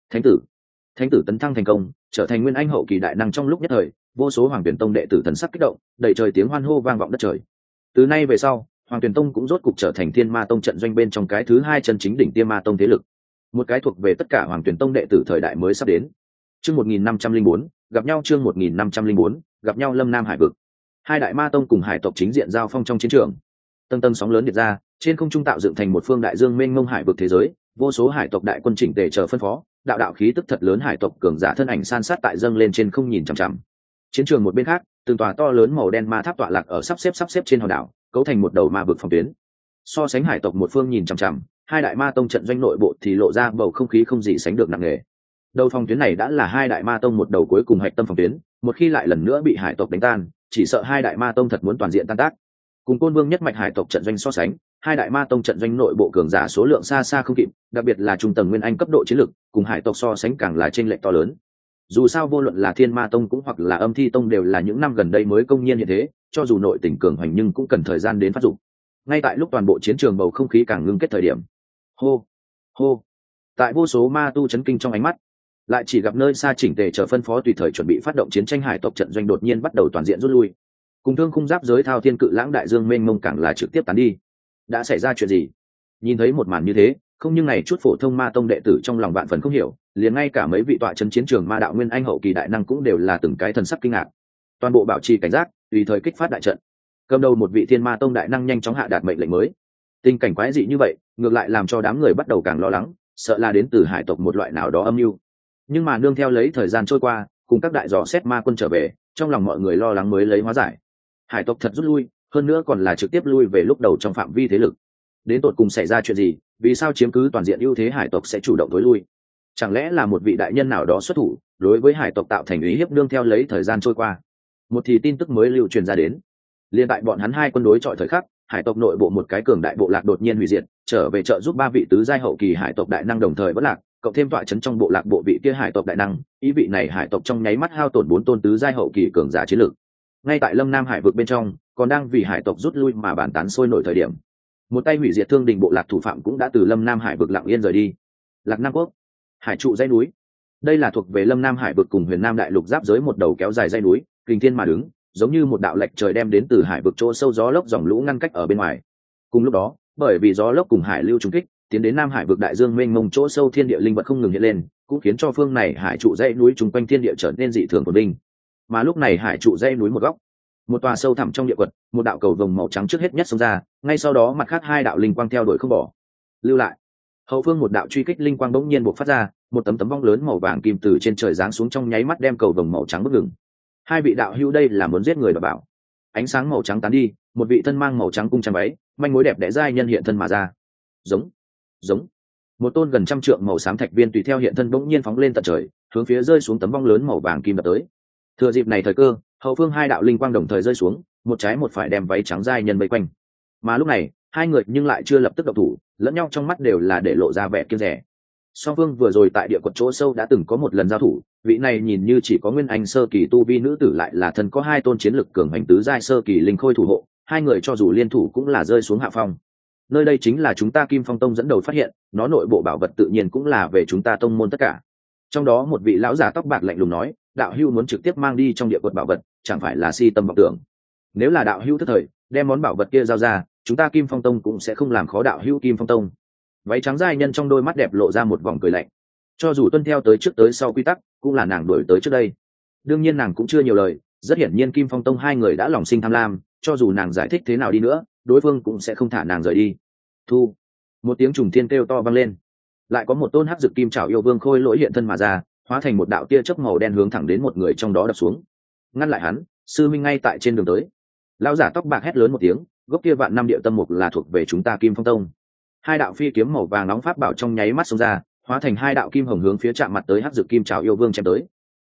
Thánh tử tấn thăng thành công, trở thành nguyên anh hậu kỳ đại năng trong lúc nhất thời, vô số Hoàng Tuyền Tông đệ tử thần sắc kích động, đầy trời tiếng hoan hô vang vọng đất trời. Từ nay về sau, Hoàng Tuyền Tông cũng rốt cục trở thành Thiên Ma Tông trận doanh bên trong cái thứ hai chân chính đỉnh Tiêm Ma Tông thế lực. Một cái thuộc về tất cả Hoàng Tuyền Tông đệ tử thời đại mới sắp đến. Chương 1504, gặp nhau chương 1504, gặp nhau Lâm Nam Hải vực. Hai đại ma tông cùng hải tộc chính diện giao phong trong chiến trường. Tầng tầng sóng lớn liệt ra, trên không trung tạo dựng thành một phương đại dương mênh mông hải vực thế giới, vô số hải tộc đại quân chỉnh tề chờ phân phó, đạo đạo khí tức thật lớn hải tộc cường giả thân ảnh san sát tại dâng lên trên không nhìn chằm chằm. Chiến trường một bên khác, từng tòa to lớn màu đen ma tháp tọa lạc ở sắp xếp trên hòn đảo, cấu thành một đầu ma vực phòng tuyến. So sánh hải tộc một phương nhìn chằm chằm, hai đại ma tông trận doanh nội bộ thì lộ ra bầu không khí không gì sánh được nặng nề. Đầu phòng tuyến này đã là hai đại ma tông một đầu cuối cùng hạch tâm phòng tuyến, một khi lại lần nữa bị hải tộc đánh tan, chỉ sợ hai đại ma tông thật muốn toàn diện tan tác. Cùng Côn Vương nhất mạch hải tộc trận doanh so sánh, hai đại ma tông trận doanh nội bộ cường giả số lượng xa xa không kịp, đặc biệt là trung tầng nguyên anh cấp độ chiến lực, cùng hải tộc so sánh càng là chênh lệch to lớn. Dù sao vô luận là Thiên Ma Tông cũng hoặc là Âm Thi Tông đều là những năm gần đây mới công nhiên như thế, cho dù nội tình cường hoành nhưng cũng cần thời gian đến phát dụng. Ngay tại lúc toàn bộ chiến trường bầu không khí càng ngưng kết thời điểm, hô hô, tại vô số ma tu chấn kinh trong ánh mắt, lại chỉ gặp nơi xa chỉnh tề chờ phân phó tùy thời chuẩn bị phát động chiến tranh hải tộc trận doanh đột nhiên bắt đầu toàn diện rút lui. Cùng thương khung giáp giới thao thiên cự lãng đại dương mênh mông càng là trực tiếp tán đi. Đã xảy ra chuyện gì? Nhìn thấy một màn như thế, không nhưng này chút phổ thông ma tông đệ tử trong lòng vạn phần không hiểu, liền ngay cả mấy vị tọa chân chiến trường ma đạo nguyên anh hậu kỳ đại năng cũng đều là từng cái thần sắc kinh ngạc. Toàn bộ bảo trì cảnh giác, tùy thời kích phát đại trận. Cầm đầu một vị thiên ma tông đại năng nhanh chóng hạ đạt mệnh lệnh mới. Tình cảnh quái dị như vậy, ngược lại làm cho đám người bắt đầu càng lo lắng, sợ là đến từ hải tộc một loại nào đó âm mưu. Nhưng mà nương theo lấy thời gian trôi qua, cùng các đại dò xét ma quân trở về, trong lòng mọi người lo lắng mới lấy hóa giải. Hải tộc thật rút lui, hơn nữa còn là trực tiếp lui về lúc đầu trong phạm vi thế lực. Đến tột cùng xảy ra chuyện gì, vì sao chiếm cứ toàn diện ưu thế hải tộc sẽ chủ động tối lui? Chẳng lẽ là một vị đại nhân nào đó xuất thủ, đối với hải tộc tạo thành uy hiếp nương theo lấy thời gian trôi qua. Một thì tin tức mới lưu truyền ra đến. Liên tại bọn hắn hai quân đối chọi thời khắc, hải tộc nội bộ một cái cường đại bộ lạc đột nhiên hủy diệt, trở về trợ giúp ba vị tứ giai hậu kỳ hải tộc đại năng đồng thời vỡ lạc, cộng thêm tọa chấn trong bộ lạc bộ vị kia hải tộc đại năng, ý vị này hải tộc trong nháy mắt hao tổn 4 tôn tứ giai hậu kỳ cường giả chiến lược. Ngay tại Lâm Nam Hải vực bên trong, còn đang vì hải tộc rút lui mà bàn tán sôi nổi thời điểm, một tay hủy diệt thương đình bộ lạc thủ phạm cũng đã từ Lâm Nam Hải vực lặng yên rời đi. Lạc Nam Quốc, hải trụ dãy núi. Đây là thuộc về Lâm Nam Hải vực cùng Huyền Nam đại lục giáp giới một đầu kéo dài dãy núi, kình thiên mà đứng, giống như một đạo lệch trời đem đến từ hải vực chỗ sâu gió lốc dòng lũ ngăn cách ở bên ngoài. Cùng lúc đó, bởi vì gió lốc cùng hải lưu trùng kích, tiến đến Nam Hải vực đại dương mênh mông chỗ sâu thiên địa linh vật không ngừng hiện lên, cũng khiến cho phương này hải trụ dãy núi trùng quanh thiên địa trở nên dị thường phồn vinh. Mà lúc này hải trụ dãy núi một góc, một tòa sâu thẳm trong địa quật, một đạo cầu vồng màu trắng trước hết nhất xông ra, ngay sau đó mặt khác hai đạo linh quang theo đuổi không bỏ. Lưu lại. Hậu phương một đạo truy kích linh quang bỗng nhiên bộc phát ra, một tấm tấm vong lớn màu vàng kim từ trên trời giáng xuống trong nháy mắt đem cầu vồng màu trắng bức ngừng. Hai vị đạo hữu đây là muốn giết người và bảo. Ánh sáng màu trắng tán đi, một vị thân mang màu trắng cung trang váy, manh mối đẹp đẽ giai nhân hiện thân mà ra. Giống, giống. Một tôn gần trăm trượng màu xám thạch viên tùy theo hiện thân bỗng nhiên phóng lên tận trời, hướng phía rơi xuống tấm vong lớn màu vàng kim đập tới. Thừa dịp này thời cơ, hậu phương hai đạo linh quang đồng thời rơi xuống, một trái một phải đem váy trắng giai nhân vây quanh. Mà lúc này, hai người nhưng lại chưa lập tức động thủ, lẫn nhau trong mắt đều là để lộ ra vẻ kiêng dè. Song phương vừa rồi tại địa quật chỗ sâu đã từng có một lần giao thủ, vị này nhìn như chỉ có nguyên anh sơ kỳ tu vi nữ tử lại là thân có hai tôn chiến lực cường hành tứ giai sơ kỳ linh khôi thủ hộ, hai người cho dù liên thủ cũng là rơi xuống hạ phong. Nơi đây chính là chúng ta Kim Phong Tông dẫn đầu phát hiện, nó nội bộ bảo vật tự nhiên cũng là về chúng ta tông môn tất cả. Trong đó một vị lão già tóc bạc lạnh lùng nói, đạo hữu muốn trực tiếp mang đi trong địa quật bảo vật, chẳng phải là si tâm vọng tưởng. Nếu là đạo hữu thất thời, đem món bảo vật kia giao ra, chúng ta Kim Phong Tông cũng sẽ không làm khó đạo hữu Kim Phong Tông. Váy trắng giai nhân trong đôi mắt đẹp lộ ra một vòng cười lạnh. Cho dù tuân theo tới trước tới sau quy tắc, cũng là nàng đuổi tới trước đây. Đương nhiên nàng cũng chưa nhiều lời, rất hiển nhiên Kim Phong Tông hai người đã lòng sinh tham lam, cho dù nàng giải thích thế nào đi nữa, đối phương cũng sẽ không thả nàng rời đi. Thu. Một tiếng trùng thiên kêu to vang lên. Lại có một tôn hắc dực kim trảo yêu vương khôi lỗi hiện thân mà ra, hóa thành một đạo tia chớp màu đen hướng thẳng đến một người trong đó đập xuống. Ngăn lại hắn, sư minh ngay tại trên đường tới. Lão giả tóc bạc hét lớn một tiếng, gốc kia vạn năm địa tâm mục là thuộc về chúng ta Kim Phong Tông. Hai đạo phi kiếm màu vàng nóng pháp bảo trong nháy mắt xông ra, hóa thành hai đạo kim hồng hướng phía chạm mặt tới hắc dực kim trảo yêu vương chém tới.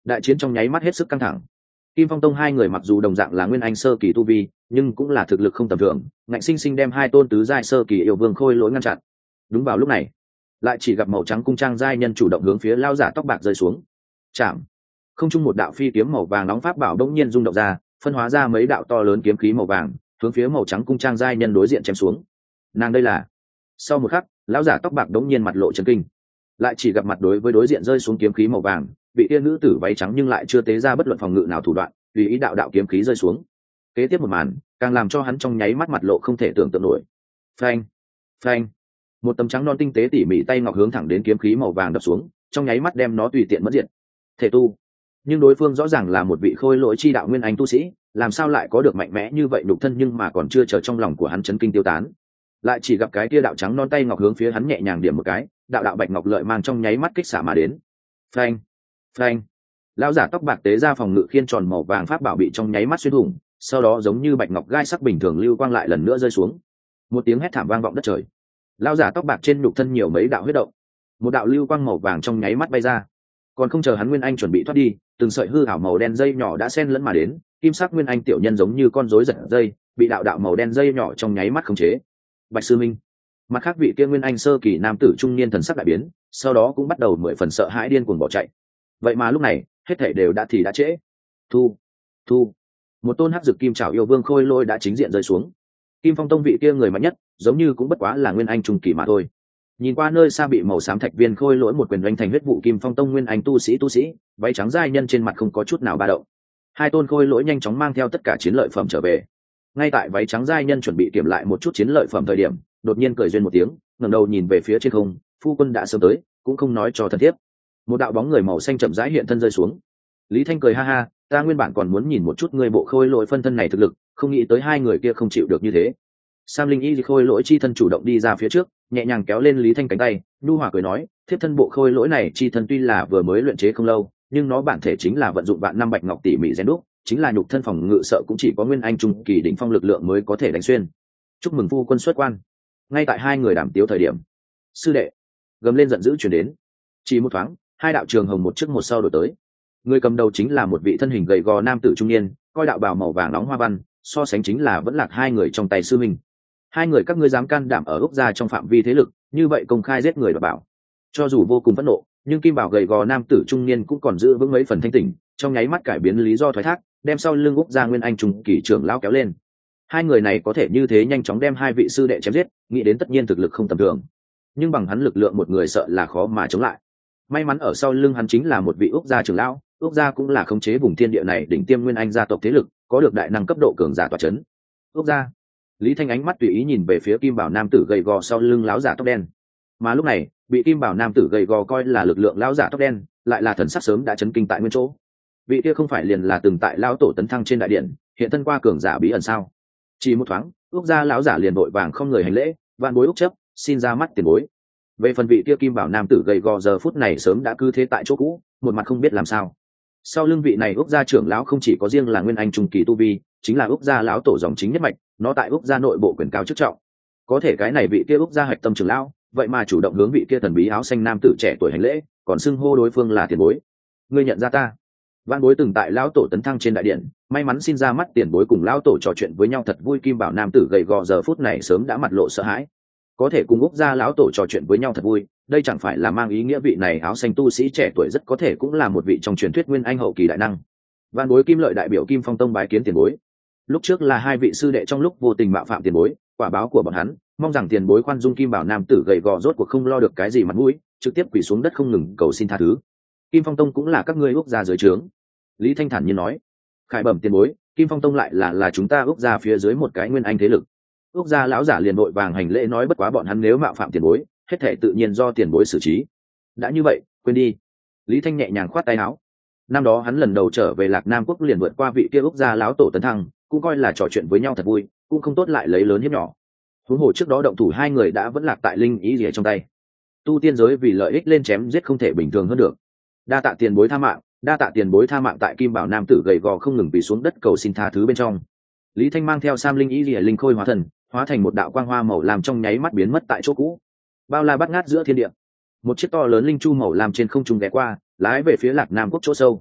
Đại chiến trong nháy mắt hết sức căng thẳng. Kim Phong Tông hai người mặc dù đồng dạng là nguyên anh sơ kỳ tu vi, nhưng cũng là thực lực không tầm thường, ngạnh sinh sinh đem hai tôn tứ giai sơ kỳ yêu vương khôi lỗi ngăn chặn. Đúng vào lúc này, lại chỉ gặp màu trắng cung trang giai nhân chủ động hướng phía lao giả tóc bạc rơi xuống. Chạm. Không trung một đạo phi kiếm màu vàng nóng pháp bảo đống nhiên rung động ra, phân hóa ra mấy đạo to lớn kiếm khí màu vàng, hướng phía màu trắng cung trang giai nhân đối diện chém xuống. Nàng đây là. Sau một khắc, lão giả tóc bạc đống nhiên mặt lộ chấn kinh. Lại chỉ gặp mặt đối với đối diện rơi xuống kiếm khí màu vàng, bị tiên nữ tử váy trắng nhưng lại chưa tế ra bất luận phòng ngự nào thủ đoạn, tùy ý đạo đạo kiếm khí rơi xuống. Kế tiếp một màn, càng làm cho hắn trong nháy mắt mặt lộ không thể tưởng tượng nổi. Phanh, phanh. Một tấm trắng non tinh tế tỉ mỉ tay ngọc hướng thẳng đến kiếm khí màu vàng đập xuống, trong nháy mắt đem nó tùy tiện mất diệt. Thể tu, nhưng đối phương rõ ràng là một vị khôi lỗi chi đạo nguyên anh tu sĩ, làm sao lại có được mạnh mẽ như vậy nhục thân, nhưng mà còn chưa chờ trong lòng của hắn chấn kinh tiêu tán, lại chỉ gặp cái kia đạo trắng non tay ngọc hướng phía hắn nhẹ nhàng điểm một cái, đạo đạo bạch ngọc lợi mang trong nháy mắt kích xả mà đến. Phanh, phanh. Lão giả tóc bạc tế ra phòng ngự khiên tròn màu vàng pháp bảo bị trong nháy mắt xuyên thủng, sau đó giống như bạch ngọc gai sắc bình thường lưu quang lại lần nữa rơi xuống. Một tiếng hét thảm vang vọng đất trời. Lão giả tóc bạc trên nhục thân nhiều mấy đạo huyết động, một đạo lưu quang màu vàng trong nháy mắt bay ra. Còn không chờ hắn nguyên anh chuẩn bị thoát đi, từng sợi hư ảo màu đen dây nhỏ đã xen lẫn mà đến, kim sắc nguyên anh tiểu nhân giống như con rối giật dây, bị đạo đạo màu đen dây nhỏ trong nháy mắt khống chế. Bạch sư minh, mặt khác vị kia nguyên anh sơ kỳ nam tử trung niên thần sắc đại biến, sau đó cũng bắt đầu mười phần sợ hãi điên cuồng bỏ chạy. Vậy mà lúc này hết thảy đều đã thì đã trễ. Thu, thu. Một tôn hắc dược kim trảo yêu vương khôi lôi đã chính diện rơi xuống. Kim Phong Tông vị kia người mạnh nhất, giống như cũng bất quá là nguyên anh trung kỳ mà thôi. Nhìn qua nơi xa bị màu xám thạch viên khôi lỗi một quyền đánh thành huyết vụ Kim Phong Tông nguyên anh tu sĩ, váy trắng giai nhân trên mặt không có chút nào ba động. Hai tôn khôi lỗi nhanh chóng mang theo tất cả chiến lợi phẩm trở về. Ngay tại váy trắng giai nhân chuẩn bị kiểm lại một chút chiến lợi phẩm thời điểm, đột nhiên cười duyên một tiếng, ngẩng đầu nhìn về phía trên không, phu quân đã sớm tới, cũng không nói cho thân thiết. Một đạo bóng người màu xanh chậm rãi hiện thân rơi xuống. Lý Thanh cười ha ha, ta nguyên bản còn muốn nhìn một chút người bộ khôi lỗi phân thân này thực lực, không nghĩ tới hai người kia không chịu được như thế. Sam Linh Y khôi lỗi chi thân chủ động đi ra phía trước, nhẹ nhàng kéo lên Lý Thanh cánh tay, nhu hòa cười nói, thiếp thân bộ khôi lỗi này chi thân tuy là vừa mới luyện chế không lâu, nhưng nó bản thể chính là vận dụng vạn năm bạch ngọc tỉ mỉ rèn đúc, chính là nhục thân phòng ngự sợ cũng chỉ có nguyên anh trung kỳ đỉnh phong lực lượng mới có thể đánh xuyên. Chúc mừng phu quân xuất quan. Ngay tại hai người đàm tiếu thời điểm, sư đệ gầm lên giận dữ chuyển đến. Chỉ một thoáng, hai đạo trường hồng một trước một sau đổi tới. Người cầm đầu chính là một vị thân hình gầy gò nam tử trung niên, coi đạo bào màu vàng nóng hoa văn, so sánh chính là vẫn lạc hai người trong tay sư minh. Hai người các ngươi dám can đảm ở Úc gia trong phạm vi thế lực, như vậy công khai giết người đoạt bảo. Cho dù vô cùng phẫn nộ, nhưng kim bảo gầy gò nam tử trung niên cũng còn giữ vững mấy phần thanh tỉnh, trong nháy mắt cải biến lý do thoái thác, đem sau lưng Úc gia nguyên anh trung kỳ trưởng lão kéo lên. Hai người này có thể như thế nhanh chóng đem hai vị sư đệ chém giết, nghĩ đến tất nhiên thực lực không tầm thường, nhưng bằng hắn lực lượng một người sợ là khó mà chống lại. May mắn ở sau lưng hắn chính là một vị Úc gia trưởng lão, Úc gia cũng là khống chế vùng thiên địa này đỉnh tiêm nguyên anh gia tộc thế lực, có được đại năng cấp độ cường giả tọa chấn. Úc gia. Lý Thanh ánh mắt tùy ý nhìn về phía kim bảo nam tử gầy gò sau lưng lão giả tóc đen, mà lúc này bị kim bảo nam tử gầy gò coi là lực lượng lão giả tóc đen, lại là thần sắc sớm đã chấn kinh tại nguyên chỗ. Vị kia không phải liền là từng tại lão tổ tấn thăng trên đại điện hiện thân qua cường giả bí ẩn sao? Chỉ một thoáng, Úc gia lão giả liền vội vàng không người hành lễ, vạn bối Úc chấp, xin ra mắt tiền bối. Về phần vị kia kim bảo nam tử gầy gò giờ phút này sớm đã cứ thế tại chỗ cũ, một mặt không biết làm sao. Sau lưng vị này Úc gia trưởng lão không chỉ có riêng là nguyên anh trung kỳ tu vi, chính là Úc gia lão tổ dòng chính nhất mạch, nó tại Úc gia nội bộ quyền cao chức trọng. Có thể cái này vị kia Úc gia hạch tâm trưởng lão, vậy mà chủ động hướng vị kia thần bí áo xanh nam tử trẻ tuổi hành lễ, còn xưng hô đối phương là tiền bối. Ngươi nhận ra ta? Vạn bối từng tại lão tổ tấn thăng trên đại điện, may mắn xin ra mắt tiền bối cùng lão tổ trò chuyện với nhau thật vui. Kim bảo nam tử gầy gò giờ phút này sớm đã mặt lộ sợ hãi. Có thể cùng Úc gia lão tổ trò chuyện với nhau thật vui, đây chẳng phải là mang ý nghĩa vị này áo xanh tu sĩ trẻ tuổi rất có thể cũng là một vị trong truyền thuyết nguyên anh hậu kỳ đại năng. Vạn bối Kim Lợi đại biểu Kim Phong Tông bái kiến tiền bối. Lúc trước là hai vị sư đệ trong lúc vô tình mạo phạm tiền bối, quả báo của bọn hắn, mong rằng tiền bối khoan dung. Kim bảo nam tử gầy gò rốt cuộc không lo được cái gì mặt mũi, trực tiếp quỳ xuống đất không ngừng cầu xin tha thứ. Kim Phong Tông cũng là các ngươi Úc gia dưới trướng. Lý Thanh thản nhiên nói. Khải bẩm tiền bối, Kim Phong Tông lại là chúng ta Úc gia phía dưới một cái nguyên anh thế lực. Úc gia lão giả liền vội vàng hành lễ nói, bất quá bọn hắn nếu mạo phạm tiền bối, hết thảy tự nhiên do tiền bối xử trí. Đã như vậy, quên đi. Lý Thanh nhẹ nhàng khoát tay áo. Năm đó hắn lần đầu trở về Lạc Nam quốc liền vượt qua vị kia Úc gia lão tổ tấn thăng, cũng coi là trò chuyện với nhau thật vui, cũng không tốt lại lấy lớn hiếp nhỏ. Huống hồ trước đó động thủ hai người đã vẫn lạc tại linh ý rìa trong tay. Tu tiên giới vì lợi ích lên chém giết không thể bình thường hơn được. Đa tạ tiền bối tha mạng, đa tạ tiền bối tha mạng. Tại kim bảo nam tử gầy gò không ngừng bị xuống đất cầu xin tha thứ bên trong, Lý Thanh mang theo Sam Linh ý rìa linh khôi hóa thần, hóa thành một đạo quang hoa màu làm trong nháy mắt biến mất tại chỗ cũ. Bao la bắt ngát giữa thiên địa, một chiếc to lớn linh chu màu làm trên không trung ghé qua, lái về phía Lạc Nam quốc chỗ sâu.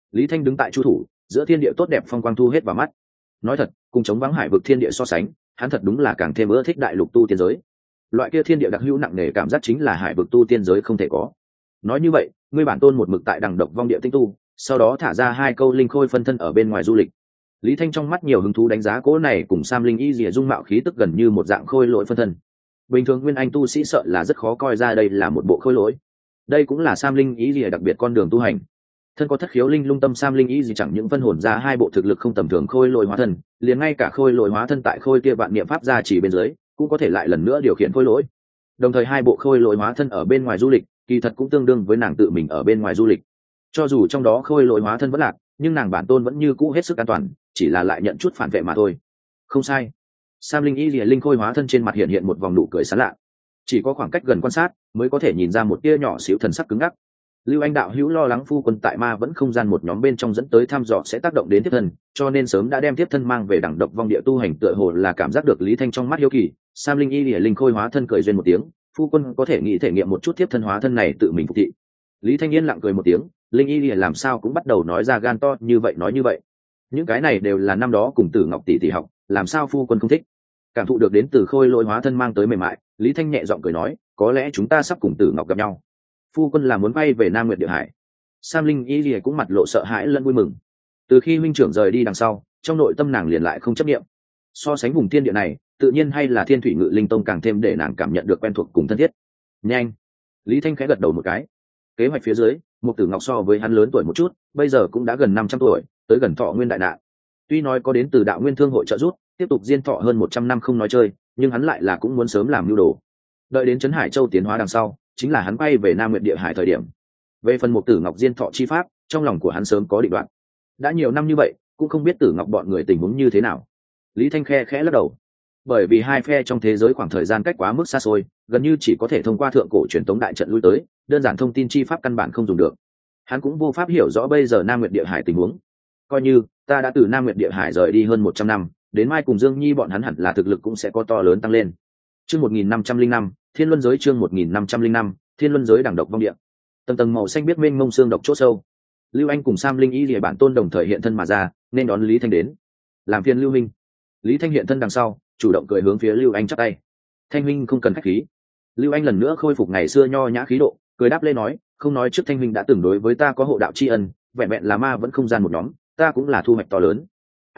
Lý Thanh đứng tại chu thủ, giữa thiên địa tốt đẹp phong quang thu hết vào mắt. Nói thật, cùng chống vắng hải vực thiên địa so sánh, hắn thật đúng là càng thêm ưa thích đại lục tu tiên giới. Loại kia thiên địa đặc hữu nặng nề cảm giác chính là hải vực tu tiên giới không thể có. Nói như vậy, ngươi bản tôn một mực tại đằng độc vong địa tinh tu, sau đó thả ra 2 câu linh khôi phân thân ở bên ngoài du lịch. Lý Thanh trong mắt nhiều hứng thú đánh giá cỗ này cùng Sam Linh Y Lìa dung mạo khí tức gần như một dạng khôi lỗi phân thân. Bình thường nguyên anh tu sĩ sợ là rất khó coi ra đây là một bộ khôi lỗi. Đây cũng là Sam Linh Y Lìa đặc biệt con đường tu hành. Thân có thất khiếu linh lung tâm Sam Linh Y gì chẳng những phân hồn ra 2 bộ thực lực không tầm thường khôi lỗi hóa thân, liền ngay cả khôi lỗi hóa thân tại khôi kia vạn niệm pháp ra chỉ bên dưới, cũng có thể lại lần nữa điều khiển khôi lỗi. Đồng thời 2 bộ khôi lỗi hóa thân ở bên ngoài du lịch, kỳ thật cũng tương đương với nàng tự mình ở bên ngoài du lịch. Cho dù trong đó khôi lỗi hóa thân vẫn lạc, nhưng nàng bản tôn vẫn như cũ hết sức an toàn, chỉ là lại nhận chút phản vệ mà thôi. Không sai. Sam Linh Y Lìa linh khôi hóa thân trên mặt hiện một vòng nụ cười sán lạ. Chỉ có khoảng cách gần quan sát mới có thể nhìn ra một tia nhỏ xíu thần sắc cứng ngắc. Lưu Anh đạo hữu lo lắng phu quân tại ma vẫn không gian một nhóm bên trong dẫn tới thăm dò sẽ tác động đến tiếp thân, cho nên sớm đã đem tiếp thân mang về đẳng độc vong địa tu hành. Tựa hồ là cảm giác được Lý Thanh trong mắt hiếu kỳ, Sam Linh Y Lìa linh khôi hóa thân cười duyên một tiếng, phu quân có thể nghĩ thể nghiệm một chút tiếp thân hóa thân này tự mình phục thị. Lý Thanh yên lặng cười một tiếng, Linh Y Lìa làm sao cũng bắt đầu nói ra gan to như vậy nói như vậy. Những cái này đều là năm đó cùng Tử Ngọc tỷ tỷ học, làm sao phu quân không thích? Cảm thụ được đến từ khôi lỗi hóa thân mang tới mềm mại, Lý Thanh nhẹ giọng cười nói, có lẽ chúng ta sắp cùng Tử Ngọc gặp nhau. Phu quân là muốn bay về Nam Nguyệt Địa Hải. Sam Linh Y Lìa cũng mặt lộ sợ hãi lẫn vui mừng. Từ khi huynh trưởng rời đi đằng sau, trong nội tâm nàng liền lại không chấp niệm. So sánh vùng thiên địa này, tự nhiên hay là Thiên Thủy Ngự Linh Tông càng thêm để nàng cảm nhận được quen thuộc cùng thân thiết. Nhanh. Lý Thanh khẽ gật đầu một cái. Kế hoạch phía dưới, Mục Tử Ngọc so với hắn lớn tuổi một chút, bây giờ cũng đã gần 500 tuổi, tới gần thọ nguyên đại nạn. Tuy nói có đến từ Đạo Nguyên Thương hội trợ giúp, tiếp tục diên thọ hơn 100 năm không nói chơi, nhưng hắn lại là cũng muốn sớm làm nhu đồ. Đợi đến Trấn Hải Châu tiến hóa đằng sau, chính là hắn quay về Nam Nguyệt Địa Hải thời điểm. Về phần Mục Tử Ngọc diên thọ chi pháp, trong lòng của hắn sớm có định đoạt. Đã nhiều năm như vậy, cũng không biết Tử Ngọc bọn người tình huống như thế nào. Lý Thanh khẽ lắc đầu. Bởi vì hai phe trong thế giới khoảng thời gian cách quá mức xa xôi, gần như chỉ có thể thông qua thượng cổ truyền tống đại trận lui tới, đơn giản thông tin chi pháp căn bản không dùng được. Hắn cũng vô pháp hiểu rõ bây giờ Nam Nguyệt Địa Hải tình huống. Coi như ta đã từ Nam Nguyệt Địa Hải rời đi hơn 100 năm, đến mai cùng Dương Nhi bọn hắn hẳn là thực lực cũng sẽ có to lớn tăng lên. Chương 1505, Thiên Luân giới chương 1505, Thiên Luân giới đẳng độc vong địa. Tầng tầng màu xanh biết mênh mông xương độc chỗ sâu. Lưu Anh cùng Sam Linh Y Lìa bản tôn đồng thời hiện thân mà ra, nên đón Lý Thanh đến. Làm phiền Lưu Minh. Lý Thanh hiện thân đằng sau, chủ động cười hướng phía Lưu Anh chắp tay. Thanh Minh không cần khách khí. Lưu Anh lần nữa khôi phục ngày xưa nho nhã khí độ, cười đáp lên nói, không nói trước Thanh Minh đã từng đối với ta có hộ đạo tri ân, vẹn vẹn là ma vẫn không gian một nhóm, ta cũng là thu hoạch to lớn.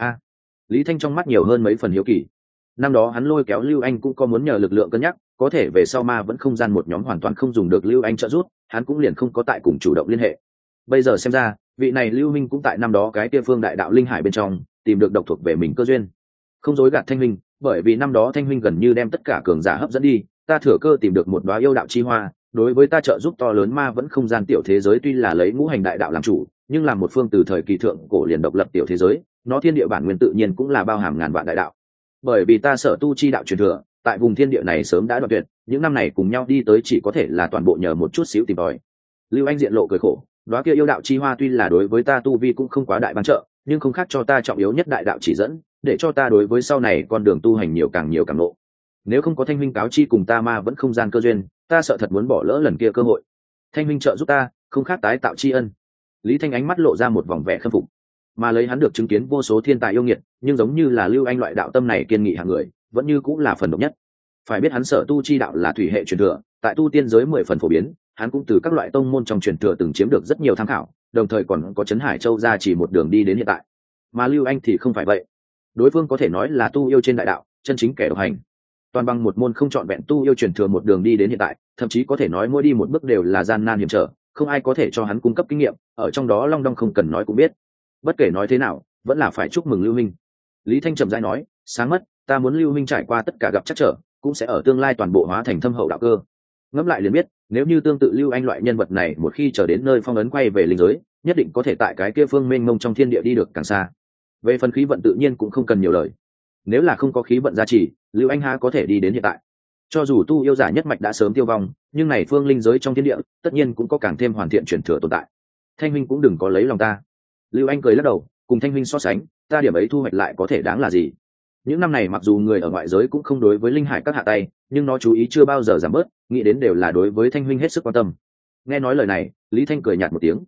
Lý Thanh trong mắt nhiều hơn mấy phần hiếu kỳ. Năm đó hắn lôi kéo Lưu Anh cũng có muốn nhờ lực lượng cân nhắc, có thể về sau ma vẫn không gian một nhóm hoàn toàn không dùng được Lưu Anh trợ giúp, hắn cũng liền không có tại cùng chủ động liên hệ. Bây giờ xem ra, vị này Lưu Minh cũng tại năm đó cái kia phương đại đạo linh hải bên trong, tìm được độc thuộc về mình cơ duyên. Không dối gạt Thanh Minh, bởi vì năm đó Thanh Minh gần như đem tất cả cường giả hấp dẫn đi, ta thừa cơ tìm được một đóa yêu đạo chi hoa, đối với ta trợ giúp to lớn. Ma vẫn không gian tiểu thế giới tuy là lấy ngũ hành đại đạo làm chủ, nhưng là một phương từ thời kỳ thượng cổ liền độc lập tiểu thế giới, nó thiên địa bản nguyên tự nhiên cũng là bao hàm ngàn vạn đại đạo. Bởi vì ta sở tu chi đạo truyền thừa, tại vùng thiên địa này sớm đã đoạn tuyệt, những năm này cùng nhau đi tới chỉ có thể là toàn bộ nhờ một chút xíu tìm tòi. Lưu Anh diện lộ cười khổ, đóa kia yêu đạo chi hoa tuy là đối với ta tu vi cũng không quá đại ban trợ, nhưng không khác cho ta trọng yếu nhất đại đạo chỉ dẫn, để cho ta đối với sau này con đường tu hành nhiều càng lộ. Nếu không có Thanh Minh cáo chi cùng ta ma vẫn không gian cơ duyên, ta sợ thật muốn bỏ lỡ lần kia cơ hội. Thanh Minh trợ giúp ta, không khác tái tạo tri ân. Lý Thanh ánh mắt lộ ra một vòng vẻ khâm phục, mà lấy hắn được chứng kiến vô số thiên tài yêu nghiệt, nhưng giống như là Lưu Anh loại đạo tâm này kiên nghị hạng người, vẫn như cũng là phần độc nhất. Phải biết hắn sở tu chi đạo là thủy hệ truyền thừa, tại tu tiên giới 10 phần phổ biến, hắn cũng từ các loại tông môn trong truyền thừa từng chiếm được rất nhiều tham khảo, đồng thời còn có Trấn Hải Châu ra chỉ một đường đi đến hiện tại. Mà Lưu Anh thì không phải vậy, đối phương có thể nói là tu yêu trên đại đạo, chân chính kẻ độc hành. Toàn bằng một môn không trọn vẹn tu yêu truyền thừa một đường đi đến hiện tại, thậm chí có thể nói mỗi đi một bước đều là gian nan hiểm trở, không ai có thể cho hắn cung cấp kinh nghiệm, ở trong đó long đong không cần nói cũng biết. Bất kể nói thế nào, vẫn là phải chúc mừng Lưu Minh. Lý Thanh trầm rãi nói, sáng mất, ta muốn Lưu Minh trải qua tất cả gặp trắc trở, cũng sẽ ở tương lai toàn bộ hóa thành thâm hậu đạo cơ. Ngẫm lại liền biết, nếu như tương tự Lưu Anh loại nhân vật này một khi trở đến nơi phong ấn quay về linh giới, nhất định có thể tại cái kia phương mênh mông trong thiên địa đi được càng xa. Về phần khí vận tự nhiên cũng không cần nhiều lời. Nếu là không có khí vận gia trì, Lưu Anh há có thể đi đến hiện tại. Cho dù tu yêu giả nhất mạch đã sớm tiêu vong, nhưng này phương linh giới trong thiên địa, tất nhiên cũng có càng thêm hoàn thiện truyền thừa tồn tại. Thanh Minh cũng đừng có lấy lòng ta. Lưu Anh cười lắc đầu, cùng Thanh Minh so sánh, ta điểm ấy thu hoạch lại có thể đáng là gì? Những năm này mặc dù người ở ngoại giới cũng không đối với linh hải các hạ tay, nhưng nó chú ý chưa bao giờ giảm bớt, nghĩ đến đều là đối với Thanh Minh hết sức quan tâm. Nghe nói lời này, Lý Thanh cười nhạt một tiếng.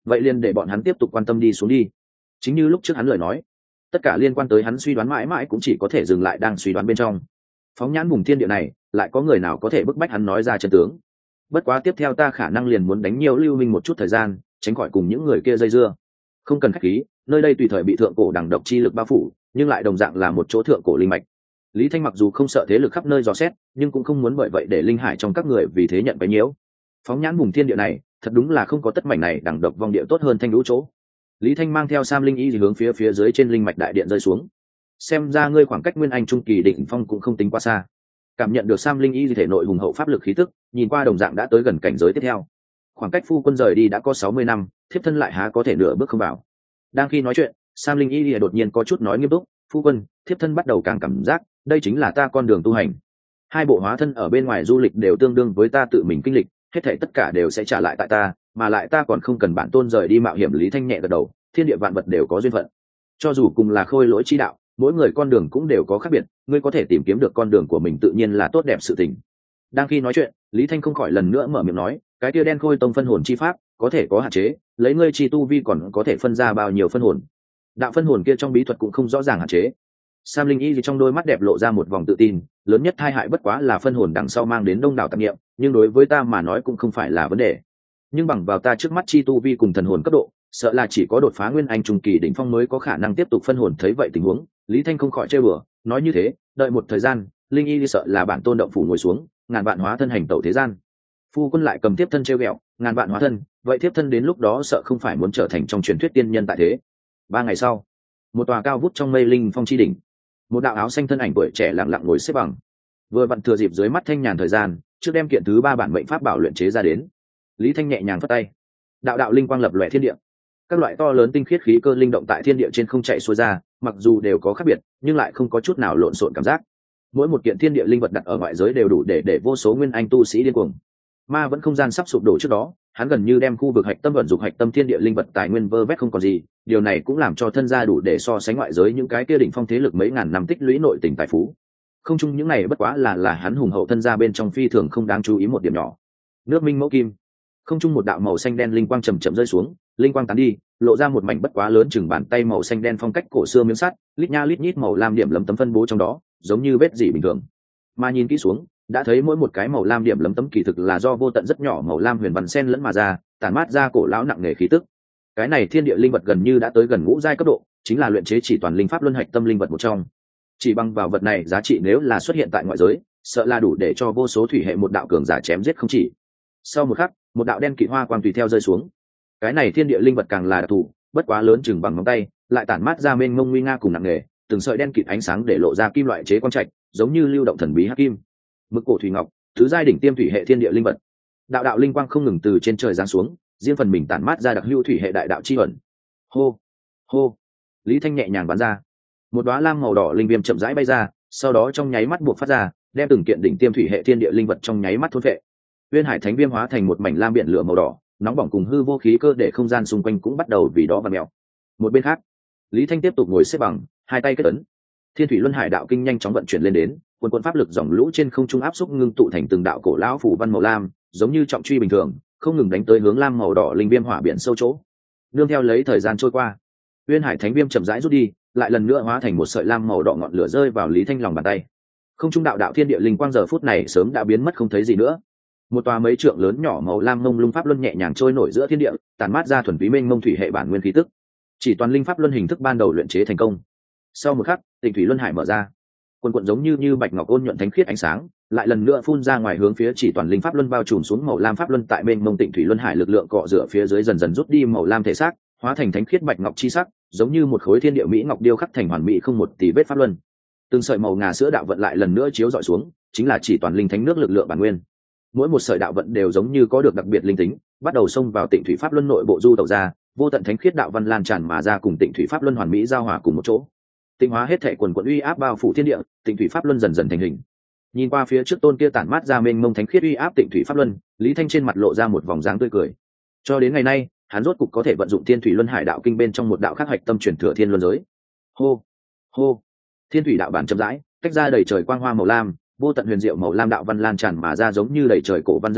vậy liền để bọn hắn tiếp tục quan tâm đi xuống đi. Chính như lúc trước hắn lời nói, tất cả liên quan tới hắn suy đoán mãi mãi cũng chỉ có thể dừng lại đang suy đoán bên trong. Phóng nhãn vùng thiên địa này, lại có người nào có thể bức bách hắn nói ra chân tướng? Bất quá tiếp theo ta khả năng liền muốn đánh nhiều Lưu Minh một chút thời gian, tránh khỏi cùng những người kia dây dưa. Không cần khách khí, nơi đây tùy thời bị thượng cổ đằng độc chi lực bao phủ, nhưng lại đồng dạng là một chỗ thượng cổ linh mạch. Lý Thanh mặc dù không sợ thế lực khắp nơi dò xét, nhưng cũng không muốn bởi vậy để linh hải trong các người vì thế nhận cái nhiễu. Phóng nhãn vùng thiên địa này, thật đúng là không có tất mảnh này đằng độc vong địa tốt hơn thanh lũ chỗ. Lý Thanh mang theo Sam Linh Y hướng phía dưới trên linh mạch đại điện rơi xuống. Xem ra ngươi khoảng cách Nguyên Anh trung kỳ đỉnh phong cũng không tính quá xa. Cảm nhận được Sam Linh Y thể nội hùng hậu pháp lực khí tức, nhìn qua đồng dạng đã tới gần cảnh giới tiếp theo. Khoảng cách phu quân rời đi đã có 60 năm, thiếp thân lại há có thể nửa bước không vào. Đang khi nói chuyện, Sam Linh Y đột nhiên có chút nói nghiêm túc, "Phu quân, thiếp thân bắt đầu càng cảm giác, đây chính là ta con đường tu hành. Hai bộ hóa thân ở bên ngoài du lịch đều tương đương với ta tự mình kinh lịch, hết thảy tất cả đều sẽ trả lại tại ta, mà lại ta còn không cần bản tôn rời đi mạo hiểm." Lý Thanh nhẹ gật đầu, thiên địa vạn vật đều có duyên phận. Cho dù cùng là khôi lỗi chi đạo, mỗi người con đường cũng đều có khác biệt, ngươi có thể tìm kiếm được con đường của mình tự nhiên là tốt đẹp sự tình. Đang khi nói chuyện, Lý Thanh không khỏi lần nữa mở miệng nói, cái kia đen khôi tông phân hồn chi pháp có thể có hạn chế, lấy ngươi chi tu vi còn có thể phân ra bao nhiêu phân hồn. Đạo phân hồn kia trong bí thuật cũng không rõ ràng hạn chế. Sam Linh Y gì trong đôi mắt đẹp lộ ra một vòng tự tin, lớn nhất tai hại bất quá là phân hồn đằng sau mang đến đông đảo tạp niệm, nhưng đối với ta mà nói cũng không phải là vấn đề. Nhưng bằng vào ta trước mắt chi tu vi cùng thần hồn cấp độ, sợ là chỉ có đột phá Nguyên Anh trung kỳ đỉnh phong mới có khả năng tiếp tục phân hồn. Thấy vậy tình huống, Lý Thanh không khỏi chơi bừa, nói như thế, đợi một thời gian, Linh Y đi sợ là bản tôn động phủ ngồi xuống, ngàn vạn hóa thân hành tẩu thế gian. Phu quân lại cầm tiếp thân trêu ghẹo, ngàn vạn hóa thân, vậy tiếp thân đến lúc đó sợ không phải muốn trở thành trong truyền thuyết tiên nhân tại thế. 3 ngày sau, một tòa cao vút trong mây linh phong chi đỉnh, một đạo áo xanh thân ảnh tuổi trẻ lặng lặng ngồi xếp bằng, vừa vặn thừa dịp dưới mắt thanh nhàn thời gian, trước đem kiện thứ 3 bản mệnh pháp bảo luyện chế ra đến. Lý Thanh nhẹ nhàng phất tay, đạo đạo linh quang lập lòe thiên địa, các loại to lớn tinh khiết khí cơ linh động tại thiên địa trên không chạy xuôi ra, mặc dù đều có khác biệt nhưng lại không có chút nào lộn xộn cảm giác. Mỗi một kiện thiên địa linh vật đặt ở ngoại giới đều đủ để vô số nguyên anh tu sĩ điên cuồng. Ma vẫn không gian sắp sụp đổ trước đó, hắn gần như đem khu vực hạch tâm vận dụng hạch tâm thiên địa linh vật tài nguyên vơ vét không còn gì, điều này cũng làm cho thân gia đủ để so sánh ngoại giới những cái kia đỉnh phong thế lực mấy ngàn năm tích lũy nội tình tài phú. Không chung những này bất quá là hắn hùng hậu thân gia bên trong phi thường không đáng chú ý một điểm nhỏ. Nước minh mẫu kim, không chung một đạo màu xanh đen linh quang chầm chậm rơi xuống, linh quang tán đi, lộ ra một mảnh bất quá lớn chừng bàn tay màu xanh đen phong cách cổ xưa miếng sắt, lít nha lít nhít màu lam điểm lấm tấm phân bố trong đó, giống như vết dỉ bình thường. Mà nhìn kỹ xuống, đã thấy mỗi một cái màu lam điểm lấm tấm kỳ thực là do vô tận rất nhỏ màu lam huyền văn xen lẫn mà ra, tản mát ra cổ lão nặng nề khí tức. Cái này thiên địa linh vật gần như đã tới gần ngũ giai cấp độ, chính là luyện chế chỉ toàn linh pháp luân hạch tâm linh vật một trong. Chỉ bằng vào vật này giá trị nếu là xuất hiện tại ngoại giới, sợ là đủ để cho vô số thủy hệ một đạo cường giả chém giết không chỉ. Sau một khắc, một đạo đen kỵ hoa quang tùy theo rơi xuống. Cái này thiên địa linh vật càng là đặc thù, bất quá lớn chừng bằng ngón tay, lại tản mát ra mênh mông nguy nga cùng nặng nề, từng sợi đen kịt ánh sáng để lộ ra kim loại chế quang trạch, giống như lưu động thần bí hắc kim. Mực cổ thủy ngọc, thứ giai đỉnh tiêm thủy hệ thiên địa linh vật. Đạo đạo linh quang không ngừng từ trên trời giáng xuống, riêng phần mình tản mát ra đặc hữu thủy hệ đại đạo chi ẩn. Hô, hô. Lý Thanh nhẹ nhàng bắn ra, một đóa lam màu đỏ linh viêm chậm rãi bay ra, sau đó trong nháy mắt buộc phát ra, đem từng kiện đỉnh tiêm thủy hệ thiên địa linh vật trong nháy mắt thôn phệ. Uyên Hải Thánh Viêm hóa thành một mảnh lam biển lửa màu đỏ, nóng bỏng cùng hư vô khí cơ để không gian xung quanh cũng bắt đầu vì đó vặn mèo. Một bên khác, Lý Thanh tiếp tục ngồi xếp bằng, hai tay kết ấn. Thiên thủy luân hải đạo kinh nhanh chóng vận chuyển lên đến, quần quần pháp lực dòng lũ trên không trung áp xúc ngưng tụ thành từng đạo cổ lão phủ văn màu lam, giống như trọng truy bình thường, không ngừng đánh tới hướng lam màu đỏ linh viêm hỏa biển sâu chỗ. Nương theo lấy thời gian trôi qua, Uyên Hải Thánh Viêm chậm rãi rút đi, lại lần nữa hóa thành một sợi lam màu đỏ ngọn lửa rơi vào Lý Thanh lòng bàn tay. Không trung đạo đạo thiên địa linh quang giờ phút này sớm đã biến mất không thấy gì nữa. Một tòa mấy trượng lớn nhỏ màu lam mông lung pháp luân nhẹ nhàng trôi nổi giữa thiên địa, tản mát ra thuần túy mênh mông thủy hệ bản nguyên khí tức. Chỉ toàn linh pháp luân hình thức ban đầu luyện chế thành công. Sau một khắc, Tịnh thủy luân hải mở ra, quần quần giống như bạch ngọc ôn nhuận thánh khiết ánh sáng, lại lần nữa phun ra ngoài hướng phía chỉ toàn linh pháp luân bao trùm xuống màu lam pháp luân tại mênh mông Tịnh thủy luân hải lực lượng cọ rửa phía dưới dần dần rút đi màu lam thể xác, hóa thành thánh khiết bạch ngọc chi sắc, giống như một khối thiên địa mỹ ngọc điêu khắc thành hoàn mỹ không một tì vết pháp luân. Từng sợi màu ngà sữa đạo vận lại lần nữa chiếu dọi xuống, chính là chỉ toàn linh thánh nước lực lượng bản nguyên. Mỗi một sợi đạo vận đều giống như có được đặc biệt linh tính, bắt đầu xông vào Tịnh thủy pháp luân nội bộ du tẩu ra, vô tận thánh khiết đạo văn lan tràn mà ra cùng Tịnh thủy pháp luân hoàn mỹ giao hòa cùng một chỗ. Tinh hóa hết thảy quần quần uy áp bao phủ thiên địa, Tịnh thủy pháp luân dần dần thành hình. Nhìn qua phía trước tôn kia tản mát ra mênh mông thánh khiết uy áp Tịnh thủy pháp luân, Lý Thanh trên mặt lộ ra một vòng dáng tươi cười. Cho đến ngày nay, hắn rốt cục có thể vận dụng Thiên thủy luân hải đạo kinh bên trong một đạo khác hạch tâm truyền thừa thiên luân giới. Hô, hô. Thiên thủy đạo bản chậm rãi tách ra đầy trời quang hoa màu lam, vô tận huyền diệu màu lam đạo văn lan tràn mà ra giống như đầy trời cổ văn dây leo,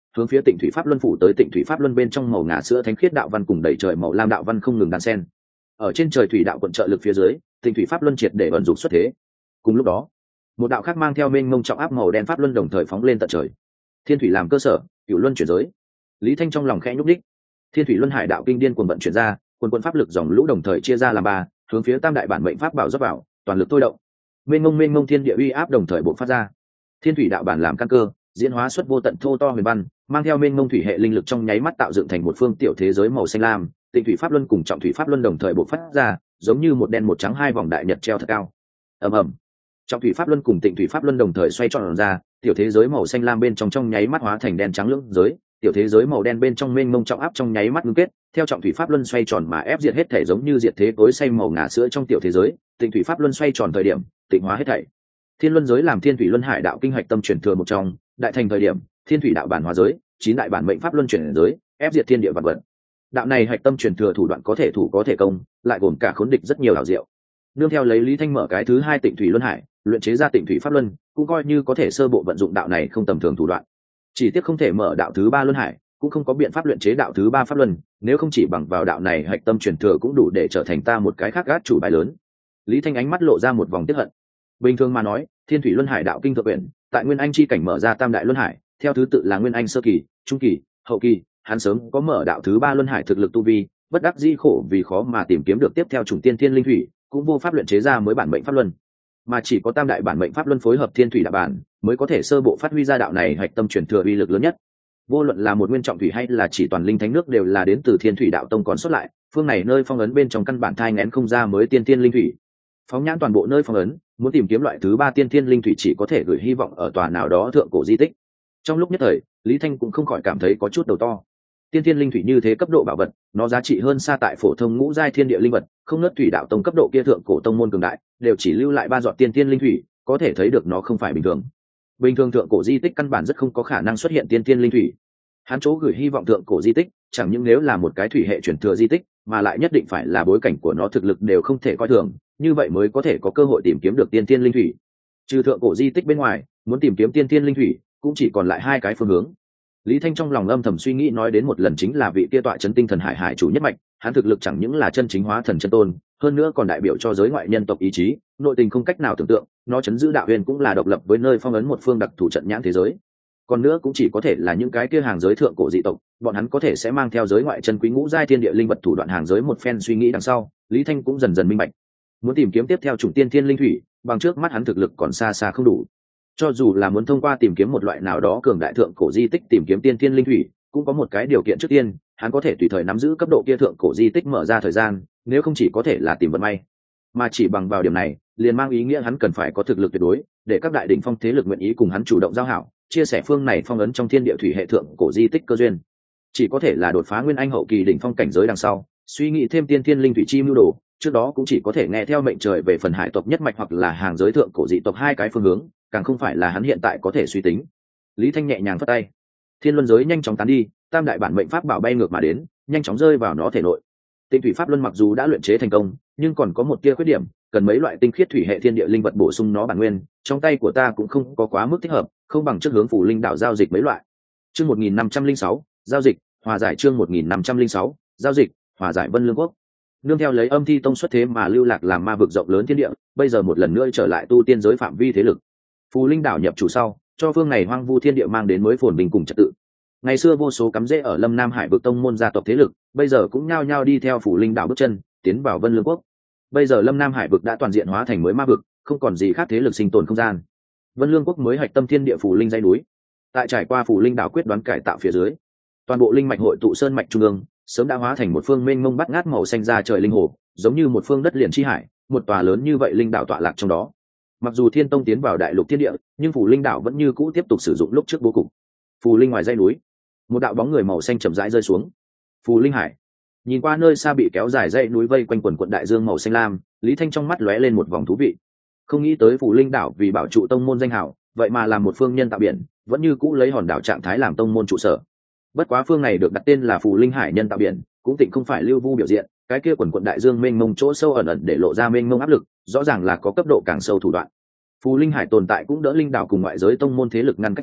hướng phía Tịnh Thủy Pháp Luân phủ tới. Tịnh Thủy Pháp Luân bên trong màu ngà sữa thánh khiết đạo văn cùng đầy trời màu lam đạo văn không ngừng đan xen. Ở trên trời thủy đạo quận trợ lực phía dưới, Tịnh Thủy Pháp Luân triệt để vận dụng xuất thế. Cùng lúc đó, một đạo khác mang theo mênh mông trọng áp màu đen pháp luân đồng thời phóng lên tận trời. Thiên thủy làm cơ sở, cửu luân chuyển giới. Lý Thanh trong lòng khẽ nhúc đích. Thiên thủy luân hải đạo kinh điên cuồng vận chuyển ra, quần pháp lực dòng lũ đồng thời chia ra làm ba, hướng phía tam đại bản mệnh pháp bảo dốc vào, toàn lực thôi động. Mênh mông thiên địa uy áp đồng thời bộc phát ra. Thiên thủy đạo bản làm căn cơ, diễn hóa xuất vô tận thô to huyền văn, mang theo mênh mông thủy hệ linh lực trong nháy mắt tạo dựng thành một phương tiểu thế giới màu xanh lam. Tịnh Thủy Pháp Luân cùng Trọng Thủy Pháp Luân đồng thời bộc phát ra, giống như một đen một trắng hai vòng đại nhật treo thật cao. Ầm ầm. Trọng Thủy Pháp Luân cùng Tịnh Thủy Pháp Luân đồng thời xoay tròn ra, tiểu thế giới màu xanh lam bên trong nháy mắt hóa thành đen trắng lưỡng giới, tiểu thế giới màu đen bên trong mênh mông trọng áp trong nháy mắt ngưng kết, theo Trọng Thủy Pháp Luân xoay tròn mà ép diệt hết thể, giống như diệt thế tối say màu ngà sữa trong tiểu thế giới. Tịnh Thủy Pháp Luân xoay tròn thời điểm, tịnh hóa hết thảy. Thiên Luân giới làm Thiên Thủy Luân Hải đạo kinh hạch tâm chuyển thừa một trong, đại thành thời điểm, Thiên Thủy đạo bản hóa giới, 9 đại bản mệnh pháp luân chuyển giới, ép diệt thiên địa vạn vật. Đạo này hạch tâm chuyển thừa thủ đoạn có thể thủ có thể công, lại gồm cả khốn địch rất nhiều ảo diệu. Nương theo lấy Lý Thanh mở cái thứ 2 Tịnh Thủy Luân Hải, luyện chế ra Tịnh Thủy Pháp Luân, cũng coi như có thể sơ bộ vận dụng đạo này không tầm thường thủ đoạn. Chỉ tiếc không thể mở đạo thứ 3 Luân Hải, cũng không có biện pháp luyện chế đạo thứ 3 Pháp Luân, nếu không chỉ bằng vào đạo này hạch tâm chuyển thừa cũng đủ để trở thành ta một cái khác gác chủ bài lớn. Lý Thanh ánh mắt lộ ra một vòng tiếc hận. Bình thường mà nói, Thiên Thủy Luân Hải đạo kinh thượng quyển, tại Nguyên Anh chi cảnh mở ra tam đại luân hải, theo thứ tự là Nguyên Anh sơ kỳ, trung kỳ, hậu kỳ, hắn sớm có mở đạo thứ 3 luân hải thực lực tu vi, bất đắc dĩ khổ vì khó mà tìm kiếm được tiếp theo chủng tiên thiên linh thủy, cũng vô pháp luyện chế ra mới bản mệnh pháp luân, mà chỉ có tam đại bản mệnh pháp luân phối hợp Thiên Thủy đạo bản, mới có thể sơ bộ phát huy ra đạo này hạch tâm truyền thừa uy lực lớn nhất. Vô luận là một nguyên trọng thủy hay là chỉ toàn linh thánh nước đều là đến từ Thiên Thủy đạo tông còn xuất lại, phương này nơi phong ấn bên trong căn bản thai nghén không ra mới tiên thiên linh thủy. Phóng nhãn toàn bộ nơi phong ấn, muốn tìm kiếm loại thứ 3 tiên thiên linh thủy chỉ có thể gửi hy vọng ở tòa nào đó thượng cổ di tích. Trong lúc nhất thời, Lý Thanh cũng không khỏi cảm thấy có chút đầu to. Tiên thiên linh thủy như thế cấp độ bảo vật, nó giá trị hơn xa tại phổ thông ngũ giai thiên địa linh vật, không nớt thủy đạo tông cấp độ kia thượng cổ tông môn cường đại, đều chỉ lưu lại 3 giọt tiên thiên linh thủy, có thể thấy được nó không phải bình thường. Bình thường thượng cổ di tích căn bản rất không có khả năng xuất hiện tiên thiên linh thủy. Hắn chỗ gửi hy vọng thượng cổ di tích, chẳng những nếu là một cái thủy hệ truyền thừa di tích, mà lại nhất định phải là bối cảnh của nó thực lực đều không thể coi thường, như vậy mới có thể có cơ hội tìm kiếm được tiên thiên linh thủy. Trừ thượng cổ di tích bên ngoài, muốn tìm kiếm tiên thiên linh thủy, cũng chỉ còn lại 2 cái phương hướng. Lý Thanh trong lòng âm thầm suy nghĩ nói đến một lần chính là vị kia tọa chấn tinh thần hải hải chủ nhất mạch, hắn thực lực chẳng những là chân chính hóa thần chân tôn, hơn nữa còn đại biểu cho giới ngoại nhân tộc ý chí, nội tình không cách nào tưởng tượng, nó chấn giữ đạo huyền cũng là độc lập với nơi phong ấn một phương đặc thù trận nhãn thế giới. Còn nữa cũng chỉ có thể là những cái kia hàng giới thượng cổ dị tộc, bọn hắn có thể sẽ mang theo giới ngoại chân quý ngũ giai thiên địa linh vật thủ đoạn hàng giới. Một phen suy nghĩ đằng sau, Lý Thanh cũng dần dần minh bạch, muốn tìm kiếm tiếp theo chủng tiên thiên linh thủy, bằng trước mắt hắn thực lực còn xa xa không đủ. Cho dù là muốn thông qua tìm kiếm một loại nào đó cường đại thượng cổ di tích tìm kiếm tiên thiên linh thủy, cũng có một cái điều kiện trước tiên, hắn có thể tùy thời nắm giữ cấp độ kia thượng cổ di tích mở ra thời gian, nếu không chỉ có thể là tìm vận may. Mà chỉ bằng vào điểm này, liền mang ý nghĩa hắn cần phải có thực lực tuyệt đối, để các đại đỉnh phong thế lực nguyện ý cùng hắn chủ động giao hảo, chia sẻ phương này phong ấn trong thiên địa thủy hệ thượng cổ di tích cơ duyên. Chỉ có thể là đột phá nguyên anh hậu kỳ đỉnh phong cảnh giới đằng sau, suy nghĩ thêm tiên thiên linh thủy chi mưu đồ, trước đó cũng chỉ có thể nghe theo mệnh trời về phần hải tộc nhất mạch hoặc là hàng giới thượng cổ dị tộc 2 cái phương hướng, càng không phải là hắn hiện tại có thể suy tính. Lý Thanh nhẹ nhàng vất tay, thiên luân giới nhanh chóng tán đi, tam đại bản mệnh pháp bảo bay ngược mà đến, nhanh chóng rơi vào nó thể nội. Tinh thủy pháp luân mặc dù đã luyện chế thành công, nhưng còn có một tia khuyết điểm, cần mấy loại tinh khiết thủy hệ thiên địa linh vật bổ sung nó bản nguyên, trong tay của ta cũng không có quá mức thích hợp, không bằng trước hướng phủ linh đảo giao dịch mấy loại. Chương 1506, giao dịch, hòa giải. Chương 1506, giao dịch, hòa giải. Vân Lương Quốc nương theo lấy Âm Thi Tông xuất thế mà lưu lạc làm ma vực rộng lớn thiên địa, bây giờ một lần nữa trở lại tu tiên giới phạm vi thế lực. Phù Linh đảo nhập chủ sau, cho phương này hoang vu thiên địa mang đến mới phồn bình cùng trật tự. Ngày xưa vô số cắm rễ ở Lâm Nam Hải vực tông môn gia tộc thế lực, bây giờ cũng nhao nhao đi theo Phù Linh đảo bước chân, tiến vào Vân Lương Quốc. Bây giờ Lâm Nam Hải vực đã toàn diện hóa thành mới ma vực, không còn gì khác thế lực sinh tồn không gian. Vân Lương Quốc mới hạch tâm thiên địa Phù Linh dãy núi. Tại trải qua Phù Linh đảo quyết đoán cải tạo phía dưới, toàn bộ linh mạch hội tụ sơn mạch trung ương, sớm đã hóa thành một phương mênh mông bát ngát màu xanh ra trời linh hồ, giống như một phương đất liền chi hải, một tòa lớn như vậy linh đảo tọa lạc trong đó. Mặc dù Thiên Tông tiến vào đại lục thiên địa, nhưng Phù Linh đảo vẫn như cũ tiếp tục sử dụng lúc trước bố cục. Phù Linh ngoài dãy núi, một đạo bóng người màu xanh chậm rãi rơi xuống. Phù Linh hải. Nhìn qua nơi xa bị kéo dài dãy núi vây quanh quần quận đại dương màu xanh lam, Lý Thanh trong mắt lóe lên một vòng thú vị. Không nghĩ tới Phù Linh đảo vì bảo trụ tông môn danh hảo, vậy mà làm một phương nhân tạo biển, vẫn như cũ lấy hòn đảo trạng thái làm tông môn trụ sở. Bất quá phương này được đặt tên là Phù Linh hải nhân tạo biển, cũng tịnh không phải lưu vu biểu diện, cái kia quần quận đại dương mênh mông chỗ sâu ẩn ẩn để lộ ra mênh mông áp lực, rõ ràng là có cấp độ càng sâu thủ đoạn. Phù Linh hải tồn tại cũng đỡ linh đảo cùng ngoại giới tông môn thế lực ngăn cách ra,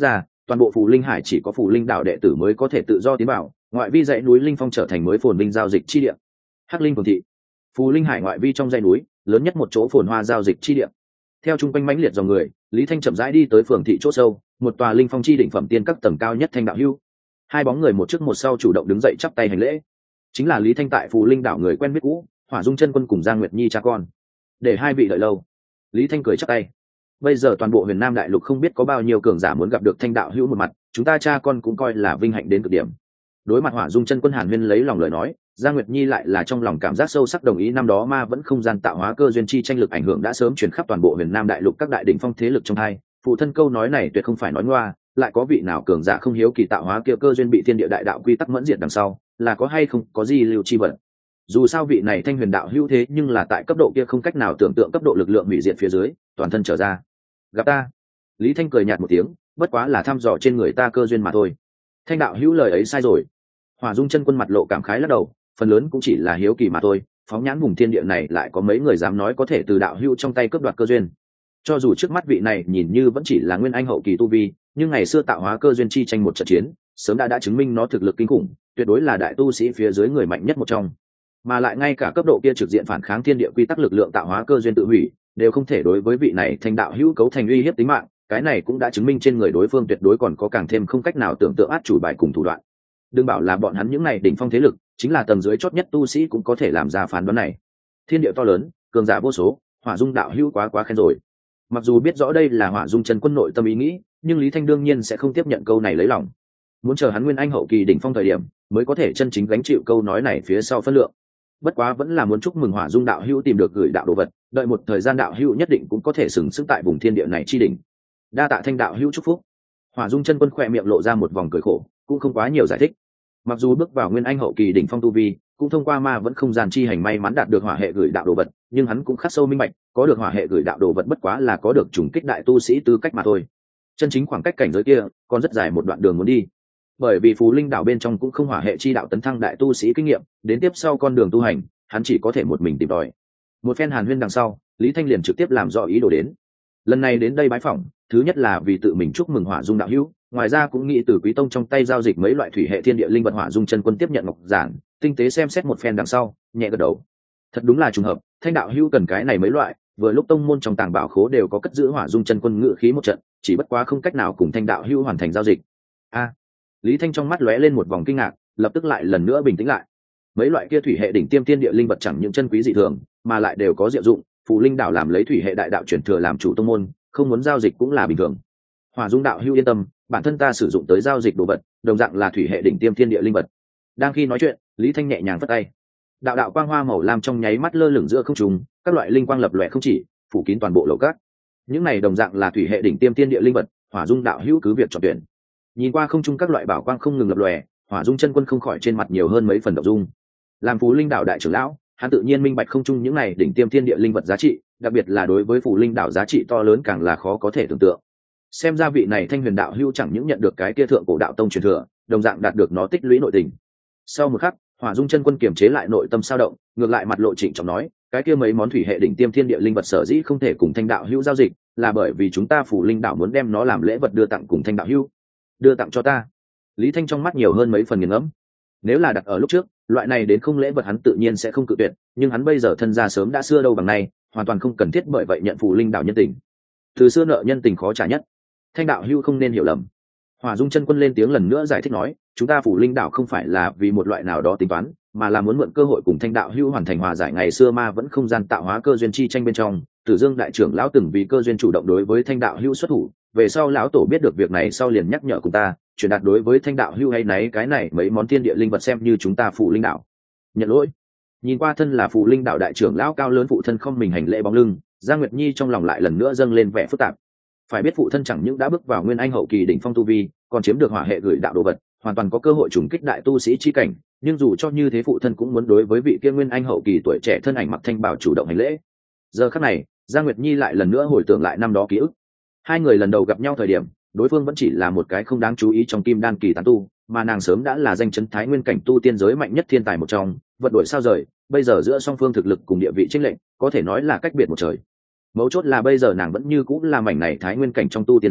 toàn bộ phù linh hải chỉ có phù linh đạo đệ tử mới có thể tự do tiến vào, ngoại vi dãy núi linh phong trở thành mới phồn linh giao dịch chi địa. Hắc linh phường thị, phù linh hải ngoại vi trong dãy núi lớn nhất một chỗ phồn hoa giao dịch chi địa. Theo chung quanh mãnh liệt dòng người, Lý Thanh chậm rãi đi tới phường thị chỗ sâu, một tòa linh phong chi đỉnh phẩm tiên các tầng cao nhất Thanh đạo hưu. Hai bóng người một trước một sau chủ động đứng dậy chắp tay hành lễ. Chính là Lý Thanh tại phù linh đảo người quen biết cũ, Hỏa Dung chân quân cùng Giang Nguyệt Nhi cha con. Để hai vị đợi lâu. Lý Thanh cười chắp tay. Bây giờ toàn bộ Huyền Nam đại lục không biết có bao nhiêu cường giả muốn gặp được Thanh đạo hữu một mặt, chúng ta cha con cũng coi là vinh hạnh đến cực điểm. Đối mặt Hỏa Dung chân quân Hàn Huyên lấy lòng lời nói, Giang Nguyệt Nhi lại là trong lòng cảm giác sâu sắc đồng ý. Năm đó ma vẫn không gian tạo hóa cơ duyên chi tranh lực ảnh hưởng đã sớm truyền khắp toàn bộ Huyền Nam đại lục các đại đỉnh phong thế lực trong hai, phụ thân câu nói này tuyệt không phải nói ngoa, lại có vị nào cường giả không hiếu kỳ tạo hóa kia cơ duyên bị thiên địa đại đạo quy tắc mẫn diệt đằng sau, là có hay không có gì lưu chi vận. Dù sao vị này Thanh huyền đạo hữu thế nhưng là tại cấp độ kia không cách nào tưởng tượng cấp độ lực lượng hủy diệt phía dưới, toàn thân trở ra. Gặp ta. Lý Thanh cười nhạt một tiếng, bất quá là thăm dò trên người ta cơ duyên mà thôi. Thanh đạo hữu lời ấy sai rồi. Hỏa Dung chân quân mặt lộ cảm khái lắc đầu, phần lớn cũng chỉ là hiếu kỳ mà thôi, phóng nhãn vùng thiên địa này lại có mấy người dám nói có thể từ đạo hữu trong tay cướp đoạt cơ duyên. Cho dù trước mắt vị này nhìn như vẫn chỉ là nguyên anh hậu kỳ tu vi, nhưng ngày xưa tạo hóa cơ duyên chi tranh một trận chiến, sớm đã chứng minh nó thực lực kinh khủng, tuyệt đối là đại tu sĩ phía dưới người mạnh nhất một trong. Mà lại ngay cả cấp độ kia trực diện phản kháng thiên địa quy tắc lực lượng tạo hóa cơ duyên tự hủy, đều không thể đối với vị này Thanh đạo hữu cấu thành uy hiếp tính mạng, cái này cũng đã chứng minh trên người đối phương tuyệt đối còn có càng thêm không cách nào tưởng tượng át chủ bài cùng thủ đoạn. Đừng bảo là bọn hắn những này đỉnh phong thế lực, chính là tầng dưới chót nhất tu sĩ cũng có thể làm ra phán đoán này. Thiên địa to lớn, cường giả vô số, Hỏa Dung đạo hữu quá khen rồi. Mặc dù biết rõ đây là Hỏa Dung chân quân nội tâm ý nghĩ, nhưng Lý Thanh đương nhiên sẽ không tiếp nhận câu này lấy lòng. Muốn chờ hắn nguyên anh hậu kỳ đỉnh phong thời điểm, mới có thể chân chính gánh chịu câu nói này phía sau phân lượng. Bất quá vẫn là muốn chúc mừng Hỏa Dung đạo hữu tìm được gửi đạo đồ vật, đợi một thời gian đạo hữu nhất định cũng có thể sừng sững tại vùng thiên địa này chi đỉnh. Đa tạ Thanh đạo hữu chúc phúc. Hỏa Dung chân quân khỏe miệng lộ ra một vòng cười khổ, cũng không quá nhiều giải thích. Mặc dù bước vào nguyên anh hậu kỳ đỉnh phong tu vi, cũng thông qua ma vẫn không gian chi hành may mắn đạt được hỏa hệ gửi đạo đồ vật, nhưng hắn cũng khắc sâu minh bạch, có được hỏa hệ gửi đạo đồ vật bất quá là có được trùng kích đại tu sĩ tư cách mà thôi. Chân chính khoảng cách cảnh giới kia còn rất dài một đoạn đường muốn đi. Bởi vì phù linh đảo bên trong cũng không hỏa hệ chi đạo tấn thăng đại tu sĩ kinh nghiệm, đến tiếp sau con đường tu hành, hắn chỉ có thể một mình tìm tòi. Một phen hàn huyên đằng sau, Lý Thanh liền trực tiếp làm rõ ý đồ đến. Lần này đến đây bái phỏng, thứ nhất là vì tự mình chúc mừng Hỏa Dung đạo hữu, ngoài ra cũng nghĩ từ Quý tông trong tay giao dịch mấy loại thủy hệ thiên địa linh vật. Hỏa Dung chân quân tiếp nhận ngọc giản, tinh tế xem xét một phen đằng sau, nhẹ gật đầu. Thật đúng là trùng hợp, Thanh đạo hữu cần cái này mấy loại, vừa lúc tông môn trong tàng bảo khố đều có cất giữ Hỏa Dung chân quân ngự khí một trận, chỉ bất quá không cách nào cùng Thanh đạo hữu hoàn thành giao dịch. Lý Thanh trong mắt lóe lên một vòng kinh ngạc, lập tức lại lần nữa bình tĩnh lại. Mấy loại kia thủy hệ đỉnh tiêm thiên địa linh vật chẳng những chân quý dị thường, mà lại đều có diệu dụng, phù linh đảo làm lấy thủy hệ đại đạo truyền thừa làm chủ tông môn, không muốn giao dịch cũng là bình thường. Hỏa Dung đạo hữu yên tâm, bản thân ta sử dụng tới giao dịch đồ vật, đồng dạng là thủy hệ đỉnh tiêm thiên địa linh vật. Đang khi nói chuyện, Lý Thanh nhẹ nhàng vất tay. Đạo đạo quang hoa màu lam trong nháy mắt lơ lửng giữa không trung, các loại linh quang lập lòe không chỉ, phủ kín toàn bộ lầu cát. Những này đồng dạng là thủy hệ đỉnh tiêm thiên địa linh vật, Hỏa Dung đạo hữu cứ việc chọn tuyển. Nhìn qua không trung các loại bảo quang không ngừng lập lòe, Hỏa Dung chân quân không khỏi trên mặt nhiều hơn mấy phần động dung. Làm phù linh đảo đại trưởng lão, hắn tự nhiên minh bạch không trung những này đỉnh tiêm thiên địa linh vật giá trị, đặc biệt là đối với phù linh đảo giá trị to lớn càng là khó có thể tưởng tượng. Xem ra vị này Thanh huyền đạo hữu chẳng những nhận được cái kia thượng cổ đạo tông truyền thừa, đồng dạng đạt được nó tích lũy nội tình. Sau một khắc, Hỏa Dung chân quân kiềm chế lại nội tâm sao động, ngược lại mặt lộ trịnh trọng nói, cái kia mấy món thủy hệ đỉnh tiêm thiên địa linh vật sở dĩ không thể cùng Thanh đạo hữu giao dịch, là bởi vì chúng ta phù linh đảo muốn đem nó làm lễ vật đưa tặng cùng Thanh đạo hữu. Đưa tặng cho ta? Lý Thanh trong mắt nhiều hơn mấy phần nghiền ngẫm. Nếu là đặt ở lúc trước, loại này đến không lễ vật hắn tự nhiên sẽ không cự tuyệt, nhưng hắn bây giờ thân gia sớm đã xưa đâu bằng nay, hoàn toàn không cần thiết bởi vậy nhận phù linh đảo nhân tình. Từ xưa nợ nhân tình khó trả nhất, Thanh đạo hữu không nên hiểu lầm. Hỏa Dung chân quân lên tiếng lần nữa giải thích nói, chúng ta phù linh đảo không phải là vì một loại nào đó tính toán, mà là muốn mượn cơ hội cùng Thanh đạo hữu hoàn thành hòa giải ngày xưa ma vẫn không gian tạo hóa cơ duyên chi tranh bên trong. Tử Dương đại trưởng lão từng vì cơ duyên chủ động đối với Thanh đạo hữu xuất thủ, về sau lão tổ biết được việc này sau liền nhắc nhở cùng ta, truyền đạt đối với Thanh đạo hữu hay nấy cái này mấy món thiên địa linh vật xem như chúng ta phù linh đảo nhận lỗi. Nhìn qua thân là phù linh đảo đại trưởng lão cao lớn phụ thân không mình hành lễ bóng lưng, Giang Nguyệt Nhi trong lòng lại lần nữa dâng lên vẻ phức tạp. Phải biết phụ thân chẳng những đã bước vào nguyên anh hậu kỳ đỉnh phong tu vi, còn chiếm được hỏa hệ gửi đạo đồ vật, hoàn toàn có cơ hội trùng kích đại tu sĩ chi cảnh, nhưng dù cho như thế phụ thân cũng muốn đối với vị kia nguyên anh hậu kỳ tuổi trẻ thân ảnh mặc thanh bào chủ động hành lễ. Giờ khắc này, Giang Nguyệt Nhi lại lần nữa hồi tưởng lại năm đó ký ức. Hai người lần đầu gặp nhau thời điểm, đối phương vẫn chỉ là một cái không đáng chú ý trong kim đan kỳ tán tu, mà nàng sớm đã là danh chấn thái nguyên cảnh tu tiên giới mạnh nhất thiên tài một trong, vật đuổi sao rời, bây giờ giữa song phương thực lực cùng địa vị chênh lệch, có thể nói là cách biệt một trời. Mấu chốt là bây giờ nàng vẫn như cũng là mảnh này thái nguyên cảnh trong tu tiên giới,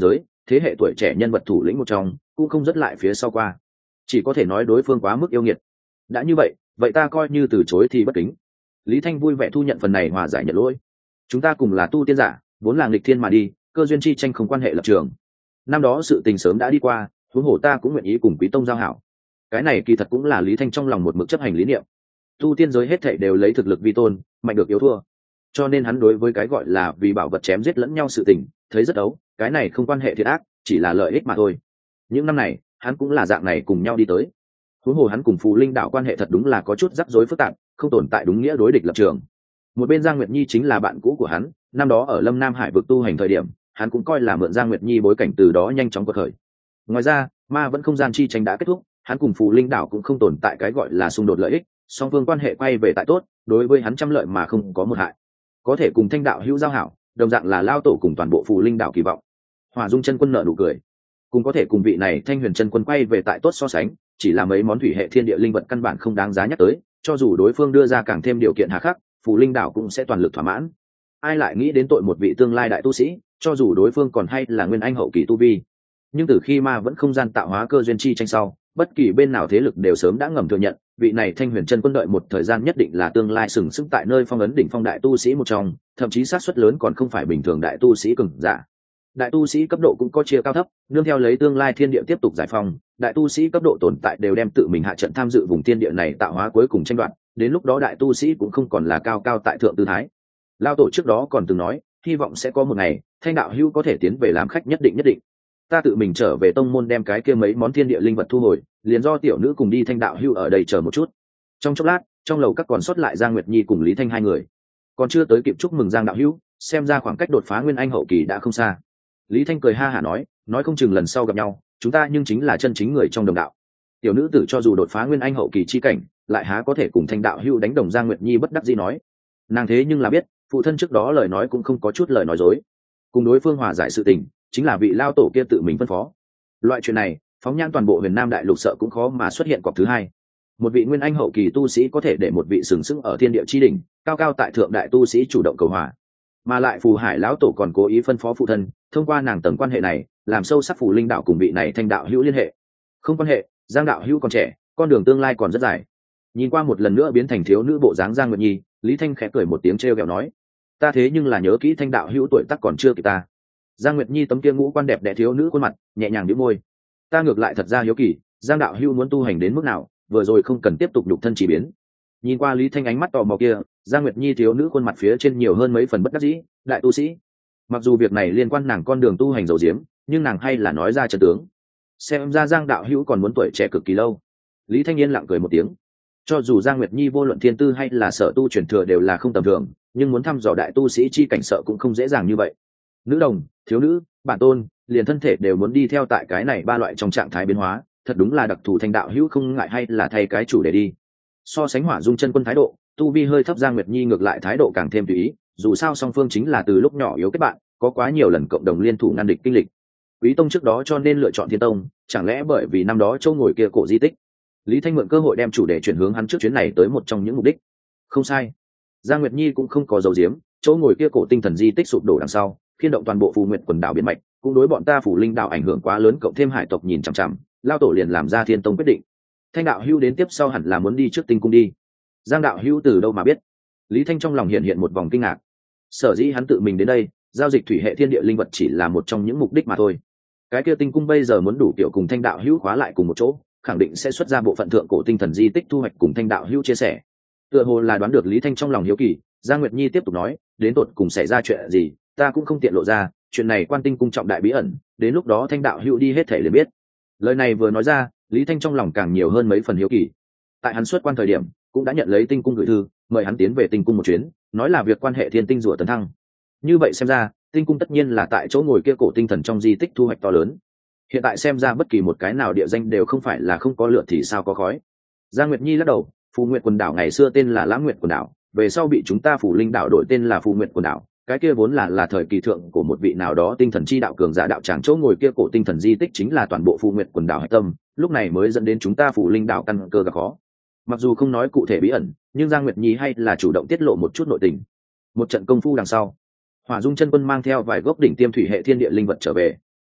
thế hệ tuổi trẻ nhân vật thủ lĩnh một trong, cũng không dứt lại phía sau qua. Chỉ có thể nói đối phương quá mức yêu nghiệt. Đã như vậy ta coi như từ chối thì bất kính. Lý Thanh vui vẻ thu nhận phần này hòa giải nhận lỗi. Chúng ta cùng là tu tiên giả, vốn là nghịch thiên mà đi, cơ duyên chi tranh không quan hệ lập trường. Năm đó sự tình sớm đã đi qua, huống hồ ta cũng nguyện ý cùng Quý tông giao hảo. Cái này kỳ thật cũng là Lý Thanh trong lòng một mực chấp hành lý niệm. Tu tiên giới hết thảy đều lấy thực lực vi tôn, mạnh được yếu thua. Cho nên hắn đối với cái gọi là vì bảo vật chém giết lẫn nhau sự tình, thấy rất ấu, cái này không quan hệ thiệt ác, chỉ là lợi ích mà thôi. Những năm này, hắn cũng là dạng này cùng nhau đi tới. Huống hồ hắn cùng Phù Linh đạo quan hệ thật đúng là có chút rắc rối phức tạp, không tồn tại đúng nghĩa đối địch lập trường. Một bên Giang Nguyệt Nhi chính là bạn cũ của hắn, năm đó ở Lâm Nam Hải vực tu hành thời điểm, hắn cũng coi là mượn Giang Nguyệt Nhi bối cảnh từ đó nhanh chóng quật khởi. Ngoài ra, ma vẫn không gian chi tranh đã kết thúc, hắn cùng Phù Linh đảo cũng không tồn tại cái gọi là xung đột lợi ích, song phương quan hệ quay về tại tốt, đối với hắn trăm lợi mà không có một hại. Có thể cùng Thanh đạo hữu giao hảo, đồng dạng là lao tổ cùng toàn bộ Phù Linh đảo kỳ vọng. Hỏa Dung chân quân nở nụ cười, cùng có thể cùng vị này Thanh Huyền chân quân quay về tại tốt so sánh, chỉ là mấy món thủy hệ thiên địa linh vật căn bản không đáng giá nhắc tới, cho dù đối phương đưa ra càng thêm điều kiện hà khắc, Phù Linh đảo cũng sẽ toàn lực thỏa mãn. Ai lại nghĩ đến tội một vị tương lai đại tu sĩ, cho dù đối phương còn hay là nguyên anh hậu kỳ tu vi. Nhưng từ khi ma vẫn không gian tạo hóa cơ duyên chi tranh sau, bất kỳ bên nào thế lực đều sớm đã ngầm thừa nhận, vị này Thanh Huyền chân quân đợi một thời gian nhất định là tương lai sừng sững tại nơi phong ấn đỉnh phong đại tu sĩ một trong, thậm chí xác suất lớn còn không phải bình thường đại tu sĩ cường giả. Đại tu sĩ cấp độ cũng có chia cao thấp, nương theo lấy tương lai thiên địa tiếp tục giải phóng, đại tu sĩ cấp độ tồn tại đều đem tự mình hạ trận tham dự vùng thiên địa này tạo hóa cuối cùng tranh đoạt, đến lúc đó đại tu sĩ cũng không còn là cao cao tại thượng tư thái. Lao tổ trước đó còn từng nói, hy vọng sẽ có một ngày, Thanh đạo hữu có thể tiến về làm khách nhất định. Ta tự mình trở về tông môn đem cái kia mấy món thiên địa linh vật thu hồi, liền do tiểu nữ cùng đi Thanh đạo hữu ở đây chờ một chút. Trong chốc lát, trong lầu các còn sót lại Giang Nguyệt Nhi cùng Lý Thanh hai người, còn chưa tới kịp chúc mừng Giang đạo hữu, xem ra khoảng cách đột phá nguyên anh hậu kỳ đã không xa. Lý Thanh cười ha hả nói không chừng lần sau gặp nhau, chúng ta nhưng chính là chân chính người trong đồng đạo. Tiểu nữ tử cho dù đột phá nguyên anh hậu kỳ chi cảnh, lại há có thể cùng Thanh đạo hữu đánh đồng. Giang Nguyệt Nhi bất đắc dĩ nói, nàng thế nhưng là biết, phụ thân trước đó lời nói cũng không có chút lời nói dối, cùng đối phương hòa giải sự tình chính là vị lao tổ kia tự mình phân phó. Loại chuyện này, phóng nhãn toàn bộ huyền nam đại lục sợ cũng khó mà xuất hiện cọc thứ hai. Một vị nguyên anh hậu kỳ tu sĩ có thể để một vị sừng sững ở thiên địa chi đỉnh, cao cao tại thượng đại tu sĩ chủ động cầu hòa, mà lại Phù Hải lão tổ còn cố ý phân phó phụ thân, thông qua nàng tầng quan hệ này, làm sâu sắc Phù Linh đạo cùng vị này Thanh đạo hữu liên hệ. Không quan hệ, Giang đạo hữu còn trẻ, con đường tương lai còn rất dài. Nhìn qua một lần nữa biến thành thiếu nữ bộ dáng Giang Nguyệt Nhi, Lý Thanh khẽ cười một tiếng trêu ghẹo nói, ta thế nhưng là nhớ kỹ Thanh đạo hữu tuổi tác còn chưa kịp ta. Giang Nguyệt Nhi tấm kia ngũ quan đẹp đẽ thiếu nữ khuôn mặt nhẹ nhàng nhếch môi, ta ngược lại thật ra hiếu kỳ, Giang đạo hữu muốn tu hành đến mức nào, vừa rồi không cần tiếp tục đục thân chỉ biến. Nhìn qua Lý Thanh ánh mắt tò mò kia, Giang Nguyệt Nhi thiếu nữ khuôn mặt phía trên nhiều hơn mấy phần bất đắc dĩ. Đại tu sĩ, mặc dù việc này liên quan nàng con đường tu hành dầu diếm, nhưng nàng hay là nói ra chân tướng. Xem ra Giang đạo hữu còn muốn tuổi trẻ cực kỳ lâu. Lý Thanh yên lặng cười một tiếng. Cho dù Giang Nguyệt Nhi vô luận thiên tư hay là sở tu truyền thừa đều là không tầm thường, nhưng muốn thăm dò đại tu sĩ chi cảnh sợ cũng không dễ dàng như vậy. Nữ đồng, thiếu nữ, bản tôn, liền thân thể đều muốn đi theo tại cái này ba loại trong trạng thái biến hóa, thật đúng là đặc thù. Thanh đạo hữu không ngại hay là thay cái chủ để đi. So sánh Hỏa Dung chân quân thái độ, tu vi hơi thấp Giang Nguyệt Nhi ngược lại thái độ càng thêm tùy ý, dù sao song phương chính là từ lúc nhỏ yếu kết bạn, có quá nhiều lần cộng đồng liên thủ ngăn địch kinh lịch. Quý tông trước đó cho nên lựa chọn Thiên tông, chẳng lẽ bởi vì năm đó châu ngồi kia cổ di tích. Lý Thanh mượn cơ hội đem chủ đề chuyển hướng hắn trước chuyến này tới một trong những mục đích. Không sai, Giang Nguyệt Nhi cũng không có dấu diếm, chỗ ngồi kia cổ tinh thần di tích sụp đổ đằng sau, khiên động toàn bộ Phù Nguyệt quần đảo biển mạch, cũng đối bọn ta Phù Linh đảo ảnh hưởng quá lớn, cộng thêm hải tộc nhìn chằm chằm, lao tổ liền làm ra Thiên tông quyết định. Thanh đạo hữu đến tiếp sau hẳn là muốn đi trước tinh cung đi. Giang đạo hữu từ đâu mà biết? Lý Thanh trong lòng hiện một vòng kinh ngạc. Sở dĩ hắn tự mình đến đây, giao dịch thủy hệ thiên địa linh vật chỉ là một trong những mục đích mà thôi. Cái kia tinh cung bây giờ muốn đủ kiểu cùng Thanh đạo hữu khóa lại cùng một chỗ, khẳng định sẽ xuất ra bộ phận thượng cổ tinh thần di tích thu hoạch cùng Thanh đạo hữu chia sẻ. Tựa hồ là đoán được Lý Thanh trong lòng hiếu kỳ, Giang Nguyệt Nhi tiếp tục nói, đến tột cùng xảy ra chuyện gì, ta cũng không tiện lộ ra, chuyện này quan tinh cung trọng đại bí ẩn, đến lúc đó Thanh đạo hữu đi hết thể liền biết. Lời này vừa nói ra, Lý Thanh trong lòng càng nhiều hơn mấy phần hiếu kỳ. Tại hắn xuất quan thời điểm, cũng đã nhận lấy tinh cung gửi thư, mời hắn tiến về tinh cung một chuyến, nói là việc quan hệ thiên tinh rùa tấn thăng. Như vậy xem ra, tinh cung tất nhiên là tại chỗ ngồi kia cổ tinh thần trong di tích thu hoạch to lớn. Hiện tại xem ra bất kỳ một cái nào địa danh đều không phải là không có lửa thì sao có khói. Giang Nguyệt Nhi lắc đầu, Phù Nguyệt quần đảo ngày xưa tên là Lãng Nguyệt quần đảo, về sau bị chúng ta Phù Linh đảo đổi tên là Phù Nguyệt quần đảo. Cái kia vốn là thời kỳ thượng của một vị nào đó tinh thần chi đạo cường giả đạo tràng, chỗ ngồi kia cổ tinh thần di tích chính là toàn bộ Phù Nguyệt quần đảo hạch tâm, lúc này mới dẫn đến chúng ta Phù Linh đảo căn cơ gặp khó. Mặc dù không nói cụ thể bí ẩn, nhưng Giang Nguyệt Nhi hay là chủ động tiết lộ một chút nội tình. Một trận công phu đằng sau, Hỏa Dung chân quân mang theo vài gốc đỉnh tiêm thủy hệ thiên địa linh vật trở về.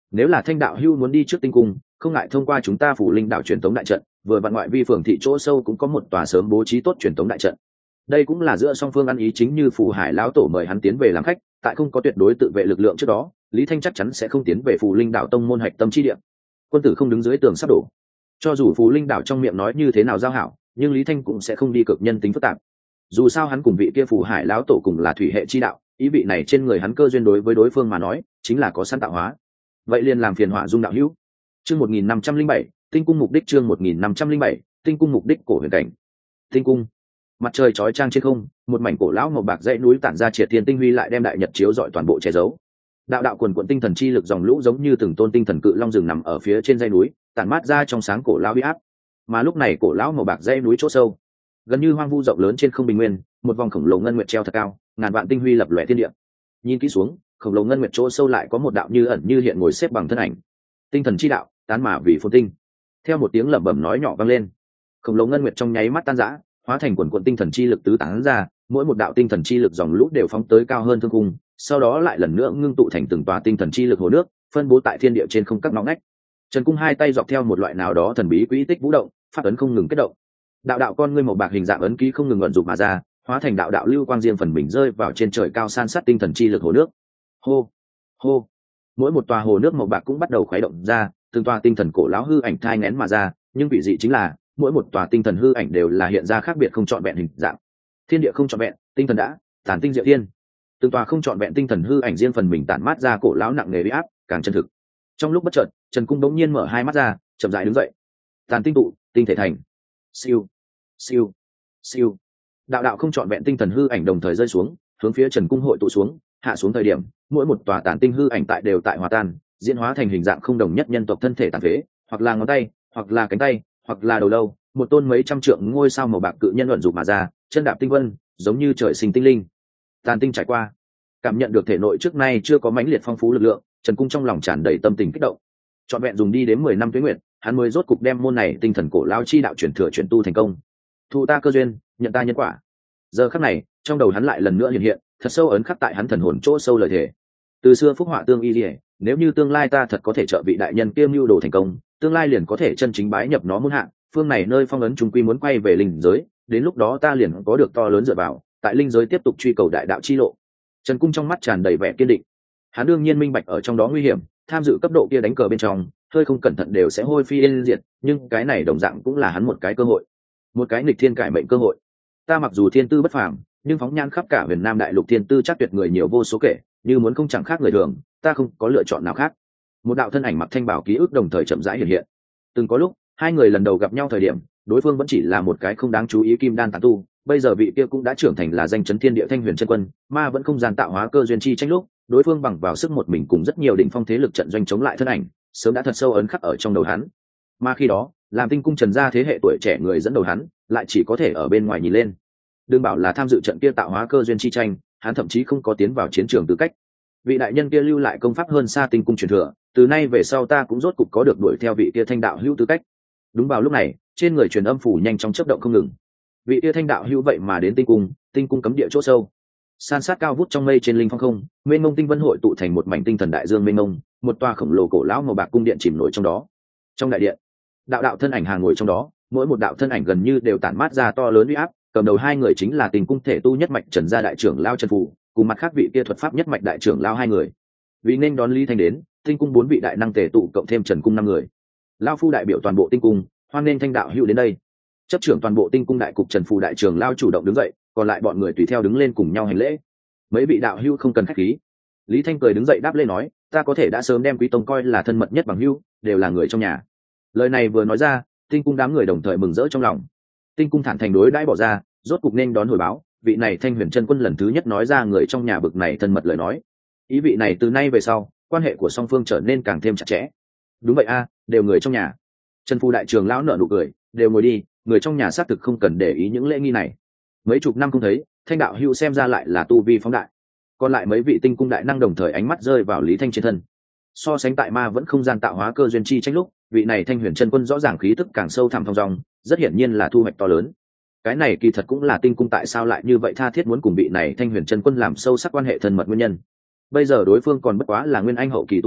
nếu là Thanh đạo hưu muốn đi trước tinh cung, không ngại thông qua chúng ta Phủ Linh đạo truyền tống đại trận, vừa vặn ngoại vi phường thị chỗ sâu cũng có một tòa sớm bố trí tốt truyền tống đại trận. Đây cũng là giữa song phương ăn ý, chính như Phủ Hải lão tổ mời hắn tiến về làm khách, tại không có tuyệt đối tự vệ lực lượng trước đó, Lý Thanh chắc chắn sẽ không tiến về Phủ Linh đạo tông môn hạch tâm chi địa. Quân tử không đứng dưới tường sắp đổ. Cho dù Phủ Linh đạo trong miệng nói như thế nào giao hảo, nhưng Lý Thanh cũng sẽ không đi cực nhân tính phức tạp. Dù sao hắn cùng vị kia Phủ Hải lão tổ cùng là thủy hệ chi đạo, ý vị này trên người hắn cơ duyên đối với đối phương mà nói chính là có sẵn tạo hóa. Vậy liền làm phiền Hỏa Dung đạo hữu. Chương 1507, tinh cung mục đích. Chương 1507, tinh cung mục đích. Cổ huyền cảnh. Tinh cung. Mặt trời chói chang trên không, một mảnh cổ lão màu bạc dãy núi tản ra triệt thiên tinh huy lại đem đại nhật chiếu rọi toàn bộ che giấu. Đạo đạo quần quần tinh thần chi lực dòng lũ giống như từng tôn tinh thần cự long rừng nằm ở phía trên dãy núi, tản mát ra trong sáng cổ lão uy áp. Mà lúc này cổ lão màu bạc dãy núi chỗ sâu, gần như hoang vu rộng lớn trên không bình nguyên, một vòng khổng lồ ngân nguyệt treo thật cao, ngàn vạn tinh huy lập lòe thiên địa. Nhìn kỹ xuống, khổng lồ ngân nguyệt chỗ sâu lại có một đạo như ẩn như hiện ngồi xếp bằng thân ảnh. Tinh thần chi đạo, tán mà vì phồn tinh. Theo một tiếng lẩm bẩm nói nhỏ vang lên, khổng lồ ngân nguyệt trong nháy mắt tan rã, hóa thành quần quần tinh thần chi lực tứ tán ra, mỗi một đạo tinh thần chi lực dòng lũ đều phóng tới cao hơn thương cung, sau đó lại lần nữa ngưng tụ thành từng tòa tinh thần chi lực hồ nước, phân bố tại thiên địa trên không các ngõ ngách. Trần Cung hai tay dọc theo một loại nào đó thần bí quỹ tích vũ động, pháp ấn không ngừng kết động. Đạo đạo con ngươi màu bạc hình dạng ấn ký không ngừng vận dụng mà ra, hóa thành đạo đạo lưu quang riêng phần mình rơi vào trên trời cao san sát tinh thần chi lực hồ nước. Hô, hô. Mỗi một tòa hồ nước màu bạc cũng bắt đầu khuấy động ra, từng tòa tinh thần cổ lão hư ảnh thai nghén mà ra, nhưng vị dị chính là mỗi một tòa tinh thần hư ảnh đều là hiện ra khác biệt không trọn vẹn hình dạng. Thiên địa không trọn vẹn, tinh thần đã tản tinh diệu thiên. Từng tòa không trọn vẹn tinh thần hư ảnh riêng phần mình tản mát ra cổ lão nặng nề uy áp, càng chân thực. Trong lúc bất chợt, Trần Cung đống nhiên mở hai mắt ra, chậm rãi đứng dậy. Tàn tinh tụ, tinh thể thành. Siêu, siêu, siêu. Đạo đạo không trọn vẹn tinh thần hư ảnh đồng thời rơi xuống, hướng phía Trần Cung hội tụ xuống, hạ xuống thời điểm, mỗi một tòa tàn tinh hư ảnh tại đều tại hòa tan, diễn hóa thành hình dạng không đồng nhất nhân tộc thân thể tàn phế, hoặc là ngón tay, hoặc là cánh tay, hoặc là đầu lâu, một tôn mấy trăm trượng ngôi sao màu bạc cự nhân luận dục mà ra, chân đạp tinh vân, giống như trời sinh tinh linh. Tàn tinh trải qua, cảm nhận được thể nội trước nay chưa có mãnh liệt phong phú lực lượng, Trần Cung trong lòng tràn đầy tâm tình kích động. Trọn vẹn dùng đi đến 10 năm tuế nguyệt, hắn mới rốt cục đem môn này tinh thần cổ lao chi đạo chuyển thừa chuyển tu thành công. Thu ta cơ duyên, nhận ta nhân quả. Giờ khắc này, trong đầu hắn lại lần nữa hiện hiện, thật sâu ấn khắc tại hắn thần hồn chỗ sâu lời thề. Từ xưa phúc họa tương y liễu, nếu như tương lai ta thật có thể trợ vị đại nhân kiêm mưu đồ thành công, tương lai liền có thể chân chính bái nhập nó môn hạ, phương này nơi phong ấn trung quy muốn quay về linh giới, đến lúc đó ta liền có được to lớn dựa vào, tại linh giới tiếp tục truy cầu đại đạo chi lộ. Trần Cung trong mắt tràn đầy vẻ kiên định. Hắn đương nhiên minh bạch ở trong đó nguy hiểm, tham dự cấp độ kia đánh cờ bên trong, hơi không cẩn thận đều sẽ hôi phi yên diệt, nhưng cái này đồng dạng cũng là hắn một cái cơ hội, một cái nghịch thiên cải mệnh cơ hội. Ta mặc dù thiên tư bất phàm, nhưng phóng nhan khắp cả Huyền Nam đại lục thiên tư chắc tuyệt người nhiều vô số kể, như muốn không chẳng khác người thường, ta không có lựa chọn nào khác. Một đạo thân ảnh mặc thanh bảo ký ức đồng thời chậm rãi hiện hiện. Từng có lúc, hai người lần đầu gặp nhau thời điểm, đối phương vẫn chỉ là một cái không đáng chú ý kim đan tán tu, bây giờ vị kia cũng đã trưởng thành là danh chấn thiên địa Thanh Huyền chân quân, ma vẫn không gian tạo hóa cơ duyên chi tranh lúc, đối phương bằng vào sức một mình cùng rất nhiều đỉnh phong thế lực trận doanh chống lại thân ảnh, sớm đã thật sâu ấn khắc ở trong đầu hắn. Mà khi đó, làm tinh cung Trần gia thế hệ tuổi trẻ người dẫn đầu hắn, lại chỉ có thể ở bên ngoài nhìn lên. Đừng bảo là tham dự trận kia tạo hóa cơ duyên chi tranh, hắn thậm chí không có tiến vào chiến trường tư cách. Vị đại nhân kia lưu lại công pháp hơn xa tinh cung truyền thừa, từ nay về sau ta cũng rốt cục có được đuổi theo vị kia thanh đạo hữu tư cách. Đúng vào lúc này, trên người truyền âm phủ nhanh chóng chớp động không ngừng. Vị kia thanh đạo hữu vậy mà đến tinh cung cấm địa chỗ sâu. San sát cao vút trong mây trên linh phong không, mênh mông tinh vân hội tụ thành một mảnh tinh thần đại dương mênh mông, một tòa khổng lồ cổ lão màu bạc cung điện chìm nổi trong đó. Trong đại điện, đạo đạo thân ảnh hàng ngồi trong đó, mỗi một đạo thân ảnh gần như đều tản mát ra to lớn uy áp, cầm đầu hai người chính là Tinh cung thể tu nhất mạch Trần gia đại trưởng lao Trần Phù, cùng mặt khác vị kia thuật pháp nhất mạch đại trưởng lao hai người. Vì nên đón Lý Thanh đến, Tinh cung 4 vị đại năng tề tụ cộng thêm Trần cung 5 người. Lao phu đại biểu toàn bộ Tinh cung, hoan nghênh thanh đạo hữu đến đây. Chấp trưởng toàn bộ Tinh cung đại cục Trần Phù đại trưởng lao chủ động đứng dậy, còn lại bọn người tùy theo đứng lên cùng nhau hành lễ. Mấy vị đạo hữu không cần khách khí. Lý Thanh cười đứng dậy đáp lên nói, ta có thể đã sớm đem Quý tông coi là thân mật nhất bằng hữu, đều là người trong nhà. Lời này vừa nói ra, Tinh cung đám người đồng thời mừng rỡ trong lòng. Tinh cung thản thành đối đãi bỏ ra, rốt cục nên đón hồi báo, vị này Thanh Huyền chân quân lần thứ nhất nói ra người trong nhà bực này thân mật lời nói. Ý vị này từ nay về sau, quan hệ của song phương trở nên càng thêm chặt chẽ. Đúng vậy a, đều người trong nhà. Trần Phu đại trưởng lão nở nụ cười, đều ngồi đi, người trong nhà xác thực không cần để ý những lễ nghi này. Mấy chục năm không thấy, Thanh đạo hữu xem ra lại là tu vi phóng đại. Còn lại mấy vị tinh cung đại năng đồng thời ánh mắt rơi vào Lý Thanh trên thân. So sánh tại ma vẫn không gian tạo hóa cơ duyên chi tranh lúc, vị này Thanh Huyền chân quân rõ ràng khí tức càng sâu thẳm thong dong, rất hiển nhiên là thu hoạch to lớn. Cái này kỳ thật cũng là tinh cung tại sao lại như vậy tha thiết muốn cùng vị này Thanh Huyền chân quân làm sâu sắc quan hệ thân mật nguyên nhân. Bây giờ đối phương còn bất quá là nguyên anh hậu kỳ tu vi,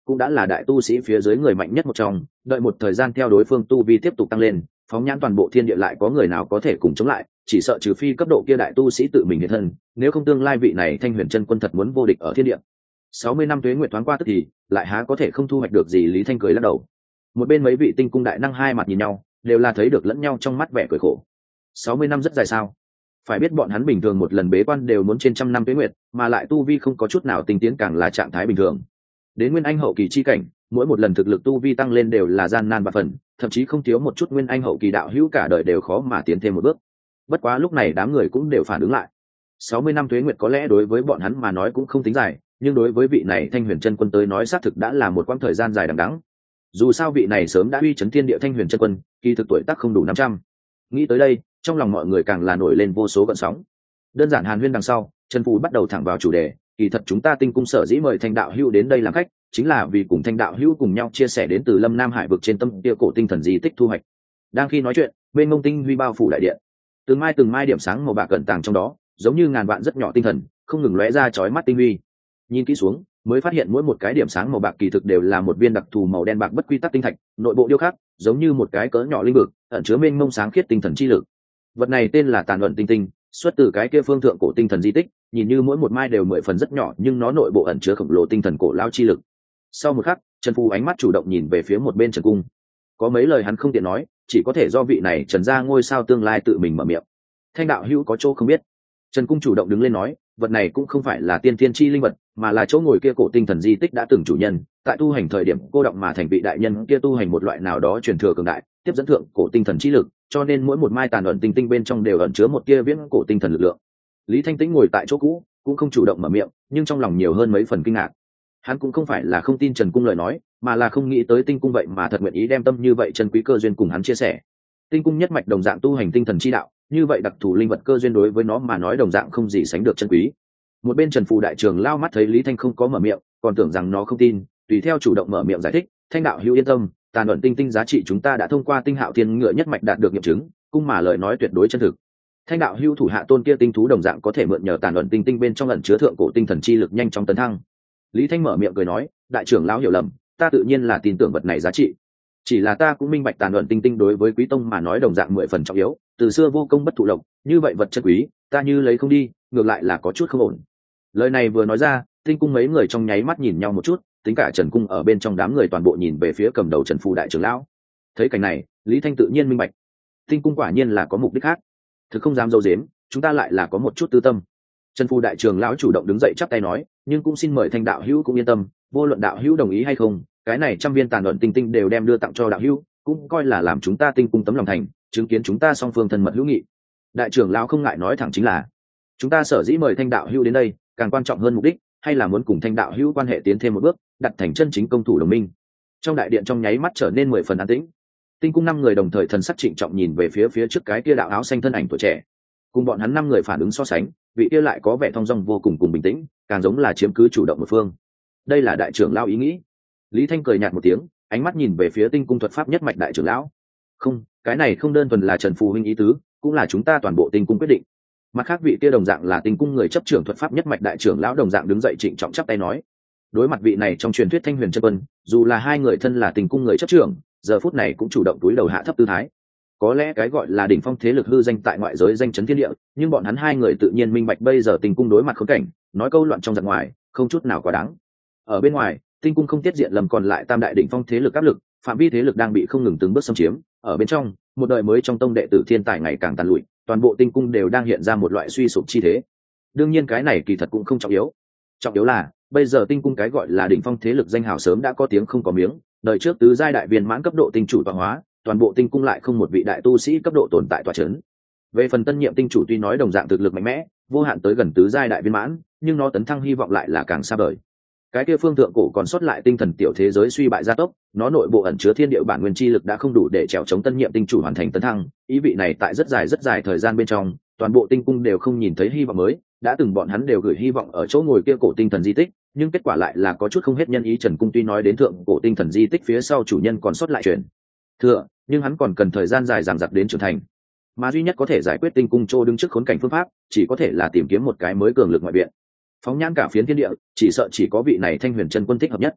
cũng đã là đại tu sĩ phía dưới người mạnh nhất một trong, đợi một thời gian theo đối phương tu vi tiếp tục tăng lên, phóng nhãn toàn bộ thiên địa lại có người nào có thể cùng chống lại, chỉ sợ trừ phi cấp độ kia đại tu sĩ tự mình hiện thân, nếu không tương lai vị này Thanh Huyền chân quân thật muốn vô địch ở thiên địa. 60 năm tuế nguyệt thoáng qua tức thì, lại há có thể không thu hoạch được gì. Lý Thanh cười lắc đầu. Một bên mấy vị tinh cung đại năng hai mặt nhìn nhau, đều là thấy được lẫn nhau trong mắt vẻ cười khổ. 60 năm rất dài sao? Phải biết bọn hắn bình thường một lần bế quan đều muốn trên trăm năm tuế nguyệt, mà lại tu vi không có chút nào tinh tiến càng là trạng thái bình thường. Đến nguyên anh hậu kỳ chi cảnh, mỗi một lần thực lực tu vi tăng lên đều là gian nan bạc phần, thậm chí không thiếu một chút nguyên anh hậu kỳ đạo hữu cả đời đều khó mà tiến thêm một bước. Bất quá lúc này đám người cũng đều phản ứng lại. 60 năm tuế nguyệt có lẽ đối với bọn hắn mà nói cũng không tính dài, nhưng đối với vị này Thanh Huyền chân quân tới nói xác thực đã là một quãng thời gian dài đằng đẵng. Dù sao vị này sớm đã uy chấn thiên địa Thanh Huyền chân quân, kỳ thực tuổi tác không đủ 500. Nghĩ tới đây, trong lòng mọi người càng là nổi lên vô số gợn sóng. Đơn giản hàn huyên đằng sau, Trần Phù bắt đầu thẳng vào chủ đề, kỳ thật chúng ta Tinh cung sở dĩ mời Thanh đạo hữu đến đây làm khách, chính là vì cùng Thanh đạo hữu cùng nhau chia sẻ đến từ Lâm Nam Hải vực trên tâm kia cổ tinh thần di tích thu hoạch. Đang khi nói chuyện, bên ngông tinh huy bao phủ đại điện, từng mai điểm sáng màu bạc cẩn tàng trong đó, giống như ngàn vạn rất nhỏ tinh thần, không ngừng lóe ra chói mắt tinh huy. Nhìn kỹ xuống, mới phát hiện mỗi một cái điểm sáng màu bạc kỳ thực đều là một viên đặc thù màu đen bạc bất quy tắc tinh thạch, nội bộ điêu khắc giống như một cái cỡ nhỏ linh vực, ẩn chứa mênh mông sáng khiết tinh thần chi lực. Vật này tên là Tàn Luận Tinh Tinh, xuất từ cái kia phương thượng cổ tinh thần di tích, nhìn như mỗi một mai đều 10 phần rất nhỏ, nhưng nó nội bộ ẩn chứa khổng lồ tinh thần cổ lao chi lực. Sau một khắc, Trần Phù ánh mắt chủ động nhìn về phía một bên Trần Cung. Có mấy lời hắn không tiện nói, chỉ có thể do vị này Trần gia ngôi sao tương lai tự mình mở miệng. Thanh đạo hữu có chỗ không biết. Trần Cung chủ động đứng lên nói, vật này cũng không phải là tiên thiên chi linh vật, mà là chỗ ngồi kia cổ tinh thần di tích đã từng chủ nhân, tại tu hành thời điểm cô động mà thành vị đại nhân kia tu hành một loại nào đó truyền thừa cường đại, tiếp dẫn thượng cổ tinh thần chi lực, cho nên mỗi một mai tàn ẩn tinh tinh bên trong đều ẩn chứa một tia viễn cổ tinh thần lực lượng. Lý Thanh Tĩnh ngồi tại chỗ cũ, cũng không chủ động mở miệng, nhưng trong lòng nhiều hơn mấy phần kinh ngạc. Hắn cũng không phải là không tin Trần Cung lời nói, mà là không nghĩ tới Tinh cung vậy mà thật nguyện ý đem tâm như vậy chân quý cơ duyên cùng hắn chia sẻ. Tinh cung nhất mạch đồng dạng tu hành tinh thần chi đạo, như vậy đặc thù linh vật cơ duyên đối với nó mà nói đồng dạng không gì sánh được chân quý. Một bên Trần Phù đại trưởng lao mắt thấy Lý Thanh không có mở miệng, còn tưởng rằng nó không tin, tùy theo chủ động mở miệng giải thích, Thanh đạo hữu yên tâm, tàn ẩn tinh tinh giá trị chúng ta đã thông qua Tinh Hạo Thiên Ngựa nhất mạch đạt được nghiệm chứng, cung mà lời nói tuyệt đối chân thực. Thanh đạo hữu thủ hạ tôn kia tinh thú đồng dạng có thể mượn nhờ tàn ẩn tinh tinh bên trong ẩn chứa thượng cổ tinh thần chi lực nhanh chóng tấn thăng. Lý Thanh mở miệng cười nói, đại trưởng lão hiểu lầm, ta tự nhiên là tin tưởng vật này giá trị. Chỉ là ta cũng minh bạch tàn ẩn tinh tinh đối với quý tông mà nói đồng dạng 10 phần trọng yếu, từ xưa vô công bất thụ lộc, như vậy vật chân quý, ta như lấy không đi, ngược lại là có chút không ổn. Lời này vừa nói ra, Tinh cung mấy người trong nháy mắt nhìn nhau một chút, tính cả Trần Cung ở bên trong đám người toàn bộ nhìn về phía cầm đầu Trần Phù đại trưởng lão. Thấy cảnh này, Lý Thanh tự nhiên minh bạch, Tinh cung quả nhiên là có mục đích khác. Thực không dám dâu dếm, chúng ta lại là có một chút tư tâm. Trần Phù đại trưởng lão chủ động đứng dậy chắp tay nói, nhưng cũng xin mời Thanh đạo hữu cũng yên tâm, vô luận đạo hữu đồng ý hay không, cái này trăm viên tàn ẩn tinh tinh đều đem đưa tặng cho đạo hữu, cũng coi là làm chúng ta Tinh cung tấm lòng thành, chứng kiến chúng ta song phương thân mật hữu nghị. Đại trưởng lão không ngại nói thẳng chính là, chúng ta sở dĩ mời Thanh đạo hữu đến đây, càng quan trọng hơn mục đích, hay là muốn cùng Thanh đạo hữu quan hệ tiến thêm một bước, đặt thành chân chính công thủ đồng minh. Trong đại điện trong nháy mắt trở nên 10 phần an tĩnh. Tinh cung 5 người đồng thời thần sắc trịnh trọng nhìn về phía trước cái kia đạo áo xanh thân ảnh tuổi trẻ. Cùng bọn hắn 5 người phản ứng so sánh, vị kia lại có vẻ thong dong vô cùng bình tĩnh, càng giống là chiếm cứ chủ động một phương. Đây là đại trưởng lão ý nghĩ. Lý Thanh cười nhạt một tiếng, ánh mắt nhìn về phía Tinh cung thuật pháp nhất mạch đại trưởng lão. Không, cái này không đơn thuần là Trần Phù huynh ý tứ, cũng là chúng ta toàn bộ Tinh cung quyết định. Mặt khác vị kia đồng dạng là Tinh cung người chấp trưởng thuật pháp nhất mạch đại trưởng lão đồng dạng đứng dậy trịnh trọng chắp tay nói. Đối mặt vị này trong truyền thuyết Thanh Huyền chân quân, dù là hai người thân là Tinh cung người chấp trưởng, giờ phút này cũng chủ động túi đầu hạ thấp tư thái. Có lẽ cái gọi là đỉnh phong thế lực hư danh tại ngoại giới danh chấn thiên địa, nhưng bọn hắn hai người tự nhiên minh bạch bây giờ Tinh cung đối mặt khốn cảnh, nói câu loạn trong giặc ngoài, không chút nào quá đáng. Ở bên ngoài, Tinh cung không tiết diện lầm còn lại tam đại đỉnh phong thế lực áp lực, phạm vi thế lực đang bị không ngừng từng bước xâm chiếm. Ở bên trong, một đời mới trong tông đệ tử thiên tài ngày càng tàn lụi, toàn bộ Tinh cung đều đang hiện ra một loại suy sụp chi thế. Đương nhiên cái này kỳ thật cũng không trọng yếu. Trọng yếu là bây giờ Tinh cung cái gọi là đỉnh phong thế lực danh hào sớm đã có tiếng không có miếng, đời trước tứ giai đại viên mãn cấp độ tinh chủ tọa hóa, toàn bộ Tinh cung lại không một vị đại tu sĩ cấp độ tồn tại tọa chấn. Về phần tân nhiệm tinh chủ tuy nói đồng dạng thực lực mạnh mẽ, vô hạn tới gần tứ giai đại viên mãn, nhưng nó tấn thăng hy vọng lại là càng xa vời. Cái kia phương thượng cổ còn sót lại tinh thần tiểu thế giới suy bại gia tốc, nó nội bộ ẩn chứa thiên địa bản nguyên chi lực đã không đủ để trèo chống tân nhiệm tinh chủ hoàn thành tấn thăng, ý vị này tại rất dài thời gian bên trong, toàn bộ Tinh cung đều không nhìn thấy hy vọng mới, đã từng bọn hắn đều gửi hy vọng ở chỗ ngồi kia cổ tinh thần di tích, nhưng kết quả lại là có chút không hết nhân ý. Trần cung tuy nói đến thượng cổ tinh thần di tích phía sau chủ nhân còn sót lại truyền thừa, nhưng hắn còn cần thời gian dài dằng dặc đến trưởng thành, mà duy nhất có thể giải quyết Tinh cung chỗ đứng trước khốn cảnh phương pháp chỉ có thể là tìm kiếm một cái mới cường lực ngoại viện. Phóng nhãn cả phiến thiên địa, chỉ sợ chỉ có vị này Thanh Huyền chân quân thích hợp nhất.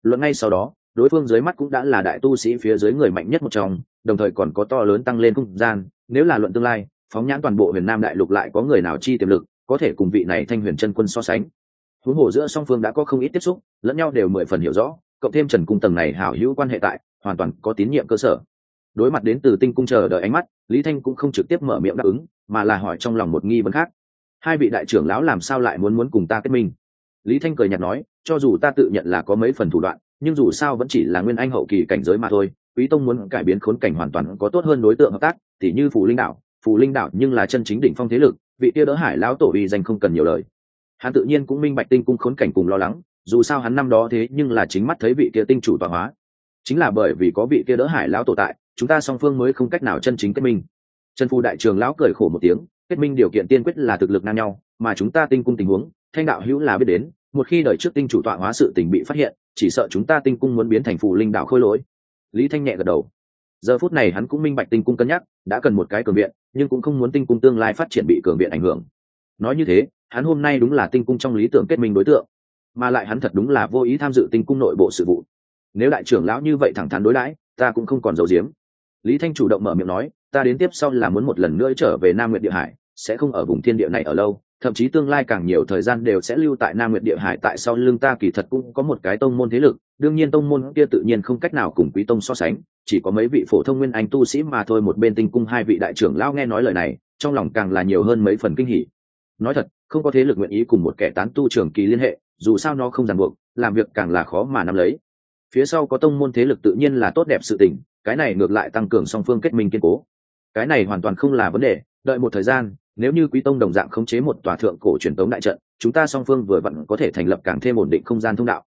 Luận ngay sau đó, đối phương dưới mắt cũng đã là đại tu sĩ phía dưới người mạnh nhất một trong, đồng thời còn có to lớn tăng lên không gian. Nếu là luận tương lai, phóng nhãn toàn bộ huyền nam đại lục lại có người nào chi tiềm lực có thể cùng vị này thanh huyền chân quân so sánh. Huống hồ giữa song phương đã có không ít tiếp xúc, lẫn nhau đều 10 phần hiểu rõ, cộng thêm Trần cung tầng này hảo hữu quan hệ tại, hoàn toàn có tín nhiệm cơ sở. Đối mặt đến từ tinh cung chờ đợi ánh mắt, Lý Thanh cũng không trực tiếp mở miệng đáp ứng, mà là hỏi trong lòng một nghi vấn khác. Hai vị đại trưởng lão làm sao lại muốn cùng ta kết minh? Lý Thanh cười nhạt nói, cho dù ta tự nhận là có mấy phần thủ đoạn, nhưng dù sao vẫn chỉ là nguyên anh hậu kỳ cảnh giới mà thôi. Quý tông muốn cải biến khốn cảnh hoàn toàn có tốt hơn đối tượng hợp tác, tỉ như Phù Linh Đạo nhưng là chân chính đỉnh phong thế lực, vị kia đỡ Hải lão tổ uy danh không cần nhiều lời. Hắn tự nhiên cũng minh bạch tinh cung khốn cảnh cùng lo lắng, dù sao hắn năm đó thế nhưng là chính mắt thấy vị kia tinh chủ tọa hóa. Chính là bởi vì có vị kia đỡ Hải lão tổ tại, chúng ta song phương mới không cách nào chân chính kết minh. Trần Phu đại trưởng lão cười khổ một tiếng, kết minh điều kiện tiên quyết là thực lực ngang nhau, mà chúng ta tinh cung tình huống, Thanh đạo hữu là biết đến, một khi đời trước tinh chủ tọa hóa sự tình bị phát hiện, chỉ sợ chúng ta tinh cung muốn biến thành Phù Linh Đạo khôi lỗi. Lý Thanh nhẹ gật đầu. Giờ phút này hắn cũng minh bạch tinh cung cân nhắc, đã cần một cái cường viện, nhưng cũng không muốn tinh cung tương lai phát triển bị cường viện ảnh hưởng. Nói như thế, hắn hôm nay đúng là tinh cung trong lý tưởng kết minh đối tượng, mà lại hắn thật đúng là vô ý tham dự tinh cung nội bộ sự vụ. Nếu đại trưởng lão như vậy thẳng thắn đối đãi, ta cũng không còn giấu giếm. Lý Thanh chủ động mở miệng nói, ta đến tiếp sau là muốn một lần nữa trở về Nam Nguyệt Địa Hải, sẽ không ở vùng thiên địa này ở lâu, thậm chí tương lai càng nhiều thời gian đều sẽ lưu tại Nam Nguyệt Địa Hải. Tại sau lưng ta kỳ thật cũng có một cái tông môn thế lực, đương nhiên tông môn kia tự nhiên không cách nào cùng Quý tông so sánh, chỉ có mấy vị phổ thông nguyên anh tu sĩ mà thôi. Một bên tinh cung hai vị đại trưởng lão nghe nói lời này, trong lòng càng là nhiều hơn mấy phần kinh hỉ. Nói thật, không có thế lực nguyện ý cùng một kẻ tán tu trường kỳ liên hệ, dù sao nó không ràng buộc, làm việc càng là khó mà nắm lấy. Phía sau có tông môn thế lực tự nhiên là tốt đẹp sự tình, cái này ngược lại tăng cường song phương kết minh kiên cố. Cái này hoàn toàn không là vấn đề, đợi một thời gian, nếu như Quý tông đồng dạng khống chế một tòa thượng cổ truyền tống đại trận, chúng ta song phương vừa vặn có thể thành lập càng thêm ổn định không gian thông đạo.